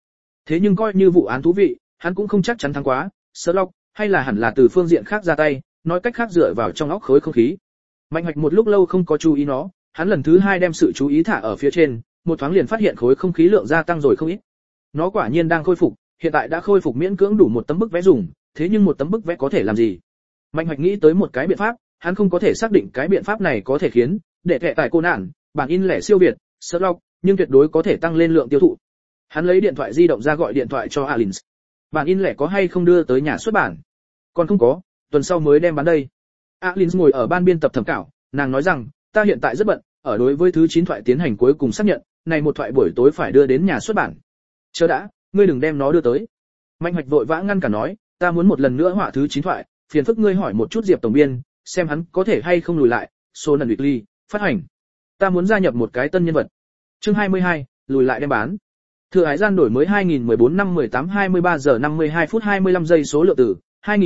Thế nhưng coi như vụ án thú vị, hắn cũng không chắc chắn thắng quá, Sherlock, hay là hẳn là từ phương diện khác ra tay, nói cách khác dựa vào trong óc khối không khí. Mạnh Hoạch một lúc lâu không có chú ý nó, hắn lần thứ 2 đem sự chú ý thả ở phía trên, một thoáng liền phát hiện khối không khí lượng gia tăng rồi không ít. Nó quả nhiên đang khôi phục, hiện tại đã khôi phục miễn cưỡng đủ một tấm bức vẽ dùng, thế nhưng một tấm bức vẽ có thể làm gì? Mạnh Hoạch nghĩ tới một cái biện pháp, hắn không có thể xác định cái biện pháp này có thể khiến để thẻ tài cô nạn, bản in lẻ siêu việt, Sherlock, nhưng tuyệt đối có thể tăng lên lượng tiêu thụ. Hắn lấy điện thoại di động ra gọi điện thoại cho Alins. Bản in lẻ có hay không đưa tới nhà xuất bản? Còn không có, tuần sau mới đem bán đây. Alins ngồi ở ban biên tập thẩm cảo, nàng nói rằng, ta hiện tại rất bận, ở đối với thứ 9 thoại tiến hành cuối cùng xác nhận, này một thoại buổi tối phải đưa đến nhà xuất bản. Chờ đã, ngươi đừng đem nó đưa tới. Mạnh Hoạch vội vã ngăn cản nói, ta muốn một lần nữa họa thứ 9 thoại, phiền phức ngươi hỏi một chút Diệp tổng biên, xem hắn có thể hay không lùi lại. Sonan Weekly, phát hành. Ta muốn gia nhập một cái tân nhân vật. Chương 22, lùi lại đem bán. Thừa hải gian đổi mới 2014 năm 18 23 giờ 52 phút 25 giây số lượng tử,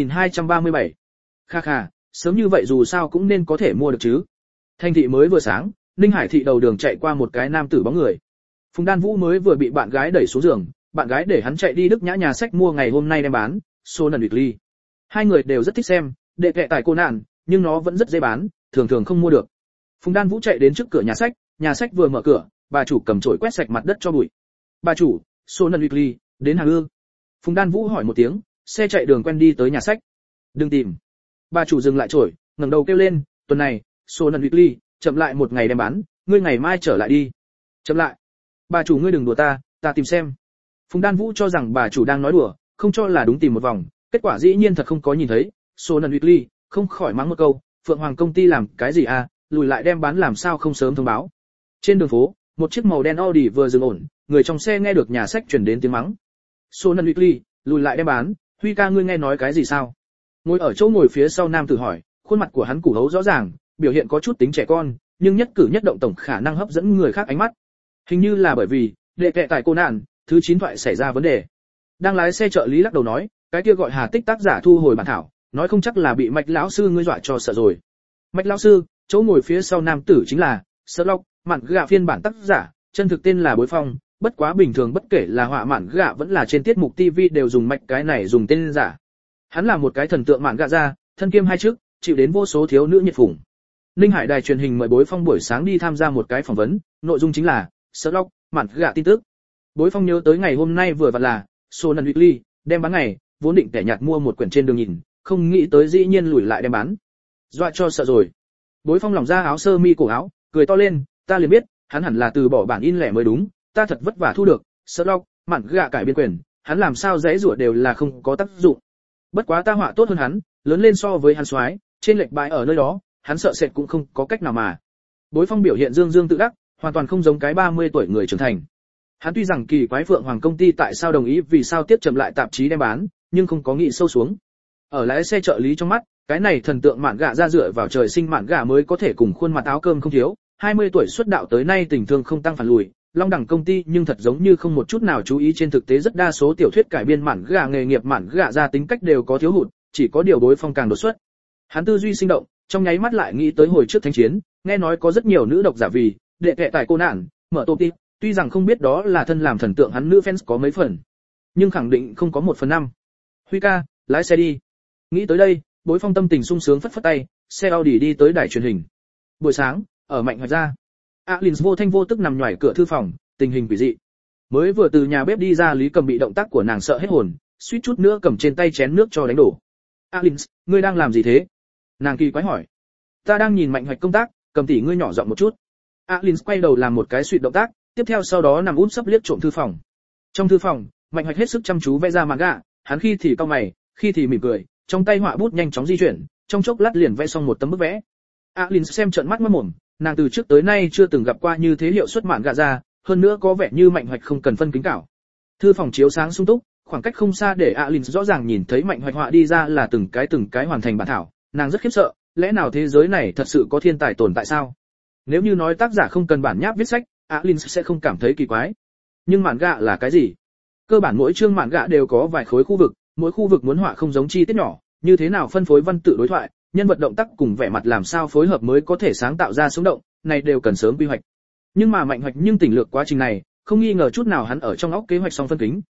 2237. Kha kha, sớm như vậy dù sao cũng nên có thể mua được chứ. Thành thị mới vừa sáng, Ninh Hải thị đầu đường chạy qua một cái nam tử bóng người. Phùng Đan Vũ mới vừa bị bạn gái đẩy xuống giường, bạn gái để hắn chạy đi Đức Nhã nhà sách mua ngày hôm nay đem bán, Sonan Weekly. Hai người đều rất thích xem, đệ kệ tài cô nạn, nhưng nó vẫn rất dễ bán, thường thường không mua được. Phùng Đan Vũ chạy đến trước cửa nhà sách vừa mở cửa, bà chủ cầm chổi quét sạch mặt đất cho bụi. Bà chủ, Sonan Weekly, đến hàng ư? Phùng Đan Vũ hỏi một tiếng, xe chạy đường quen đi tới nhà sách. Đừng tìm. Bà chủ dừng lại chổi, ngẩng đầu kêu lên, tuần này, Sonan Weekly, chậm lại một ngày đem bán, ngươi ngày mai trở lại đi. Chậm lại. Bà chủ ngươi đừng đùa ta tìm xem. Phùng Đan Vũ cho rằng bà chủ đang nói đùa, không cho là đúng tìm một vòng, kết quả dĩ nhiên thật không có nhìn thấy. Sonan Weekly, không khỏi mắng một câu, Phượng Hoàng công ty làm cái gì à, lùi lại đem bán làm sao không sớm thông báo. Trên đường phố, một chiếc màu đen Audi vừa dừng ổn, người trong xe nghe được nhà sách truyền đến tiếng mắng. Sonan Weekly, lùi lại đem bán, Huy ca ngươi nghe nói cái gì sao? Ngồi ở chỗ ngồi phía sau nam tử hỏi, khuôn mặt của hắn củ hấu rõ ràng, biểu hiện có chút tính trẻ con, nhưng nhất cử nhất động tổng khả năng hấp dẫn người khác ánh mắt. Hình như là bởi vì đệ kệ tại cô nạn, thứ 9 thoại xảy ra vấn đề. Đang lái xe trợ lý lắc đầu nói, cái kia gọi Hà Tích tác giả thu hồi bản thảo, nói không chắc là bị Mạch lão sư ngươi dọa cho sợ rồi. Mạch lão sư, chỗ ngồi phía sau nam tử chính là Sherlock, mạn gạ phiên bản tác giả, chân thực tên là Bối Phong, bất quá bình thường bất kể là họa mạn gạ vẫn là trên tiết mục TV đều dùng Mạch cái này dùng tên giả. Hắn là một cái thần tượng mạn gạ ra, thân kiêm hai chức, chịu đến vô số thiếu nữ nhiệt phụng. Ninh Hải đài truyền hình mời Bối Phong buổi sáng đi tham gia một cái phỏng vấn, nội dung chính là Sherlock, mạn gạ tin tức. Bối Phong nhớ tới ngày hôm nay vừa vặn là Sonan Weekly, đem bán ngày, vốn định kẻ nhạt mua một quyển trên đường nhìn, không nghĩ tới dĩ nhiên lùi lại đem bán. Dọa cho sợ rồi. Bối Phong lỏng ra áo sơ mi cổ áo, cười to lên, ta liền biết, hắn hẳn là từ bỏ bản in lẻ mới đúng, ta thật vất vả thu được, Sherlock, mạn gạ cải biên quyền, hắn làm sao dễ rủa đều là không có tác dụng. Bất quá ta họa tốt hơn hắn, lớn lên so với hắn soái, trên lệch bại ở nơi đó, hắn sợ sệt cũng không có cách nào mà. Bối Phong biểu hiện dương dương tự đắc, hoàn toàn không giống cái 30 tuổi người trưởng thành. Hắn tuy rằng kỳ quái Phượng Hoàng công ty tại sao đồng ý vì sao tiếp chậm lại tạp chí đem bán, nhưng không có nghĩ sâu xuống. Ở lái xe trợ lý trong mắt, cái này thần tượng mạn gạ ra dựa vào trời sinh mạn gạ mới có thể cùng khuôn mặt áo cơm không thiếu, 20 tuổi xuất đạo tới nay tình thương không tăng phản lùi, Long Đẳng công ty nhưng thật giống như không một chút nào chú ý trên thực tế rất đa số tiểu thuyết cải biên mạn gạ nghề nghiệp mạn gạ ra tính cách đều có thiếu hụt, chỉ có điều Bối Phong càng đột xuất. Hắn tư duy sinh động, trong nháy mắt lại nghĩ tới hồi trước thánh chiến, nghe nói có rất nhiều nữ độc giả vì đệ kệ tại cô nạn, mở tổ tip, tuy rằng không biết đó là thân làm thần tượng hắn nữ fans có mấy phần, nhưng khẳng định không có 1/5. Huy ca, lái xe đi. Nghĩ tới đây, Bối Phong tâm tình sung sướng phất phất tay, xe Audi đi tới đài truyền hình. Buổi sáng, ở Mạnh Hoạch ra, Alins vô thanh vô tức nằm nhòi cửa thư phòng, tình hình quỷ dị. Mới vừa từ nhà bếp đi ra, Lý Cầm bị động tác của nàng sợ hết hồn, suýt chút nữa cầm trên tay chén nước cho đánh đổ. Alins, ngươi đang làm gì thế? Nàng kỳ quái hỏi. Ta đang nhìn Mạnh Hoạch công tác, Cầm tỷ ngươi nhỏ giọng một chút. Alins quay đầu làm một cái suýt động tác, tiếp theo sau đó nằm úp sấp liếc trộm thư phòng. Trong thư phòng, Mạnh Hoạch hết sức chăm chú vẽ ra manga, hắn khi thì cau mày, khi thì mỉm cười, trong tay họa bút nhanh chóng di chuyển, trong chốc lát liền vẽ xong một tấm bức vẽ. Alins xem trợn mắt mồm, nàng từ trước tới nay chưa từng gặp qua như thế hiệu suất manga ra, hơn nữa có vẻ như Mạnh Hoạch không cần phân kính cảo. Thư phòng chiếu sáng sung túc, khoảng cách không xa để Alins rõ ràng nhìn thấy Mạnh Hoạch họa đi ra là từng cái hoàn thành bản thảo, nàng rất khiếp sợ, lẽ nào thế giới này thật sự có thiên tài tồn tại sao? Nếu như nói tác giả không cần bản nháp viết sách, Alins sẽ không cảm thấy kỳ quái. Nhưng manga là cái gì? Cơ bản mỗi chương manga đều có vài khối khu vực, mỗi khu vực muốn họa không giống chi tiết nhỏ, như thế nào phân phối văn tự đối thoại, nhân vật động tác cùng vẻ mặt làm sao phối hợp mới có thể sáng tạo ra sống động, này đều cần sớm quy hoạch. Nhưng mà Mạnh Hoạch nhưng tỉnh lược quá trình này, không nghi ngờ chút nào hắn ở trong óc kế hoạch xong phân kính,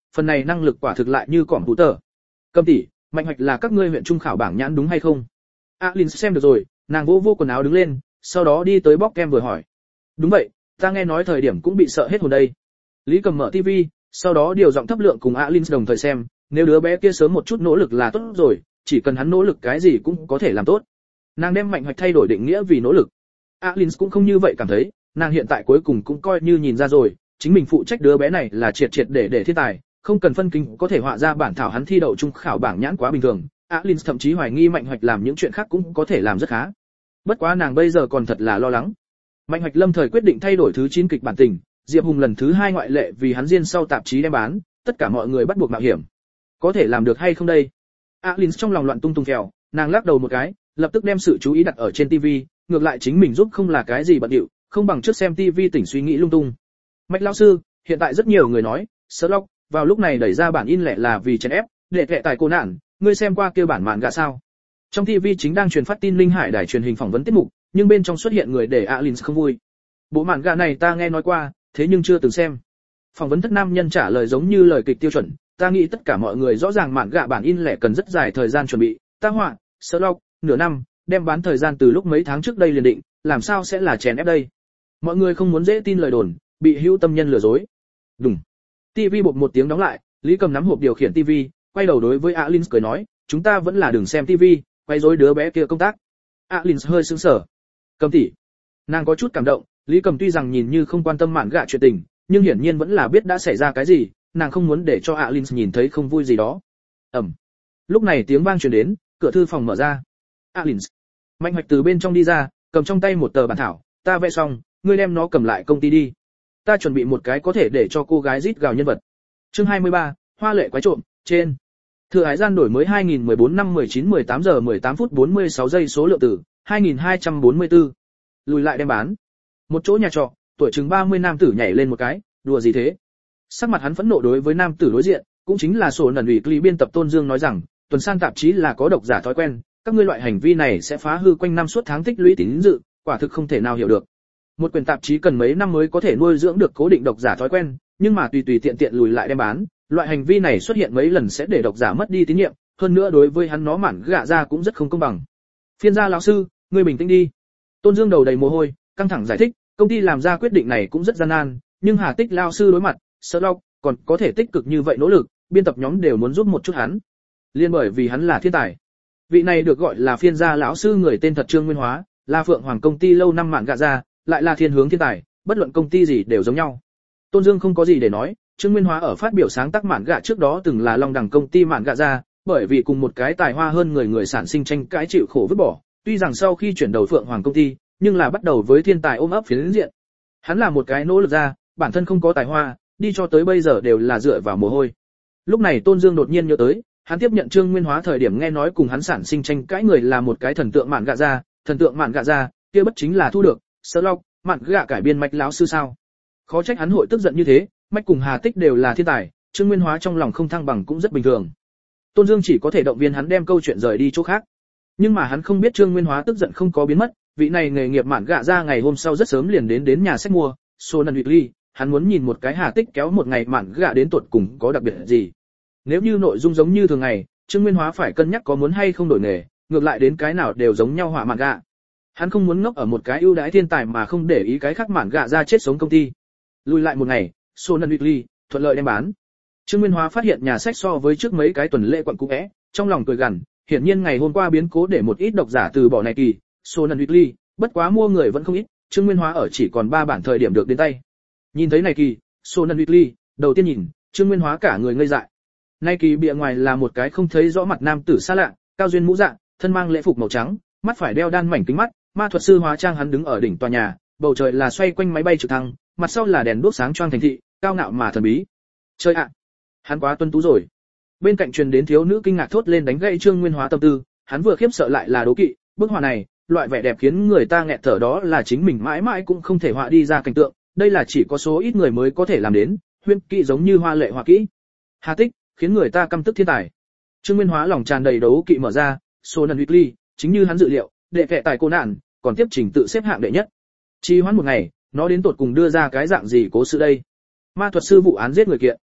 phần này năng lực quả thực lại như cỏm tú tờ. Cầm tỷ, Mạnh Hoạch là các ngươi huyện trung khảo bảng nhãn đúng hay không? Alin xem được rồi, nàng vô quần áo đứng lên, sau đó đi tới bóc kem vừa hỏi. Đúng vậy, ta nghe nói thời điểm cũng bị sợ hết hồn đây. Lý Cầm mở TV, sau đó điều giọng thấp lượng cùng Alin đồng thời xem, nếu đứa bé kia sớm một chút nỗ lực là tốt rồi, chỉ cần hắn nỗ lực cái gì cũng có thể làm tốt. Nàng đem Mạnh Hoạch thay đổi định nghĩa vì nỗ lực. Alin cũng không như vậy cảm thấy, nàng hiện tại cuối cùng cũng coi như nhìn ra rồi, chính mình phụ trách đứa bé này là triệt để thiên tài, không cần phân kinh có thể họa ra bản thảo hắn thi đậu trung khảo bảng nhãn quá bình thường. Alin thậm chí hoài nghi Mạnh Hoạch làm những chuyện khác cũng có thể làm rất khá. Bất quá nàng bây giờ còn thật là lo lắng. Mạnh Hoạch lâm thời quyết định thay đổi thứ 9 kịch bản tình, Diệp Hùng lần thứ 2 ngoại lệ vì hắn riêng sau tạp chí đem bán, tất cả mọi người bắt buộc mạo hiểm. Có thể làm được hay không đây? Alin trong lòng loạn tung tung kèo, nàng lắc đầu một cái, lập tức đem sự chú ý đặt ở trên TV, ngược lại chính mình giúp không là cái gì bận điệu, không bằng trước xem TV tỉnh suy nghĩ lung tung. Mạch lão sư, hiện tại rất nhiều người nói, Sherlock vào lúc này đẩy ra bản in lẻ là vì chèn ép, để kệ tài cô nạn, ngươi xem qua kia bản mạn gạ sao? Trong TV chính đang truyền phát tin Linh Hải đài truyền hình phỏng vấn tiết mục, nhưng bên trong xuất hiện người để Alin không vui. Bộ mạn gạ này ta nghe nói qua, thế nhưng chưa từng xem. Phỏng vấn thất nam nhân trả lời giống như lời kịch tiêu chuẩn, ta nghĩ tất cả mọi người rõ ràng mạn gạ bản in lẻ cần rất dài thời gian chuẩn bị, ta họa, Sherlock, nửa năm, đem bán thời gian từ lúc mấy tháng trước đây liền định, làm sao sẽ là chèn ép đây? Mọi người không muốn dễ tin lời đồn, bị hữu tâm nhân lừa dối. Đùng. TV bột một tiếng đóng lại, Lý Cầm nắm hộp điều khiển TV, quay đầu đối với Alin cười nói, chúng ta vẫn là đừng xem TV, quay rối đứa bé kia công tác. Alin hơi sững sờ. Cầm tỷ. Nàng có chút cảm động, Lý Cầm tuy rằng nhìn như không quan tâm mạn gạ chuyện tình, nhưng hiển nhiên vẫn là biết đã xảy ra cái gì, nàng không muốn để cho Alin nhìn thấy không vui gì đó. Ầm. Lúc này tiếng vang truyền đến, cửa thư phòng mở ra. Alin. Mạnh Hoạch từ bên trong đi ra, cầm trong tay một tờ bản thảo, ta vẽ xong, ngươi đem nó cầm lại công ty đi. Ta chuẩn bị một cái có thể để cho cô gái rít gào nhân vật. Chương 23, Hoa lệ quái trộm, trên. Thừa Hải gian đổi mới 2014 năm 19 giờ 18 phút 46 giây số lượng tử, 2244. Lùi lại đem bán. Một chỗ nhà trọ, tuổi chừng 30 nam tử nhảy lên một cái, đùa gì thế? Sắc mặt hắn phẫn nộ đối với nam tử đối diện, cũng chính là sổ nần ủy Cli biên tập Tôn Dương nói rằng, tuần san tạp chí là có độc giả thói quen, các ngươi loại hành vi này sẽ phá hư quanh năm suốt tháng tích lũy tín dự, quả thực không thể nào hiểu được. Một quyển tạp chí cần mấy năm mới có thể nuôi dưỡng được cố định độc giả thói quen, nhưng mà tùy tiện lùi lại đem bán, loại hành vi này xuất hiện mấy lần sẽ để độc giả mất đi tín nhiệm, hơn nữa đối với hắn nó mạn gạ ra cũng rất không công bằng. Phiên gia lão sư, ngươi bình tĩnh đi. Tôn Dương đầu đầy mồ hôi, căng thẳng giải thích, công ty làm ra quyết định này cũng rất gian nan, nhưng Hà Tích lão sư đối mặt, Sherlock còn có thể tích cực như vậy nỗ lực, biên tập nhóm đều muốn giúp một chút hắn. Liên bởi vì hắn là thiên tài. Vị này được gọi là phiên gia lão sư người tên thật Trương Nguyên Hóa, là Phượng Hoàng công ty lâu năm mạn gạ ra, lại là thiên hướng thiên tài, bất luận công ty gì đều giống nhau. Tôn Dương không có gì để nói, Trương Nguyên Hóa ở phát biểu sáng tác mạn gạ trước đó từng là Long Đẳng công ty mạn gạ ra, bởi vì cùng một cái tài hoa hơn người sản sinh tranh cãi chịu khổ vứt bỏ, tuy rằng sau khi chuyển đầu Phượng Hoàng công ty, nhưng là bắt đầu với thiên tài ôm ấp phiến diện. Hắn là một cái nỗ lực ra, bản thân không có tài hoa, đi cho tới bây giờ đều là dựa vào mồ hôi. Lúc này Tôn Dương đột nhiên nhớ tới, hắn tiếp nhận Trương Nguyên Hóa thời điểm nghe nói cùng hắn sản sinh tranh cãi người là một cái thần tượng mạn gạ ra, thần tượng mạn gạ ra, kia bất chính là thu được Sherlock mạn gạ cải biên Mạch lão sư sao? Khó trách hắn hội tức giận như thế, Mạch cùng Hà Tích đều là thiên tài, Trương Nguyên Hóa trong lòng không thăng bằng cũng rất bình thường. Tôn Dương chỉ có thể động viên hắn đem câu chuyện rời đi chỗ khác. Nhưng mà hắn không biết Trương Nguyên Hóa tức giận không có biến mất, vị này nghề nghiệp mạn gạ ra ngày hôm sau rất sớm liền đến nhà sách mua, Sonan Weekly, hắn muốn nhìn một cái Hà Tích kéo một ngày mạn gạ đến tột cùng có đặc biệt gì. Nếu như nội dung giống như thường ngày, Trương Nguyên Hóa phải cân nhắc có muốn hay không đổi nghề, ngược lại đến cái nào đều giống nhau họa mạn gạ. Hắn không muốn ngốc ở một cái ưu đãi thiên tài mà không để ý cái khác mạn gạ ra chết sống công ty. Lùi lại một ngày, Sonan Weekly thuận lợi đem bán. Trương Nguyên Hóa phát hiện nhà sách so với trước mấy cái tuần lễ quận cũ é, trong lòng cười gằn, hiển nhiên ngày hôm qua biến cố để một ít độc giả từ bỏ này kỳ, Sonan Weekly, bất quá mua người vẫn không ít, Trương Nguyên Hóa ở chỉ còn 3 bản thời điểm được đến tay. Nhìn thấy này kỳ, Sonan Weekly, đầu tiên nhìn, Trương Nguyên Hóa cả người ngây dại. Này kỳ bìa ngoài là một cái không thấy rõ mặt nam tử xa lạ, cao duyên mũ dạ, thân mang lễ phục màu trắng, mắt phải đeo đan mảnh kính mắt, ma thuật sư hóa trang hắn đứng ở đỉnh tòa nhà, bầu trời là xoay quanh máy bay trực thăng, mặt sau là đèn đuốc sáng choang thành thị, cao ngạo mà thần bí. Chơi ạ, hắn quá tuấn tú rồi. Bên cạnh truyền đến thiếu nữ kinh ngạc thốt lên đánh gãy Trương Nguyên Hóa tâm tư, hắn vừa khiếp sợ lại là đố kỵ, bức họa này, loại vẻ đẹp khiến người ta nghẹt thở đó là chính mình mãi mãi cũng không thể họa đi ra cảnh tượng, đây là chỉ có số ít người mới có thể làm đến, huyễn kỹ giống như hoa lệ họa kỹ. Hà Tích, khiến người ta căm tức thiên tài. Trương Nguyên Hóa lòng tràn đầy đấu kỵ mở ra, Sonan Weekly, chính như hắn dự liệu, đệ kệ tài cô nạn, còn tiếp trình tự xếp hạng đệ nhất. Trì hoãn một ngày, nó đến tột cùng đưa ra cái dạng gì cố sự đây? Ma thuật sư vụ án giết người kiện.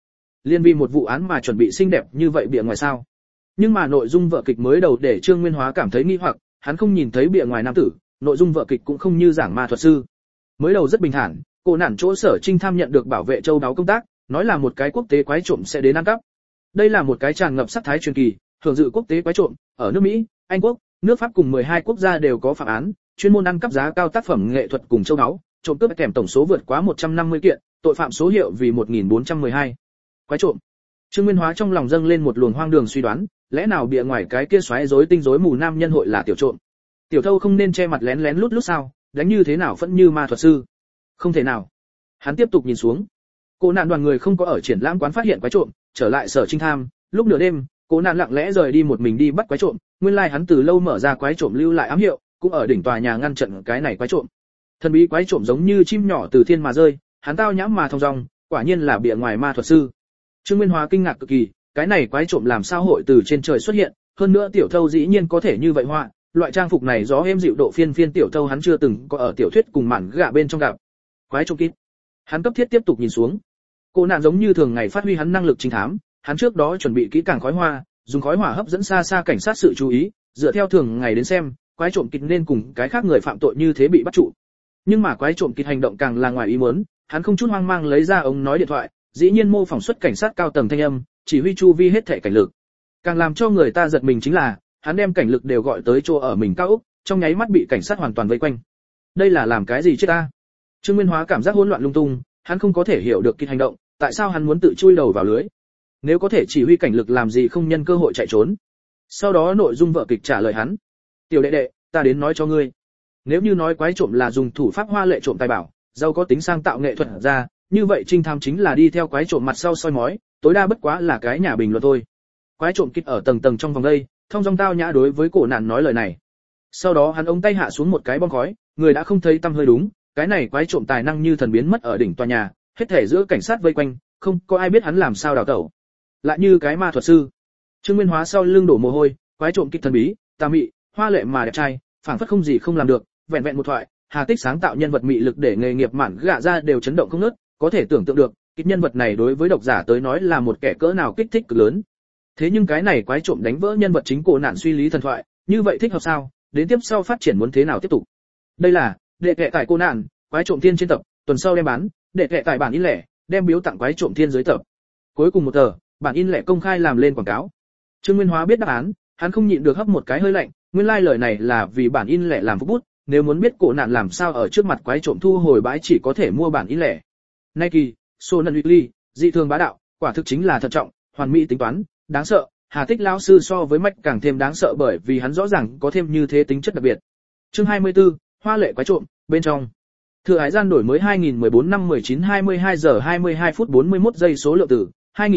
liên vì một vụ án mà chuẩn bị xinh đẹp như vậy bìa ngoài sao? Nhưng mà nội dung vở kịch mới đầu để Trương Nguyên Hóa cảm thấy nghi hoặc, hắn không nhìn thấy bìa ngoài nam tử, nội dung vở kịch cũng không như giảng ma thuật sư. Mới đầu rất bình thản, cô nản chỗ Sở Trinh Tham nhận được bảo vệ châu đáo công tác, nói là một cái quốc tế quái trộm sẽ đến ăn cắp. Đây là một cái tràn ngập sắc thái truyền kỳ, hưởng dự quốc tế quái trộm, ở nước Mỹ, Anh quốc, nước Pháp cùng 12 quốc gia đều có phạm án, chuyên môn ăn cắp giá cao tác phẩm nghệ thuật cùng châu đáo, trộm cướp kèm tổng số vượt quá 150 kiện, tội phạm số hiệu vì 1412. Quái trộm. Trương Nguyên Hóa trong lòng dâng lên một luồng hoang đường suy đoán, lẽ nào bìa ngoài cái kia xoáy rối tinh rối mù nam nhân hội là tiểu trộm? Tiểu thâu không nên che mặt lén lén lút lút sao, đánh như thế nào vẫn như ma thuật sư? Không thể nào. Hắn tiếp tục nhìn xuống. Cô nạn đoàn người không có ở triển lãm quán phát hiện quái trộm, trở lại Sở Trinh Tham, lúc nửa đêm, cô nạn lặng lẽ rời đi một mình đi bắt quái trộm, nguyên lai hắn từ lâu mở ra quái trộm lưu lại ám hiệu, cũng ở đỉnh tòa nhà ngăn chặn cái này quái trộm. Thần bí quái trộm giống như chim nhỏ từ thiên mà rơi, hắn tao nhãm mà thong dong, quả nhiên là bìa ngoài ma thuật sư. Trương Nguyên Hóa kinh ngạc cực kỳ, cái này quái trộm làm sao hội từ trên trời xuất hiện, hơn nữa tiểu thâu dĩ nhiên có thể như vậy họa, loại trang phục này gió êm dịu độ phiên phiên tiểu thâu hắn chưa từng có ở tiểu thuyết cùng mạn gạ bên trong gặp. Quái trộm kít. Hắn cấp thiết tiếp tục nhìn xuống. Cô nạn giống như thường ngày phát huy hắn năng lực trinh thám, hắn trước đó chuẩn bị kỹ càng khói hoa, dùng khói hỏa hấp dẫn xa xa cảnh sát sự chú ý, dựa theo thường ngày đến xem, quái trộm kịch nên cùng cái khác người phạm tội như thế bị bắt trụ. Nhưng mà quái trộm kịch hành động càng là ngoài ý muốn, hắn không chút hoang mang lấy ra ống nói điện thoại, dĩ nhiên mô phỏng xuất cảnh sát cao tầng thanh âm, chỉ huy chu vi hết thảy cảnh lực. Càng làm cho người ta giật mình chính là, hắn đem cảnh lực đều gọi tới chỗ ở mình cao ốc, trong nháy mắt bị cảnh sát hoàn toàn vây quanh. Đây là làm cái gì chứ ta? Trương Nguyên Hóa cảm giác hỗn loạn lung tung, hắn không có thể hiểu được kịch hành động, tại sao hắn muốn tự chui đầu vào lưới? Nếu có thể chỉ huy cảnh lực làm gì không nhân cơ hội chạy trốn? Sau đó nội dung vở kịch trả lời hắn. Tiểu đệ đệ, ta đến nói cho ngươi. Nếu như nói quái trộm là dùng thủ pháp hoa lệ trộm tài bảo, giàu có tính sang tạo nghệ thuật ra, như vậy trinh thám chính là đi theo quái trộm mặt sau soi mói, tối đa bất quá là cái nhà bình luận thôi. Quái trộm kịch ở tầng tầng trong vòng đây, thông dong tao nhã đối với cổ nạn nói lời này. Sau đó hắn ống tay hạ xuống một cái bom khói, người đã không thấy tăm hơi đúng, cái này quái trộm tài năng như thần biến mất ở đỉnh tòa nhà, hết thể giữa cảnh sát vây quanh, không có ai biết hắn làm sao đào tẩu. Lại như cái ma thuật sư. Trương Nguyên Hóa sau lưng đổ mồ hôi, quái trộm kịch thần bí, tà mị, hoa lệ mà đẹp trai, phảng phất không gì không làm được, vẹn vẹn một thoại, Hà Tích sáng tạo nhân vật mị lực để nghề nghiệp mạn gạ ra đều chấn động không ngớt, có thể tưởng tượng được, kịch nhân vật này đối với độc giả tới nói là một kẻ cỡ nào kích thích cực lớn. Thế nhưng cái này quái trộm đánh vỡ nhân vật chính cổ nạn suy lý thần thoại, như vậy thích hợp sao? Đến tiếp sau phát triển muốn thế nào tiếp tục? Đây là đệ kệ tại cô nạn, quái trộm thiên trên tập, tuần sau đem bán, đệ kệ tại bản in lẻ, đem biếu tặng quái trộm thiên dưới tập. Cuối cùng một tờ, bản in lẻ công khai làm lên quảng cáo. Trương Nguyên Hóa biết đáp án, hắn không nhịn được hấp một cái hơi lạnh, nguyên lai lời này là vì bản in lẻ làm phúc bút, nếu muốn biết cổ nạn làm sao ở trước mặt quái trộm thu hồi bãi chỉ có thể mua bản in lẻ. Nike, Sonan Weekly, dị thường bá đạo, quả thực chính là thận trọng, hoàn mỹ tính toán, đáng sợ. Hà Tích lão sư so với Mạch càng thêm đáng sợ bởi vì hắn rõ ràng có thêm như thế tính chất đặc biệt. Chương 24, hoa lệ quái trộm, bên trong. Thừa hải gian đổi mới 2014 năm 19 22 giờ 22 phút 41 giây số lượng tử,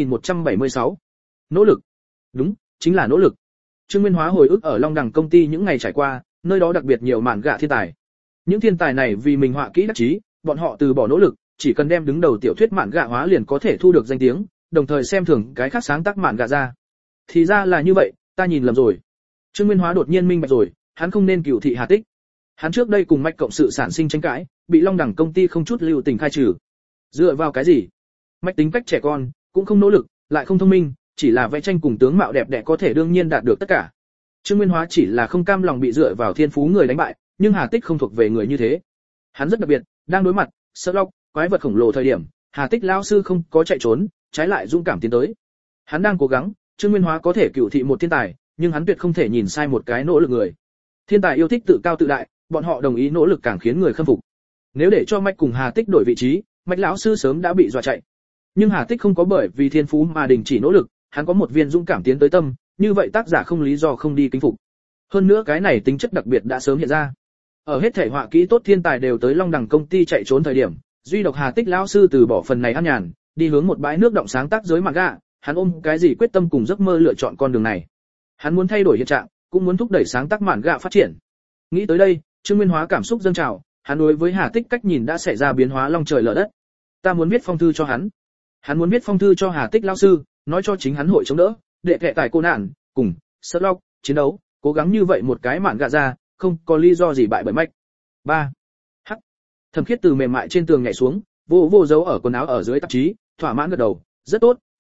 2176. Nỗ lực. Đúng, chính là nỗ lực. Trương Nguyên Hóa hồi ức ở Long Đằng công ty những ngày trải qua, nơi đó đặc biệt nhiều mạn gạ thiên tài. Những thiên tài này vì mình họa kỹ đắc chí, bọn họ từ bỏ nỗ lực, chỉ cần đem đứng đầu tiểu thuyết mạn gạ hóa liền có thể thu được danh tiếng, đồng thời xem thường cái khác sáng tác mạn gạ ra. Thì ra là như vậy, ta nhìn lầm rồi. Trương Nguyên Hóa đột nhiên minh bạch rồi, hắn không nên cửu thị Hà Tích. Hắn trước đây cùng Mạch cộng sự sản sinh tranh cãi, bị Long Đẳng công ty không chút lưu tình khai trừ. Dựa vào cái gì? Mạch tính cách trẻ con, cũng không nỗ lực, lại không thông minh, chỉ là vẽ tranh cùng tướng mạo đẹp đẽ có thể đương nhiên đạt được tất cả. Trương Nguyên Hóa chỉ là không cam lòng bị dựa vào thiên phú người đánh bại, nhưng Hà Tích không thuộc về người như thế. Hắn rất đặc biệt, đang đối mặt Sherlock, quái vật khổng lồ thời điểm, Hà Tích lão sư không có chạy trốn, trái lại dũng cảm tiến tới. Hắn đang cố gắng, Trương Nguyên Hóa có thể cửu thị một thiên tài, nhưng hắn tuyệt không thể nhìn sai một cái nỗ lực người. Thiên tài yêu thích tự cao tự đại, bọn họ đồng ý nỗ lực càng khiến người khâm phục. Nếu để cho Mạch cùng Hà Tích đổi vị trí, Mạch lão sư sớm đã bị dọa chạy. Nhưng Hà Tích không có bởi vì thiên phú mà đình chỉ nỗ lực, hắn có một viên dũng cảm tiến tới tâm, như vậy tác giả không lý do không đi kính phục. Hơn nữa cái này tính chất đặc biệt đã sớm hiện ra. Ở hết thể họa kỹ tốt thiên tài đều tới Long Đằng công ty chạy trốn thời điểm, duy độc Hà Tích lão sư từ bỏ phần này an nhàn, đi hướng một bãi nước động sáng tác giới manga, hắn ôm cái gì quyết tâm cùng giấc mơ lựa chọn con đường này. Hắn muốn thay đổi hiện trạng, cũng muốn thúc đẩy sáng tác manga phát triển. Nghĩ tới đây, Trương Nguyên Hóa cảm xúc dâng trào, hắn đối với Hà Tích cách nhìn đã xảy ra biến hóa long trời lở đất. Ta muốn viết phong thư cho hắn. Hắn muốn viết phong thư cho Hà Tích lão sư, nói cho chính hắn hội chống đỡ, đệ kệ tại cô nạn, cùng Sherlock chiến đấu, cố gắng như vậy một cái mạn gạ ra, không có lý do gì bại bởi Mạch. 3. Hắc. Thẩm Khiết từ mềm mại trên tường nhảy xuống, vô dấu ở quần áo ở dưới tạp chí, thỏa mãn gật đầu, rất tốt,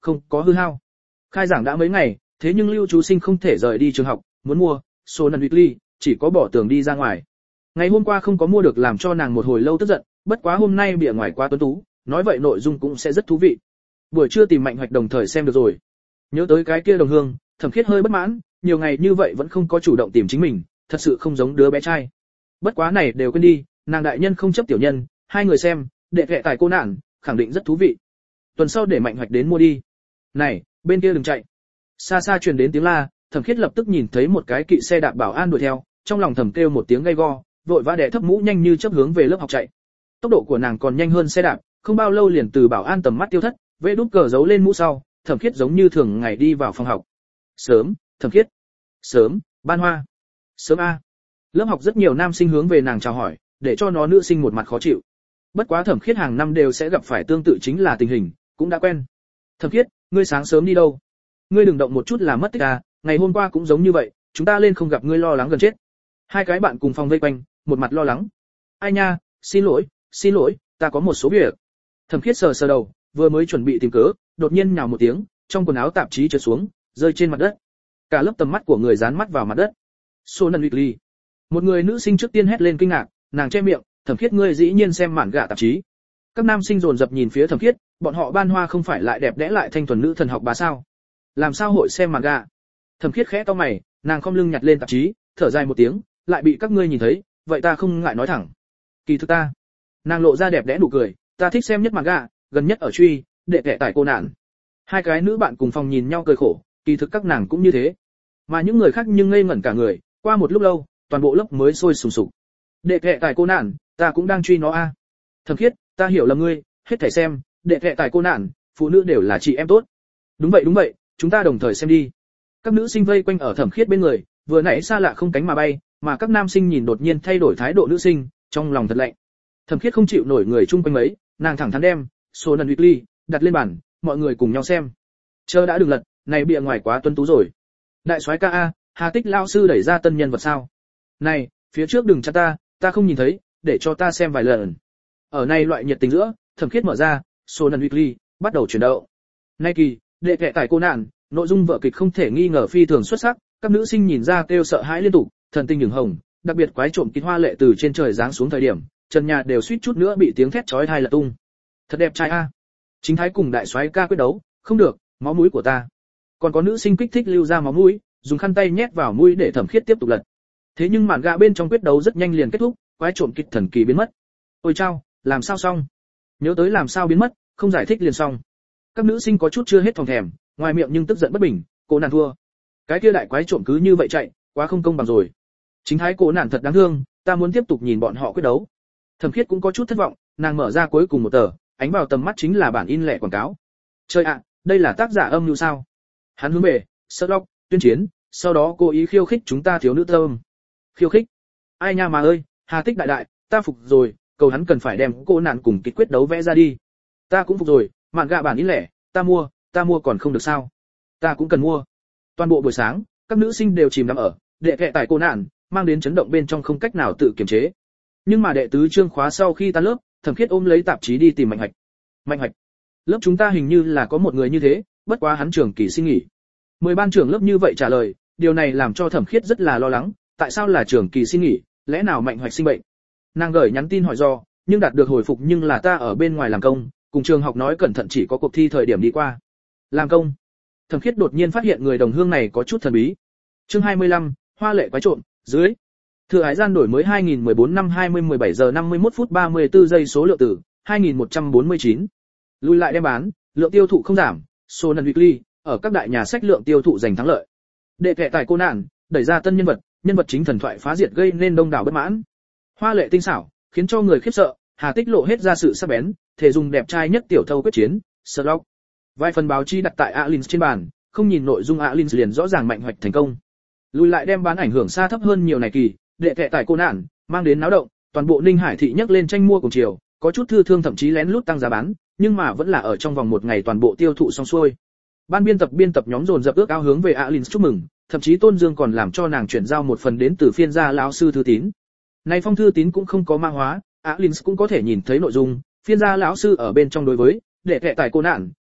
không có hư hao. Khai giảng đã mấy ngày, thế nhưng lưu trú sinh không thể rời đi trường học, muốn mua Sonan Weekly, chỉ có bỏ tường đi ra ngoài. Ngày hôm qua không có mua được làm cho nàng một hồi lâu tức giận, bất quá hôm nay bìa ngoài quá tuấn tú, nói vậy nội dung cũng sẽ rất thú vị. Buổi trưa tìm Mạnh Hoạch đồng thời xem được rồi. Nhớ tới cái kia đồng hương, Thẩm Khiết hơi bất mãn, nhiều ngày như vậy vẫn không có chủ động tìm chính mình, thật sự không giống đứa bé trai. Bất quá này đều quên đi, nàng đại nhân không chấp tiểu nhân, hai người xem, đệ kệ tài cô nạn, khẳng định rất thú vị. Tuần sau để Mạnh Hoạch đến mua đi. Này, bên kia đừng chạy. Xa xa truyền đến tiếng la, Thẩm Khiết lập tức nhìn thấy một cái kỵ xe đạp bảo an đuổi theo, trong lòng thầm kêu một tiếng gay go, vội vã đè thấp mũ nhanh như chớp hướng về lớp học chạy. Tốc độ của nàng còn nhanh hơn xe đạp, không bao lâu liền từ bảo an tầm mắt tiêu thất, vẽ đút cờ giấu lên mũ sau, Thẩm Khiết giống như thường ngày đi vào phòng học. Sớm, Thẩm Khiết. Sớm, Ban Hoa. Sớm a. Lớp học rất nhiều nam sinh hướng về nàng chào hỏi, để cho nó nữ sinh một mặt khó chịu. Bất quá Thẩm Khiết hàng năm đều sẽ gặp phải tương tự chính là tình hình, cũng đã quen. Thẩm Khiết, ngươi sáng sớm đi đâu? Ngươi đừng động một chút là mất tích à, ngày hôm qua cũng giống như vậy, chúng ta lên không gặp ngươi lo lắng gần chết. Hai cái bạn cùng phòng vây quanh, một mặt lo lắng. Ai nha, xin lỗi, ta có một số việc. Thẩm Khiết sờ sờ đầu, vừa mới chuẩn bị tìm cớ, đột nhiên nhào một tiếng, trong quần áo tạp chí trượt xuống, rơi trên mặt đất. Cả lớp tầm mắt của người dán mắt vào mặt đất. Sonan Weekly. Một người nữ sinh trước tiên hét lên kinh ngạc, nàng che miệng, Thẩm Khiết ngươi dĩ nhiên xem mạn gạ tạp chí. Các nam sinh dồn dập nhìn phía Thẩm Khiết, bọn họ Ban Hoa không phải lại đẹp đẽ lại thanh thuần nữ thần học bá sao? Làm sao hội xem mạn gạ? Thẩm Khiết khẽ cau mày, nàng khom lưng nhặt lên tạp chí, thở dài một tiếng, lại bị các ngươi nhìn thấy, vậy ta không ngại nói thẳng. Kỳ thực ta, nàng lộ ra đẹp đẽ nụ cười, ta thích xem nhất mạn gạ, gần nhất ở truy, đệ kệ tại cô nạn. Hai cái nữ bạn cùng phòng nhìn nhau cười khổ, kỳ thực các nàng cũng như thế. Mà những người khác nhưng ngây ngẩn cả người, qua một lúc lâu, toàn bộ lớp mới sôi sùng sục. Đệ kệ tại cô nạn, ta cũng đang truy nó a. Thẩm Khiết, ta hiểu lầm ngươi, hết thảy xem, đệ kệ tại cô nạn, phụ nữ đều là chị em tốt. Đúng vậy, chúng ta đồng thời xem đi. Các nữ sinh vây quanh ở Thẩm Khiết bên người, vừa nãy xa lạ không cánh mà bay, mà các nam sinh nhìn đột nhiên thay đổi thái độ nữ sinh, trong lòng thật lạnh. Thẩm Khiết không chịu nổi người chung quanh mấy, nàng thẳng thắn đem Sonan Weekly đặt lên bàn, mọi người cùng nhau xem. Chờ đã đừng lật, này bìa ngoài quá tuấn tú rồi. Đại soái ca a, Hà Tích lão sư đẩy ra tân nhân vật sao? Này, phía trước đừng chặn ta không nhìn thấy, để cho ta xem vài lần. Ở này loại nhiệt tình giữa, Thẩm Khiết mở ra Sonan Weekly, bắt đầu chuyển động. Nay kỳ, đệ kệ tại cô nạn, nội dung vở kịch không thể nghi ngờ phi thường xuất sắc, các nữ sinh nhìn ra kêu sợ hãi liên tục, thần tinh nhường hồng, đặc biệt quái trộm kín hoa lệ từ trên trời giáng xuống thời điểm, trần nhà đều suýt chút nữa bị tiếng thét chói tai lật tung. Thật đẹp trai a. Chính thái cùng đại soái ca quyết đấu, không được, máu mũi của ta. Còn có nữ sinh kích thích lưu ra máu mũi, dùng khăn tay nhét vào mũi để Thẩm Khiết tiếp tục lật. Thế nhưng màn gạ bên trong quyết đấu rất nhanh liền kết thúc, quái trộm kịch thần kỳ biến mất. Ôi chao, làm sao xong? Nhớ tới làm sao biến mất, không giải thích liền xong. Các nữ sinh có chút chưa hết phòng thèm, ngoài miệng nhưng tức giận bất bình, cô nàng thua. Cái kia đại quái trộm cứ như vậy chạy, quá không công bằng rồi. Chính thái cô nàng thật đáng thương, ta muốn tiếp tục nhìn bọn họ quyết đấu. Thẩm Khiết cũng có chút thất vọng, nàng mở ra cuối cùng một tờ, ánh vào tầm mắt chính là bản in lẻ quảng cáo. Trời ạ, đây là tác giả âm mưu sao? Hắn hướng về Sherlock tuyên chiến, sau đó cố ý khiêu khích chúng ta thiếu nữ tâm. Khiêu khích? Ai nha mà ơi, Hà Tích đại, ta phục rồi, cầu hắn cần phải đem cô nạn cùng kịch quyết đấu vẽ ra đi. Ta cũng phục rồi, mạn gạ bản in lẻ, ta mua còn không được sao? Ta cũng cần mua. Toàn bộ buổi sáng, các nữ sinh đều chìm đắm ở đệ kệ tại cô nạn, mang đến chấn động bên trong không cách nào tự kiềm chế. Nhưng mà đệ tứ chương khóa sau khi tan lớp, Thẩm Khiết ôm lấy tạp chí đi tìm Mạnh Hoạch. Mạnh Hoạch, lớp chúng ta hình như là có một người như thế, bất quá hắn trường kỳ xin nghỉ. 10 ban trưởng lớp như vậy trả lời, điều này làm cho Thẩm Khiết rất là lo lắng, tại sao là trường kỳ xin nghỉ, lẽ nào Mạnh Hoạch sinh bệnh? Nàng gửi nhắn tin hỏi do, nhưng đạt được hồi phục nhưng là ta ở bên ngoài làm công, cùng trường học nói cẩn thận chỉ có cuộc thi thời điểm đi qua. Làm công? Thẩm Khiết đột nhiên phát hiện người đồng hương này có chút thần bí. Chương 25, hoa lệ quái trộm, dưới. Thừa Hải gian đổi mới 2014 năm 20:17 giờ 51 phút 34 giây số lượng tử, 2149. Lùi lại đem bán, lượng tiêu thụ không giảm, Sonan Weekly, ở các đại nhà sách lượng tiêu thụ giành thắng lợi. Đệ kệ tại cô nạn, đẩy ra tân nhân vật chính thần thoại phá diệt gây nên đông đảo bất mãn. Hoa lệ tinh xảo, khiến cho người khiếp sợ, Hà Tích lộ hết ra sự sắc bén, thể dùng đẹp trai nhất tiểu thâu quyết chiến, Sherlock. Vài phần báo chí đặt tại Alins trên bàn, không nhìn nội dung Alins liền rõ ràng Mạnh Hoạch thành công. Lùi lại đem bán ảnh hưởng xa thấp hơn nhiều này kỳ, đệ kệ tại cô nạn, mang đến náo động, toàn bộ Ninh Hải thị nhấc lên tranh mua cùng chiều, có chút thư thương thậm chí lén lút tăng giá bán, nhưng mà vẫn là ở trong vòng một ngày toàn bộ tiêu thụ xong xuôi. Ban biên tập nhóm dồn dập ước ao hướng về Alins chúc mừng, thậm chí Tôn Dương còn làm cho nàng chuyển giao một phần đến từ phiên gia lão sư thư tín. Này phong thư tín cũng không có mã hóa, Alins cũng có thể nhìn thấy nội dung, phiên gia lão sư ở bên trong đối với đệ kệ tại cô nạn,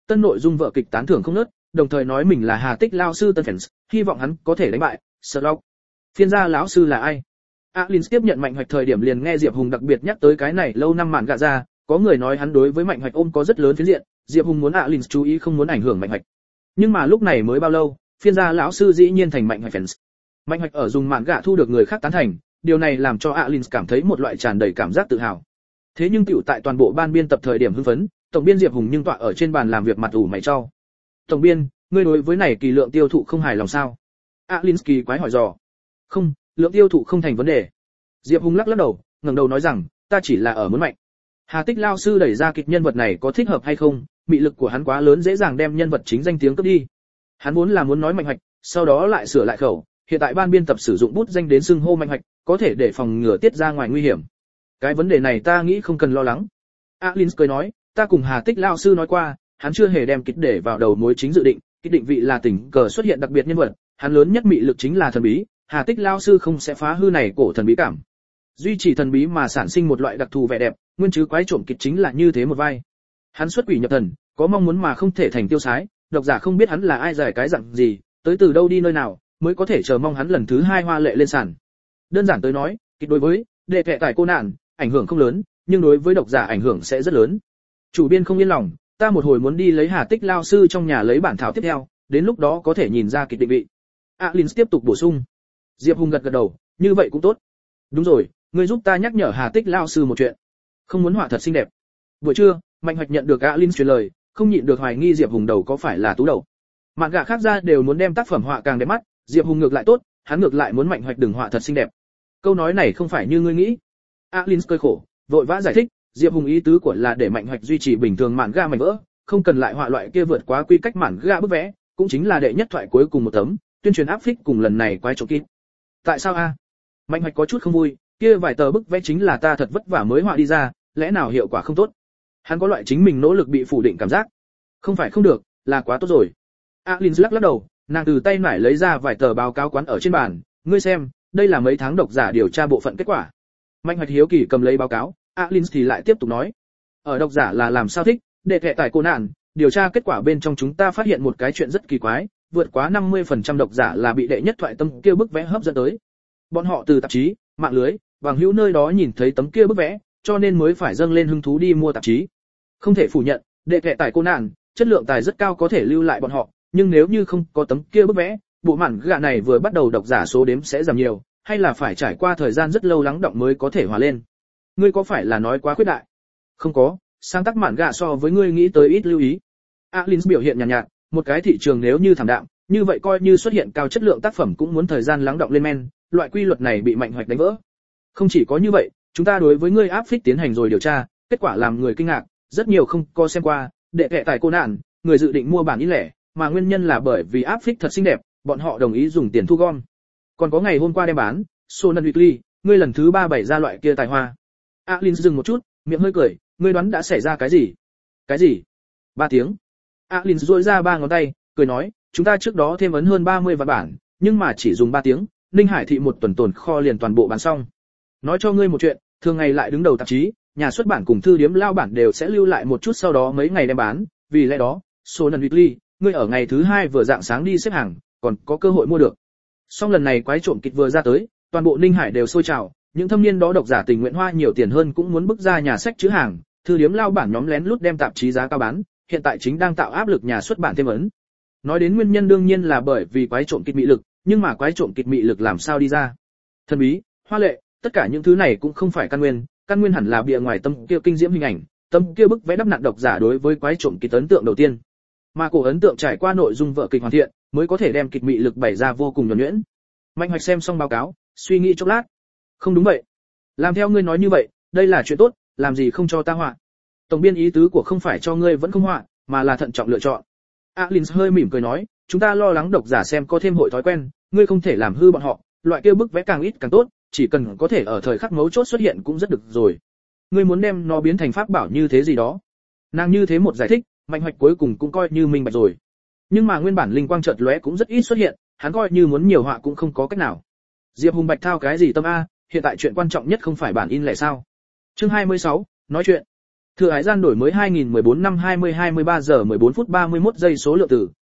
tân nội dung vở kịch tán thưởng không ngớt, đồng thời nói mình là Hà Tích lão sư tân fans, hy vọng hắn có thể đánh bại Sherlock. Phiên gia lão sư là ai? Alins tiếp nhận Mạnh Hoạch thời điểm liền nghe Diệp Hùng đặc biệt nhắc tới cái này lâu năm mạn gạ ra, có người nói hắn đối với Mạnh Hoạch ôm có rất lớn phiến diện, Diệp Hùng muốn Alins chú ý không muốn ảnh hưởng Mạnh Hoạch. Nhưng mà lúc này mới bao lâu, phiên gia lão sư dĩ nhiên thành Mạnh Hoạch fans. Mạnh Hoạch ở dùng mạn gạ thu được người khác tán thành, điều này làm cho Alins cảm thấy một loại tràn đầy cảm giác tự hào. Thế nhưng tiểu tại toàn bộ ban biên tập thời điểm hưng phấn, tổng biên Diệp Hùng nhưng tọa ở trên bàn làm việc mặt ủ mày chau. "Tổng biên, ngươi đối với này kỳ lượng tiêu thụ không hài lòng sao?" Alins kỳ quái hỏi dò. "Không, lượng tiêu thụ không thành vấn đề." Diệp Hùng lắc lắc đầu, ngẩng đầu nói rằng, "Ta chỉ là ở muốn mạnh." Hà Tích lão sư đẩy ra kịch nhân vật này có thích hợp hay không, mị lực của hắn quá lớn dễ dàng đem nhân vật chính danh tiếng cướp đi. Hắn vốn là muốn nói Mạnh Hoạch, sau đó lại sửa lại khẩu, hiện tại ban biên tập sử dụng bút danh đến xưng hô Mạnh Hoạch, có thể để phòng ngừa tiết ra ngoài nguy hiểm. Cái vấn đề này ta nghĩ không cần lo lắng. Alins cười nói, ta cùng Hà Tích lão sư nói qua, hắn chưa hề đem kịch để vào đầu mối chính dự định, kịch định vị là tình cờ xuất hiện đặc biệt nhân vật, hắn lớn nhất mị lực chính là thần bí, Hà Tích lão sư không sẽ phá hư này cổ thần bí cảm. Duy trì thần bí mà sản sinh một loại đặc thù vẻ đẹp, nguyên chứ quái trộm kịch chính là như thế một vai. Hắn xuất quỷ nhập thần, có mong muốn mà không thể thành tiêu sái, độc giả không biết hắn là ai giải cái dạng gì, tới từ đâu đi nơi nào, mới có thể chờ mong hắn lần thứ 2 hoa lệ lên sàn. Đơn giản tới nói, kịch đối với đệ kệ tải cô nạn, ảnh hưởng không lớn, nhưng đối với độc giả ảnh hưởng sẽ rất lớn. Chủ biên không yên lòng, ta một hồi muốn đi lấy Hà Tích lão sư trong nhà lấy bản thảo tiếp theo, đến lúc đó có thể nhìn ra kịch định vị. Alins tiếp tục bổ sung. Diệp Hùng gật gật đầu, như vậy cũng tốt. Đúng rồi, ngươi giúp ta nhắc nhở Hà Tích lão sư một chuyện. Không muốn họa thật xinh đẹp. Buổi trưa, Mạnh Hoạch nhận được Alins truyền lời, không nhịn được hoài nghi Diệp Hùng đầu có phải là tú đầu. Mạn gạ khác ra đều muốn đem tác phẩm họa càng đẹp mắt, Diệp Hùng ngược lại tốt, hắn ngược lại muốn Mạnh Hoạch đừng họa thật xinh đẹp. Câu nói này không phải như ngươi nghĩ. Alins cười khổ, vội vã giải thích, Diệp Hùng ý tứ của là để Mạnh Hoạch duy trì bình thường mạn gạ mảnh vỡ, không cần lại họa loại kia vượt quá quy cách mạn gạ bức vẽ, cũng chính là đệ nhất thoại cuối cùng một tấm, tuyên truyền áp phích cùng lần này quái trộm kít. Tại sao a? Mạnh Hoạch có chút không vui, kia vài tờ bức vẽ chính là ta thật vất vả mới họa đi ra, lẽ nào hiệu quả không tốt? Hắn có loại chính mình nỗ lực bị phủ định cảm giác. Không phải không được, là quá tốt rồi. Alins lắc lắc đầu, nàng từ tay nải lấy ra vài tờ báo cáo quán ở trên bàn, ngươi xem, đây là mấy tháng độc giả điều tra bộ phận kết quả. Mạnh Hoạch hiếu kỳ cầm lấy báo cáo, Alins thì lại tiếp tục nói, ở độc giả là làm sao thích, đệ kệ tải cô nạn, điều tra kết quả bên trong chúng ta phát hiện một cái chuyện rất kỳ quái, vượt quá 50% độc giả là bị đệ nhất thoại tâm kia bức vẽ hấp dẫn tới. Bọn họ từ tạp chí, mạng lưới, bằng hữu nơi đó nhìn thấy tấm kia bức vẽ, cho nên mới phải dâng lên hứng thú đi mua tạp chí. Không thể phủ nhận, đệ kệ tải cô nạn, chất lượng tài rất cao có thể lưu lại bọn họ, nhưng nếu như không có tấm kia bức vẽ, bộ mạn gạ này vừa bắt đầu độc giả số đếm sẽ giảm nhiều, hay là phải trải qua thời gian rất lâu lắng động mới có thể hòa lên. Ngươi có phải là nói quá khuyết đại? Không có, sáng tác mạn gạ so với ngươi nghĩ tới ít lưu ý. Alins biểu hiện nhàn nhạt, một cái thị trường nếu như thảm đạm, như vậy coi như xuất hiện cao chất lượng tác phẩm cũng muốn thời gian lắng động lên men, loại quy luật này bị Mạnh Hoạch đánh vỡ. Không chỉ có như vậy, chúng ta đối với ngươi áp phích tiến hành rồi điều tra, kết quả làm người kinh ngạc, rất nhiều không có xem qua, đệ kệ tải cô nạn, người dự định mua bản in lẻ, mà nguyên nhân là bởi vì áp phích thật xinh đẹp, bọn họ đồng ý dùng tiền thu gom. Còn có ngày hôm qua đem bán, Sonan Weekly, ngươi lần thứ 3 bày ra loại kia tài hoa. Alins dừng một chút, miệng hơi cười, ngươi đoán đã xảy ra cái gì? Cái gì? 3 tiếng. Alins duỗi ra 3 ngón tay, cười nói, chúng ta trước đó thêm ấn hơn 30 vạn bản, nhưng mà chỉ dùng 3 tiếng, Ninh Hải thị một tuần tồn kho liền toàn bộ bán xong. Nói cho ngươi một chuyện, thường ngày lại đứng đầu tạp chí, nhà xuất bản cùng thư điếm lao bản đều sẽ lưu lại một chút sau đó mấy ngày đem bán, vì lẽ đó, Sonan Weekly, ngươi ở ngày thứ 2 vừa dạng sáng đi xếp hàng, còn có cơ hội mua được. Song lần này quái trộm kịch vừa ra tới, toàn bộ Ninh Hải đều sôi trào, những thâm niên đó độc giả tình nguyện hoa nhiều tiền hơn cũng muốn bức ra nhà sách chữ hàng, thư điếm lao bản nhóm lén lút đem tạp chí giá cao bán, hiện tại chính đang tạo áp lực nhà xuất bản thêm ấn. Nói đến nguyên nhân đương nhiên là bởi vì quái trộm kịch mị lực, nhưng mà quái trộm kịch mị lực làm sao đi ra? Thần bí, hoa lệ, tất cả những thứ này cũng không phải căn nguyên hẳn là bìa ngoài tâm kia kinh diễm hình ảnh, tâm kia bức vẽ đắp nặn độc giả đối với quái trộm kịch ấn tượng đầu tiên. Mà cổ ấn tượng trải qua nội dung vở kịch hoàn thiện, mới có thể đem kịch mị lực bày ra vô cùng nhuần nhuyễn. Mạnh Hoạch xem xong báo cáo, suy nghĩ chốc lát. Không đúng vậy. Làm theo ngươi nói như vậy, đây là chuyện tốt, làm gì không cho ta họa. Tổng biên ý tứ của không phải cho ngươi vẫn không họa, mà là thận trọng lựa chọn. Alins hơi mỉm cười nói, chúng ta lo lắng độc giả xem có thêm hội thói quen, ngươi không thể làm hư bọn họ, loại kia bức vẽ càng ít càng tốt, chỉ cần có thể ở thời khắc mấu chốt xuất hiện cũng rất được rồi. Ngươi muốn đem nó biến thành pháp bảo như thế gì đó. Nàng như thế một giải thích, Mạnh Hoạch cuối cùng cũng coi như minh bạch rồi. Nhưng mà nguyên bản linh quang chợt lóe cũng rất ít xuất hiện, hắn coi như muốn nhiều họa cũng không có cách nào. Diệp Hùng bạch thao cái gì tâm a, hiện tại chuyện quan trọng nhất không phải bản in lẻ sao? Chương 26, nói chuyện. Thừa hải gian đổi mới 2014 năm 20-23 giờ 14 phút 31 giây số lượng từ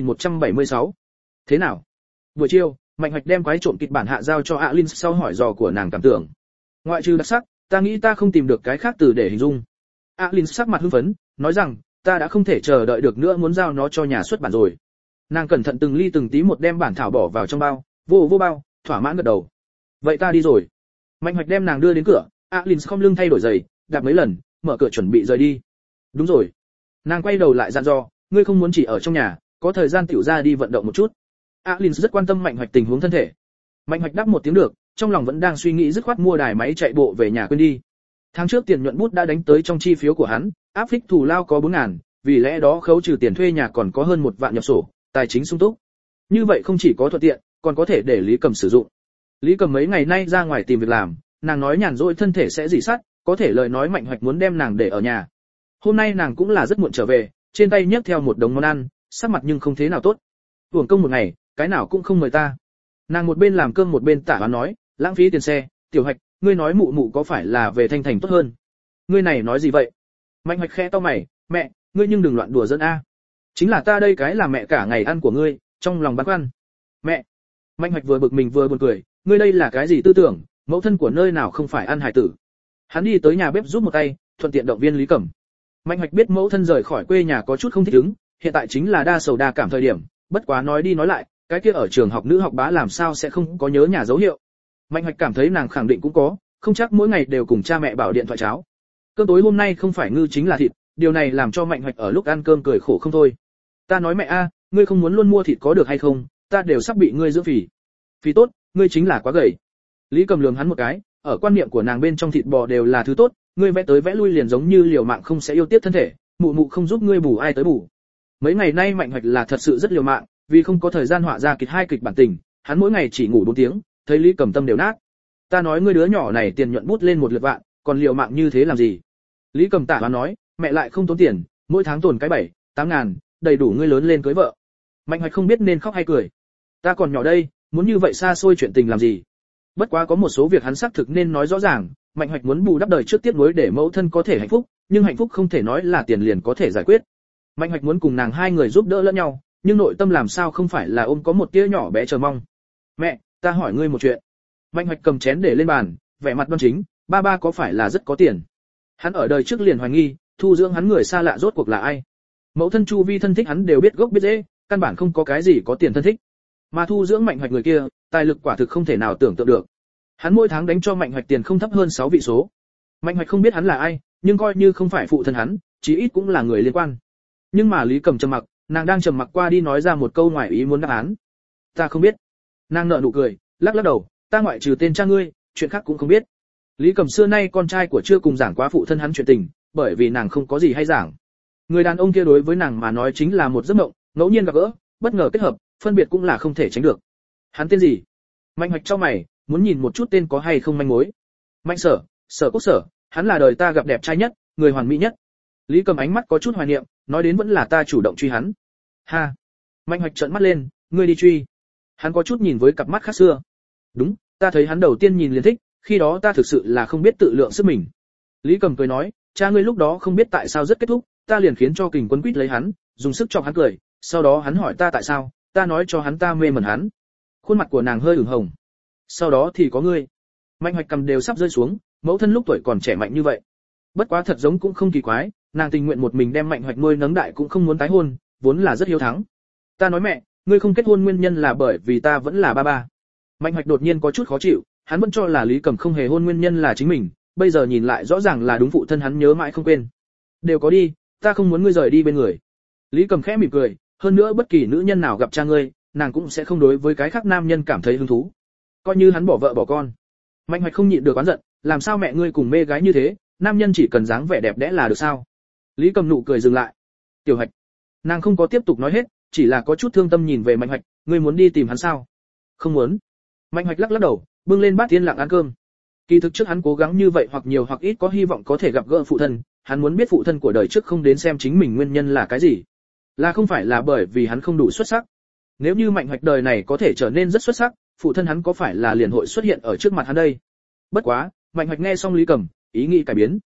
2176. Thế nào? Buổi chiều, Mạnh Hoạch đem quái trộm kịch bản hạ giao cho Alin sau hỏi dò của nàng cảm tưởng. Ngoại trừ đặc sắc, ta nghĩ ta không tìm được cái khác từ để hình dung. Alin sắc mặt hưng phấn, nói rằng, ta đã không thể chờ đợi được nữa muốn giao nó cho nhà xuất bản rồi. Nàng cẩn thận từng ly từng tí một đem bản thảo bỏ vào trong bao, vô bao, thỏa mãn gật đầu. Vậy ta đi rồi. Mạnh Hoạch đem nàng đưa đến cửa, Alin không lưng thay đổi giày, đạp mấy lần, mở cửa chuẩn bị rời đi. Đúng rồi. Nàng quay đầu lại dặn dò, ngươi không muốn chỉ ở trong nhà, có thời gian tiểu ra đi vận động một chút. Alin rất quan tâm Mạnh Hoạch tình huống thân thể. Mạnh Hoạch đáp một tiếng được, trong lòng vẫn đang suy nghĩ dứt khoát mua đài máy chạy bộ về nhà quên đi. Tháng trước tiền nhuận bút đã đánh tới trong chi phiếu của hắn, áp phích thù lao có 4.000, vì lẽ đó khấu trừ tiền thuê nhà còn có hơn 1 vạn nhập sổ, tài chính sung túc. Như vậy không chỉ có thuận tiện, còn có thể để Lý Cầm sử dụng. Lý Cầm mấy ngày nay ra ngoài tìm việc làm, nàng nói nhàn rỗi thân thể sẽ dị sắt, có thể lời nói Mạnh Hoạch muốn đem nàng để ở nhà. Hôm nay nàng cũng là rất muộn trở về, trên tay nhấc theo một đống món ăn, sắc mặt nhưng không thế nào tốt. Uổng công một ngày, cái nào cũng không mời ta. Nàng một bên làm cơm một bên tả oán nói, lãng phí tiền xe, Tiểu Hoạch, ngươi nói mụ mụ có phải là về Thanh Thành tốt hơn? Ngươi này nói gì vậy? Mạnh Hoạch khẽ to mày, mẹ, ngươi nhưng đừng loạn đùa dân a. Chính là ta đây cái là mẹ cả ngày ăn của ngươi, trong lòng băn khoăn. Mẹ. Mạnh Hoạch vừa bực mình vừa buồn cười, ngươi đây là cái gì tư tưởng, mẫu thân của nơi nào không phải ăn hải tử. Hắn đi tới nhà bếp giúp một tay, thuận tiện động viên Lý Cẩm. Mạnh Hoạch biết mẫu thân rời khỏi quê nhà có chút không thích ứng, hiện tại chính là đa sầu đa cảm thời điểm, bất quá nói đi nói lại, cái kia ở trường học nữ học bá làm sao sẽ không có nhớ nhà dấu hiệu. Mạnh Hoạch cảm thấy nàng khẳng định cũng có, không chắc mỗi ngày đều cùng cha mẹ bảo điện thoại cháo. Cơm tối hôm nay không phải ngư chính là thịt, điều này làm cho Mạnh Hoạch ở lúc ăn cơm cười khổ không thôi. Ta nói mẹ a, ngươi không muốn luôn mua thịt có được hay không, ta đều sắp bị ngươi dưỡng phì. Phì tốt, ngươi chính là quá gầy. Lý Cầm lườm hắn một cái, ở quan niệm của nàng bên trong thịt bò đều là thứ tốt, ngươi vẽ tới vẽ lui liền giống như liều mạng không sẽ yêu tiếc thân thể, mụ mụ không giúp ngươi bù ai tới bù. Mấy ngày nay Mạnh Hoạch là thật sự rất liều mạng, vì không có thời gian họa ra kịch 2 kịch bản tình, hắn mỗi ngày chỉ ngủ 4 tiếng, thấy Lý Cầm tâm đều nát. Ta nói ngươi đứa nhỏ này tiền nhuận bút lên 1 lượt vạn, còn liều mạng như thế làm gì? Lý Cầm tả nói, mẹ lại không tốn tiền, mỗi tháng tồn cái 7-8 ngàn, đầy đủ ngươi lớn lên cưới vợ. Mạnh Hoạch không biết nên khóc hay cười. Ta còn nhỏ đây, muốn như vậy xa xôi chuyện tình làm gì? Bất quá có một số việc hắn xác thực nên nói rõ ràng, Mạnh Hoạch muốn bù đắp đời trước tiếp nối để mẫu thân có thể hạnh phúc, nhưng hạnh phúc không thể nói là tiền liền có thể giải quyết. Mạnh Hoạch muốn cùng nàng hai người giúp đỡ lẫn nhau, nhưng nội tâm làm sao không phải là ôm có một tia nhỏ bé chờ mong. Mẹ, ta hỏi ngươi một chuyện. Mạnh Hoạch cầm chén để lên bàn, vẻ mặt đoan chính, ba có phải là rất có tiền? Hắn ở đời trước liền hoài nghi, thu dưỡng hắn người xa lạ rốt cuộc là ai? Mẫu thân chu vi thân thích hắn đều biết gốc biết rễ, căn bản không có cái gì có tiền thân thích. Mà thu dưỡng Mạnh Hoạch người kia, tài lực quả thực không thể nào tưởng tượng được. Hắn mỗi tháng đánh cho Mạnh Hoạch tiền không thấp hơn 6 vị số. Mạnh Hoạch không biết hắn là ai, nhưng coi như không phải phụ thân hắn, chí ít cũng là người liên quan. Nhưng mà Lý Cầm trầm mặc, nàng đang trầm mặc qua đi nói ra một câu ngoài ý muốn đáp án. Ta không biết. Nàng nở nụ cười, lắc lắc đầu, ta ngoại trừ tên cha ngươi, chuyện khác cũng không biết. Lý Cầm xưa nay con trai của chưa cùng giảng quá phụ thân hắn chuyện tình, bởi vì nàng không có gì hay giảng. Người đàn ông kia đối với nàng mà nói chính là một giấc mộng, ngẫu nhiên gặp gỡ, bất ngờ kết hợp, phân biệt cũng là không thể tránh được. Hắn tên gì? Mạnh Hoạch chau mày, muốn nhìn một chút tên có hay không manh mối. Mạnh Sở, Sở Quốc Sở, hắn là đời ta gặp đẹp trai nhất, người hoàn mỹ nhất. Lý Cầm ánh mắt có chút hoài niệm, nói đến vẫn là ta chủ động truy hắn. Ha. Mạnh Hoạch trợn mắt lên, ngươi đi truy? Hắn có chút nhìn với cặp mắt khác xưa. Đúng, ta thấy hắn đầu tiên nhìn liền thích, khi đó ta thực sự là không biết tự lượng sức mình. Lý Cầm cười nói, cha ngươi lúc đó không biết tại sao rất kết thúc, ta liền khiến cho Kình Quân quýt lấy hắn, dùng sức chọc hắn cười, sau đó hắn hỏi ta tại sao, ta nói cho hắn ta mê mẩn hắn. Khuôn mặt của nàng hơi ửng hồng. Sau đó thì có ngươi. Mạnh Hoạch cầm đều sắp rơi xuống, mẫu thân lúc tuổi còn trẻ mạnh như vậy. Bất quá thật giống cũng không kỳ quái, nàng tình nguyện một mình đem Mạnh Hoạch nuôi nấng đại cũng không muốn tái hôn, vốn là rất hiếu thắng. Ta nói mẹ, ngươi không kết hôn nguyên nhân là bởi vì ta vẫn là ba. Mạnh Hoạch đột nhiên có chút khó chịu, hắn vẫn cho là Lý Cầm không hề hôn nguyên nhân là chính mình, bây giờ nhìn lại rõ ràng là đúng phụ thân hắn nhớ mãi không quên. Đều có đi, ta không muốn ngươi rời đi bên người. Lý Cầm khẽ mỉm cười, hơn nữa bất kỳ nữ nhân nào gặp cha ngươi, nàng cũng sẽ không đối với cái khác nam nhân cảm thấy hứng thú. Coi như hắn bỏ vợ bỏ con. Mạnh Hoạch không nhịn được oán giận, làm sao mẹ ngươi cùng mê gái như thế, nam nhân chỉ cần dáng vẻ đẹp đẽ là được sao? Lý Cầm nụ cười dừng lại. Tiểu Hoạch. Nàng không có tiếp tục nói hết, chỉ là có chút thương tâm nhìn về Mạnh Hoạch, ngươi muốn đi tìm hắn sao? Không muốn. Mạnh Hoạch lắc lắc đầu, bưng lên bát yên lặng ăn cơm. Kỳ thực trước hắn cố gắng như vậy hoặc nhiều hoặc ít có hy vọng có thể gặp gỡ phụ thân, hắn muốn biết phụ thân của đời trước không đến xem chính mình nguyên nhân là cái gì. Là không phải là bởi vì hắn không đủ xuất sắc. Nếu như Mạnh Hoạch đời này có thể trở nên rất xuất sắc, phụ thân hắn có phải là liền hội xuất hiện ở trước mặt hắn đây? Bất quá, Mạnh Hoạch nghe xong Lý Cầm, ý nghĩ cải biến.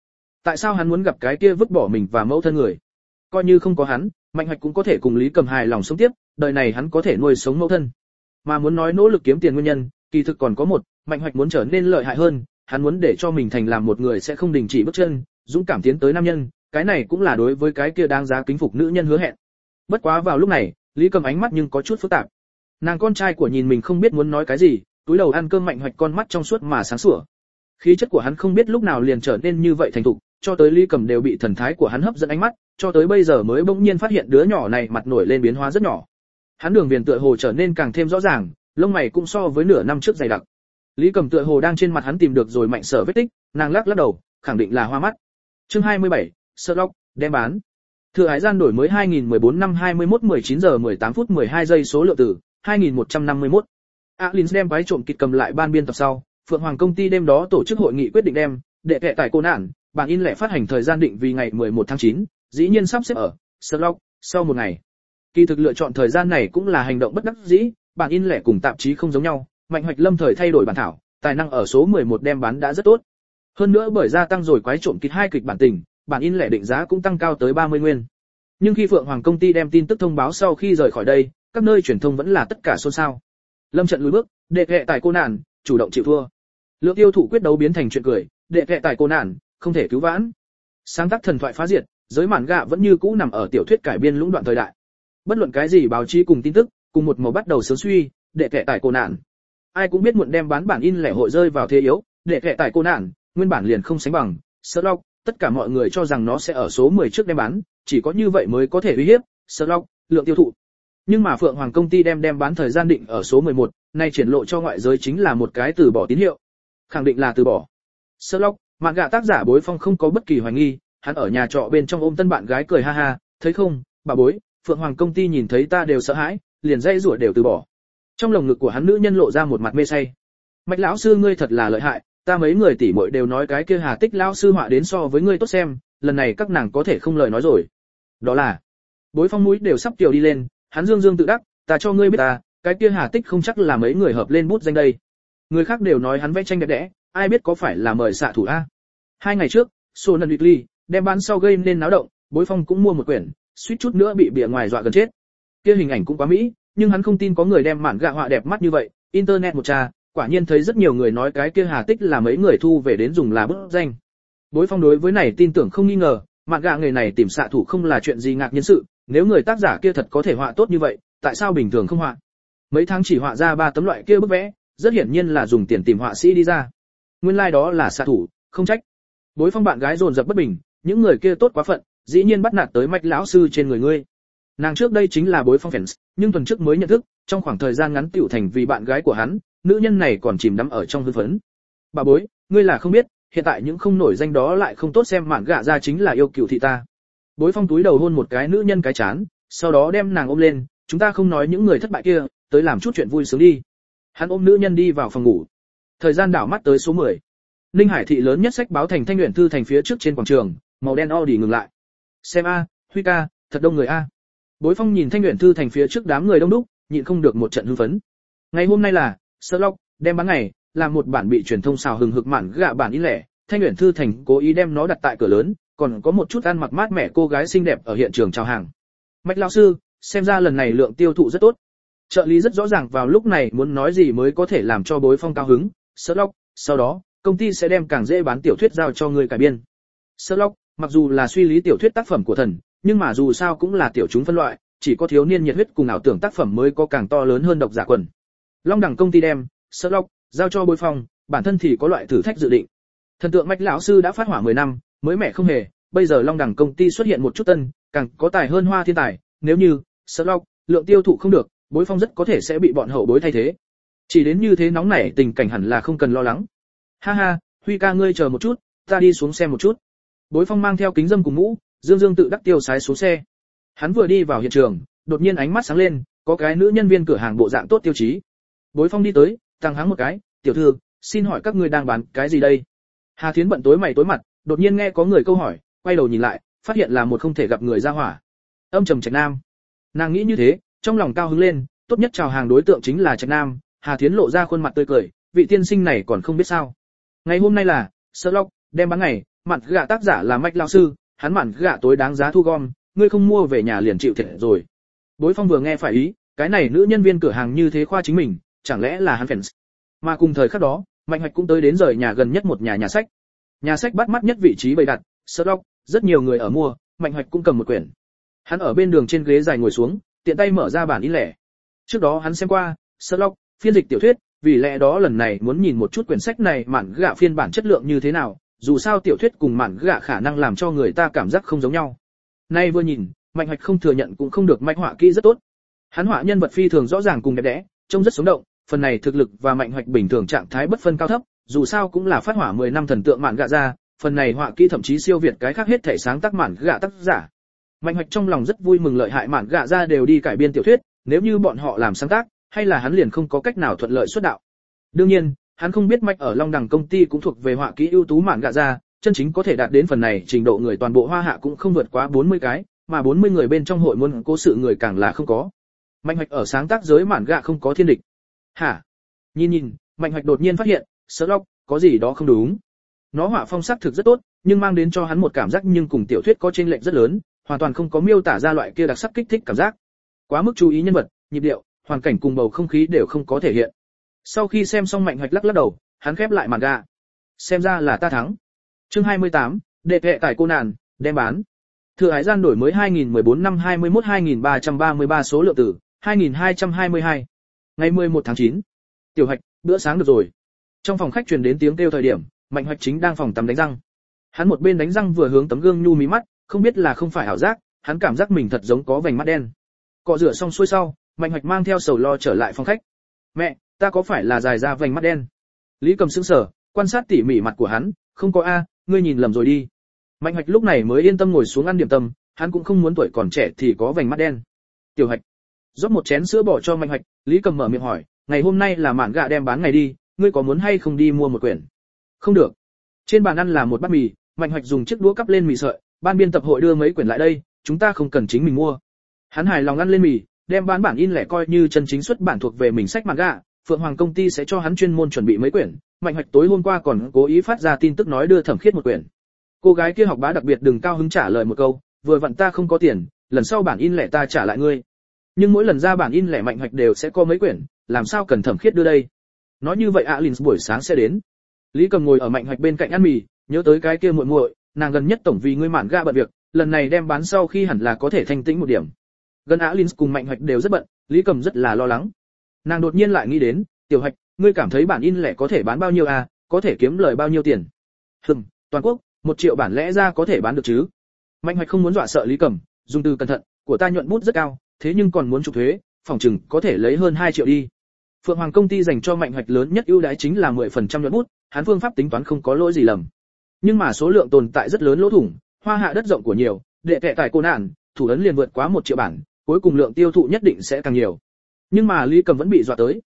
Tại sao hắn muốn gặp cái kia vứt bỏ mình và mẫu thân người? Coi như không có hắn, Mạnh Hoạch cũng có thể cùng Lý Cầm hài lòng sống tiếp, đời này hắn có thể nuôi sống mẫu thân. Mà muốn nói nỗ lực kiếm tiền nguyên nhân, kỳ thực còn có một, Mạnh Hoạch muốn trở nên lợi hại hơn, hắn muốn để cho mình thành làm một người sẽ không đình chỉ bước chân, dũng cảm tiến tới nam nhân, cái này cũng là đối với cái kia đáng giá kính phục nữ nhân hứa hẹn. Bất quá vào lúc này, Lý Cầm ánh mắt nhưng có chút phức tạp. Nàng con trai của nhìn mình không biết muốn nói cái gì, túi đầu ăn cơm. Mạnh Hoạch con mắt trong suốt mà sáng sủa. Khí chất của hắn không biết lúc nào liền trở nên như vậy thành thục, cho tới Lý Cầm đều bị thần thái của hắn hấp dẫn ánh mắt, cho tới bây giờ mới bỗng nhiên phát hiện đứa nhỏ này mặt nổi lên biến hóa rất nhỏ. Hắn đường viền tựa hồ trở nên càng thêm rõ ràng, lông mày cũng so với nửa năm trước dày đặc. Lý Cầm tựa hồ đang trên mặt hắn tìm được rồi Mạnh Sở vết tích, nàng lắc đầu, khẳng định là hoa mắt. Chương 27, Sherlock, đem bán. Thừa hải gian đổi mới 2014 năm 21 19 giờ 18 phút 12 giây số lượng tử, 2151. Alins đem quái trộm kịch cầm lại ban biên tập sau, Phượng Hoàng công ty đêm đó tổ chức hội nghị quyết định đem đệ kệ tại cô nạn, bản in lẻ phát hành thời gian định vì ngày 11 tháng 9, dĩ nhiên sắp xếp ở Sherlock sau một ngày. Kỳ thực lựa chọn thời gian này cũng là hành động bất đắc dĩ, bản in lẻ cùng tạp chí không giống nhau, Mạnh Hoạch lâm thời thay đổi bản thảo, tài năng ở số 11 đem bán đã rất tốt. Hơn nữa bởi gia tăng rồi quái trộm kịch 2 kịch bản tình, bản in lẻ định giá cũng tăng cao tới 30 nguyên. Nhưng khi Phượng Hoàng công ty đem tin tức thông báo sau khi rời khỏi đây, các nơi truyền thông vẫn là tất cả xôn xao. Lâm trận lùi bước, đệ kệ tại cô nạn, chủ động chịu thua. Lượng tiêu thụ quyết đấu biến thành chuyện cười, đệ kệ tại cô nạn, không thể cứu vãn. Sáng tác thần thoại phá diệt, giới mạn gạ vẫn như cũ nằm ở tiểu thuyết cải biên lũng đoạn thời đại. Bất luận cái gì báo chí cùng tin tức, cùng một màu bắt đầu sớm suy, đệ kệ tại cô nạn. Ai cũng biết muộn đem bán bản in lẻ hội rơi vào thế yếu, đệ kệ tại cô nạn, nguyên bản liền không sánh bằng Sherlock, tất cả mọi người cho rằng nó sẽ ở số 10 trước đem bán, chỉ có như vậy mới có thể uy hiếp Sherlock lượng tiêu thụ. Nhưng mà Phượng Hoàng công ty đem bán thời gian định ở số 11, nay triển lộ cho ngoại giới chính là một cái từ bỏ tín hiệu. Khẳng định là từ bỏ. Sherlock, mạn gạ tác giả Bối Phong không có bất kỳ hoài nghi, hắn ở nhà trọ bên trong ôm tân bạn gái cười ha ha, thấy không, bà Bối, Phượng Hoàng công ty nhìn thấy ta đều sợ hãi, liền dây rủa đều từ bỏ. Trong lồng ngực của hắn nữ nhân lộ ra một mặt mê say. Mạch lão sư ngươi thật là lợi hại, ta mấy người tỷ muội đều nói cái kia Hà Tích lão sư họa đến so với ngươi tốt xem, lần này các nàng có thể không lời nói rồi. Đó là, Bối Phong mũi đều sắp tiểu đi lên, hắn dương dương tự đắc, ta cho ngươi biết ta, cái kia Hà Tích không chắc là mấy người hợp lên bút danh đây. Người khác đều nói hắn vẽ tranh đẹp đẽ, ai biết có phải là mời xạ thủ a. 2 ngày trước, Sonan Weekly đem bán sau gây nên náo động, Bối Phong cũng mua một quyển, suýt chút nữa bị bìa ngoài dọa gần chết. Kia hình ảnh cũng quá mỹ, nhưng hắn không tin có người đem mạn gạ họa đẹp mắt như vậy, internet một tra, quả nhiên thấy rất nhiều người nói cái kia Hà Tích là mấy người thu về đến dùng là bút danh. Bối Phong đối với này tin tưởng không nghi ngờ, mạn gạ nghề này tìm xạ thủ không là chuyện gì ngạc nhiên sự, nếu người tác giả kia thật có thể họa tốt như vậy, tại sao bình thường không họa? Mấy tháng chỉ họa ra 3 tấm loại kia bức vẽ, rất hiển nhiên là dùng tiền tìm họa sĩ đi ra. Nguyên lai đó là xạ thủ, không trách. Bối Phong bạn gái dồn dập bất bình, những người kia tốt quá phận, dĩ nhiên bắt nạt tới Mạch lão sư trên người ngươi. Nàng trước đây chính là Bối Phong fans, nhưng tuần trước mới nhận thức, trong khoảng thời gian ngắn tiểu thành vì bạn gái của hắn, nữ nhân này còn chìm đắm ở trong hưng phấn. Bà Bối, ngươi là không biết, hiện tại những không nổi danh đó lại không tốt xem mạn gạ ra chính là yêu cựu thị ta. Bối Phong túi đầu hôn một cái nữ nhân cái chán, sau đó đem nàng ôm lên, chúng ta không nói những người thất bại kia, tới làm chút chuyện vui sướng đi. Hắn ôm nữ nhân đi vào phòng ngủ. Thời gian đảo mắt tới số 10. Ninh Hải thị lớn nhất sách báo thành Thanh Uyển Thư thành phía trước trên quảng trường, màu đen Audi ngừng lại. Xem a, Huy ca, thật đông người a. Bối Phong nhìn Thanh Uyển Thư thành phía trước đám người đông đúc, nhịn không được một trận hưng phấn. Ngày hôm nay là Sherlock đem bán ngày, là một bản bị truyền thông xào hừng hực mạn gạ bản in lẻ, Thanh Uyển Thư thành cố ý đem nó đặt tại cửa lớn, còn có một chút ăn mặc mát mẻ cô gái xinh đẹp ở hiện trường chào hàng. Mạch lão sư, xem ra lần này lượng tiêu thụ rất tốt. Trợ lý rất rõ ràng vào lúc này muốn nói gì mới có thể làm cho Bối Phong cao hứng. Sherlock, sau đó, công ty sẽ đem càng dễ bán tiểu thuyết giao cho người cải biên. Sherlock, mặc dù là suy lý tiểu thuyết tác phẩm của thần, nhưng mà dù sao cũng là tiểu chúng phân loại, chỉ có thiếu niên nhiệt huyết cùng ảo tưởng tác phẩm mới có càng to lớn hơn độc giả quần. Long đẳng công ty đem Sherlock giao cho Bối Phong, bản thân thì có loại thử thách dự định. Thần tượng Mạch lão sư đã phát hỏa 10 năm, mới mẻ không hề, bây giờ Long đẳng công ty xuất hiện một chút tân, càng có tài hơn Hoa Thiên Tài, nếu như Sherlock lượng tiêu thụ không được, Bối Phong rất có thể sẽ bị bọn hậu bối thay thế. Chỉ đến như thế nóng nảy tình cảnh hẳn là không cần lo lắng. Ha ha, Huy ca ngươi chờ một chút, ta đi xuống xem một chút. Bối Phong mang theo kính dâm cùng mũ, dương dương tự đắc tiêu sái xuống xe. Hắn vừa đi vào hiện trường, đột nhiên ánh mắt sáng lên, có cái nữ nhân viên cửa hàng bộ dạng tốt tiêu chí. Bối Phong đi tới, tăng hắng một cái, tiểu thư, xin hỏi các ngươi đang bán cái gì đây? Hà Thiến bận tối mày tối mặt, đột nhiên nghe có người câu hỏi, quay đầu nhìn lại, phát hiện là một không thể gặp người ra hỏa. Âm trầm Trạch Nam. Nàng nghĩ như thế, trong lòng cao hứng lên, tốt nhất chào hàng đối tượng chính là Trạch Nam. Hà Thiến lộ ra khuôn mặt tươi cười, vị tiên sinh này còn không biết sao? Ngày hôm nay là Sherlock đem bán ngày, Mạn gạ tác giả là Mạch lão sư, hắn mạn gạ tối đáng giá thu gom, ngươi không mua về nhà liền chịu thiệt rồi. Bối Phong vừa nghe phải ý, cái này nữ nhân viên cửa hàng như thế khoa chính mình, chẳng lẽ là hắn fans. Mà cùng thời khắc đó, Mạnh Hoạch cũng tới đến rời nhà gần nhất một nhà sách. Nhà sách bắt mắt nhất vị trí bày đặt, Sherlock, rất nhiều người ở mua, Mạnh Hoạch cũng cầm một quyển. Hắn ở bên đường trên ghế dài ngồi xuống, tiện tay mở ra bản in lẻ. Trước đó hắn xem qua Sherlock, phiên dịch tiểu thuyết, vì lẽ đó lần này muốn nhìn một chút quyển sách này mạn gạ phiên bản chất lượng như thế nào, dù sao tiểu thuyết cùng mạn gạ khả năng làm cho người ta cảm giác không giống nhau. Nay vừa nhìn, Mạnh Hoạch không thừa nhận cũng không được, Mạnh họa kỹ rất tốt. Hắn họa nhân vật phi thường rõ ràng cùng đẹp đẽ, trông rất sống động, phần này thực lực và Mạnh Hoạch bình thường trạng thái bất phân cao thấp, dù sao cũng là phát hỏa 10 năm thần tượng mạn gạ ra, phần này họa kỹ thậm chí siêu việt cái khác hết thể sáng tác mạn gạ tác giả. Mạnh Hoạch trong lòng rất vui mừng, lợi hại mạn gạ ra đều đi cải biên tiểu thuyết, nếu như bọn họ làm sáng tác, hay là hắn liền không có cách nào thuận lợi xuất đạo. Đương nhiên, hắn không biết Mạch ở Long Đằng công ty cũng thuộc về họa kỹ ưu tú mạn gạ ra, chân chính có thể đạt đến phần này trình độ người toàn bộ Hoa Hạ cũng không vượt quá 40 cái, mà 40 người bên trong hội muốn cố sự người càng là không có. Mạnh Hoạch ở sáng tác giới mạn gạ không có thiên địch. Hả? Nhìn, Mạnh Hoạch đột nhiên phát hiện, Sherlock có gì đó không đúng. Nó họa phong sắc thực rất tốt, nhưng mang đến cho hắn một cảm giác nhưng cùng tiểu thuyết có chênh lệch rất lớn, hoàn toàn không có miêu tả ra loại kia đặc sắc kích thích cảm giác. Quá mức chú ý nhân vật, nhịp điệu, hoàn cảnh cùng bầu không khí đều không có thể hiện. Sau khi xem xong, Mạnh Hoạch lắc đầu, hắn khép lại mạn gạ. Xem ra là ta thắng. Chương 28, đệ hệ tải cô nạn, đem bán. Thừa Hải gian đổi mới 2014 năm 21 2333 số lượng tử, 2222. Ngày 11 tháng 9. Tiểu Hoạch, bữa sáng được rồi. Trong phòng khách truyền đến tiếng kêu thời điểm, Mạnh Hoạch chính đang phòng tắm đánh răng. Hắn một bên đánh răng vừa hướng tấm gương nhu mí mắt, không biết là không phải ảo giác, hắn cảm giác mình thật giống có vành mắt đen. Cọ rửa xong xuôi sau, Mạnh Hoạch mang theo sầu lo trở lại phòng khách. Mẹ, ta có phải là dài ra vành mắt đen? Lý Cầm sững sờ, quan sát tỉ mỉ mặt của hắn, không có a, ngươi nhìn lầm rồi đi. Mạnh Hoạch lúc này mới yên tâm ngồi xuống ăn điểm tâm, hắn cũng không muốn tuổi còn trẻ thì có vành mắt đen. Tiểu Hoạch rót một chén sữa bỏ cho Mạnh Hoạch, Lý Cầm mở miệng hỏi, ngày hôm nay là mạn gạ đem bán ngày đi, ngươi có muốn hay không đi mua một quyển? Không được. Trên bàn ăn là một bát mì, Mạnh Hoạch dùng chiếc đũa cắp lên mì sợi, ban biên tập hội đưa mấy quyển lại đây, chúng ta không cần chính mình mua. Hắn hài lòng ăn lên mì, đem bán bản in lẻ coi như chân chính xuất bản thuộc về mình sách mạn gạ, Phượng Hoàng công ty sẽ cho hắn chuyên môn chuẩn bị mấy quyển. Mạnh Hoạch tối hôm qua còn cố ý phát ra tin tức nói đưa Thẩm Khiết một quyển. Cô gái kia học bá đặc biệt đừng cao hứng trả lời một câu, vừa vặn ta không có tiền, lần sau bản in lẻ ta trả lại ngươi. Nhưng mỗi lần ra bản in lẻ Mạnh Hoạch đều sẽ có mấy quyển, làm sao cần Thẩm Khiết đưa đây? Nói như vậy Alins buổi sáng sẽ đến. Lý Cầm ngồi ở Mạnh Hoạch bên cạnh ăn mì, nhớ tới cái kia muội muội, nàng gần nhất tổng vì ngươi mạn gạ bận việc, lần này đem bán sau khi hẳn là có thể thanh tĩnh một điểm. Gần Alins cùng Mạnh Hoạch đều rất bận, Lý Cầm rất là lo lắng. Nàng đột nhiên lại nghĩ đến, Tiểu Hoạch, ngươi cảm thấy bản in lẻ có thể bán bao nhiêu à, có thể kiếm lời bao nhiêu tiền? Toàn quốc, 1 triệu bản lẽ ra có thể bán được chứ? Mạnh Hoạch không muốn dọa sợ Lý Cầm, dùng từ cẩn thận, của ta nhuận bút rất cao, thế nhưng còn muốn chụp thuế, phòng chừng có thể lấy hơn 2 triệu đi. Phượng Hoàng công ty dành cho Mạnh Hoạch lớn nhất ưu đãi chính là 10% nhuận bút, hắn phương pháp tính toán không có lỗi gì lầm. Nhưng mà số lượng tồn tại rất lớn lỗ thủng, Hoa Hạ đất rộng của nhiều, đệ tệ tài cô nạn, thủ ấn liền vượt quá 1 triệu bản, cuối cùng lượng tiêu thụ nhất định sẽ càng nhiều. Nhưng mà Lý Cầm vẫn bị dọa tới.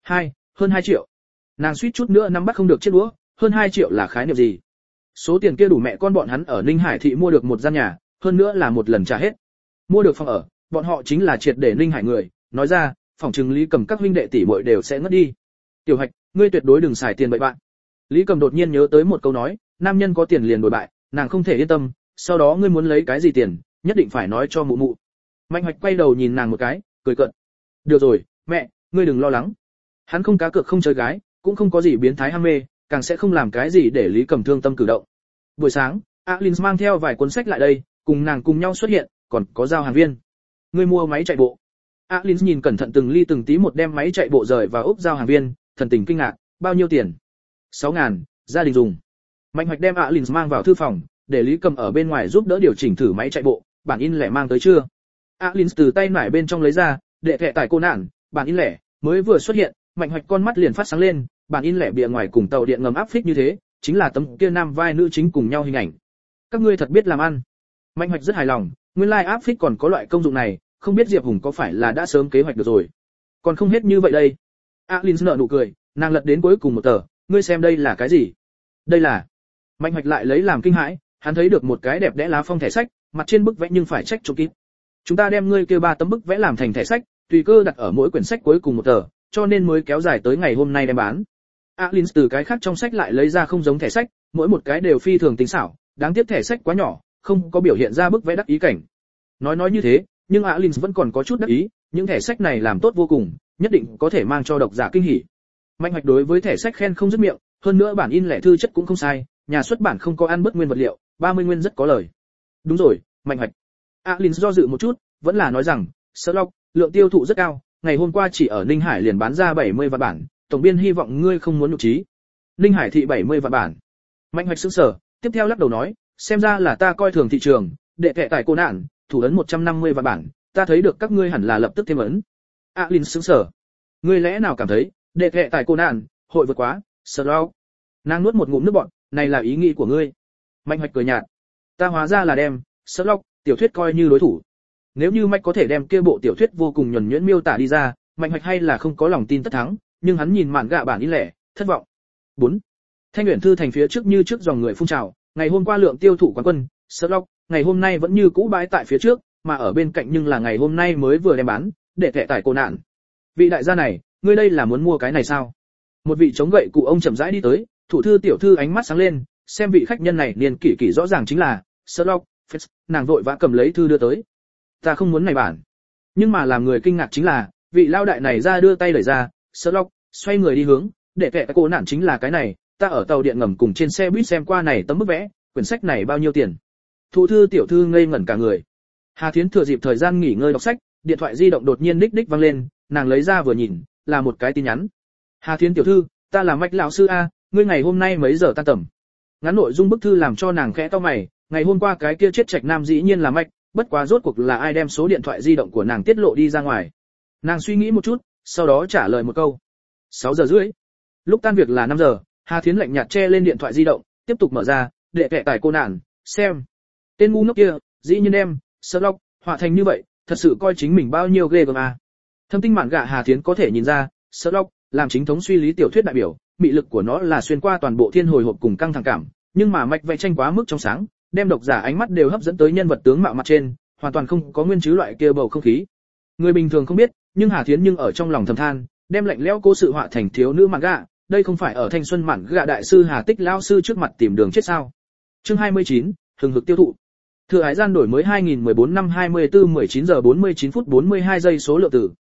Hơn 2 triệu. Nàng suýt chút nữa nắm bắt không được chiếc đũa, hơn 2 triệu là khái niệm gì? Số tiền kia đủ mẹ con bọn hắn ở Ninh Hải thị mua được một gian nhà, hơn nữa là một lần trả hết. Mua được phòng ở, bọn họ chính là triệt để Ninh Hải người, nói ra, phòng trừng Lý Cầm các huynh đệ tỷ muội đều sẽ ngất đi. Tiểu Hoạch, ngươi tuyệt đối đừng xài tiền bậy bạn. Lý Cầm đột nhiên nhớ tới một câu nói, nam nhân có tiền liền đổi bại, nàng không thể yên tâm, sau đó ngươi muốn lấy cái gì tiền, nhất định phải nói cho mụ mụ. Mạnh Hoạch quay đầu nhìn nàng một cái, cười cợt. Được rồi, mẹ, ngươi đừng lo lắng. Hắn không cá cược không chơi gái, cũng không có gì biến thái ham mê, càng sẽ không làm cái gì để Lý Cầm thương tâm cử động. Buổi sáng, Alins mang theo vài cuốn sách lại đây, cùng nàng cùng nhau xuất hiện, còn có giao hàng viên. Ngươi mua máy chạy bộ. Alins nhìn cẩn thận từng ly từng tí một đem máy chạy bộ rời vào ốc giao hàng viên, thần tình kinh ngạc, bao nhiêu tiền? 6.000, gia đình dùng. Mạnh Hoạch đem Alins mang vào thư phòng, để Lý Cầm ở bên ngoài giúp đỡ điều chỉnh thử máy chạy bộ, bản in lẻ mang tới chưa? Alins từ tay nải bên trong lấy ra, đệ thẻ tải cô nạn, bản in lẻ, mới vừa xuất hiện, Mạnh Hoạch con mắt liền phát sáng lên, bản in lẻ bìa ngoài cùng tàu điện ngầm áp phích như thế, chính là tấm kia nam vai nữ chính cùng nhau hình ảnh. Các ngươi thật biết làm ăn. Mạnh Hoạch rất hài lòng, nguyên lai áp phích còn có loại công dụng này, không biết Diệp Hùng có phải là đã sớm kế hoạch được rồi. Còn không hết như vậy đây. Alins nở nụ cười, nàng lật đến cuối cùng một tờ, ngươi xem đây là cái gì? Đây là. Mạnh Hoạch lại lấy làm kinh hãi, hắn thấy được một cái đẹp đẽ lá phong thẻ sách, mặt trên bức vẽ nhưng phải trách chụp kíp. Chúng ta đem ngươi kêu 3 tấm bức vẽ làm thành thẻ sách, tùy cơ đặt ở mỗi quyển sách cuối cùng một tờ, cho nên mới kéo dài tới ngày hôm nay đem bán. Alins từ cái khác trong sách lại lấy ra không giống thẻ sách, mỗi một cái đều phi thường tinh xảo, đáng tiếc thẻ sách quá nhỏ, không có biểu hiện ra bức vẽ đắc ý cảnh. Nói như thế, nhưng Alin vẫn còn có chút đắc ý, những thẻ sách này làm tốt vô cùng, nhất định có thể mang cho độc giả kinh hỉ. Mạnh Hoạch đối với thẻ sách khen không dứt miệng, hơn nữa bản in lẻ thư chất cũng không sai, nhà xuất bản không có ăn bớt nguyên vật liệu, 30 nguyên rất có lời. Đúng rồi, Mạnh Hoạch. Alin do dự một chút, vẫn là nói rằng, Sherlock, lượng tiêu thụ rất cao, ngày hôm qua chỉ ở Ninh Hải liền bán ra 70 vạn bản, tổng biên hy vọng ngươi không muốn nhục trí. Ninh Hải thị 70 vạn bản. Mạnh Hoạch sững sờ, tiếp theo lắc đầu nói, xem ra là ta coi thường thị trường, đệ kệ tại cô nạn, thủ ấn 150 vạn bản, ta thấy được các ngươi hẳn là lập tức thêm ấn. Alin sững sờ. Ngươi lẽ nào cảm thấy, đệ kệ tại cô nạn, hội vượt quá, Sherlock. Nàng nuốt một ngụm nước bọt, này là ý nghĩ của ngươi. Mạnh Hoạch cười nhạt. Ta hóa ra là đem, Sherlock, tiểu thuyết coi như đối thủ. Nếu như Mạch có thể đem kia bộ tiểu thuyết vô cùng nhuần nhuyễn miêu tả đi ra, Mạnh Hoạch hay là không có lòng tin tất thắng, nhưng hắn nhìn mạn gạ bản in lẻ, thất vọng. 4. Thanh Uyển Thư thành phía trước như trước dòng người phun trào, ngày hôm qua lượng tiêu thụ quán quân, Sherlock, ngày hôm nay vẫn như cũ bãi tại phía trước, mà ở bên cạnh nhưng là ngày hôm nay mới vừa đem bán, để kệ tải cô nạn. Vị đại gia này, ngươi đây là muốn mua cái này sao? Một vị chống gậy cụ ông chậm rãi đi tới, thủ thư tiểu thư ánh mắt sáng lên, xem vị khách nhân này niên kỷ kỷ rõ ràng chính là Sherlock, nàng vội vã cầm lấy thư đưa tới. Ta không muốn này bản. Nhưng mà làm người kinh ngạc chính là, vị lao đại này ra đưa tay đẩy ra, Sherlock, xoay người đi hướng, để kệ cô nạn chính là cái này, ta ở tàu điện ngầm cùng trên xe buýt xem qua này tấm bức vẽ, quyển sách này bao nhiêu tiền? Thủ thư tiểu thư ngây ngẩn cả người. Hà Thiến thừa dịp thời gian nghỉ ngơi đọc sách, điện thoại di động đột nhiên đích đích vang lên, nàng lấy ra vừa nhìn, là một cái tin nhắn. Hà Thiến tiểu thư, ta là Mạch lão sư a, ngươi ngày hôm nay mấy giờ tan tầm? Ngắn nội dung bức thư làm cho nàng khẽ cau mày, ngày hôm qua cái kia chết trạch nam dĩ nhiên là Mạch, bất quá rốt cuộc là ai đem số điện thoại di động của nàng tiết lộ đi ra ngoài. Nàng suy nghĩ một chút, sau đó trả lời một câu. 6 giờ rưỡi. Lúc tan việc là 5 giờ, Hà Thiến lạnh nhạt che lên điện thoại di động, tiếp tục mở ra, để kệ tải cô nạn, xem. Tên ngu ngốc kia, dĩ nhiên đem, Sherlock, họa thành như vậy, thật sự coi chính mình bao nhiêu ghê gớm à. Thâm tinh mạn gạ Hà Thiến có thể nhìn ra, Sherlock, làm chính thống suy lý tiểu thuyết đại biểu, mị lực của nó là xuyên qua toàn bộ thiên hồi hộp cùng căng thẳng cảm, nhưng mà Mạch vẽ tranh quá mức trong sáng, đem độc giả ánh mắt đều hấp dẫn tới nhân vật tướng mạo mặt trên, hoàn toàn không có nguyên chứ loại kia bầu không khí. Người bình thường không biết, nhưng Hà Thiến nhưng ở trong lòng thầm than, đem lạnh lẽo cố sự họa thành thiếu nữ mạn gạ, đây không phải ở thanh xuân mạn gạ đại sư Hà Tích lão sư trước mặt tìm đường chết sao? Chương 29, hừng hực tiêu thụ. Thừa hải gian đổi mới 2014 năm 24 19 giờ 49 phút 42 giây số lượng tử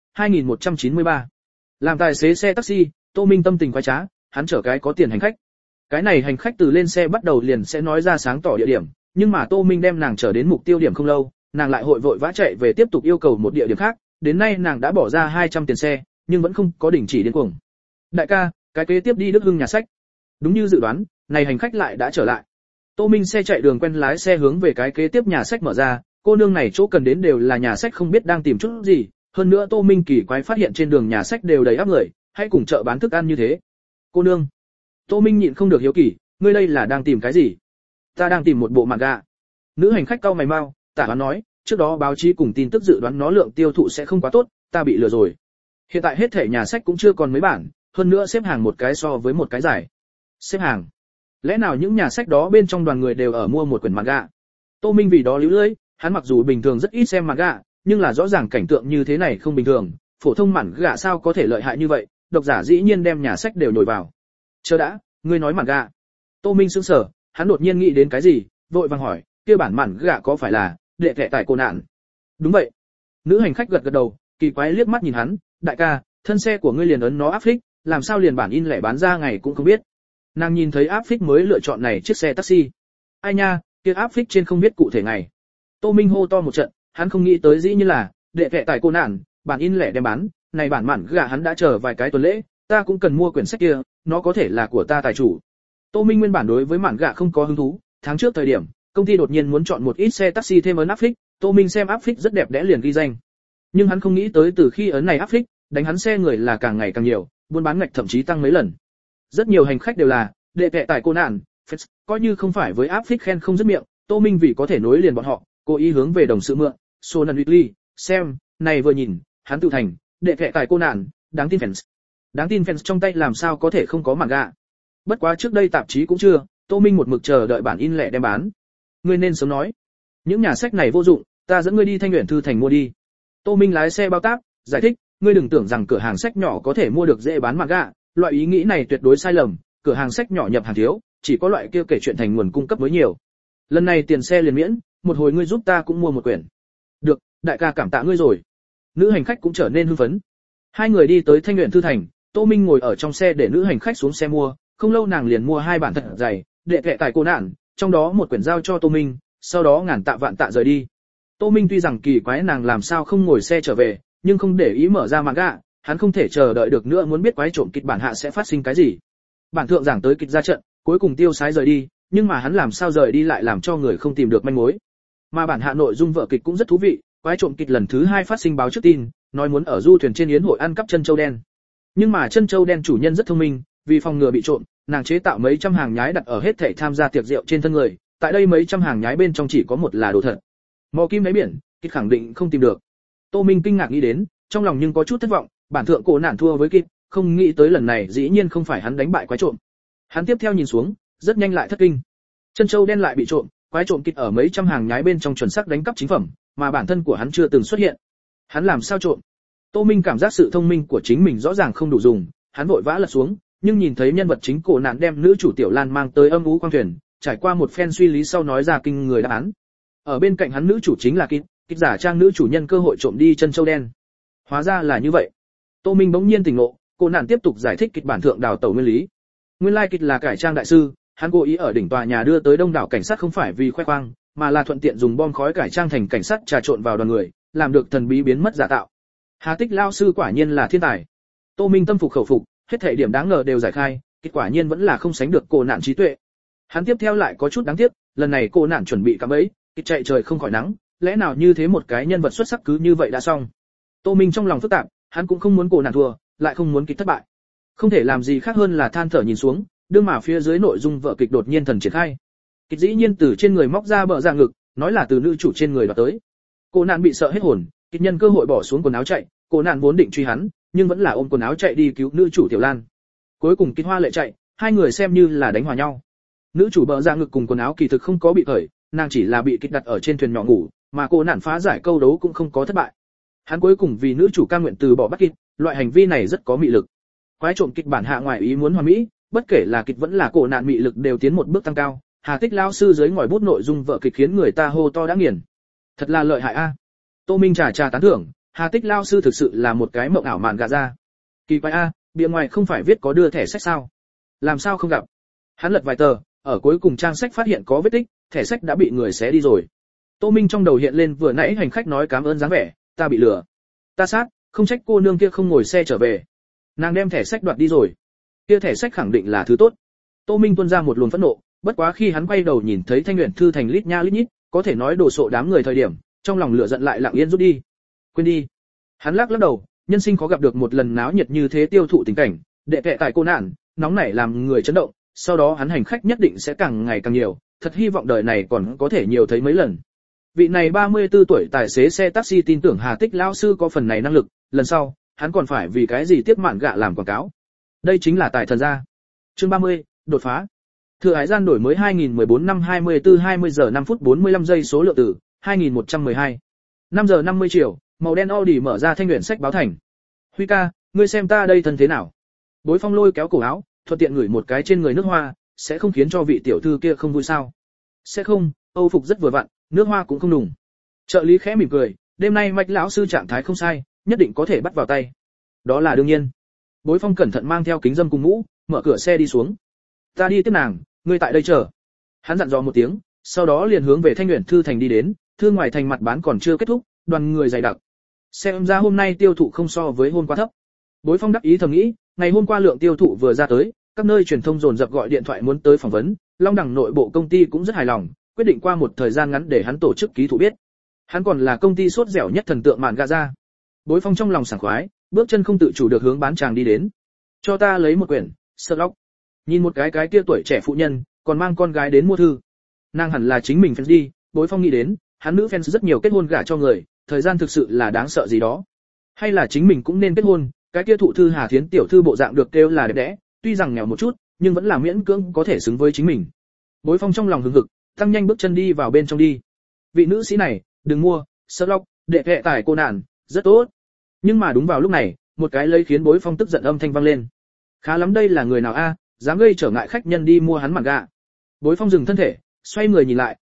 2193. Làm tài xế xe taxi, Tô Minh tâm tình khoái trá, hắn chở cái có tiền hành khách. Cái này hành khách từ lên xe bắt đầu liền sẽ nói ra sáng tỏ địa điểm, nhưng mà Tô Minh đem nàng chở đến mục tiêu điểm không lâu, nàng lại vội vã chạy về tiếp tục yêu cầu một địa điểm khác, đến nay nàng đã bỏ ra 200 tiền xe, nhưng vẫn không có đình chỉ điên cuồng. Đại ca, cái kế tiếp đi Đức Hưng nhà sách. Đúng như dự đoán, này hành khách lại đã trở lại. Tô Minh xe chạy đường quen lái xe hướng về cái kế tiếp nhà sách mở ra, cô nương này chỗ cần đến đều là nhà sách không biết đang tìm chút gì, hơn nữa Tô Minh kỳ quái phát hiện trên đường nhà sách đều đầy ắp người, hay cùng chợ bán thức ăn như thế. Cô nương. Tô Minh nhịn không được hiếu kỳ, ngươi đây là đang tìm cái gì? Ta đang tìm một bộ manga. Nữ hành khách cau mày mau, tả đoán nói, trước đó báo chí cùng tin tức dự đoán nó lượng tiêu thụ sẽ không quá tốt, ta bị lừa rồi. Hiện tại hết thể nhà sách cũng chưa còn mấy bản, hơn nữa xếp hàng một cái so với một cái giải. Xếp hàng. Lẽ nào những nhà sách đó bên trong đoàn người đều ở mua một quyển manga? Tô Minh vì đó líu lưỡi, hắn mặc dù bình thường rất ít xem manga, nhưng là rõ ràng cảnh tượng như thế này không bình thường, phổ thông manga sao có thể lợi hại như vậy, độc giả dĩ nhiên đem nhà sách đều nhồi vào. Chờ đã, ngươi nói manga? Tô Minh sững sờ, hắn đột nhiên nghĩ đến cái gì, vội vàng hỏi, kia bản manga có phải là đệ kệ tải cô nạn? Đúng vậy. Nữ hành khách gật gật đầu, kỳ quái liếc mắt nhìn hắn, đại ca, thân xe của ngươi liền ấn nó áp phích, làm sao liền bản in lẻ bán ra ngày cũng không biết. Nàng nhìn thấy áp phích mới lựa chọn này chiếc xe taxi. Ai nha, kia áp phích trên không biết cụ thể ngày. Tô Minh hô to một trận, hắn không nghĩ tới dĩ như là đệ kệ tải cô nạn, bản in lẻ đem bán, này bản mạn gạ hắn đã chờ vài cái tuần lễ, ta cũng cần mua quyển sách kia, nó có thể là của ta tài chủ. Tô Minh nguyên bản đối với mạn gạ không có hứng thú, tháng trước thời điểm, công ty đột nhiên muốn chọn một ít xe taxi thêm ấn áp phích, Tô Minh xem áp phích rất đẹp đẽ liền ghi danh. Nhưng hắn không nghĩ tới từ khi ấn này áp phích, đánh hắn xe người là càng ngày càng nhiều, buôn bán ngạch thậm chí tăng mấy lần. Rất nhiều hành khách đều là đệ kệ tải cô nạn, coi như không phải với áp phích khen không dứt miệng, Tô Minh vì có thể nối liền bọn họ, cố ý hướng về đồng sự mượn, Sonan Weekly, xem, này vừa nhìn, hắn tự thành, đệ kệ tải cô nạn, đáng tin fans. Đáng tin fans trong tay làm sao có thể không có manga. Bất quá trước đây tạp chí cũng chưa, Tô Minh một mực chờ đợi bản in lẻ đem bán. Ngươi nên sớm nói, những nhà sách này vô dụng, ta dẫn ngươi đi Thanh Uyển Thư thành mua đi. Tô Minh lái xe bao táp, giải thích, ngươi đừng tưởng rằng cửa hàng sách nhỏ có thể mua được dễ bán manga, loại ý nghĩ này tuyệt đối sai lầm, cửa hàng sách nhỏ nhập hàng thiếu, chỉ có loại kia kể chuyện thành nguồn cung cấp mới nhiều. Lần này tiền xe liền miễn, một hồi ngươi giúp ta cũng mua một quyển. Được, đại ca cảm tạ ngươi rồi. Nữ hành khách cũng trở nên hưng phấn. Hai người đi tới Thanh Luyện Thư Thành, Tô Minh ngồi ở trong xe để nữ hành khách xuống xe mua, không lâu nàng liền mua 2 bản thật dày, đệ kệ tại cô nạn, trong đó một quyển giao cho Tô Minh, sau đó ngàn tạ vạn tạ rời đi. Tô Minh tuy rằng kỳ quái nàng làm sao không ngồi xe trở về, nhưng không để ý mở ra manga, hắn không thể chờ đợi được nữa muốn biết quái trộm kịch bản hạ sẽ phát sinh cái gì. Bản thượng giảng tới kịch ra trận, cuối cùng tiêu sái rời đi, nhưng mà hắn làm sao rời đi lại làm cho người không tìm được manh mối. Mà bản hạ nội dung vở kịch cũng rất thú vị, quái trộm kịch lần thứ 2 phát sinh báo trước tin, nói muốn ở du thuyền trên yến hội ăn cắp chân châu đen. Nhưng mà chân châu đen chủ nhân rất thông minh, vì phòng ngừa bị trộm, nàng chế tạo mấy trăm hàng nhái đặt ở hết thảy tham gia tiệc rượu trên thân người, tại đây mấy trăm hàng nhái bên trong chỉ có một là đồ thật. Mò kim đáy biển, kịch khẳng định không tìm được. Tô Minh kinh ngạc nghĩ đến, trong lòng nhưng có chút thất vọng, bản thượng cổ nạn thua với kịch, không nghĩ tới lần này dĩ nhiên không phải hắn đánh bại quái trộm. Hắn tiếp theo nhìn xuống, rất nhanh lại thất kinh. Chân châu đen lại bị trộm, quái trộm kịch ở mấy trăm hàng nhái bên trong chuẩn xác đánh cắp chính phẩm, mà bản thân của hắn chưa từng xuất hiện. Hắn làm sao trộm? Tô Minh cảm giác sự thông minh của chính mình rõ ràng không đủ dùng, hắn vội vã lật xuống, nhưng nhìn thấy nhân vật chính cổ nạn đem nữ chủ Tiểu Lan mang tới âm u quang thuyền, trải qua một phen suy lý sau nói ra kinh người đáp án. Ở bên cạnh hắn nữ chủ chính là kịch giả trang nữ chủ nhân cơ hội trộm đi chân châu đen. Hóa ra là như vậy. Tô Minh bỗng nhiên tỉnh ngộ, cổ nạn tiếp tục giải thích kịch bản thượng đào tẩu nguyên lý. Nguyên lai kịch là cải trang đại sư, hắn cố ý ở đỉnh tòa nhà đưa tới đông đảo cảnh sát không phải vì khoe khoang, mà là thuận tiện dùng bom khói cải trang thành cảnh sát trà trộn vào đoàn người, làm được thần bí biến mất giả tạo. Hà Tích lao sư quả nhiên là thiên tài. Tô Minh tâm phục khẩu phục, hết thảy điểm đáng ngờ đều giải khai, kết quả nhiên vẫn là không sánh được cổ nạn trí tuệ. Hắn tiếp theo lại có chút đáng tiếc, lần này cổ nạn chuẩn bị cạm bẫy, kịch chạy trời không khỏi nắng, lẽ nào như thế một cái nhân vật xuất sắc cứ như vậy đã xong. Tô Minh trong lòng phức tạp, hắn cũng không muốn cổ nạn thua, lại không muốn kịch thất bại. Không thể làm gì khác hơn là than thở nhìn xuống, đương mà phía dưới nội dung vở kịch đột nhiên thần triển khai. Kịch dĩ nhiên từ trên người móc ra bờ ra ngực, nói là từ nữ chủ trên người đoạt tới. Cổ nạn bị sợ hết hồn, kịch nhân cơ hội bỏ xuống quần áo chạy, cổ nạn vốn định truy hắn, nhưng vẫn là ôm quần áo chạy đi cứu nữ chủ Tiểu Lan. Cuối cùng kịch hoa lệ chạy, hai người xem như là đánh hòa nhau. Nữ chủ bờ ra ngực cùng quần áo kỳ thực không có bị cởi, nàng chỉ là bị kịch đặt ở trên thuyền nhỏ ngủ, mà cổ nạn phá giải câu đấu cũng không có thất bại. Hắn cuối cùng vì nữ chủ cam nguyện từ bỏ bắt kịch, loại hành vi này rất có mị lực. Quái trộm kịch bản hạ ngoại ý muốn hoàn mỹ, bất kể là kịch vẫn là cổ nạn mị lực đều tiến một bước tăng cao. Hà Tích lao sư dưới ngòi bút nội dung vở kịch khiến người ta hô to đã nghiền. Thật là lợi hại a. Tô Minh trà tán thưởng, Hà Tích lao sư thực sự là một cái mộng ảo mạn gạ ra. Kỳ quái a, bìa ngoài không phải viết có đưa thẻ sách sao? Làm sao không gặp? Hắn lật vài tờ, ở cuối cùng trang sách phát hiện có vết tích, thẻ sách đã bị người xé đi rồi. Tô Minh trong đầu hiện lên vừa nãy hành khách nói cảm ơn dáng vẻ, ta bị lừa. Ta sát, không trách cô nương kia không ngồi xe trở về. Nàng đem thẻ sách đoạt đi rồi. Kia thẻ sách khẳng định là thứ tốt. Tô Minh tuôn ra một luồng phẫn nộ, bất quá khi hắn quay đầu nhìn thấy Thanh Luyện Thư Thành lít nha lít nhít, có thể nói đồ sộ đám người thời điểm, trong lòng lửa giận lại lặng yên rút đi. Quên đi. Hắn lắc đầu, nhân sinh khó gặp được một lần náo nhiệt như thế tiêu thụ tình cảnh, đệ kệ tại cô nạn, nóng nảy làm người chấn động, sau đó hắn hành khách nhất định sẽ càng ngày càng nhiều, thật hy vọng đời này còn có thể nhiều thấy mấy lần. Vị này 34 tuổi tài xế xe taxi tin tưởng Hà Tích lão sư có phần này năng lực, lần sau, hắn còn phải vì cái gì tiếp mạn gạ làm quảng cáo. Đây chính là tài thần gia. Chương 30, đột phá. Thừa Hải gian đổi mới 2014 năm 24 20 giờ 5 phút 45 giây số lượng tử, 2112. 5 giờ 50 chiều, màu đen Audi mở ra Thanh Luyện sách báo thành. Huy ca, ngươi xem ta đây thân thế nào? Bối Phong lôi kéo cổ áo, thuận tiện ngửi một cái trên người nước hoa, sẽ không khiến cho vị tiểu thư kia không vui sao? Sẽ không, Âu phục rất vừa vặn, nước hoa cũng không đùng. Trợ lý khẽ mỉm cười, đêm nay Mạch lão sư trạng thái không sai, nhất định có thể bắt vào tay. Đó là đương nhiên. Bối Phong cẩn thận mang theo kính dâm cùng mũ, mở cửa xe đi xuống. Ta đi tiếp nàng, ngươi tại đây chờ. Hắn dặn dò một tiếng, sau đó liền hướng về Thanh Luyện Thư Thành đi đến, thư ngoài thành mặt bán còn chưa kết thúc, đoàn người dày đặc. Xem ra hôm nay tiêu thụ không so với hôm qua thấp. Bối Phong đắc ý thầm nghĩ, ngày hôm qua lượng tiêu thụ vừa ra tới, các nơi truyền thông dồn dập gọi điện thoại muốn tới phỏng vấn, Long Đẳng nội bộ công ty cũng rất hài lòng, quyết định qua một thời gian ngắn để hắn tổ chức ký thụ biết. Hắn còn là công ty sốt dẻo nhất thần tượng mạn gạ ra. Bối Phong trong lòng sảng khoái, bước chân không tự chủ được hướng bán chàng đi đến. Cho ta lấy một quyển, Sherlock. Nhìn một cái kia tuổi trẻ phụ nhân, còn mang con gái đến mua thư. Nàng hẳn là chính mình fans đi, Bối Phong nghĩ đến, hắn nữ fans rất nhiều kết hôn gả cho người, thời gian thực sự là đáng sợ gì đó. Hay là chính mình cũng nên kết hôn, cái kia thụ thư Hà Thiến tiểu thư bộ dạng được kêu là đẹp đẽ, tuy rằng nghèo một chút, nhưng vẫn là miễn cưỡng có thể xứng với chính mình. Bối Phong trong lòng hừng hực, tăng nhanh bước chân đi vào bên trong đi. Vị nữ sĩ này, đừng mua, Sherlock, đệ kệ tải cô nạn, rất tốt. Nhưng mà đúng vào lúc này, một cái lấy khiến Bối Phong tức giận âm thanh vang lên. Khá lắm, đây là người nào a, dám gây trở ngại khách nhân đi mua hắn mạn gạ. Bối Phong dừng thân thể, xoay người nhìn lại,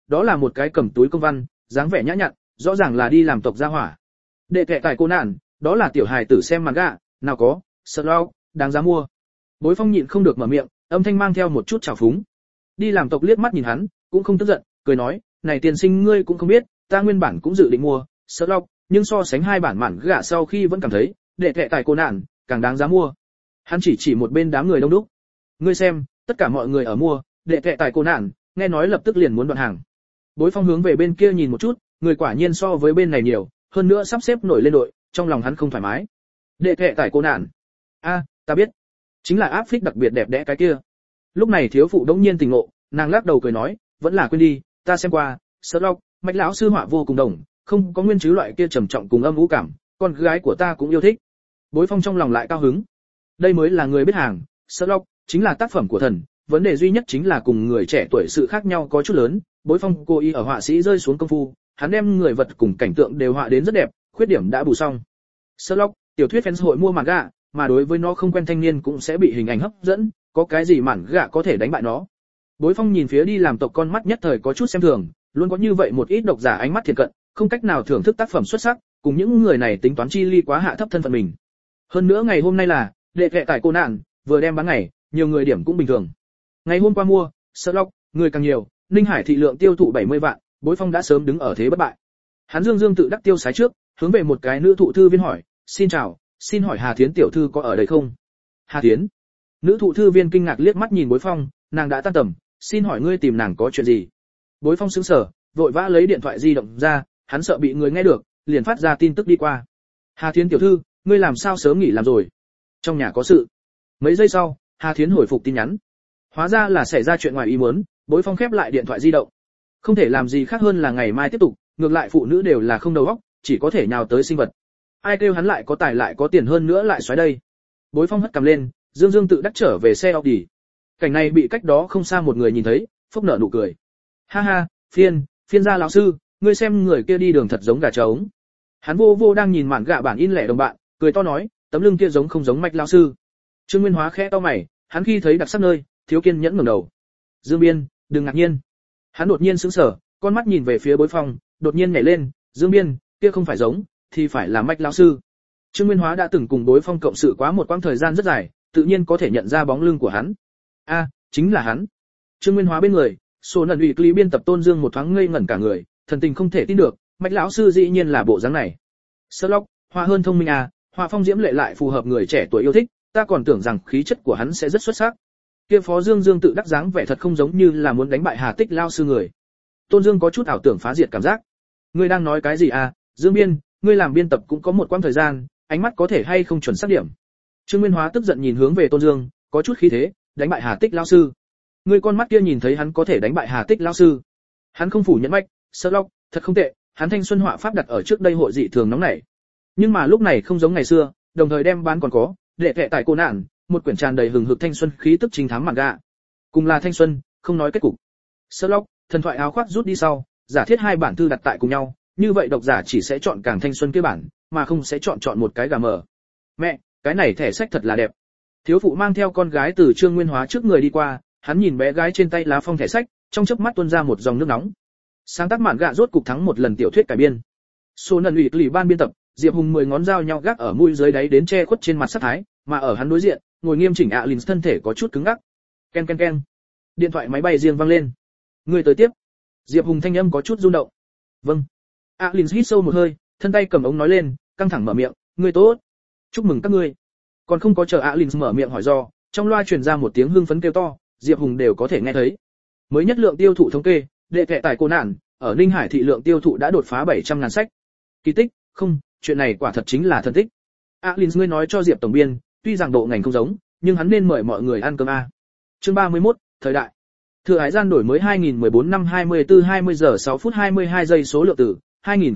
đó là một cái cầm túi công văn, dáng vẻ nhã nhặn, rõ ràng là đi làm tộc gia hỏa. Đệ kệ tại cô nạn, đó là tiểu hài tử xem manga, nào có, Sherlock, đáng giá mua. Bối Phong nhịn không được mở miệng, âm thanh mang theo một chút trào phúng. Đi làm tộc liếc mắt nhìn hắn, cũng không tức giận, cười nói, này tiên sinh ngươi cũng không biết, ta nguyên bản cũng dự định mua Sherlock, nhưng so sánh hai bản mạn gạ sau khi vẫn cảm thấy, đệ kệ tại cô nạn, càng đáng giá mua. Hắn chỉ một bên đám người đông đúc. Ngươi xem, tất cả mọi người ở mua, đệ kệ tại cô nạn, nghe nói lập tức liền muốn đoạn hàng. Bối Phong hướng về bên kia nhìn một chút, người quả nhiên so với bên này nhiều, hơn nữa sắp xếp nổi lên đội, trong lòng hắn không thoải mái. Đệ kệ tại cô nạn. A, ta biết, chính là áp phích đặc biệt đẹp đẽ cái kia. Lúc này thiếu phụ đống nhiên tỉnh ngộ, nàng lắc đầu cười nói, vẫn là quên đi, ta xem qua, Sherlock, Mạch lão sư họa vô cùng đồng, không có nguyên chứ loại kia trầm trọng cùng âm u cảm, con gái của ta cũng yêu thích. Bối Phong trong lòng lại cao hứng. Đây mới là người biết hàng, Sherlock chính là tác phẩm của thần, vấn đề duy nhất chính là cùng người trẻ tuổi sự khác nhau có chút lớn. Bối Phong cố ý ở họa sĩ rơi xuống công phu, hắn đem người vật cùng cảnh tượng đều họa đến rất đẹp, khuyết điểm đã bù xong. Sherlock, tiểu thuyết fans hội mua manga, mà đối với nó không quen thanh niên cũng sẽ bị hình ảnh hấp dẫn, có cái gì manga có thể đánh bại nó. Bối Phong nhìn phía đi làm tộc con mắt nhất thời có chút xem thường, luôn có như vậy một ít độc giả ánh mắt thiệt cận, không cách nào thưởng thức tác phẩm xuất sắc, cùng những người này tính toán chi ly quá hạ thấp thân phận mình. Hơn nữa ngày hôm nay là đệ kệ tại cô nạn, vừa đem bán ngày, nhiều người điểm cũng bình thường. Ngày hôm qua mua Sherlock, người càng nhiều, Ninh Hải thị lượng tiêu thụ 70 vạn, Bối Phong đã sớm đứng ở thế bất bại. Hắn dương tự đắc tiêu sái trước, hướng về một cái nữ thụ thư viên hỏi, "Xin chào, xin hỏi Hà Thiến tiểu thư có ở đây không?" Hà Thiến? Nữ thụ thư viên kinh ngạc liếc mắt nhìn Bối Phong, nàng đã tan tầm, xin hỏi ngươi tìm nàng có chuyện gì? Bối Phong sững sờ, vội vã lấy điện thoại di động ra, hắn sợ bị người nghe được, liền phát ra tin tức đi qua. Hà Thiến tiểu thư, ngươi làm sao sớm nghỉ làm rồi? Trong nhà có sự. Mấy giây sau, Hà Thiến hồi phục tin nhắn. Hóa ra là xảy ra chuyện ngoài ý muốn, Bối Phong khép lại điện thoại di động. Không thể làm gì khác hơn là ngày mai tiếp tục, ngược lại phụ nữ đều là không đầu óc, chỉ có thể nhào tới sinh vật. Ai kêu hắn lại có tài lại có tiền hơn nữa lại xoáy đây. Bối Phong hất cằm lên, dương tự đắc trở về xe Audi. Cảnh này bị cách đó không xa một người nhìn thấy, phốc nở nụ cười. Ha ha, phiên gia lão sư, ngươi xem người kia đi đường thật giống gà trống. Hắn vô đang nhìn mạn gạ bản in lẻ đồng bạn, cười to nói, tấm lưng kia giống không giống Mạch lão sư. Trương Nguyên Hóa khẽ to mày, hắn khi thấy đặc sắc nơi, thiếu kiên nhẫn ngẩng đầu. Dương Biên, đừng ngạc nhiên. Hắn đột nhiên sững sờ, con mắt nhìn về phía Bối Phong, đột nhiên nhảy lên, Dương Biên, kia không phải giống, thì phải là Mạch lão sư. Trương Nguyên Hóa đã từng cùng Bối Phong cộng sự quá một quãng thời gian rất dài, tự nhiên có thể nhận ra bóng lưng của hắn. A, chính là hắn. Trương Nguyên Hóa bên người, số nần ủy lý biên tập Tôn Dương một thoáng ngây ngẩn cả người, thần tình không thể tin được, Mạch lão sư dĩ nhiên là bộ dáng này. Sherlock, họa hơn thông minh à, họa phong diễm lệ lại phù hợp người trẻ tuổi yêu thích, ta còn tưởng rằng khí chất của hắn sẽ rất xuất sắc. Kia Phó Dương tự đắc dáng vẻ thật không giống như là muốn đánh bại Hà Tích lão sư người. Tôn Dương có chút ảo tưởng phá diệt cảm giác. Ngươi đang nói cái gì à, Dương Biên, ngươi làm biên tập cũng có một quãng thời gian, ánh mắt có thể hay không chuẩn xác điểm. Trương Nguyên Hóa tức giận nhìn hướng về Tôn Dương, có chút khí thế, đánh bại Hà Tích lão sư. Ngươi con mắt kia nhìn thấy hắn có thể đánh bại Hà Tích lão sư. Hắn không phủ nhận Mạch, Sherlock, thật không tệ, hắn thanh xuân họa pháp đặt ở trước đây hội dị thường nóng nảy. Nhưng mà lúc này không giống ngày xưa, đồng thời đem bán còn có, đệ kệ tại cô nạn, một quyển tràn đầy hừng hực thanh xuân khí tức trinh thám manga. Cùng là thanh xuân, không nói kết cục. Sherlock, thần thoại áo khoác rút đi sau, giả thiết hai bản thư đặt tại cùng nhau, như vậy độc giả chỉ sẽ chọn càng thanh xuân kia bản, mà không sẽ chọn một cái gà mờ. Mẹ, cái này thẻ sách thật là đẹp. Thiếu phụ mang theo con gái từ Trương Nguyên Hóa trước người đi qua, hắn nhìn bé gái trên tay lá phong thẻ sách, trong chớp mắt tuôn ra một dòng nước nóng. Sáng tác mạn gạ rốt cục thắng một lần tiểu thuyết cải biên. Số nần ủy lì ban biên tập, Diệp Hùng 10 ngón dao nhau gác ở mũi dưới đáy đến che khuất trên mặt sắc thái, mà ở hắn đối diện, ngồi nghiêm chỉnh Alin thân thể có chút cứng ngắc. Ken ken ken. Điện thoại máy bay riêng vang lên. Người tới tiếp. Diệp Hùng thanh âm có chút rung động. Vâng. Alin hít sâu một hơi, thân tay cầm ống nói lên, căng thẳng mở miệng, "Ngươi tốt. Chúc mừng các ngươi." Còn không có chờ Alin mở miệng hỏi do, trong loa truyền ra một tiếng hưng phấn kêu to, Diệp Hùng đều có thể nghe thấy. Mới nhất lượng tiêu thụ thống kê, đệ kệ tại cô nạn, ở Ninh Hải thị lượng tiêu thụ đã đột phá 700.000 sách. Kỳ tích, không, chuyện này quả thật chính là thần tích. Alin ngươi nói cho Diệp tổng biên, tuy rằng độ ngành không giống, nhưng hắn nên mời mọi người ăn cơm a. Chương 31, thời đại. Thừa Hải gian đổi mới 2014 năm 24 20 giờ 6 phút 22 giây số lượng tử,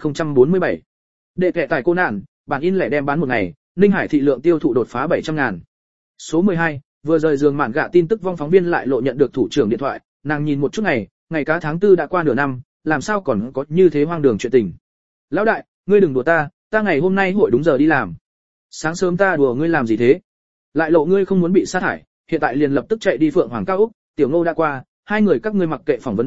2047. Đệ kệ tại cô nạn, bản in lẻ đem bán một ngày, Ninh Hải thị lượng tiêu thụ đột phá 700.000. Số 12, vừa rời giường mạn gạ tin tức vong phóng viên lại lộ nhận được thủ trưởng điện thoại, nàng nhìn một chút ngày cá tháng 4 đã qua nửa năm, làm sao còn có như thế hoang đường chuyện tình. Lão đại, ngươi đừng đùa ta ngày hôm nay hội đúng giờ đi làm. Sáng sớm ta đùa ngươi làm gì thế? Lại lộ ngươi không muốn bị sát hại, hiện tại liền lập tức chạy đi Phượng Hoàng Cao Úc, Tiểu Ngô đã qua, hai người các ngươi mặc kệ phỏng vấn đến ai,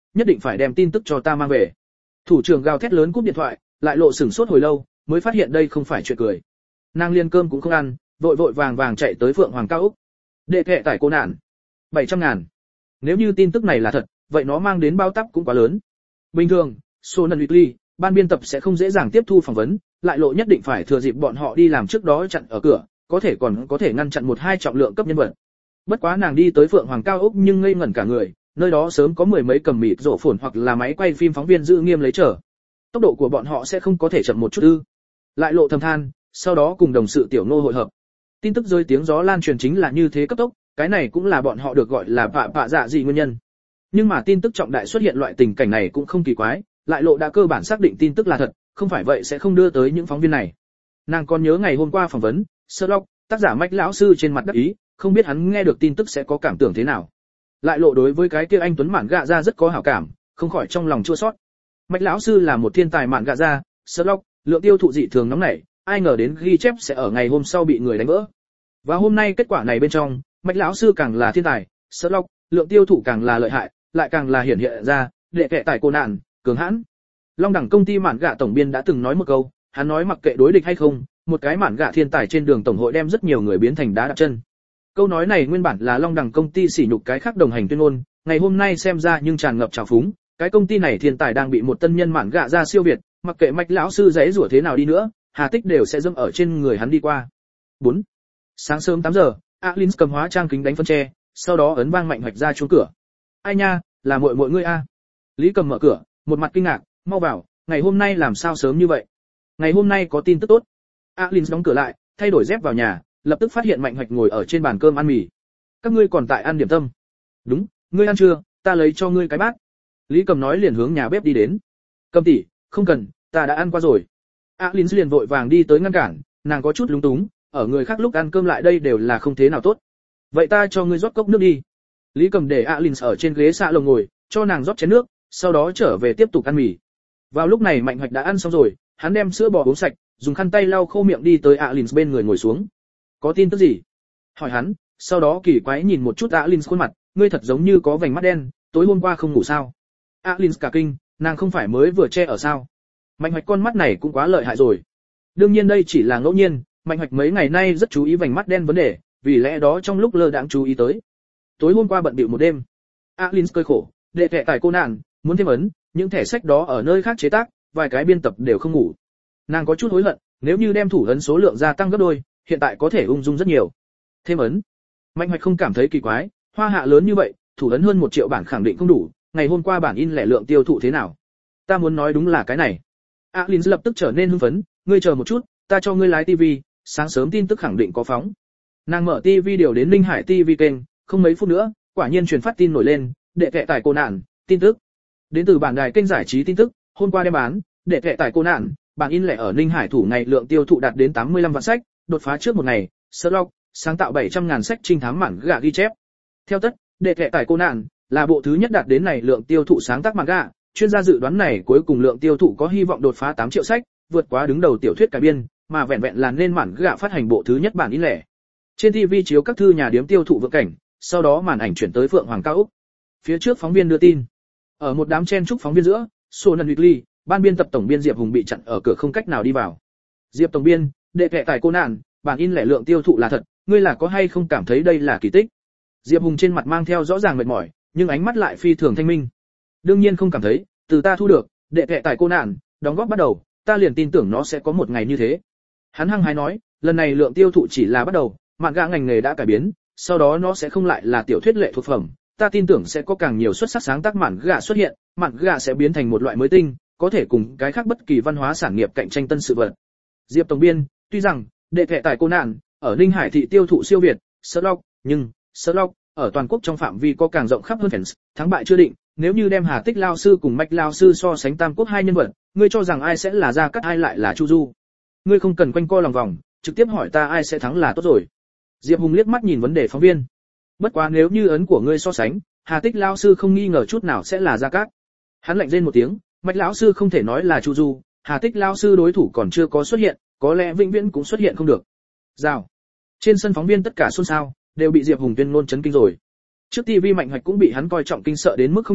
nhất định phải đem tin tức cho ta mang về. Thủ trưởng gào thét lớn cúp điện thoại, Lại Lộ sửng sốt hồi lâu, mới phát hiện đây không phải chuyện cười. Nàng liền cơm cũng không ăn, vội vội vàng vàng chạy tới Phượng Hoàng Cao Úc. Đệ kệ tải cô nạn. 700.000. Nếu như tin tức này là thật, vậy nó mang đến bao tắp cũng quá lớn. Bình thường, Sonan Weekly, ban biên tập sẽ không dễ dàng tiếp thu phỏng vấn, Lại Lộ nhất định phải thừa dịp bọn họ đi làm trước đó chặn ở cửa, có thể ngăn chặn một hai trọng lượng cấp nhân vật. Bất quá nàng đi tới Phượng Hoàng Cao Úc nhưng ngây ngẩn cả người, nơi đó sớm có mười mấy cầm mịt rộ phồn hoặc là máy quay phim phóng viên giữ nghiêm lấy chờ. Tốc độ của bọn họ sẽ không có thể chậm một chút ư? Lại Lộ thầm than, sau đó cùng đồng sự Tiểu Nô hội hợp. Tin tức rơi tiếng gió lan truyền chính là như thế cấp tốc, cái này cũng là bọn họ được gọi là vạ dạ gì nguyên nhân. Nhưng mà tin tức trọng đại xuất hiện loại tình cảnh này cũng không kỳ quái, Lại Lộ đã cơ bản xác định tin tức là thật, không phải vậy sẽ không đưa tới những phóng viên này. Nàng còn nhớ ngày hôm qua phỏng vấn, Sherlock, tác giả Mạch lão sư trên mặt đắc ý, không biết hắn nghe được tin tức sẽ có cảm tưởng thế nào. Lại Lộ đối với cái kia anh tuấn mạn gạ ra rất có hảo cảm, không khỏi trong lòng chua xót. Mạch lão sư là một thiên tài mạn gạ ra, Sherlock, lượng tiêu thụ dị thường nóng nảy, ai ngờ đến ghi chép sẽ ở ngày hôm sau bị người đánh vỡ. Và hôm nay kết quả này bên trong, Mạch lão sư càng là thiên tài, Sherlock, lượng tiêu thụ càng là lợi hại, lại càng là hiển hiện ra, đệ kệ tải cô nạn, cường hãn. Long đẳng công ty mạn gạ tổng biên đã từng nói một câu, hắn nói mặc kệ đối địch hay không, một cái mạn gạ thiên tài trên đường tổng hội đem rất nhiều người biến thành đá đạp chân. Câu nói này nguyên bản là Long đẳng công ty sỉ nhục cái khác đồng hành tuyên ngôn, ngày hôm nay xem ra nhưng tràn ngập trào phúng, cái công ty này thiên tài đang bị một tân nhân mạn gạ ra siêu việt, mặc kệ Mạch lão sư giãy giụa thế nào đi nữa, hà tích đều sẽ dẫm ở trên người hắn đi qua. 4. Sáng sớm 8 giờ, Alins cầm hóa trang kính đánh phân tre, sau đó ấn vang Mạnh Hoạch ra chuông cửa. Ai nha, là muội ngươi a. Lý Cầm mở cửa, một mặt kinh ngạc, mau vào, ngày hôm nay làm sao sớm như vậy? Ngày hôm nay có tin tức tốt. Alins đóng cửa lại, thay đổi dép vào nhà, lập tức phát hiện Mạnh Hoạch ngồi ở trên bàn cơm ăn mì. Các ngươi còn tại ăn điểm tâm? Đúng, ngươi ăn chưa, ta lấy cho ngươi cái bát. Lý Cầm nói liền hướng nhà bếp đi đến. Cầm tỷ, không cần, ta đã ăn qua rồi. Alins liền vội vàng đi tới ngăn cản, nàng có chút lúng túng, ở người khác lúc ăn cơm lại đây đều là không thế nào tốt. Vậy ta cho ngươi rót cốc nước đi. Lý Cầm để Alins ở trên ghế xạ lồng ngồi, cho nàng rót chén nước, sau đó trở về tiếp tục ăn mì. Vào lúc này Mạnh Hoạch đã ăn xong rồi, hắn đem sữa bò uống sạch, dùng khăn tay lau khô miệng đi tới Alins bên người ngồi xuống. Có tin tức gì? Hỏi hắn, sau đó kỳ quái nhìn một chút Alins khuôn mặt, ngươi thật giống như có vành mắt đen, tối hôm qua không ngủ sao? Alins cả kinh, nàng không phải mới vừa che ở sao? Mạnh Hoạch con mắt này cũng quá lợi hại rồi. Đương nhiên đây chỉ là ngẫu nhiên, Mạnh Hoạch mấy ngày nay rất chú ý vành mắt đen vấn đề, vì lẽ đó trong lúc lơ đãng chú ý tới. Tối hôm qua bận bịu một đêm. Alins cười khổ, đệ thẻ tải cô nạn, muốn thêm ấn, những thẻ sách đó ở nơi khác chế tác, vài cái biên tập đều không ngủ. Nàng có chút hối hận, nếu như đem thủ ấn số lượng gia tăng gấp đôi, hiện tại có thể ung dung rất nhiều. Thêm ấn. Mạnh Hoạch không cảm thấy kỳ quái, hoa hạ lớn như vậy, thủ ấn hơn 1 triệu bản khẳng định không đủ, ngày hôm qua bản in lẻ lượng tiêu thụ thế nào? Ta muốn nói đúng là cái này. Alins lập tức trở nên hưng phấn, ngươi chờ một chút, ta cho ngươi lái TV, sáng sớm tin tức khẳng định có phóng. Nàng mở TV điều đến Ninh Hải TV kênh, không mấy phút nữa, quả nhiên truyền phát tin nổi lên, đệ kệ tải cô nạn, tin tức. Đến từ bản đài kênh giải trí tin tức, hôm qua đem bán, đệ kệ tải cô nạn, bản in lẻ ở Ninh Hải thủ ngày lượng tiêu thụ đạt đến 85 vạn sách, đột phá trước một ngày, Sherlock, sáng tạo 700.000 sách trinh thám mảng gạ ghi chép. Theo tất, đệ kệ tải cô nạn là bộ thứ nhất đạt đến này lượng tiêu thụ sáng tác mảng gạ, chuyên gia dự đoán này cuối cùng lượng tiêu thụ có hy vọng đột phá 8 triệu sách, vượt quá đứng đầu tiểu thuyết cải biên, mà vẹn vẹn là nên mảng gạ phát hành bộ thứ nhất bản in lẻ. Trên TV chiếu các thư nhà điếm tiêu thụ vượt cảnh, sau đó màn ảnh chuyển tới Phượng Hoàng Cao Úc. Phía trước phóng viên đưa tin, ở một đám chen chúc phóng viên giữa, Sonan Weekly, ban biên tập tổng biên Diệp Hùng bị chặn ở cửa không cách nào đi vào. Diệp tổng biên, đệ kệ tải cô nạn, bản in lẻ lượng tiêu thụ là thật, ngươi là có hay không cảm thấy đây là kỳ tích? Diệp Hùng trên mặt mang theo rõ ràng mệt mỏi, nhưng ánh mắt lại phi thường thanh minh. Đương nhiên không cảm thấy, từ ta thu được, đệ kệ tải cô nạn, đóng góp bắt đầu, ta liền tin tưởng nó sẽ có một ngày như thế. Hắn hăng hái nói, lần này lượng tiêu thụ chỉ là bắt đầu, mạn gạ ngành nghề đã cải biến, sau đó nó sẽ không lại là tiểu thuyết lệ thuộc phẩm, ta tin tưởng sẽ có càng nhiều xuất sắc sáng tác mạn gạ xuất hiện, mạn gạ sẽ biến thành một loại mới tinh, có thể cùng cái khác bất kỳ văn hóa sản nghiệp cạnh tranh tân sự vật. Diệp tổng biên, tuy rằng đệ kệ tải cô nạn ở Ninh Hải thị tiêu thụ siêu việt Sherlock, nhưng Sherlock ở toàn quốc trong phạm vi có càng rộng khắp hơn fans, thắng bại chưa định, nếu như đem Hà Tích lao sư cùng Mạch lao sư so sánh tam quốc hai nhân vật, ngươi cho rằng ai sẽ là Gia Cát ai lại là Chu Du? Ngươi không cần quanh co lòng vòng, trực tiếp hỏi ta ai sẽ thắng là tốt rồi. Diệp Hùng liếc mắt nhìn vấn đề phóng viên. Bất quá nếu như ấn của ngươi so sánh, Hà Tích lao sư không nghi ngờ chút nào sẽ là Gia Cát. Hắn lạnh rên một tiếng, Mạch lão sư không thể nói là Chu Du, Hà Tích lao sư đối thủ còn chưa có xuất hiện, có lẽ vĩnh viễn cũng xuất hiện không được. Rào. Trên sân phóng viên tất cả xôn xao, đều bị Diệp Hùng tuyên ngôn chấn kinh rồi. Trước TV Mạnh Hoạch cũng bị hắn coi trọng kinh sợ đến mức không nhẹ,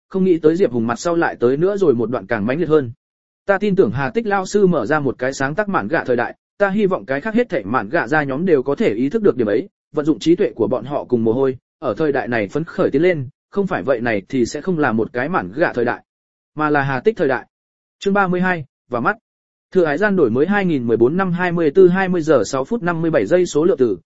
không nghĩ tới Diệp Hùng mặt sau lại tới nữa rồi một đoạn càng mãnh liệt hơn. Ta tin tưởng Hà Tích lao sư mở ra một cái sáng tác mạn gạ thời đại, ta hy vọng cái khác hết thảy mạn gạ ra nhóm đều có thể ý thức được điểm ấy, vận dụng trí tuệ của bọn họ cùng mồ hôi, ở thời đại này phấn khởi tiến lên, không phải vậy này thì sẽ không là một cái mạn gạ thời đại, mà là Hà Tích thời đại. Chương 32, và mắt. Thừa Hải gian đổi mới 2014 năm 20 giờ 6 phút 57 giây số lượng từ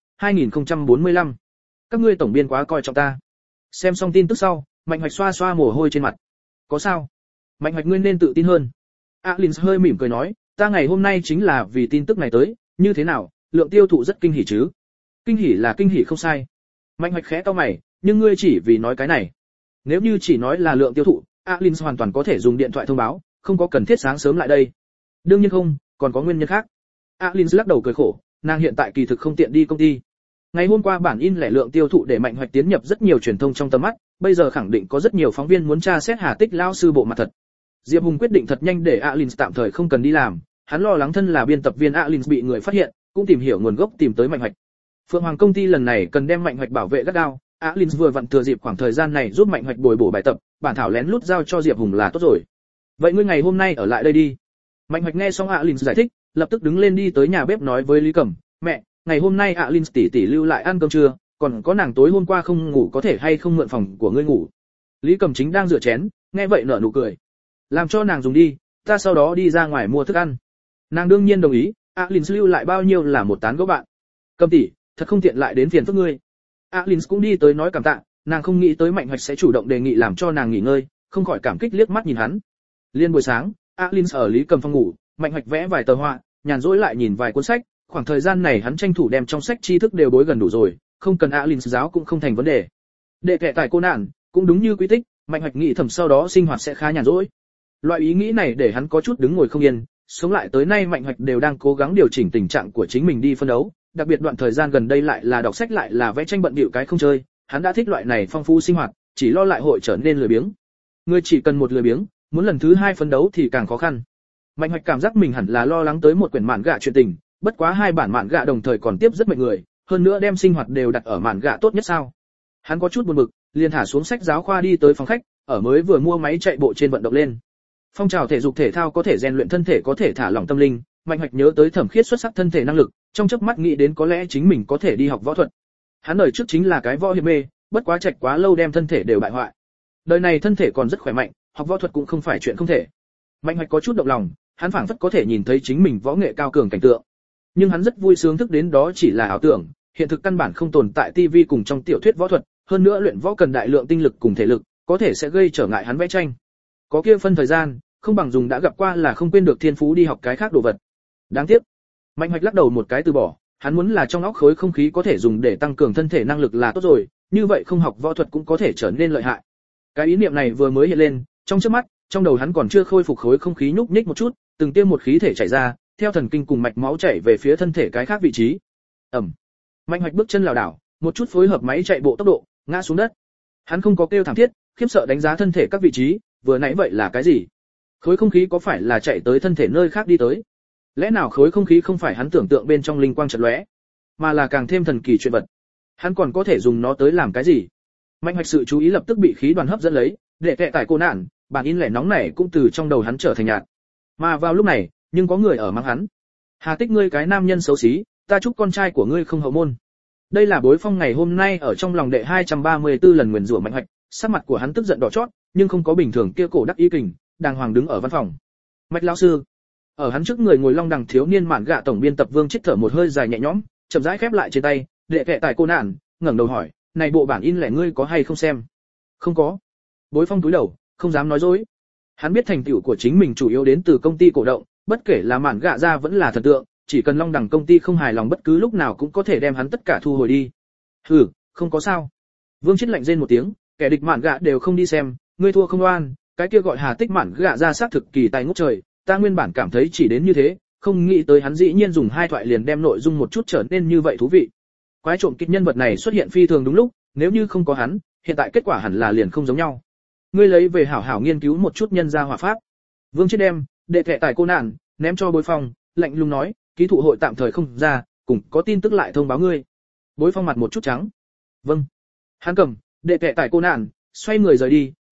2045. Các ngươi tổng biên quá coi trọng ta. Xem xong tin tức sau, Mạnh Hoạch xoa xoa mồ hôi trên mặt. Có sao? Mạnh Hoạch ngươi nên tự tin hơn. Alins hơi mỉm cười nói, ta ngày hôm nay chính là vì tin tức này tới, như thế nào, lượng tiêu thụ rất kinh hỉ chứ? Kinh hỉ là kinh hỉ không sai. Mạnh Hoạch khẽ cau mày, nhưng ngươi chỉ vì nói cái này. Nếu như chỉ nói là lượng tiêu thụ, Alins hoàn toàn có thể dùng điện thoại thông báo, không có cần thiết sáng sớm lại đây. Đương nhiên không, còn có nguyên nhân khác. Alins lắc đầu cười khổ, nàng hiện tại kỳ thực không tiện đi công ty. Ngày hôm qua bản in lẻ lượng tiêu thụ để Mạnh Hoạch tiến nhập rất nhiều truyền thông trong tầm mắt, bây giờ khẳng định có rất nhiều phóng viên muốn tra xét Hà Tích lao sư bộ mặt thật. Diệp Hùng quyết định thật nhanh để Alins tạm thời không cần đi làm, hắn lo lắng thân là biên tập viên Alins bị người phát hiện, cũng tìm hiểu nguồn gốc tìm tới Mạnh Hoạch. Phượng Hoàng công ty lần này cần đem Mạnh Hoạch bảo vệ gắt gao, Alins vừa vặn thừa dịp khoảng thời gian này giúp Mạnh Hoạch bồi bổ bài tập, bản thảo lén lút giao cho Diệp Hùng là tốt rồi. Vậy ngươi ngày hôm nay ở lại đây đi. Mạnh Hoạch nghe xong Alins giải thích, lập tức đứng lên đi tới nhà bếp nói với Lý Cẩm, mẹ, ngày hôm nay Alins tỷ tỷ lưu lại ăn cơm trưa, còn có nàng tối hôm qua không ngủ có thể hay không mượn phòng của ngươi ngủ. Lý Cẩm chính đang rửa chén, nghe vậy nở nụ cười. Làm cho nàng dùng đi, ta sau đó đi ra ngoài mua thức ăn. Nàng đương nhiên đồng ý, Alins lưu lại bao nhiêu là một tán gẫu bạn. Cẩm tỷ, thật không tiện lại đến phiền phức ngươi. Alins cũng đi tới nói cảm tạ, nàng không nghĩ tới Mạnh Hoạch sẽ chủ động đề nghị làm cho nàng nghỉ ngơi, không khỏi cảm kích liếc mắt nhìn hắn. Liên buổi sáng, Alins ở Lý Cẩm phòng ngủ, Mạnh Hoạch vẽ vài tờ họa, nhàn rỗi lại nhìn vài cuốn sách, khoảng thời gian này hắn tranh thủ đem trong sách tri thức đều bối gần đủ rồi, không cần Alins giáo cũng không thành vấn đề. Đệ kệ tại cô nạn, cũng đúng như quy tích, Mạnh Hoạch nghĩ thầm sau đó sinh hoạt sẽ khá nhàn rỗi. Loại ý nghĩ này để hắn có chút đứng ngồi không yên, sống lại tới nay Mạnh Hoạch đều đang cố gắng điều chỉnh tình trạng của chính mình đi phân đấu, đặc biệt đoạn thời gian gần đây lại là đọc sách lại là vẽ tranh bận bịu cái không chơi, hắn đã thích loại này phong phú sinh hoạt, chỉ lo lại hội trở nên lười biếng. Người chỉ cần một lười biếng, muốn lần thứ hai phấn đấu thì càng khó khăn. Mạnh Hoạch cảm giác mình hẳn là lo lắng tới một quyển mạn gạ chuyện tình, bất quá hai bản mạn gạ đồng thời còn tiếp rất mệt người, hơn nữa đem sinh hoạt đều đặt ở mạn gạ tốt nhất sao? Hắn có chút buồn bực, liền thả xuống sách giáo khoa đi tới phòng khách, ở mới vừa mua máy chạy bộ trên vận động lên. Phong trào thể dục thể thao có thể rèn luyện thân thể có thể thả lỏng tâm linh, Mạnh Hoạch nhớ tới Thẩm Khiết xuất sắc thân thể năng lực, trong chớp mắt nghĩ đến có lẽ chính mình có thể đi học võ thuật. Hắn đời trước chính là cái võ hiệp mê, bất quá trạch quá lâu đem thân thể đều bại hoại. Đời này thân thể còn rất khỏe mạnh, học võ thuật cũng không phải chuyện không thể. Mạnh Hoạch có chút động lòng, hắn phảng phất có thể nhìn thấy chính mình võ nghệ cao cường cảnh tượng. Nhưng hắn rất vui sướng thức đến đó chỉ là ảo tưởng, hiện thực căn bản không tồn tại TV cùng trong tiểu thuyết võ thuật, hơn nữa luyện võ cần đại lượng tinh lực cùng thể lực, có thể sẽ gây trở ngại hắn vẽ tranh. Có kia phân thời gian, không bằng dùng đã gặp qua là không quên được thiên phú đi học cái khác đồ vật. Đáng tiếc. Mạnh Hoạch lắc đầu một cái từ bỏ, hắn muốn là trong óc khối không khí có thể dùng để tăng cường thân thể năng lực là tốt rồi, như vậy không học võ thuật cũng có thể trở nên lợi hại. Cái ý niệm này vừa mới hiện lên, trong chớp mắt, trong đầu hắn còn chưa khôi phục khối không khí nhúc nhích một chút, từng tiêm một khí thể chảy ra, theo thần kinh cùng mạch máu chảy về phía thân thể cái khác vị trí. Ầm. Mạnh Hoạch bước chân lảo đảo, một chút phối hợp máy chạy bộ tốc độ, ngã xuống đất. Hắn không có kêu thảm thiết, khiếp sợ đánh giá thân thể các vị trí, vừa nãy vậy là cái gì? Khối không khí có phải là chạy tới thân thể nơi khác đi tới? Lẽ nào khối không khí không phải hắn tưởng tượng bên trong linh quang chợt lóe, mà là càng thêm thần kỳ chuyện vật? Hắn còn có thể dùng nó tới làm cái gì? Mạnh Hoạch sự chú ý lập tức bị khí đoàn hấp dẫn lấy, để kệ tại cô nạn, bản in lẻ nóng này cũng từ trong đầu hắn trở thành nhạt. Mà vào lúc này, nhưng có người ở mắng hắn. Hà Tích ngươi cái nam nhân xấu xí, ta chúc con trai của ngươi không hậu môn. Đây là Bối Phong ngày hôm nay ở trong lòng đệ 234 lần nguyền rủa Mạnh Hoạch, sắc mặt của hắn tức giận đỏ chót, nhưng không có bình thường kia cổ đắc ý kình, đàng hoàng đứng ở văn phòng. Mạch lão sư, ở hắn trước người ngồi long đằng thiếu niên mạn gạ tổng biên tập Vương Chết thở một hơi dài nhẹ nhõm, chậm rãi khép lại trên tay, đệ kệ tại cô nạn, ngẩng đầu hỏi, này bộ bản in lẻ ngươi có hay không xem? Không có. Bối Phong cúi đầu, không dám nói dối. Hắn biết thành tựu của chính mình chủ yếu đến từ công ty cổ động, bất kể là mạn gạ ra vẫn là thần tượng, chỉ cần long đẳng công ty không hài lòng bất cứ lúc nào cũng có thể đem hắn tất cả thu hồi đi. Hừ, không có sao. Vương Chết lạnh rên một tiếng, kẻ địch mạn gạ đều không đi xem, ngươi thua không oan, cái kia gọi Hà Tích mạn gạ ra sát thực kỳ tài ngút trời, ta nguyên bản cảm thấy chỉ đến như thế, không nghĩ tới hắn dĩ nhiên dùng hai thoại liền đem nội dung một chút trở nên như vậy thú vị. Quái trộm kịch nhân vật này xuất hiện phi thường đúng lúc, nếu như không có hắn, hiện tại kết quả hẳn là liền không giống nhau. Ngươi lấy về hảo hảo nghiên cứu một chút nhân gia hỏa pháp. Vương Chết đem đệ kệ tài cô nạn ném cho Bối Phong, lạnh lùng nói, ký thụ hội tạm thời không ra, cùng có tin tức lại thông báo ngươi. Bối Phong mặt một chút trắng. Vâng. Hắn cầm đệ kệ tài cô nạn, xoay người rời đi,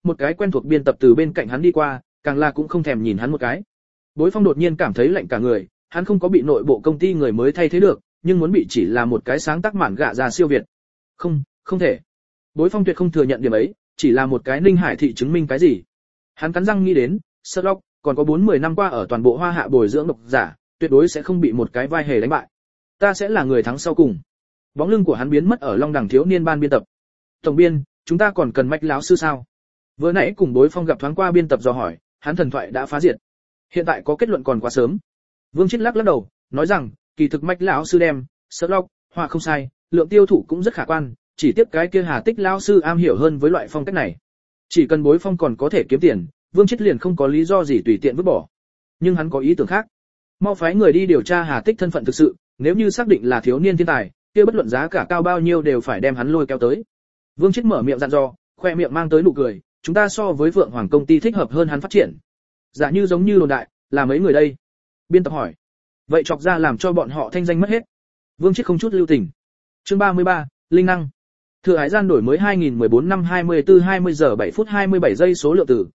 một cái quen thuộc biên tập từ bên cạnh hắn đi qua, càng là cũng không thèm nhìn hắn một cái. Bối Phong đột nhiên cảm thấy lạnh cả người, hắn không có bị nội bộ công ty người mới thay thế được, nhưng muốn bị chỉ là một cái sáng tác mạn gạ ra siêu việt. Không thể. Bối Phong tuyệt không thừa nhận điểm ấy, chỉ là một cái Ninh Hải thị chứng minh cái gì. Hắn cắn răng nghĩ đến, Sherlock còn có 4-10 năm qua ở toàn bộ Hoa Hạ bồi dưỡng độc giả, tuyệt đối sẽ không bị một cái vai hề đánh bại. Ta sẽ là người thắng sau cùng. Bóng lưng của hắn biến mất ở Long Đằng thiếu niên ban biên tập. Tổng biên, chúng ta còn cần Mạch lão sư sao? Vừa nãy cùng Bối Phong gặp thoáng qua biên tập dò hỏi, hắn thần thoại đã phá diệt. Hiện tại có kết luận còn quá sớm. Vương Chiết lắc đầu, nói rằng, kỳ thực Mạch lão sư đem, Sherlock, họa không sai, lượng tiêu thụ cũng rất khả quan, chỉ tiếp cái kia Hà Tích lão sư am hiểu hơn với loại phong cách này. Chỉ cần Bối Phong còn có thể kiếm tiền, Vương Chiết liền không có lý do gì tùy tiện vứt bỏ. Nhưng hắn có ý tưởng khác. Mau phái người đi điều tra Hà Tích thân phận thực sự, nếu như xác định là thiếu niên thiên tài, kia bất luận giá cả cao bao nhiêu đều phải đem hắn lôi kéo tới. Vương Chiết mở miệng dặn dò, khoe miệng mang tới nụ cười, chúng ta so với Vượng Hoàng công ty thích hợp hơn hắn phát triển. Giả như giống như đồn đại, là mấy người đây? Biên tập hỏi. Vậy chọc ra làm cho bọn họ thanh danh mất hết. Vương Chiết không chút lưu tình. Chương 33, linh năng. Thừa Hải gian đổi mới 2014 năm 20 giờ 7 phút 27 giây số lượng tử,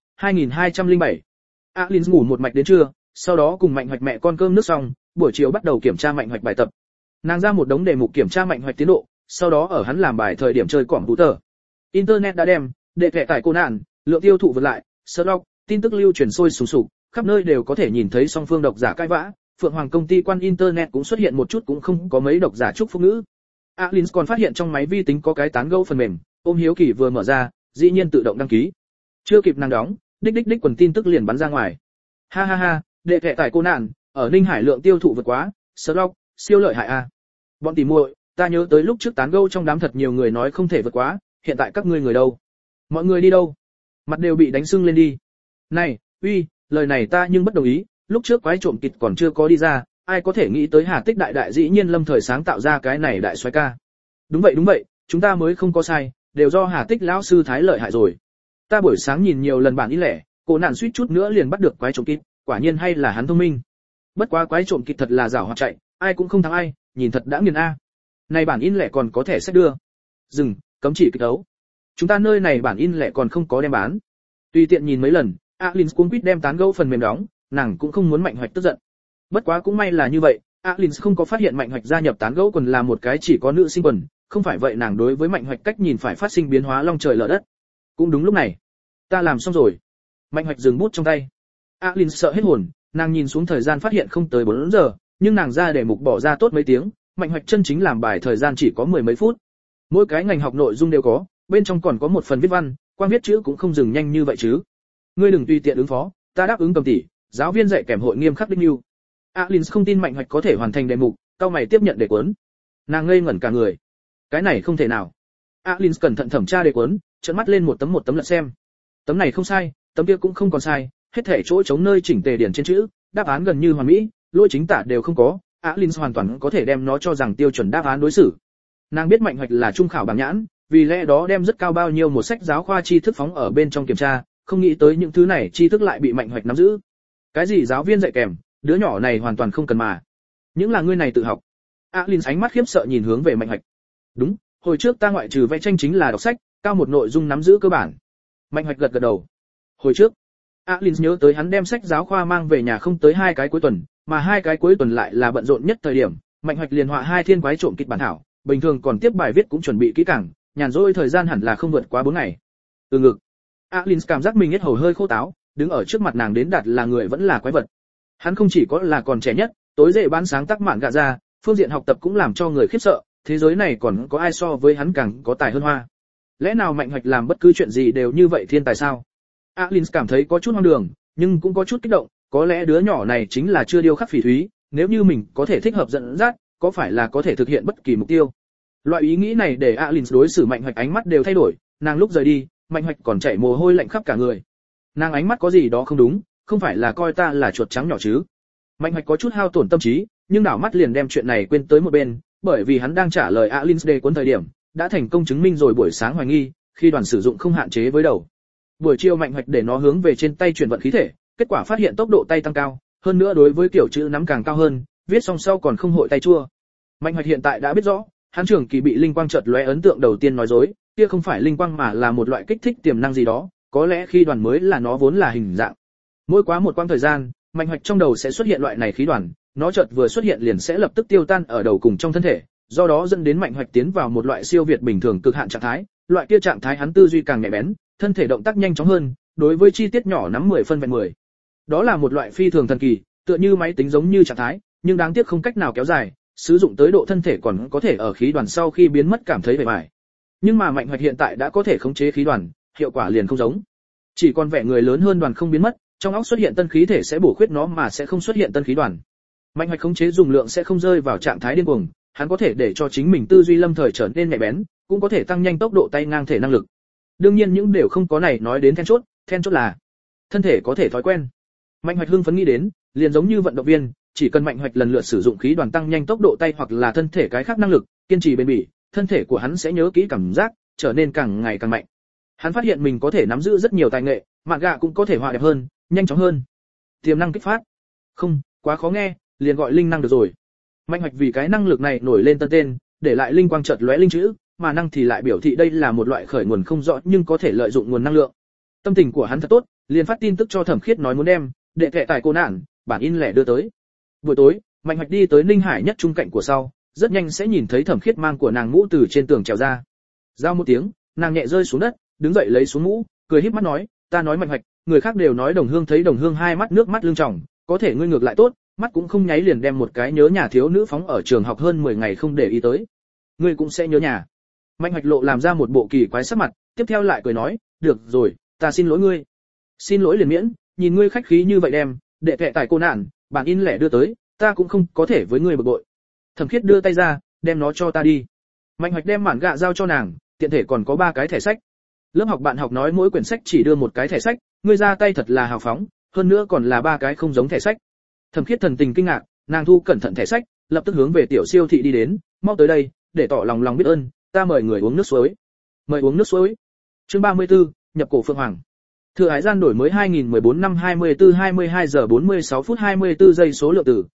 2207. Alin ngủ một mạch đến trưa, sau đó cùng Mạnh Hoạch mẹ con cơm nước xong, buổi chiều bắt đầu kiểm tra Mạnh Hoạch bài tập. Nàng ra một đống đề mục kiểm tra Mạnh Hoạch tiến độ, sau đó ở hắn làm bài thời điểm chơi cỏm tờ. Internet đã đem, đệ kệ tải cô nạn, lượng tiêu thụ vượt lại, Sherlock, tin tức lưu truyền sôi sùng sục, khắp nơi đều có thể nhìn thấy song phương độc giả cãi vã, Phượng Hoàng công ty quan Internet cũng xuất hiện một chút cũng không có mấy độc giả chúc phúc ngữ. Alin còn phát hiện trong máy vi tính có cái tán gẫu phần mềm, ôm hiếu kỳ vừa mở ra, dĩ nhiên tự động đăng ký. Chưa kịp nàng đóng, đích quần tin tức liền bắn ra ngoài. Ha ha ha, đệ kệ tải cô nạn, ở Ninh Hải lượng tiêu thụ vượt quá, Sherlock, siêu lợi hại a. Bọn tỉ muội, ta nhớ tới lúc trước tán gẫu trong đám thật nhiều người nói không thể vượt quá, hiện tại các ngươi người đâu? Mọi người đi đâu? Mặt đều bị đánh sưng lên đi. Này, uy, lời này ta nhưng bất đồng ý, lúc trước quái trộm kịch còn chưa có đi ra, ai có thể nghĩ tới Hà Tích đại đại dĩ nhiên lâm thời sáng tạo ra cái này đại soái ca. Đúng vậy, chúng ta mới không có sai, đều do Hà Tích lão sư thái lợi hại rồi. Ta buổi sáng nhìn nhiều lần bản in lẻ, cô nạn suýt chút nữa liền bắt được quái trộm kịch, quả nhiên hay là hắn thông minh. Bất quá quái trộm kịch thật là giảo hoạt chạy, ai cũng không thắng ai, nhìn thật đã nghiền a. Này bản in lẻ còn có thể xét đưa. Dừng, cấm chỉ kịch đấu. Chúng ta nơi này bản in lẻ còn không có đem bán. Tùy tiện nhìn mấy lần, Alin cuống quýt đem tán gẫu phần mềm đóng, nàng cũng không muốn Mạnh Hoạch tức giận. Bất quá cũng may là như vậy, Alin không có phát hiện Mạnh Hoạch gia nhập tán gẫu quần là một cái chỉ có nữ sinh quần, không phải vậy nàng đối với Mạnh Hoạch cách nhìn phải phát sinh biến hóa long trời lở đất. Cũng đúng lúc này, ta làm xong rồi. Mạnh Hoạch dừng bút trong tay. Alin sợ hết hồn, nàng nhìn xuống thời gian phát hiện không tới 4 giờ, nhưng nàng ra để mục bỏ ra tốt mấy tiếng, Mạnh Hoạch chân chính làm bài thời gian chỉ có 10 mấy phút. Mỗi cái ngành học nội dung đều có, bên trong còn có một phần viết văn, quan viết chữ cũng không dừng nhanh như vậy chứ. Ngươi đừng tùy tiện ứng phó, ta đáp ứng cầm tỷ, giáo viên dạy kèm hội nghiêm khắc đích lưu. Alin không tin Mạnh Hoạch có thể hoàn thành đề mục, cao mày tiếp nhận đề cuốn. Nàng ngây ngẩn cả người. Cái này không thể nào. Alin cẩn thận thẩm tra đề cuốn, trợn mắt lên một tấm lật xem. Tấm này không sai, tấm kia cũng không còn sai, hết thể chỗ trống nơi chỉnh tề điển trên chữ, đáp án gần như hoàn mỹ, lỗi chính tả đều không có, Alin hoàn toàn có thể đem nó cho rằng tiêu chuẩn đáp án đối xử. Nàng biết Mạnh Hoạch là trung khảo bảng nhãn, vì lẽ đó đem rất cao bao nhiêu một sách giáo khoa tri thức phóng ở bên trong kiểm tra, không nghĩ tới những thứ này tri thức lại bị Mạnh Hoạch nắm giữ. Cái gì giáo viên dạy kèm, đứa nhỏ này hoàn toàn không cần mà. Những là ngươi này tự học. Alin ánh mắt khiếp sợ nhìn hướng về Mạnh Hoạch. Đúng, hồi trước ta ngoại trừ vẽ tranh chính là đọc sách, cao một nội dung nắm giữ cơ bản. Mạnh Hoạch gật đầu. Hồi trước, Alin nhớ tới hắn đem sách giáo khoa mang về nhà không tới 2 cái cuối tuần, mà 2 cái cuối tuần lại là bận rộn nhất thời điểm. Mạnh Hoạch liền họa 2 thiên quái trộm kịch bản thảo, bình thường còn tiếp bài viết cũng chuẩn bị kỹ càng, nhàn rỗi thời gian hẳn là không vượt quá 4 ngày. Từ ngực. Alin cảm giác mình hết hầu hơi khô táo, đứng ở trước mặt nàng đến đạt là người vẫn là quái vật. Hắn không chỉ có là còn trẻ nhất, tối dễ bán sáng tác mạn gạ ra, phương diện học tập cũng làm cho người khiếp sợ, thế giới này còn có ai so với hắn càng có tài hơn hoa. Lẽ nào Mạnh Hoạch làm bất cứ chuyện gì đều như vậy thiên tài sao? Alin cảm thấy có chút hoang đường, nhưng cũng có chút kích động, có lẽ đứa nhỏ này chính là chưa điêu khắc phỉ thúy, nếu như mình có thể thích hợp dẫn dắt, có phải là có thể thực hiện bất kỳ mục tiêu. Loại ý nghĩ này để Alin đối xử Mạnh Hoạch ánh mắt đều thay đổi, nàng lúc rời đi, Mạnh Hoạch còn chảy mồ hôi lạnh khắp cả người. Nàng ánh mắt có gì đó không đúng, không phải là coi ta là chuột trắng nhỏ chứ? Mạnh Hoạch có chút hao tổn tâm trí, nhưng đảo mắt liền đem chuyện này quên tới một bên, bởi vì hắn đang trả lời Alin đề cuốn thời điểm, đã thành công chứng minh rồi buổi sáng hoài nghi, khi đoàn sử dụng không hạn chế với đầu. Buổi chiều Mạnh Hoạch để nó hướng về trên tay chuyển vận khí thể, kết quả phát hiện tốc độ tay tăng cao, hơn nữa đối với kiểu chữ nắm càng cao hơn, viết xong sau còn không hội tay chua. Mạnh Hoạch hiện tại đã biết rõ, hắn trưởng kỳ bị linh quang chợt lóe ấn tượng đầu tiên nói dối, kia không phải linh quang mà là một loại kích thích tiềm năng gì đó, có lẽ khí đoàn mới là nó vốn là hình dạng. Mỗi quá một quãng thời gian, Mạnh Hoạch trong đầu sẽ xuất hiện loại này khí đoàn, nó chợt vừa xuất hiện liền sẽ lập tức tiêu tan ở đầu cùng trong thân thể, do đó dẫn đến Mạnh Hoạch tiến vào một loại siêu việt bình thường cực hạn trạng thái, loại kia trạng thái hắn tư duy càng nhạy bén, thân thể động tác nhanh chóng hơn, đối với chi tiết nhỏ nắm 10 phân vẹn 10. Đó là một loại phi thường thần kỳ, tựa như máy tính giống như trạng thái, nhưng đáng tiếc không cách nào kéo dài, sử dụng tới độ thân thể còn có thể ở khí đoàn sau khi biến mất cảm thấy bề bại. Nhưng mà Mạnh Hoạch hiện tại đã có thể khống chế khí đoàn, hiệu quả liền không giống. Chỉ còn vẻ người lớn hơn đoàn không biến mất, trong óc xuất hiện tân khí thể sẽ bổ khuyết nó mà sẽ không xuất hiện tân khí đoàn. Mạnh Hoạch khống chế dùng lượng sẽ không rơi vào trạng thái điên cuồng, hắn có thể để cho chính mình tư duy lâm thời trở nên nhạy bén, cũng có thể tăng nhanh tốc độ tay ngang thể năng lực. Đương nhiên những đều không có này nói đến then chốt là thân thể có thể thói quen. Mạnh Hoạch hưng phấn nghĩ đến, liền giống như vận động viên, chỉ cần Mạnh Hoạch lần lượt sử dụng khí đoàn tăng nhanh tốc độ tay hoặc là thân thể cái khác năng lực, kiên trì bền bỉ, thân thể của hắn sẽ nhớ kỹ cảm giác, trở nên càng ngày càng mạnh. Hắn phát hiện mình có thể nắm giữ rất nhiều tài nghệ, mạn gạ cũng có thể hòa đẹp hơn, nhanh chóng hơn. Tiềm năng kích phát. Không, quá khó nghe, liền gọi linh năng được rồi. Mạnh Hoạch vì cái năng lực này nổi lên tân tên, để lại linh quang chợt lóe linh chữ, mà năng thì lại biểu thị đây là một loại khởi nguồn không rõ nhưng có thể lợi dụng nguồn năng lượng. Tâm tình của hắn thật tốt, liền phát tin tức cho Thẩm Khiết nói muốn đem đệ kệ tại cô nạn, bản in lẻ đưa tới. Buổi tối, Mạnh Hoạch đi tới Ninh Hải nhất trung cạnh của sau, rất nhanh sẽ nhìn thấy Thẩm Khiết mang của nàng mũ từ trên tường trèo ra. Giao một tiếng, nàng nhẹ rơi xuống đất, đứng dậy lấy xuống mũ, cười híp mắt nói, ta nói Mạnh Hoạch, người khác đều nói Đồng Hương thấy Đồng Hương hai mắt nước mắt lưng tròng, có thể ngươi ngược lại tốt, mắt cũng không nháy liền đem một cái nhớ nhà thiếu nữ phóng ở trường học hơn 10 ngày không để ý tới. Ngươi cũng sẽ nhớ nhà. Mạnh Hoạch lộ làm ra một bộ kỳ quái sắc mặt, tiếp theo lại cười nói, được rồi, ta xin lỗi ngươi. Xin lỗi liền miễn, nhìn ngươi khách khí như vậy đem, đệ kệ tại cô nạn, bản in lẻ đưa tới, ta cũng không có thể với ngươi bực bội. Thẩm Khiết đưa tay ra, đem nó cho ta đi. Mạnh Hoạch đem mạn gạ giao cho nàng, tiện thể còn có 3 cái thẻ sách. Lớp học bạn học nói mỗi quyển sách chỉ đưa một cái thẻ sách, ngươi ra tay thật là hào phóng, hơn nữa còn là 3 cái không giống thẻ sách. Thẩm Khiết thần tình kinh ngạc, nàng thu cẩn thận thẻ sách, lập tức hướng về tiểu siêu thị đi đến, mau tới đây, để tỏ lòng biết ơn, ta mời người uống nước suối. Mời uống nước suối. Chương 34, nhập cổ Phượng Hoàng. Thừa hải gian đổi mới 2014 năm 22 giờ 46 phút 24 giây số lượng tử,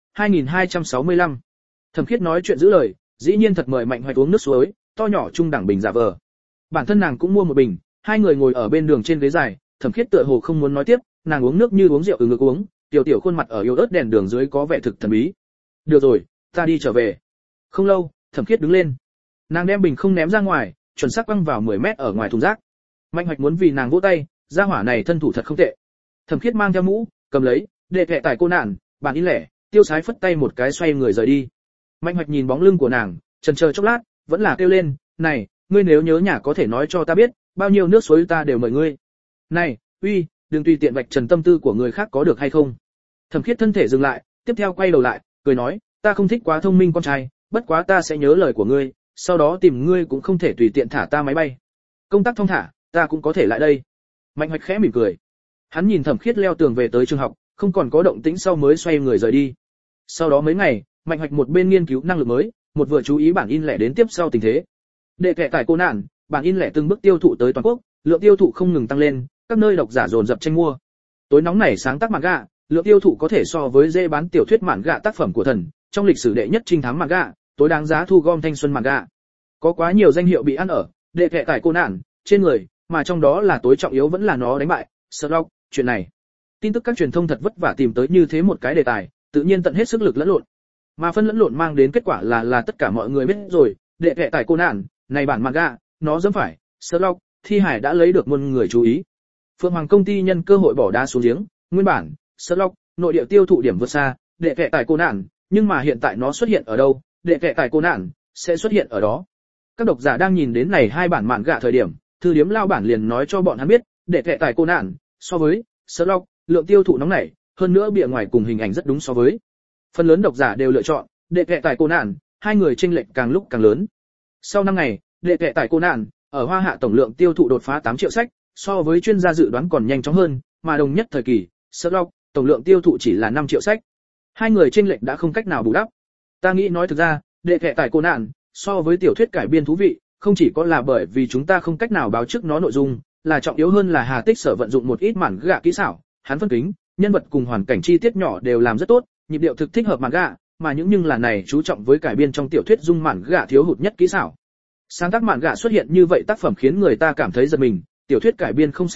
2265. Thẩm Khiết nói chuyện giữ lời, dĩ nhiên thật mời Mạnh Hoạch uống nước suối, to nhỏ trung đẳng bình giả vờ. Bản thân nàng cũng mua một bình, hai người ngồi ở bên đường trên ghế dài, Thẩm Khiết tựa hồ không muốn nói tiếp, nàng uống nước như uống rượu ngực uống, tiểu tiểu khuôn mặt ở yếu ớt đèn đường dưới có vẻ thực thần bí. Được rồi, ta đi trở về. Không lâu, Thẩm Khiết đứng lên. Nàng đem bình không ném ra ngoài, chuẩn xác quăng vào 10 mét ở ngoài thùng rác. Mạnh Hoạch muốn vì nàng vỗ tay, gia hỏa này thân thủ thật không tệ. Thẩm Khiết mang theo mũ, cầm lấy, đệ kệ tại cô nạn, bản in lẻ, tiêu sái phất tay một cái xoay người rời đi. Mạnh Hoạch nhìn bóng lưng của nàng, chần chờ chốc lát, vẫn là kêu lên, này, ngươi nếu nhớ nhà có thể nói cho ta biết, bao nhiêu nước suối ta đều mời ngươi. Này, uy, đừng tùy tiện vạch trần tâm tư của người khác có được hay không. Thẩm Khiết thân thể dừng lại, tiếp theo quay đầu lại, cười nói, ta không thích quá thông minh con trai, bất quá ta sẽ nhớ lời của ngươi, sau đó tìm ngươi cũng không thể tùy tiện thả ta máy bay. Công tác thông thả, ta cũng có thể lại đây. Mạnh Hoạch khẽ mỉm cười. Hắn nhìn Thẩm Khiết leo tường về tới trường học, không còn có động tĩnh sau mới xoay người rời đi. Sau đó mấy ngày, Mạnh Hoạch một bên nghiên cứu năng lực mới, một vừa chú ý bản in lẻ đến tiếp sau tình thế. Đệ kệ tại cô nạn, bản in lẻ từng bước tiêu thụ tới toàn quốc, lượng tiêu thụ không ngừng tăng lên, các nơi độc giả dồn dập tranh mua. Tối nóng này sáng tác manga, lượng tiêu thụ có thể so với dê bán tiểu thuyết manga tác phẩm của thần, trong lịch sử đệ nhất trinh thám manga, tối đáng giá thu gom thanh xuân manga. Có quá nhiều danh hiệu bị ăn ở, đệ kệ tại cô nạn, trên người, mà trong đó là tối trọng yếu vẫn là nó đánh bại Sherlock. Chuyện này, tin tức các truyền thông thật vất vả tìm tới như thế một cái đề tài, tự nhiên tận hết sức lực lẫn lộn. Mà phân lẫn lộn mang đến kết quả là tất cả mọi người biết rồi, đệ kệ tại cô nạn, này bản manga, nó dẫm phải Sherlock, thi hải đã lấy được muôn người chú ý. Phượng Hoàng công ty nhân cơ hội bỏ đá xuống giếng, nguyên bản Sherlock nội địa tiêu thụ điểm vượt xa đệ kệ tại cô nạn, nhưng mà hiện tại nó xuất hiện ở đâu, đệ kệ tại cô nạn sẽ xuất hiện ở đó. Các độc giả đang nhìn đến này hai bản manga thời điểm, thư điếm lao bản liền nói cho bọn hắn biết, đệ kệ tại cô nạn so với Sherlock lượng tiêu thụ nóng nảy, hơn nữa bìa ngoài cùng hình ảnh rất đúng so với. Phần lớn độc giả đều lựa chọn đệ kệ tại cô nạn, hai người chênh lệch càng lúc càng lớn. Sau 5 ngày, đệ kệ tại cô nạn ở Hoa Hạ tổng lượng tiêu thụ đột phá 8 triệu sách, so với chuyên gia dự đoán còn nhanh chóng hơn, mà đồng nhất thời kỳ, Sherlock tổng lượng tiêu thụ chỉ là 5 triệu sách. Hai người chênh lệch đã không cách nào bù đắp. Ta nghĩ nói thực ra, đệ kệ tại cô nạn so với tiểu thuyết cải biên thú vị, không chỉ có là bởi vì chúng ta không cách nào báo trước nó nội dung, là trọng yếu hơn là Hà Tích Sở vận dụng một ít mảng gạ kỹ xảo, hắn phân kính, nhân vật cùng hoàn cảnh chi tiết nhỏ đều làm rất tốt, nhịp điệu thực thích hợp mảng gạ, mà những nhưng là này chú trọng với cải biên trong tiểu thuyết dung mảng gạ thiếu hụt nhất kỹ xảo. Sáng tác mảng gạ xuất hiện như vậy tác phẩm khiến người ta cảm thấy giật mình, tiểu thuyết cải biên không sánh được,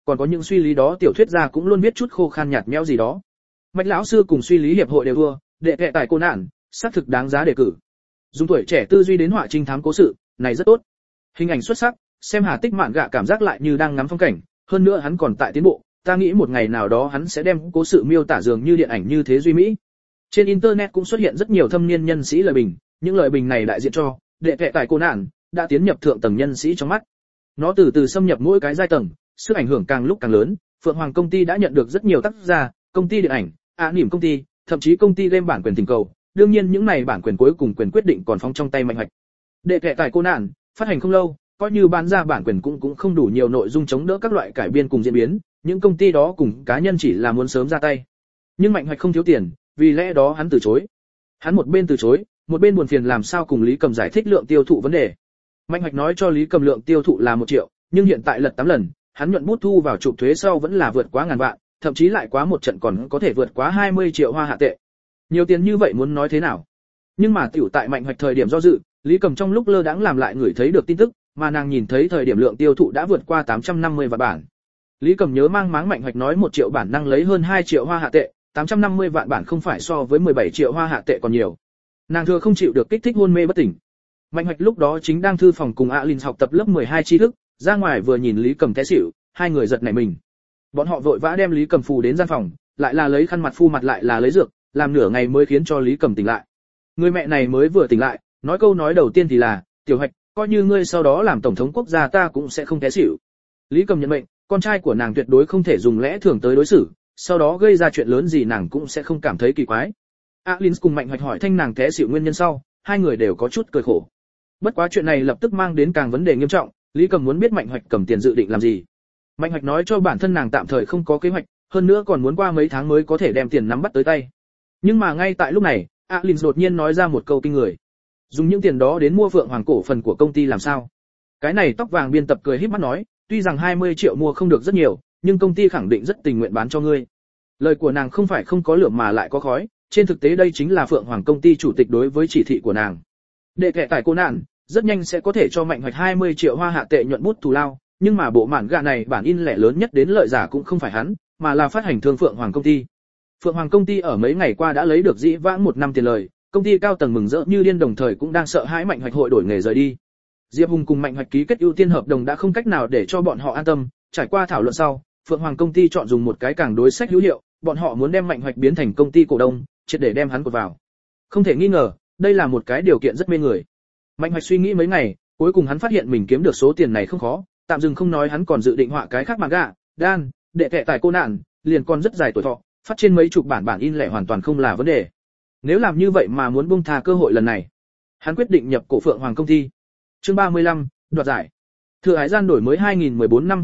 còn có những suy lý đó tiểu thuyết gia cũng luôn biết chút khô khan nhạt nhẽo gì đó. Mạch lão sư cùng suy lý hiệp hội đều thua, đệ kệ tài cô nạn, xác thực đáng giá đề cử. Dùng tuổi trẻ tư duy đến họa trinh thám cố sự, này rất tốt. Hình ảnh xuất sắc, xem Hà Tích mạn gạ cảm giác lại như đang ngắm phong cảnh, hơn nữa hắn còn tại tiến bộ, ta nghĩ một ngày nào đó hắn sẽ đem cố sự miêu tả dường như điện ảnh như thế duy mỹ. Trên internet cũng xuất hiện rất nhiều thâm niên nhân sĩ lời bình, những lời bình này đại diện cho đệ kệ tài cô nạn đã tiến nhập thượng tầng nhân sĩ trong mắt. Nó từ từ xâm nhập mỗi cái giai tầng, sức ảnh hưởng càng lúc càng lớn. Phượng Hoàng công ty đã nhận được rất nhiều tác giả, công ty điện ảnh, nỉm công ty, thậm chí công ty game bản quyền tình cầu. Đương nhiên những này bản quyền cuối cùng quyền quyết định còn phóng trong tay Mạnh Hoạch. Đệ kệ tài cô nạn phát hành không lâu, coi như bán ra bản quyền cũng không đủ nhiều nội dung chống đỡ các loại cải biên cùng diễn biến, những công ty đó cùng cá nhân chỉ là muốn sớm ra tay. Nhưng Mạnh Hoạch không thiếu tiền, vì lẽ đó hắn từ chối. Hắn một bên từ chối, một bên buồn phiền làm sao cùng Lý Cầm giải thích lượng tiêu thụ vấn đề. Mạnh Hoạch nói cho Lý Cầm lượng tiêu thụ là 1 triệu, nhưng hiện tại lật 8 lần, hắn nhuận bút thu vào chụp thuế sau vẫn là vượt quá ngàn vạn, thậm chí lại quá một trận còn có thể vượt quá 20 triệu hoa hạ tệ. Nhiều tiền như vậy muốn nói thế nào? Nhưng mà tiểu tại Mạnh Hoạch thời điểm do dự, Lý Cầm trong lúc lơ đãng làm lại người thấy được tin tức, mà nàng nhìn thấy thời điểm lượng tiêu thụ đã vượt qua 850 vạn bản. Lý Cầm nhớ mang máng Mạnh Hoạch nói 1 triệu bản năng lấy hơn 2 triệu hoa hạ tệ, 850 vạn bản không phải so với 17 triệu hoa hạ tệ còn nhiều. Nàng thừa không chịu được kích thích hôn mê bất tỉnh. Mạnh Hoạch lúc đó chính đang thư phòng cùng Alin học tập lớp 12 tri thức, ra ngoài vừa nhìn Lý Cầm té xỉu, hai người giật nảy mình. Bọn họ vội vã đem Lý Cầm phù đến gian phòng, lại là lấy khăn mặt phu mặt lại là lấy dược, làm nửa ngày mới khiến cho Lý Cầm tỉnh lại. Người mẹ này mới vừa tỉnh lại, nói câu nói đầu tiên thì là, "Tiểu Hoạch, coi như ngươi sau đó làm tổng thống quốc gia ta cũng sẽ không té xỉu." Lý Cầm nhận mệnh, con trai của nàng tuyệt đối không thể dùng lẽ thường tới đối xử, sau đó gây ra chuyện lớn gì nàng cũng sẽ không cảm thấy kỳ quái. Alin cùng Mạnh Hoạch hỏi thanh nàng té xỉu nguyên nhân sau, hai người đều có chút cười khổ. Bất quá chuyện này lập tức mang đến càng vấn đề nghiêm trọng, Lý Cầm muốn biết Mạnh Hoạch cầm tiền dự định làm gì. Mạnh Hoạch nói cho bản thân nàng tạm thời không có kế hoạch, hơn nữa còn muốn qua mấy tháng mới có thể đem tiền nắm bắt tới tay. Nhưng mà ngay tại lúc này, Alin đột nhiên nói ra một câu kinh người. Dùng những tiền đó đến mua Phượng Hoàng cổ phần của công ty làm sao? Cái này tóc vàng biên tập cười híp mắt nói, tuy rằng 20 triệu mua không được rất nhiều, nhưng công ty khẳng định rất tình nguyện bán cho ngươi. Lời của nàng không phải không có lửa mà lại có khói, trên thực tế đây chính là Phượng Hoàng công ty chủ tịch đối với chỉ thị của nàng. Đệ kệ tài cô nạn, rất nhanh sẽ có thể cho Mạnh Hoạch 20 triệu hoa hạ tệ nhuận bút thù lao, nhưng mà bộ mạn gạ này bản in lẻ lớn nhất đến lợi giả cũng không phải hắn, mà là phát hành thương Phượng Hoàng công ty. Phượng Hoàng công ty ở mấy ngày qua đã lấy được dĩ vãng 1 năm tiền lời, công ty cao tầng mừng rỡ như điên, đồng thời cũng đang sợ hãi Mạnh Hoạch hội đổi nghề rời đi. Diệp Hùng cùng Mạnh Hoạch ký kết ưu tiên hợp đồng đã không cách nào để cho bọn họ an tâm, trải qua thảo luận sau, Phượng Hoàng công ty chọn dùng một cái càng đối sách hữu hiệu, bọn họ muốn đem Mạnh Hoạch biến thành công ty cổ đông, triệt để đem hắn cột vào. Không thể nghi ngờ, đây là một cái điều kiện rất mê người. Mạnh Hoạch suy nghĩ mấy ngày, cuối cùng hắn phát hiện mình kiếm được số tiền này không khó, tạm dừng không nói hắn còn dự định họa cái khác manga, đan, đệ kệ tài cô nạn, liền còn rất dài tuổi thọ, phát trên mấy chục bản in lẻ hoàn toàn không là vấn đề. Nếu làm như vậy mà muốn buông tha cơ hội lần này, hắn quyết định nhập cổ Phượng Hoàng công ty. Chương 35, đoạt giải. Thừa Hải gian đổi mới 2014 năm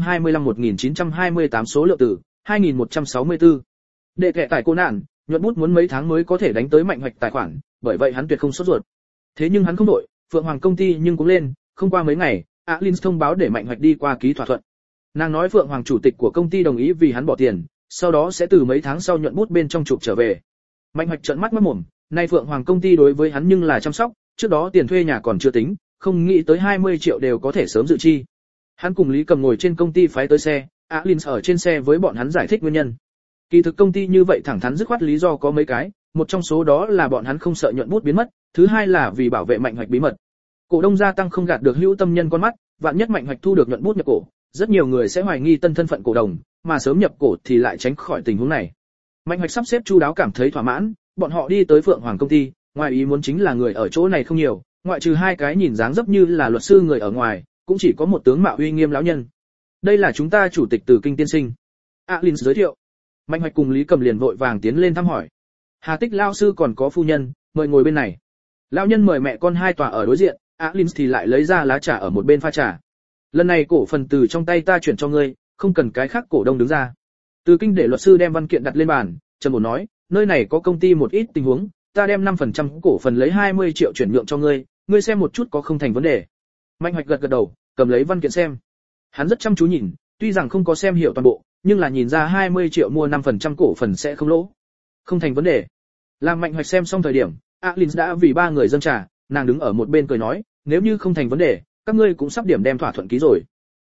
25/1928 số lượng từ 2164. Đệ kệ tài cô nạn, nhuận bút muốn mấy tháng mới có thể đánh tới Mạnh Hoạch tài khoản, bởi vậy hắn tuyệt không sốt ruột. Thế nhưng hắn không đổi, Phượng Hoàng công ty nhưng cũng lên, không qua mấy ngày, Alin thông báo để Mạnh Hoạch đi qua ký thỏa thuận. Nàng nói Phượng Hoàng chủ tịch của công ty đồng ý vì hắn bỏ tiền, sau đó sẽ từ mấy tháng sau nhuận bút bên trong chụp trở về. Mạnh Hoạch trợn mắt mắt mồm, nay Phượng Hoàng công ty đối với hắn nhưng là chăm sóc, trước đó tiền thuê nhà còn chưa tính, không nghĩ tới 20 triệu đều có thể sớm dự chi. Hắn cùng Lý Cầm ngồi trên công ty phái tới xe, Alin ở trên xe với bọn hắn giải thích nguyên nhân. Kỳ thực công ty như vậy thẳng thắn dứt khoát lý do có mấy cái, một trong số đó là bọn hắn không sợ nhuận bút biến mất, thứ hai là vì bảo vệ Mạnh Hoạch bí mật. Cổ đông gia tăng không gạt được hữu tâm nhân con mắt, vạn nhất Mạnh Hoạch thu được nhuận bút nhập cổ, rất nhiều người sẽ hoài nghi tân thân phận cổ đông, mà sớm nhập cổ thì lại tránh khỏi tình huống này. Mạnh Hoạch sắp xếp chu đáo cảm thấy thỏa mãn, bọn họ đi tới Phượng Hoàng công ty, ngoài ý muốn chính là người ở chỗ này không nhiều, ngoại trừ hai cái nhìn dáng dấp như là luật sư người ở ngoài, cũng chỉ có một tướng mạo uy nghiêm lão nhân. Đây là chúng ta chủ tịch Từ Kinh tiên sinh. Alin giới thiệu. Mạnh Hoạch cùng Lý Cầm liền vội vàng tiến lên thăm hỏi. Hà Tích lão sư còn có phu nhân, mời ngồi bên này. Lão nhân mời mẹ con hai tòa ở đối diện, Alin thì lại lấy ra lá trà ở một bên pha trà. Lần này cổ phần từ trong tay ta chuyển cho ngươi, không cần cái khác cổ đông đứng ra. Từ Kinh để luật sư đem văn kiện đặt lên bàn, trầm ổn nói, nơi này có công ty một ít tình huống, ta đem 5% cổ phần lấy 20 triệu chuyển nhượng cho ngươi, ngươi xem một chút có không thành vấn đề. Mạnh Hoạch gật gật đầu, cầm lấy văn kiện xem. Hắn rất chăm chú nhìn, tuy rằng không có xem hiểu toàn bộ, nhưng là nhìn ra 20 triệu mua 5% cổ phần sẽ không lỗ. Không thành vấn đề. Làm Mạnh Hoạch xem xong thời điểm, Alin đã vì ba người dâng trà, nàng đứng ở một bên cười nói, nếu như không thành vấn đề, các ngươi cũng sắp điểm đem thỏa thuận ký rồi.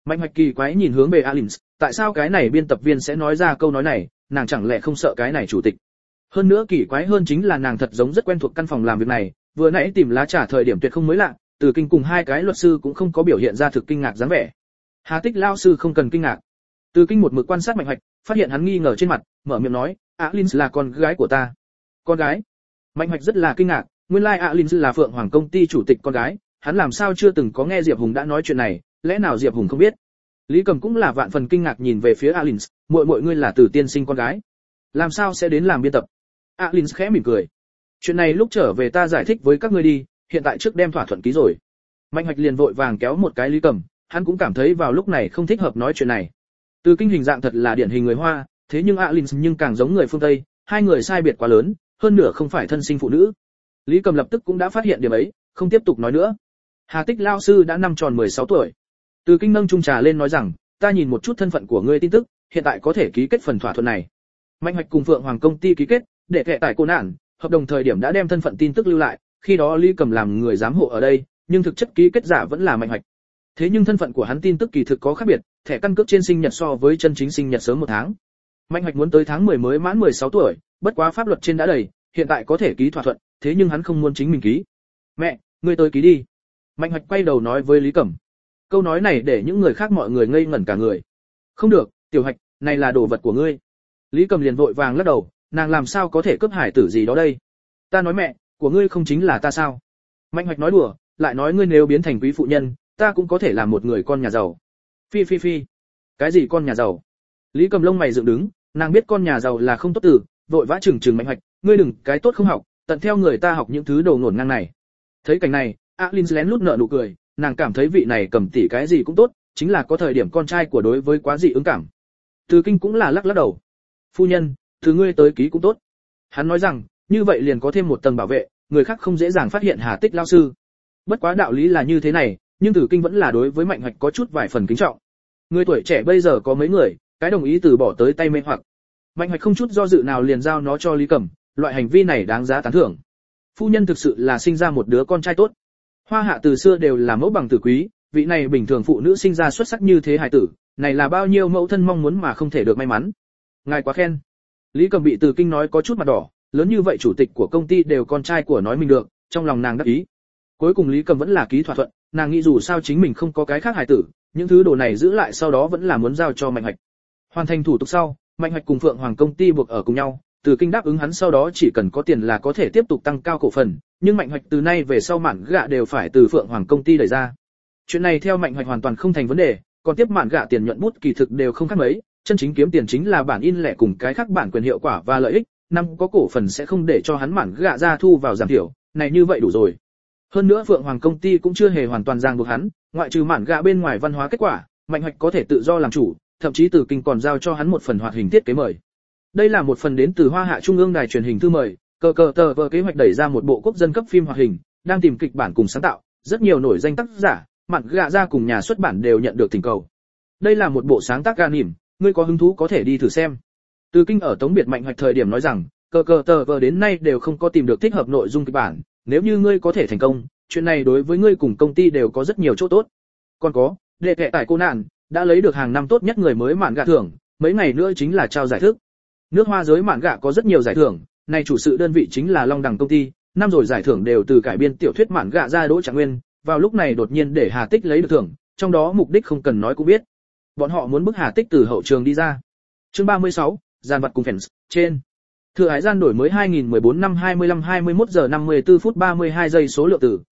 Mạnh Hoạch kỳ quái nhìn hướng về Alins, tại sao cái này biên tập viên sẽ nói ra câu nói này, nàng chẳng lẽ không sợ cái này chủ tịch? Hơn nữa kỳ quái hơn chính là nàng thật giống rất quen thuộc căn phòng làm việc này, vừa nãy tìm lá trà thời điểm tuyệt không mới lạ, Từ Kinh cùng hai cái luật sư cũng không có biểu hiện ra thực kinh ngạc dáng vẻ. Hà Tích lao sư không cần kinh ngạc. Từ Kinh một mực quan sát Mạnh Hoạch, phát hiện hắn nghi ngờ trên mặt, mở miệng nói, Alins là con gái của ta. Con gái? Mạnh Hoạch rất là kinh ngạc, nguyên lai Alins là Phượng Hoàng công ty chủ tịch con gái, hắn làm sao chưa từng có nghe Diệp Hùng đã nói chuyện này, lẽ nào Diệp Hùng không biết? Lý Cầm cũng là vạn phần kinh ngạc nhìn về phía Alins, muội ngươi là Từ tiên sinh con gái, làm sao sẽ đến làm biên tập? Alins khẽ mỉm cười. Chuyện này lúc trở về ta giải thích với các ngươi đi, hiện tại trước đem thỏa thuận ký rồi. Mạnh Hoạch liền vội vàng kéo một cái Lý Cầm, hắn cũng cảm thấy vào lúc này không thích hợp nói chuyện này. Từ Kinh hình dạng thật là điển hình người Hoa, thế nhưng Alins nhưng càng giống người phương Tây, hai người sai biệt quá lớn, hơn nửa không phải thân sinh phụ nữ. Lý Cầm lập tức cũng đã phát hiện điểm ấy, không tiếp tục nói nữa. Hà Tích lao sư đã năm tròn 16 tuổi. Từ Kinh nâng chung trà lên nói rằng, ta nhìn một chút thân phận của ngươi tin tức, hiện tại có thể ký kết phần thỏa thuận này. Mạnh Hoạch cùng Phượng Hoàng công ty ký kết, để kệ tại cô nạn, hợp đồng thời điểm đã đem thân phận tin tức lưu lại, khi đó Lý Cầm làm người giám hộ ở đây, nhưng thực chất ký kết giả vẫn là Mạnh Hoạch. Thế nhưng thân phận của hắn tin tức kỳ thực có khác biệt, thẻ căn cước trên sinh nhật so với chân chính sinh nhật sớm 1 tháng. Mạnh Hoạch muốn tới tháng 10 mới mãn 16 tuổi, bất quá pháp luật trên đã đầy, hiện tại có thể ký thỏa thuận, thế nhưng hắn không muốn chính mình ký. Mẹ, ngươi tới ký đi. Mạnh Hoạch quay đầu nói với Lý Cẩm. Câu nói này để những người khác mọi người ngây ngẩn cả người. Không được, Tiểu Hoạch, này là đồ vật của ngươi. Lý Cẩm liền vội vàng lắc đầu, nàng làm sao có thể cướp hải tử gì đó đây? Ta nói mẹ, của ngươi không chính là ta sao? Mạnh Hoạch nói đùa, lại nói ngươi nếu biến thành quý phụ nhân, ta cũng có thể làm một người con nhà giàu. Phi phi phi. Cái gì con nhà giàu? Lý Cầm lông mày dựng đứng, nàng biết con nhà giàu là không tốt từ, vội vã chừng Mạnh Hoạch, ngươi đừng cái tốt không học, tận theo người ta học những thứ đồ ngổn ngang này. Thấy cảnh này, Alins lén lút nở nụ cười, nàng cảm thấy vị này Cầm tỷ cái gì cũng tốt, chính là có thời điểm con trai của đối với quá dị ứng cảm. Từ Kinh cũng là lắc lắc đầu. Phu nhân, từ ngươi tới ký cũng tốt. Hắn nói rằng, như vậy liền có thêm một tầng bảo vệ, người khác không dễ dàng phát hiện Hà Tích lao sư. Bất quá đạo lý là như thế này, nhưng Từ Kinh vẫn là đối với Mạnh Hoạch có chút vài phần kính trọng. Người tuổi trẻ bây giờ có mấy người, cái đồng ý từ bỏ tới tay mê hoặc. Mạnh Hoạch không chút do dự nào liền giao nó cho Lý Cẩm, loại hành vi này đáng giá tán thưởng. Phu nhân thực sự là sinh ra một đứa con trai tốt. Hoa hạ từ xưa đều là mẫu bằng tử quý, vị này bình thường phụ nữ sinh ra xuất sắc như thế hài tử, này là bao nhiêu mẫu thân mong muốn mà không thể được may mắn. Ngài quá khen. Lý Cẩm bị Từ Kinh nói có chút mặt đỏ, lớn như vậy chủ tịch của công ty đều con trai của nói mình được, trong lòng nàng đắc ý. Cuối cùng Lý Cẩm vẫn là ký thỏa thuận, nàng nghĩ dù sao chính mình không có cái khác hài tử, những thứ đồ này giữ lại sau đó vẫn là muốn giao cho Mạnh Hoạch. Hoàn thành thủ tục sau, Mạnh Hoạch cùng Phượng Hoàng công ty buộc ở cùng nhau, Từ Kinh đáp ứng hắn sau đó chỉ cần có tiền là có thể tiếp tục tăng cao cổ phần, nhưng Mạnh Hoạch từ nay về sau mạn gạ đều phải từ Phượng Hoàng công ty đẩy ra. Chuyện này theo Mạnh Hoạch hoàn toàn không thành vấn đề, còn tiếp mạn gạ tiền nhuận bút kỳ thực đều không khác mấy, chân chính kiếm tiền chính là bản in lẻ cùng cái khác bản quyền hiệu quả và lợi ích, năm có cổ phần sẽ không để cho hắn mạn gạ ra thu vào giảm thiểu, này như vậy đủ rồi. Hơn nữa Phượng Hoàng công ty cũng chưa hề hoàn toàn ràng buộc hắn, ngoại trừ mạn gạ bên ngoài văn hóa kết quả, Mạnh Hoạch có thể tự do làm chủ, thậm chí Từ Kinh còn giao cho hắn một phần hoạt hình thiết kế mời. Đây là một phần đến từ Hoa Hạ Trung ương Đài truyền hình thư mời, tờ vở kế hoạch đẩy ra một bộ quốc dân cấp phim hoạt hình, đang tìm kịch bản cùng sáng tạo, rất nhiều nổi danh tác giả, mạn gạ ra cùng nhà xuất bản đều nhận được thỉnh cầu. Đây là một bộ sáng tác ga nỉm, ngươi có hứng thú có thể đi thử xem. Từ Kinh ở tống biệt Mạnh Hoạch thời điểm nói rằng, tờ vở đến nay đều không có tìm được thích hợp nội dung kịch bản, nếu như ngươi có thể thành công, chuyện này đối với ngươi cùng công ty đều có rất nhiều chỗ tốt. Còn có, đệ kệ tại cô nạn đã lấy được hàng năm tốt nhất người mới mạn gạ thưởng, mấy ngày nữa chính là trao giải thưởng. Nước Hoa giới mạn gạ có rất nhiều giải thưởng, này chủ sự đơn vị chính là Long Đằng công ty, năm rồi giải thưởng đều từ cải biên tiểu thuyết mạn gạ ra Đỗ Trạng Nguyên, vào lúc này đột nhiên để Hà Tích lấy được thưởng, trong đó mục đích không cần nói cũng biết. Bọn họ muốn bức Hà Tích từ hậu trường đi ra. Chương 36, gian vật cùng fans, trên. Thừa Hải gian đổi mới 2014 năm 21 giờ 54 phút 32 giây số lượng từ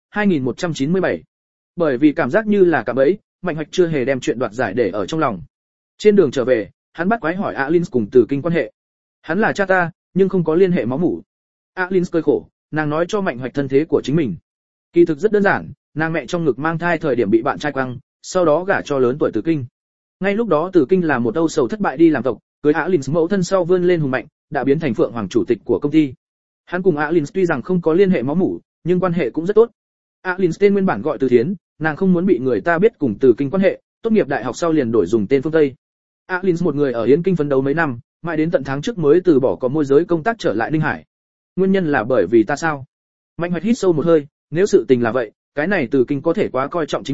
2197. Bởi vì cảm giác như là cả bẫy, Mạnh Hoạch chưa hề đem chuyện đoạt giải để ở trong lòng. Trên đường trở về, hắn bắt quái hỏi Alins cùng Từ Kinh quan hệ. Hắn là cha ta, nhưng không có liên hệ máu mủ. Alins cười khổ, nàng nói cho Mạnh Hoạch thân thế của chính mình. Kỳ thực rất đơn giản, nàng mẹ trong ngực mang thai thời điểm bị bạn trai quăng, sau đó gả cho lớn tuổi Từ Kinh. Ngay lúc đó Từ Kinh là một âu sầu thất bại đi làm tộc, cưới Alins mẫu thân sau vươn lên hùng mạnh, đã biến thành Phượng Hoàng chủ tịch của công ty. Hắn cùng Alins tuy rằng không có liên hệ máu mủ, nhưng quan hệ cũng rất tốt. Alins tên nguyên bản gọi Từ Thiến, nàng không muốn bị người ta biết cùng Từ Kinh quan hệ, tốt nghiệp đại học sau liền đổi dùng tên phương Tây. Alins một người ở Yến Kinh phấn đấu mấy năm, mãi đến tận tháng trước mới từ bỏ có môi giới công tác trở lại Ninh Hải. Nguyên nhân là bởi vì ta sao? Mạnh Hoạch hít sâu một hơi, nếu sự tình là vậy, cái này Từ Kinh có thể quá coi trọng chính mình,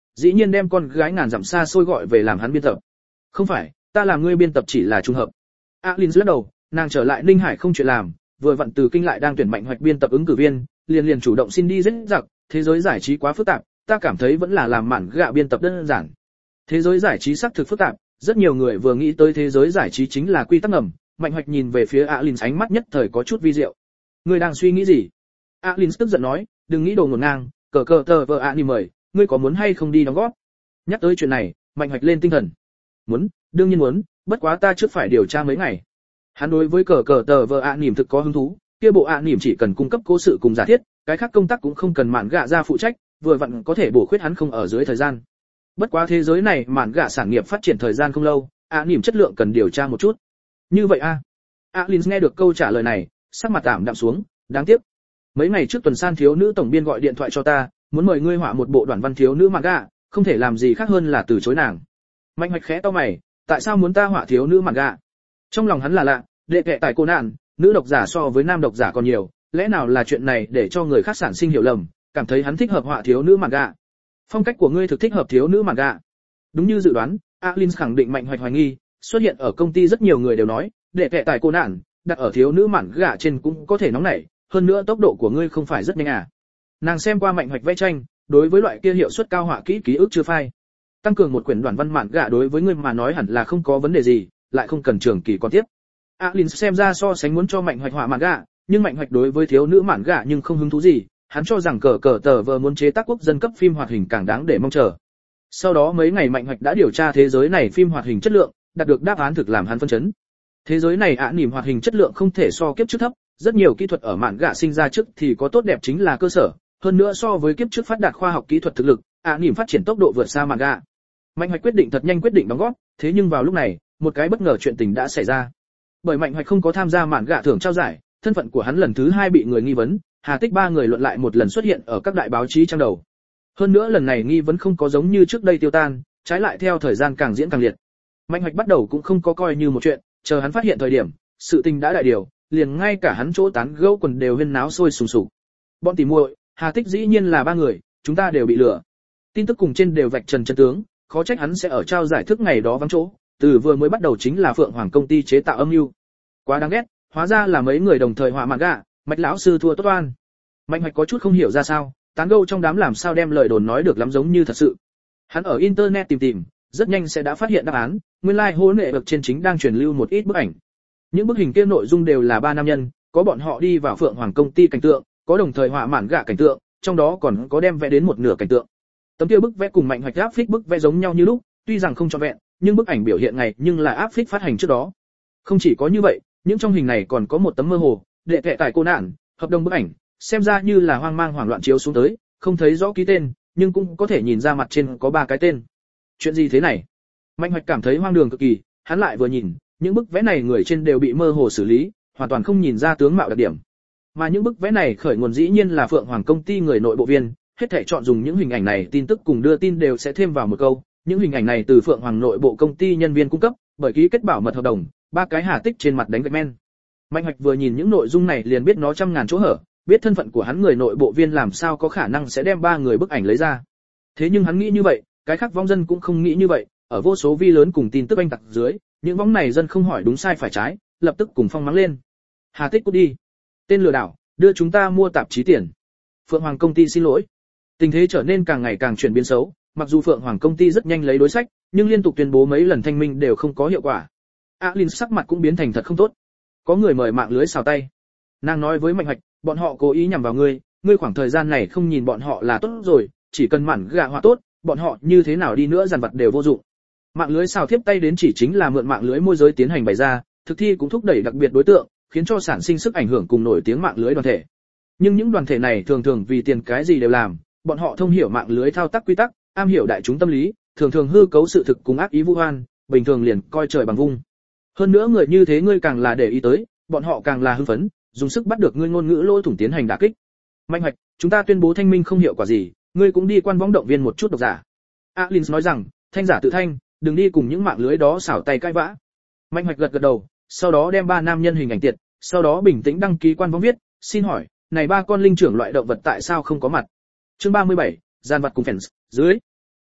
dĩ nhiên đem con gái ngàn dặm xa xôi gọi về làm hắn biên tập. Không phải, ta làm ngươi biên tập chỉ là trùng hợp. Alin lắc đầu, nàng trở lại Ninh Hải không chuyện làm, vừa vặn từ kinh lại đang tuyển Mạnh Hoạch biên tập ứng cử viên, liền chủ động xin đi rất giặc, thế giới giải trí quá phức tạp, ta cảm thấy vẫn là làm mảng gạ biên tập đơn giản. Thế giới giải trí xác thực phức tạp, rất nhiều người vừa nghĩ tới thế giới giải trí chính là quy tắc ngầm. Mạnh Hoạch nhìn về phía Alin, ánh mắt nhất thời có chút vi diệu. Ngươi đang suy nghĩ gì? Alin tức giận nói, đừng nghĩ đồ ngổn ngang, cờ tờ vợ Alin mời, ngươi có muốn hay không đi đóng góp? Nhắc tới chuyện này, Mạnh Hoạch lên tinh thần. Muốn, đương nhiên muốn, bất quá ta trước phải điều tra mấy ngày. Hắn đối với cờ tờ vợ Alin thực có hứng thú, kia bộ Alin chỉ cần cung cấp cố sự cùng giả thiết, cái khác công tác cũng không cần mạn gạ ra phụ trách, vừa vặn có thể bổ khuyết hắn không ở dưới thời gian. Bất quá thế giới này mạn gạ sản nghiệp phát triển thời gian không lâu, Alin chất lượng cần điều tra một chút. Như vậy a? Alin nghe được câu trả lời này, sắc mặt tạm đạm xuống, đáng tiếc. Mấy ngày trước Tuần San thiếu nữ tổng biên gọi điện thoại cho ta, muốn mời ngươi họa một bộ đoạn văn thiếu nữ manga, không thể làm gì khác hơn là từ chối nàng. Mạnh Hoạch khẽ cau mày, tại sao muốn ta họa thiếu nữ manga? Trong lòng hắn là lạ, đệ kệ tại cô nạn, nữ độc giả so với nam độc giả còn nhiều, lẽ nào là chuyện này để cho người khác sản sinh hiểu lầm, cảm thấy hắn thích hợp họa thiếu nữ manga. Phong cách của ngươi thực thích hợp thiếu nữ manga. Đúng như dự đoán, Alin khẳng định Mạnh Hoạch hoài nghi, xuất hiện ở công ty rất nhiều người đều nói, đệ kệ tại cô nạn, đặt ở thiếu nữ manga trên cũng có thể nóng nảy, hơn nữa tốc độ của ngươi không phải rất nhanh à? Nàng xem qua Mạnh Hoạch vẽ tranh, đối với loại kia hiệu suất cao họa kỹ ức chưa phai. Tăng cường một quyển đoạn văn manga đối với ngươi mà nói hẳn là không có vấn đề gì, lại không cần trường kỳ còn tiếp. Alin xem ra so sánh muốn cho Mạnh Hoạch họa manga, nhưng Mạnh Hoạch đối với thiếu nữ manga nhưng không hứng thú gì, hắn cho rằng cờ tờ vờ muốn chế tác quốc dân cấp phim hoạt hình càng đáng để mong chờ. Sau đó mấy ngày Mạnh Hoạch đã điều tra thế giới này phim hoạt hình chất lượng, đạt được đáp án thực làm hắn phân chấn. Thế giới này anime hoạt hình chất lượng không thể so kiếp trước thấp, rất nhiều kỹ thuật ở manga sinh ra trước thì có tốt đẹp chính là cơ sở, hơn nữa so với kiếp trước phát đạt khoa học kỹ thuật thực lực, anime phát triển tốc độ vượt xa manga. Mạnh Hoạch quyết định thật nhanh quyết định đóng góp, thế nhưng vào lúc này, một cái bất ngờ chuyện tình đã xảy ra. Bởi Mạnh Hoạch không có tham gia manga thưởng trao giải, thân phận của hắn lần thứ 2 bị người nghi vấn, Hà Tích ba người luận lại một lần xuất hiện ở các đại báo chí trang đầu. Hơn nữa lần này nghi vấn không có giống như trước đây tiêu tan, trái lại theo thời gian càng diễn càng liệt. Mạnh Hoạch bắt đầu cũng không có coi như một chuyện, chờ hắn phát hiện thời điểm, sự tình đã đại điều, liền ngay cả hắn chỗ tán gẫu quần đều huyên náo sôi sùng sục. Bọn tỉ muội, Hà Tích dĩ nhiên là 3 người, chúng ta đều bị lừa. Tin tức cùng trên đều vạch trần chân tướng, khó trách hắn sẽ ở trao giải thức ngày đó vắng chỗ, từ vừa mới bắt đầu chính là Phượng Hoàng công ty chế tạo âm mưu. Quá đáng ghét, hóa ra là mấy người đồng thời họa manga, Mạch lão sư thua tốt oan. Mạnh Hoạch có chút không hiểu ra sao, tán gẫu trong đám làm sao đem lời đồn nói được lắm giống như thật sự. Hắn ở internet tìm, rất nhanh sẽ đã phát hiện đáp án, nguyên lai hố nệ bậc trên chính đang truyền lưu một ít bức ảnh. Những bức hình kia nội dung đều là 3 nam nhân, có bọn họ đi vào Phượng Hoàng công ty cảnh tượng, có đồng thời họa mạn gạ cảnh tượng, trong đó còn có đem vẽ đến một nửa cảnh tượng. Tấm kia bức vẽ cùng Mạnh Hoạch áp phích bức vẽ giống nhau như lúc, tuy rằng không trọn vẹn, nhưng bức ảnh biểu hiện ngày nhưng là áp phích phát hành trước đó. Không chỉ có như vậy, những trong hình này còn có một tấm mơ hồ, đệ kệ tại cô nạn, hợp đồng bức ảnh, xem ra như là hoang mang hoảng loạn chiếu xuống tới, không thấy rõ ký tên, nhưng cũng có thể nhìn ra mặt trên có 3 cái tên. Chuyện gì thế này? Mạnh Hoạch cảm thấy hoang đường cực kỳ, hắn lại vừa nhìn, những bức vẽ này người trên đều bị mơ hồ xử lý, hoàn toàn không nhìn ra tướng mạo đặc điểm. Mà những bức vẽ này khởi nguồn dĩ nhiên là Phượng Hoàng công ty người nội bộ viên, hết thảy chọn dùng những hình ảnh này tin tức cùng đưa tin đều sẽ thêm vào một câu, những hình ảnh này từ Phượng Hoàng nội bộ công ty nhân viên cung cấp, bởi ký kết bảo mật hợp đồng, 3 cái Hà Tích trên mặt đánh gạch men. Mạnh Hoạch vừa nhìn những nội dung này liền biết nó trăm ngàn chỗ hở, biết thân phận của hắn người nội bộ viên làm sao có khả năng sẽ đem 3 người bức ảnh lấy ra. Thế nhưng hắn nghĩ như vậy, cái khác vong dân cũng không nghĩ như vậy, ở vô số vi lớn cùng tin tức anh tặc dưới, những vong này dân không hỏi đúng sai phải trái, lập tức cùng phong mắng lên. Hà Tích cút đi, tên lừa đảo, đưa chúng ta mua tạp chí tiền. Phượng Hoàng công ty xin lỗi. Tình thế trở nên càng ngày càng chuyển biến xấu, mặc dù Phượng Hoàng công ty rất nhanh lấy đối sách, nhưng liên tục tuyên bố mấy lần thanh minh đều không có hiệu quả. Alin sắc mặt cũng biến thành thật không tốt. Có người mời mạng lưới xào tay. Nàng nói với Mạnh Hoạch, bọn họ cố ý nhằm vào ngươi, ngươi khoảng thời gian này không nhìn bọn họ là tốt rồi, chỉ cần mản gạ họa tốt, bọn họ như thế nào đi nữa dàn vật đều vô dụng. Mạng lưới xào tiếp tay đến chỉ chính là mượn mạng lưới môi giới tiến hành bày ra, thực thi cũng thúc đẩy đặc biệt đối tượng, khiến cho sản sinh sức ảnh hưởng cùng nổi tiếng mạng lưới đoàn thể. Nhưng những đoàn thể này thường thường vì tiền cái gì đều làm, bọn họ thông hiểu mạng lưới thao tác quy tắc, am hiểu đại chúng tâm lý, thường thường hư cấu sự thực cùng ác ý vu oan, bình thường liền coi trời bằng vung. Hơn nữa người như thế ngươi càng là để ý tới, bọn họ càng là hưng phấn, dùng sức bắt được ngươi ngôn ngữ lỗ thủng tiến hành đả kích. Mạnh Hoạch, chúng ta tuyên bố thanh minh không hiệu quả gì, ngươi cũng đi quan võng động viên một chút độc giả. Alin nói rằng, thanh giả tự thanh, đừng đi cùng những mạng lưới đó xảo tay cãi vã. Mạnh Hoạch gật gật đầu, sau đó đem 3 nam nhân hình ảnh tiệt, sau đó bình tĩnh đăng ký quan võng viết, xin hỏi, này 3 con linh trưởng loại động vật tại sao không có mặt? Chương 37, gian vật cùng fans, dưới.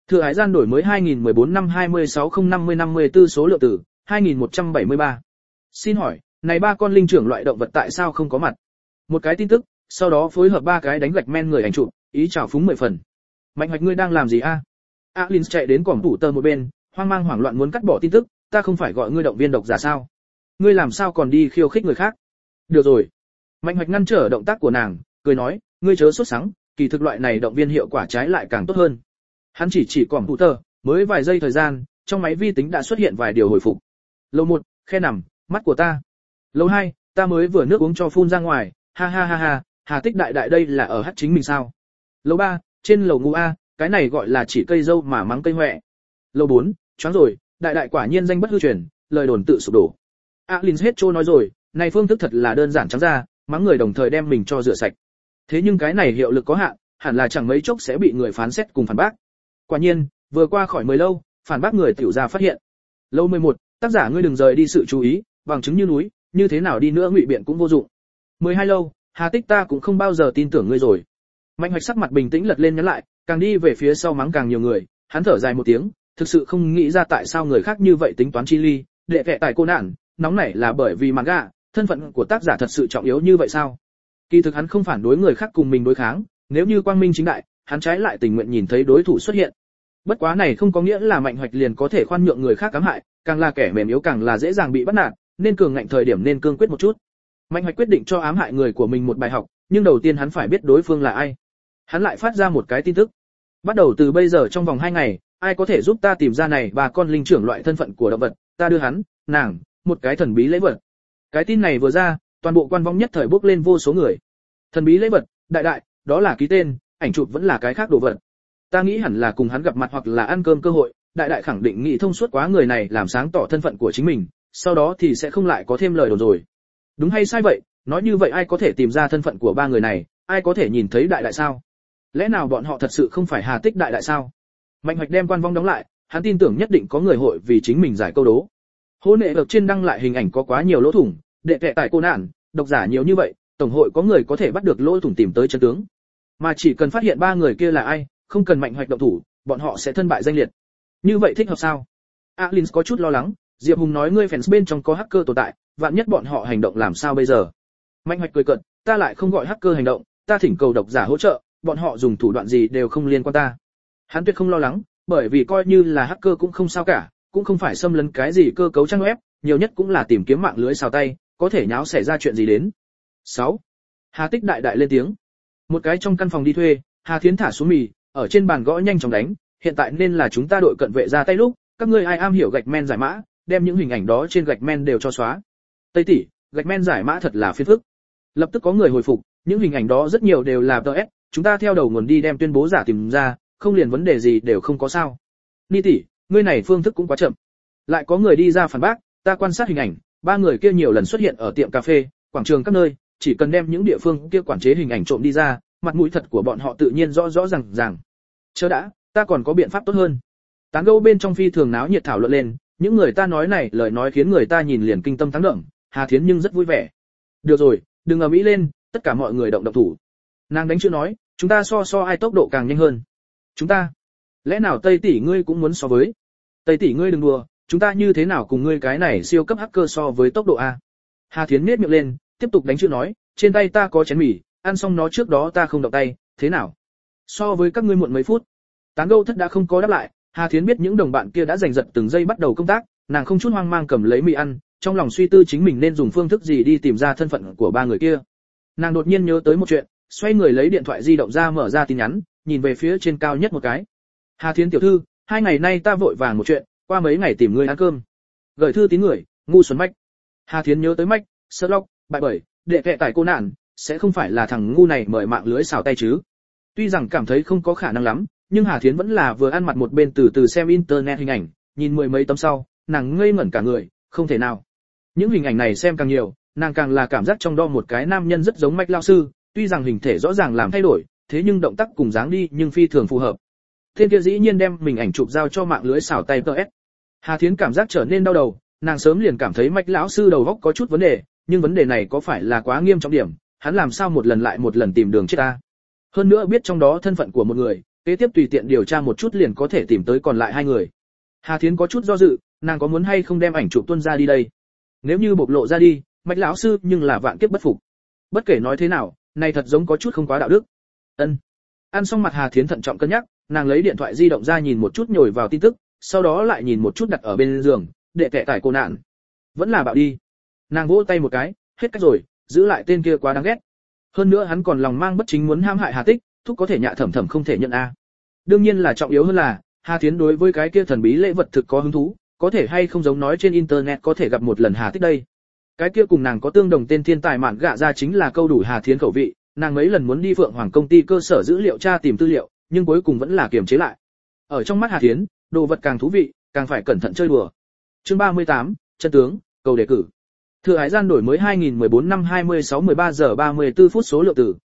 Thừa hải gian đổi mới 2014 năm 26/050-54 số lượng tử 2173. Xin hỏi, này ba con linh trưởng loại động vật tại sao không có mặt? Một cái tin tức, sau đó phối hợp ba cái đánh gạch men người ảnh chụp, ý chào phúng 10 phần. Mạnh Hoạch ngươi đang làm gì a? Alin chạy đến cổng tủ tờ một bên, hoang mang hoảng loạn muốn cắt bỏ tin tức, ta không phải gọi ngươi động viên độc giả sao? Ngươi làm sao còn đi khiêu khích người khác? Được rồi. Mạnh Hoạch ngăn trở động tác của nàng, cười nói, ngươi chớ sốt sắng, kỳ thực loại này động viên hiệu quả trái lại càng tốt hơn. Hắn chỉ cổng tủ tờ, mới vài giây thời gian, trong máy vi tính đã xuất hiện vài điều hồi phục. Lầu 1, khe nằm, mắt của ta. Lầu 2, ta mới vừa nước uống cho phun ra ngoài, ha ha ha ha, Hà Tích đại đại đây là ở hắt chính mình sao? Lầu 3, trên lầu ngủ a, cái này gọi là chỉ cây dâu mà mắng cây hoẹ. Lầu 4, choáng rồi, đại đại quả nhiên danh bất hư truyền, lời đồn tự sụp đổ. Alin hết trôi nói rồi, này phương thức thật là đơn giản trắng ra, mắng người đồng thời đem mình cho rửa sạch. Thế nhưng cái này hiệu lực có hạn, hẳn là chẳng mấy chốc sẽ bị người phán xét cùng phản bác. Quả nhiên, vừa qua khỏi 10 lâu, phản bác người tiểu gia phát hiện. Lâu 11, tác giả ngươi đừng rời đi sự chú ý, bằng chứng như núi, như thế nào đi nữa ngụy biện cũng vô dụng. 12 lâu, Hà Tích ta cũng không bao giờ tin tưởng ngươi rồi. Mạnh Hoạch sắc mặt bình tĩnh lật lên nhắn lại, càng đi về phía sau mắng càng nhiều người, hắn thở dài một tiếng, thực sự không nghĩ ra tại sao người khác như vậy tính toán chi ly, đệ kệ tại cô nạn, nóng nảy là bởi vì manga, thân phận của tác giả thật sự trọng yếu như vậy sao? Kỳ thực hắn không phản đối người khác cùng mình đối kháng, nếu như quang minh chính đại, hắn trái lại tình nguyện nhìn thấy đối thủ xuất hiện. Bất quá này không có nghĩa là Mạnh Hoạch liền có thể khoan nhượng người khác cám hại, càng là kẻ mềm yếu càng là dễ dàng bị bắt nạt, nên cường ngạnh thời điểm nên cương quyết một chút. Mạnh Hoạch quyết định cho ám hại người của mình một bài học, nhưng đầu tiên hắn phải biết đối phương là ai. Hắn lại phát ra một cái tin tức. Bắt đầu từ bây giờ trong vòng 2 ngày, ai có thể giúp ta tìm ra này ba con linh trưởng loại thân phận của động vật, ta đưa hắn, nàng, một cái thần bí lễ vật. Cái tin này vừa ra, toàn bộ quan vong nhất thời bốc lên vô số người. Thần bí lễ vật, đại đại, đó là ký tên, ảnh chụp vẫn là cái khác đồ vật. Ta nghĩ hẳn là cùng hắn gặp mặt hoặc là ăn cơm cơ hội, đại đại khẳng định nghĩ thông suốt quá người này làm sáng tỏ thân phận của chính mình, sau đó thì sẽ không lại có thêm lời đồn rồi. Đúng hay sai vậy, nói như vậy ai có thể tìm ra thân phận của ba người này, ai có thể nhìn thấy đại đại sao? Lẽ nào bọn họ thật sự không phải Hà Tích đại đại sao? Mạnh Hoạch đem quan vong đóng lại, hắn tin tưởng nhất định có người hội vì chính mình giải câu đố. Hô nệ được trên đăng lại hình ảnh có quá nhiều lỗ thủng, đệ kệ tại cô nạn, độc giả nhiều như vậy, tổng hội có người có thể bắt được lỗ thủng tìm tới chân tướng. Mà chỉ cần phát hiện ba người kia là ai, không cần Mạnh Hoạch động thủ, bọn họ sẽ thân bại danh liệt. Như vậy thích hợp sao? Alin có chút lo lắng, Diệp Hùng nói ngươi fans bên trong có hacker tồn tại, vạn nhất bọn họ hành động làm sao bây giờ? Mạnh Hoạch cười cợt, ta lại không gọi hacker hành động, ta thỉnh cầu độc giả hỗ trợ, bọn họ dùng thủ đoạn gì đều không liên quan ta. Hắn tuyệt không lo lắng, bởi vì coi như là hacker cũng không sao cả, cũng không phải xâm lấn cái gì cơ cấu trang web, nhiều nhất cũng là tìm kiếm mạng lưới xào tay, có thể nháo xảy ra chuyện gì đến. 6. Hà Tích đại đại lên tiếng. Một cái trong căn phòng đi thuê, Hà Thiến thả xuống mì, ở trên bàn gõ nhanh chóng đánh, hiện tại nên là chúng ta đội cận vệ ra tay lúc, các ngươi ai am hiểu gạch men giải mã, đem những hình ảnh đó trên gạch men đều cho xóa. Tây tỷ, gạch men giải mã thật là phiền phức. Lập tức có người hồi phục, những hình ảnh đó rất nhiều đều là DS, chúng ta theo đầu nguồn đi đem tuyên bố giả tìm ra, không liền vấn đề gì đều không có sao. Ni tỷ, ngươi này phương thức cũng quá chậm. Lại có người đi ra phản bác, ta quan sát hình ảnh, ba người kia nhiều lần xuất hiện ở tiệm cà phê, quảng trường các nơi, chỉ cần đem những địa phương kia quản chế hình ảnh trộm đi ra, mặt mũi thật của bọn họ tự nhiên rõ rõ ràng. Chớ đã, ta còn có biện pháp tốt hơn. Tán gẫu bên trong phi thường náo nhiệt thảo luận lên, những người ta nói này lời nói khiến người ta nhìn liền kinh tâm thắng động, Hà Thiến nhưng rất vui vẻ. Được rồi, đừng ầm ĩ lên, tất cả mọi người động thủ. Nàng đánh chữ nói, chúng ta so ai tốc độ càng nhanh hơn. Chúng ta? Lẽ nào Tây tỷ ngươi cũng muốn so với? Tây tỷ ngươi đừng đùa, chúng ta như thế nào cùng ngươi cái này siêu cấp hacker so với tốc độ a? Hà Thiến nhếch miệng lên, tiếp tục đánh chữ nói, trên tay ta có chén mì, ăn xong nó trước đó ta không động tay, thế nào? So với các ngươi muộn mấy phút. Tán gẫu thất đã không có đáp lại, Hà Thiến biết những đồng bạn kia đã giành giật từng giây bắt đầu công tác, nàng không chút hoang mang cầm lấy mì ăn, trong lòng suy tư chính mình nên dùng phương thức gì đi tìm ra thân phận của ba người kia. Nàng đột nhiên nhớ tới một chuyện, xoay người lấy điện thoại di động ra mở ra tin nhắn, nhìn về phía trên cao nhất một cái. Hà Thiến tiểu thư, 2 ngày nay ta vội vàng một chuyện, qua mấy ngày tìm ngươi ăn cơm. Gửi thư tín người, ngu xuẩn Mách. Hà Thiến nhớ tới Mách, Sherlock, bại bởi, đệ kệ tại cô nạn, sẽ không phải là thằng ngu này mời mạng lưới xào tay chứ. Tuy rằng cảm thấy không có khả năng lắm, nhưng Hà Thiến vẫn là vừa ăn mặt một bên từ từ xem internet hình ảnh, nhìn mười mấy tấm sau, nàng ngây ngẩn cả người, không thể nào. Những hình ảnh này xem càng nhiều, nàng càng là cảm giác trong đó một cái nam nhân rất giống Mách lão sư, tuy rằng hình thể rõ ràng làm thay đổi, thế nhưng động tác cùng dáng đi nhưng phi thường phù hợp. Tên kia dĩ nhiên đem mình ảnh chụp giao cho mạng lưới xảo tay PS. Hà Thiến cảm giác trở nên đau đầu, nàng sớm liền cảm thấy Mách lão sư đầu óc có chút vấn đề, nhưng vấn đề này có phải là quá nghiêm trọng điểm, hắn làm sao một lần lại một lần tìm đường chết ta. Hơn nữa biết trong đó thân phận của một người, kế tiếp tùy tiện điều tra một chút liền có thể tìm tới còn lại 2 người. Hà Thiến có chút do dự, nàng có muốn hay không đem ảnh chụp tuân ra đi đây. Nếu như bộc lộ ra đi, Mạch lão sư nhưng là vạn kiếp bất phục. Bất kể nói thế nào, này thật giống có chút không quá đạo đức. Ân. Ăn xong mặt Hà Thiến thận trọng cân nhắc, nàng lấy điện thoại di động ra nhìn một chút nhồi vào tin tức, sau đó lại nhìn một chút đặt ở bên giường, để kẻ tải cô nạn. Vẫn là bạo đi. Nàng vỗ tay một cái, hết cách rồi, giữ lại tên kia quá đáng ghét. Hơn nữa hắn còn lòng mang bất chính muốn hãm hại Hà Tích, thúc có thể nhạ thẩm thẩm không thể nhận a. Đương nhiên là trọng yếu hơn là, Hà Thiến đối với cái kia thần bí lễ vật thực có hứng thú, có thể hay không giống nói trên internet có thể gặp một lần Hà Tích đây. Cái kia cùng nàng có tương đồng tên thiên tài mạn gạ ra chính là câu đủ Hà Thiến khẩu vị, nàng mấy lần muốn đi Phượng Hoàng công ty cơ sở dữ liệu tra tìm tư liệu, nhưng cuối cùng vẫn là kiềm chế lại. Ở trong mắt Hà Thiến, đồ vật càng thú vị, càng phải cẩn thận chơi đùa. Chương 38, chân tướng, cầu đề cử. Thừa Hải gian đổi mới 2014 năm 26 13 giờ 34 phút số lượng tử,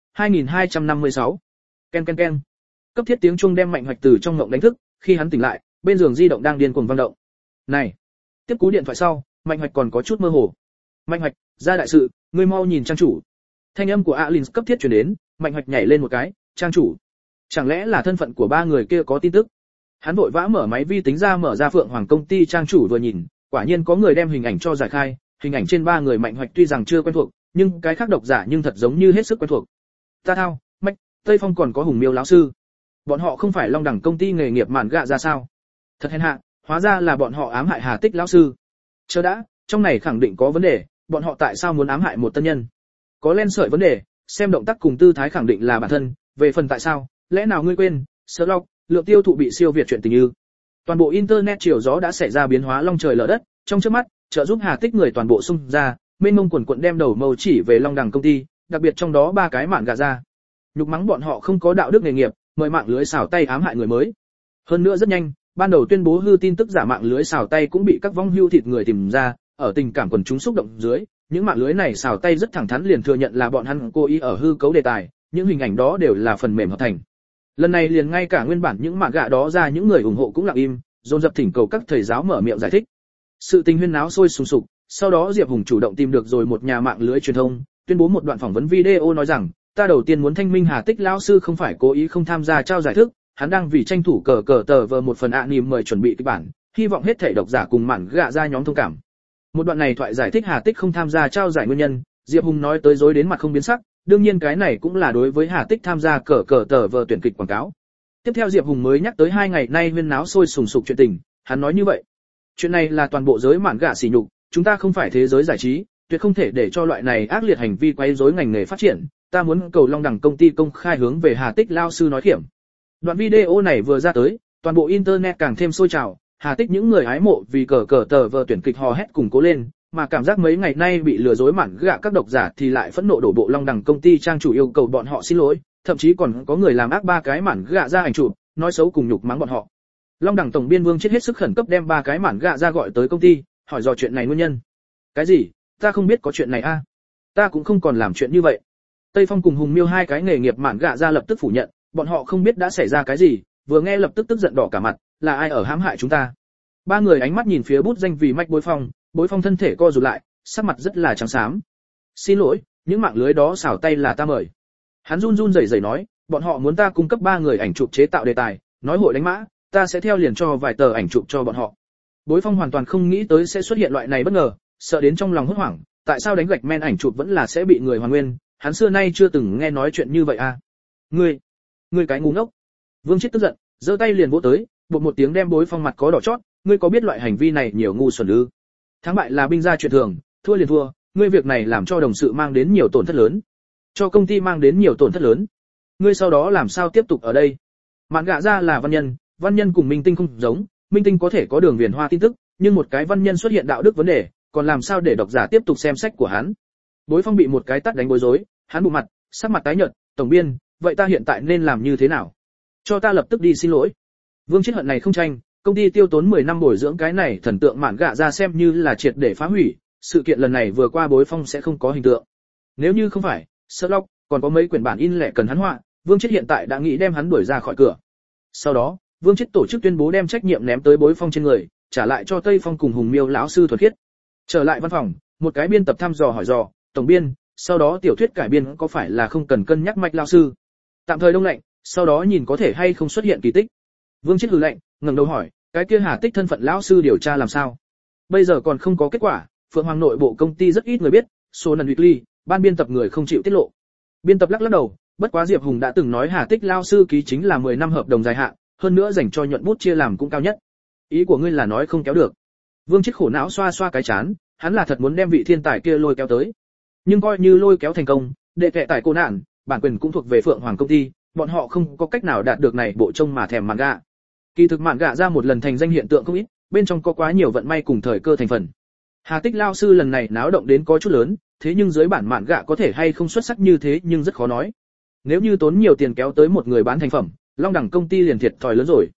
2256. Ken ken ken. Cấp thiết tiếng chuông đem Mạnh Hoạch từ trong ngộng đánh thức, khi hắn tỉnh lại, bên giường di động đang điên cuồng vang động. Này, tiếp cú điện thoại sau, Mạnh Hoạch còn có chút mơ hồ. Mạnh Hoạch, ra đại sự, ngươi mau nhìn trang chủ. Thanh âm của Alin cấp thiết truyền đến, Mạnh Hoạch nhảy lên một cái, trang chủ. Chẳng lẽ là thân phận của 3 người kia có tin tức? Hắn vội vã mở máy vi tính ra mở ra Phượng Hoàng công ty trang chủ vừa nhìn, quả nhiên có người đem hình ảnh cho giải khai, hình ảnh trên 3 người Mạnh Hoạch tuy rằng chưa quen thuộc, nhưng cái khác độc giả nhưng thật giống như hết sức quen thuộc. Ta thao, Mạch, Tây Phong còn có Hùng Miêu lão sư. Bọn họ không phải Long Đẳng công ty nghề nghiệp mạn gạ ra sao? Thật hèn hạ, hóa ra là bọn họ ám hại Hà Tích lão sư. Chờ đã, trong này khẳng định có vấn đề, bọn họ tại sao muốn ám hại một tân nhân? Có len sợi vấn đề, xem động tác cùng tư thái khẳng định là bản thân, về phần tại sao, lẽ nào ngươi quên, Sherlock, lượng tiêu thụ bị siêu việt chuyện tình như. Toàn bộ internet chiều gió đã xảy ra biến hóa long trời lở đất, trong chớp mắt, trợ giúp Hà Tích người toàn bộ xung ra, mênh mông quần quần đem đầu mâu chỉ về Long Đẳng công ty, đặc biệt trong đó 3 cái mạn gạ ra. Nhục mắng bọn họ không có đạo đức nghề nghiệp, mời mạng lưới xảo tay ám hại người mới. Hơn nữa rất nhanh, ban đầu tuyên bố hư tin tức giả mạng lưới xảo tay cũng bị các vong hưu thịt người tìm ra, ở tình cảm quần chúng xúc động dưới, những mạng lưới này xảo tay rất thẳng thắn liền thừa nhận là bọn hắn cố ý ở hư cấu đề tài, những hình ảnh đó đều là phần mềm hợp thành. Lần này liền ngay cả nguyên bản những mạng gạ đó ra những người ủng hộ cũng lặng im, dồn dập thỉnh cầu các thầy giáo mở miệng giải thích. Sự tình huyên náo sôi sùng sục, sau đó Diệp Hùng chủ động tìm được rồi một nhà mạng lưới truyền thông, tuyên bố một đoạn phỏng vấn video nói rằng, ta đầu tiên muốn thanh minh Hà Tích lão sư không phải cố ý không tham gia trao giải thức, hắn đang vì tranh thủ cờ tờ vờ một phần anime mời chuẩn bị kịch bản, hy vọng hết thảy độc giả cùng mạn gạ ra nhóm thông cảm. Một đoạn này thoại giải thích Hà Tích không tham gia trao giải nguyên nhân, Diệp Hùng nói tới dối đến mặt không biến sắc, đương nhiên cái này cũng là đối với Hà Tích tham gia cờ tờ vờ tuyển kịch quảng cáo. Tiếp theo Diệp Hùng mới nhắc tới 2 ngày nay huyên náo sôi sùng sục chuyện tình, hắn nói như vậy. Chuyện này là toàn bộ giới mạn gạ sỉ nhục, chúng ta không phải thế giới giải trí, tuyệt không thể để cho loại này ác liệt hành vi quấy rối ngành nghề phát triển, ta muốn cầu Long Đẳng công ty công khai hướng về Hà Tích lao sư nói khiểm. Đoạn video này vừa ra tới, toàn bộ internet càng thêm sôi trào, Hà Tích những người hái mộ vì cờ tờ vờ tuyển kịch hò hét cùng cố lên, mà cảm giác mấy ngày nay bị lừa dối mạn gạ các độc giả thì lại phẫn nộ đổ bộ Long Đẳng công ty trang chủ yêu cầu bọn họ xin lỗi, thậm chí còn có người làm ác 3 cái mạn gạ ra ảnh chụp, nói xấu cùng nhục mắng bọn họ. Long Đẳng tổng biên Vương chết hết sức khẩn cấp đem 3 cái mạn gạ ra gọi tới công ty, hỏi dò chuyện này nguyên nhân. Cái gì? Ta không biết có chuyện này a. Ta cũng không còn làm chuyện như vậy. Tây Phong cùng Hùng Miêu 2 cái nghề nghiệp mạn gạ ra lập tức phủ nhận, bọn họ không biết đã xảy ra cái gì, vừa nghe lập tức tức giận đỏ cả mặt, là ai ở hãm hại chúng ta? 3 người ánh mắt nhìn phía bút danh vì Mạch Bối Phong thân thể co rụt lại, sắc mặt rất là trắng xám. Xin lỗi, những mạng lưới đó xảo tay là ta mời. Hắn run run rẩy rẩy nói, bọn họ muốn ta cung cấp 3 người ảnh chụp chế tạo đề tài, nói hội đánh mã, ta sẽ theo liền cho vài tờ ảnh chụp cho bọn họ. Bối Phong hoàn toàn không nghĩ tới sẽ xuất hiện loại này bất ngờ, sợ đến trong lòng hốt hoảng, tại sao đánh gạch men ảnh chụp vẫn là sẽ bị người hoàn nguyên, hắn xưa nay chưa từng nghe nói chuyện như vậy à. Ngươi cái ngu ngốc. Vương Chết tức giận, giơ tay liền vỗ tới, bột một tiếng đem Bối Phong mặt có đỏ chót, ngươi có biết loại hành vi này nhiều ngu xuẩn ư? Thắng bại là binh gia chuyện thường, thua liền thua, ngươi việc này làm cho đồng sự mang đến nhiều tổn thất lớn, cho công ty mang đến nhiều tổn thất lớn. Ngươi sau đó làm sao tiếp tục ở đây? Mạn gạ ra là văn nhân cùng minh tinh không giống, minh tinh có thể có đường viền hoa tin tức, nhưng một cái văn nhân xuất hiện đạo đức vấn đề, còn làm sao để độc giả tiếp tục xem sách của hắn? Bối Phong bị một cái tát đánh bối rối, hắn bụng mặt, sắc mặt tái nhợt, tổng biên, vậy ta hiện tại nên làm như thế nào? Cho ta lập tức đi xin lỗi. Vương Chết hận này không tranh, công ty tiêu tốn 10 năm bồi dưỡng cái này thần tượng mạn gạ ra xem như là triệt để phá hủy, sự kiện lần này vừa qua Bối Phong sẽ không có hình tượng. Nếu như không phải, Sherlock, còn có mấy quyển bản in lẻ cần hắn họa, Vương Chết hiện tại đã nghĩ đem hắn đuổi ra khỏi cửa. Sau đó, Vương Chết tổ chức tuyên bố đem trách nhiệm ném tới Bối Phong trên người, trả lại cho Tây Phong cùng Hùng Miêu lão sư thuật khiết. Trở lại văn phòng, một cái biên tập thăm dò hỏi dò, tổng biên, sau đó tiểu thuyết cải biên có phải là không cần cân nhắc Mạch lão sư? Tạm thời đông lạnh, sau đó nhìn có thể hay không xuất hiện kỳ tích. Vương Chết hừ lạnh, ngẩng đầu hỏi, cái kia Hà Tích thân phận lão sư điều tra làm sao? Bây giờ còn không có kết quả, Phượng Hoàng nội bộ công ty rất ít người biết, số lần weekly, ban biên tập người không chịu tiết lộ. Biên tập lắc lắc đầu, bất quá Diệp Hùng đã từng nói Hà Tích lão sư ký chính là 10 năm hợp đồng dài hạn, hơn nữa dành cho nhuận bút chia làm cũng cao nhất. Ý của ngươi là nói không kéo được? Vương Chết khổ não xoa xoa cái chán, hắn là thật muốn đem vị thiên tài kia lôi kéo tới. Nhưng coi như lôi kéo thành công, đệ kệ tài cô nạn, bản quyền cũng thuộc về Phượng Hoàng công ty, bọn họ không có cách nào đạt được này bộ trông mà thèm manga. Kỳ thực manga ra một lần thành danh hiện tượng không ít, bên trong có quá nhiều vận may cùng thời cơ thành phần. Hà Tích lao sư lần này náo động đến có chút lớn, thế nhưng dưới bản manga có thể hay không xuất sắc như thế nhưng rất khó nói. Nếu như tốn nhiều tiền kéo tới một người bán thành phẩm, Long Đẳng công ty liền thiệt thòi lớn rồi.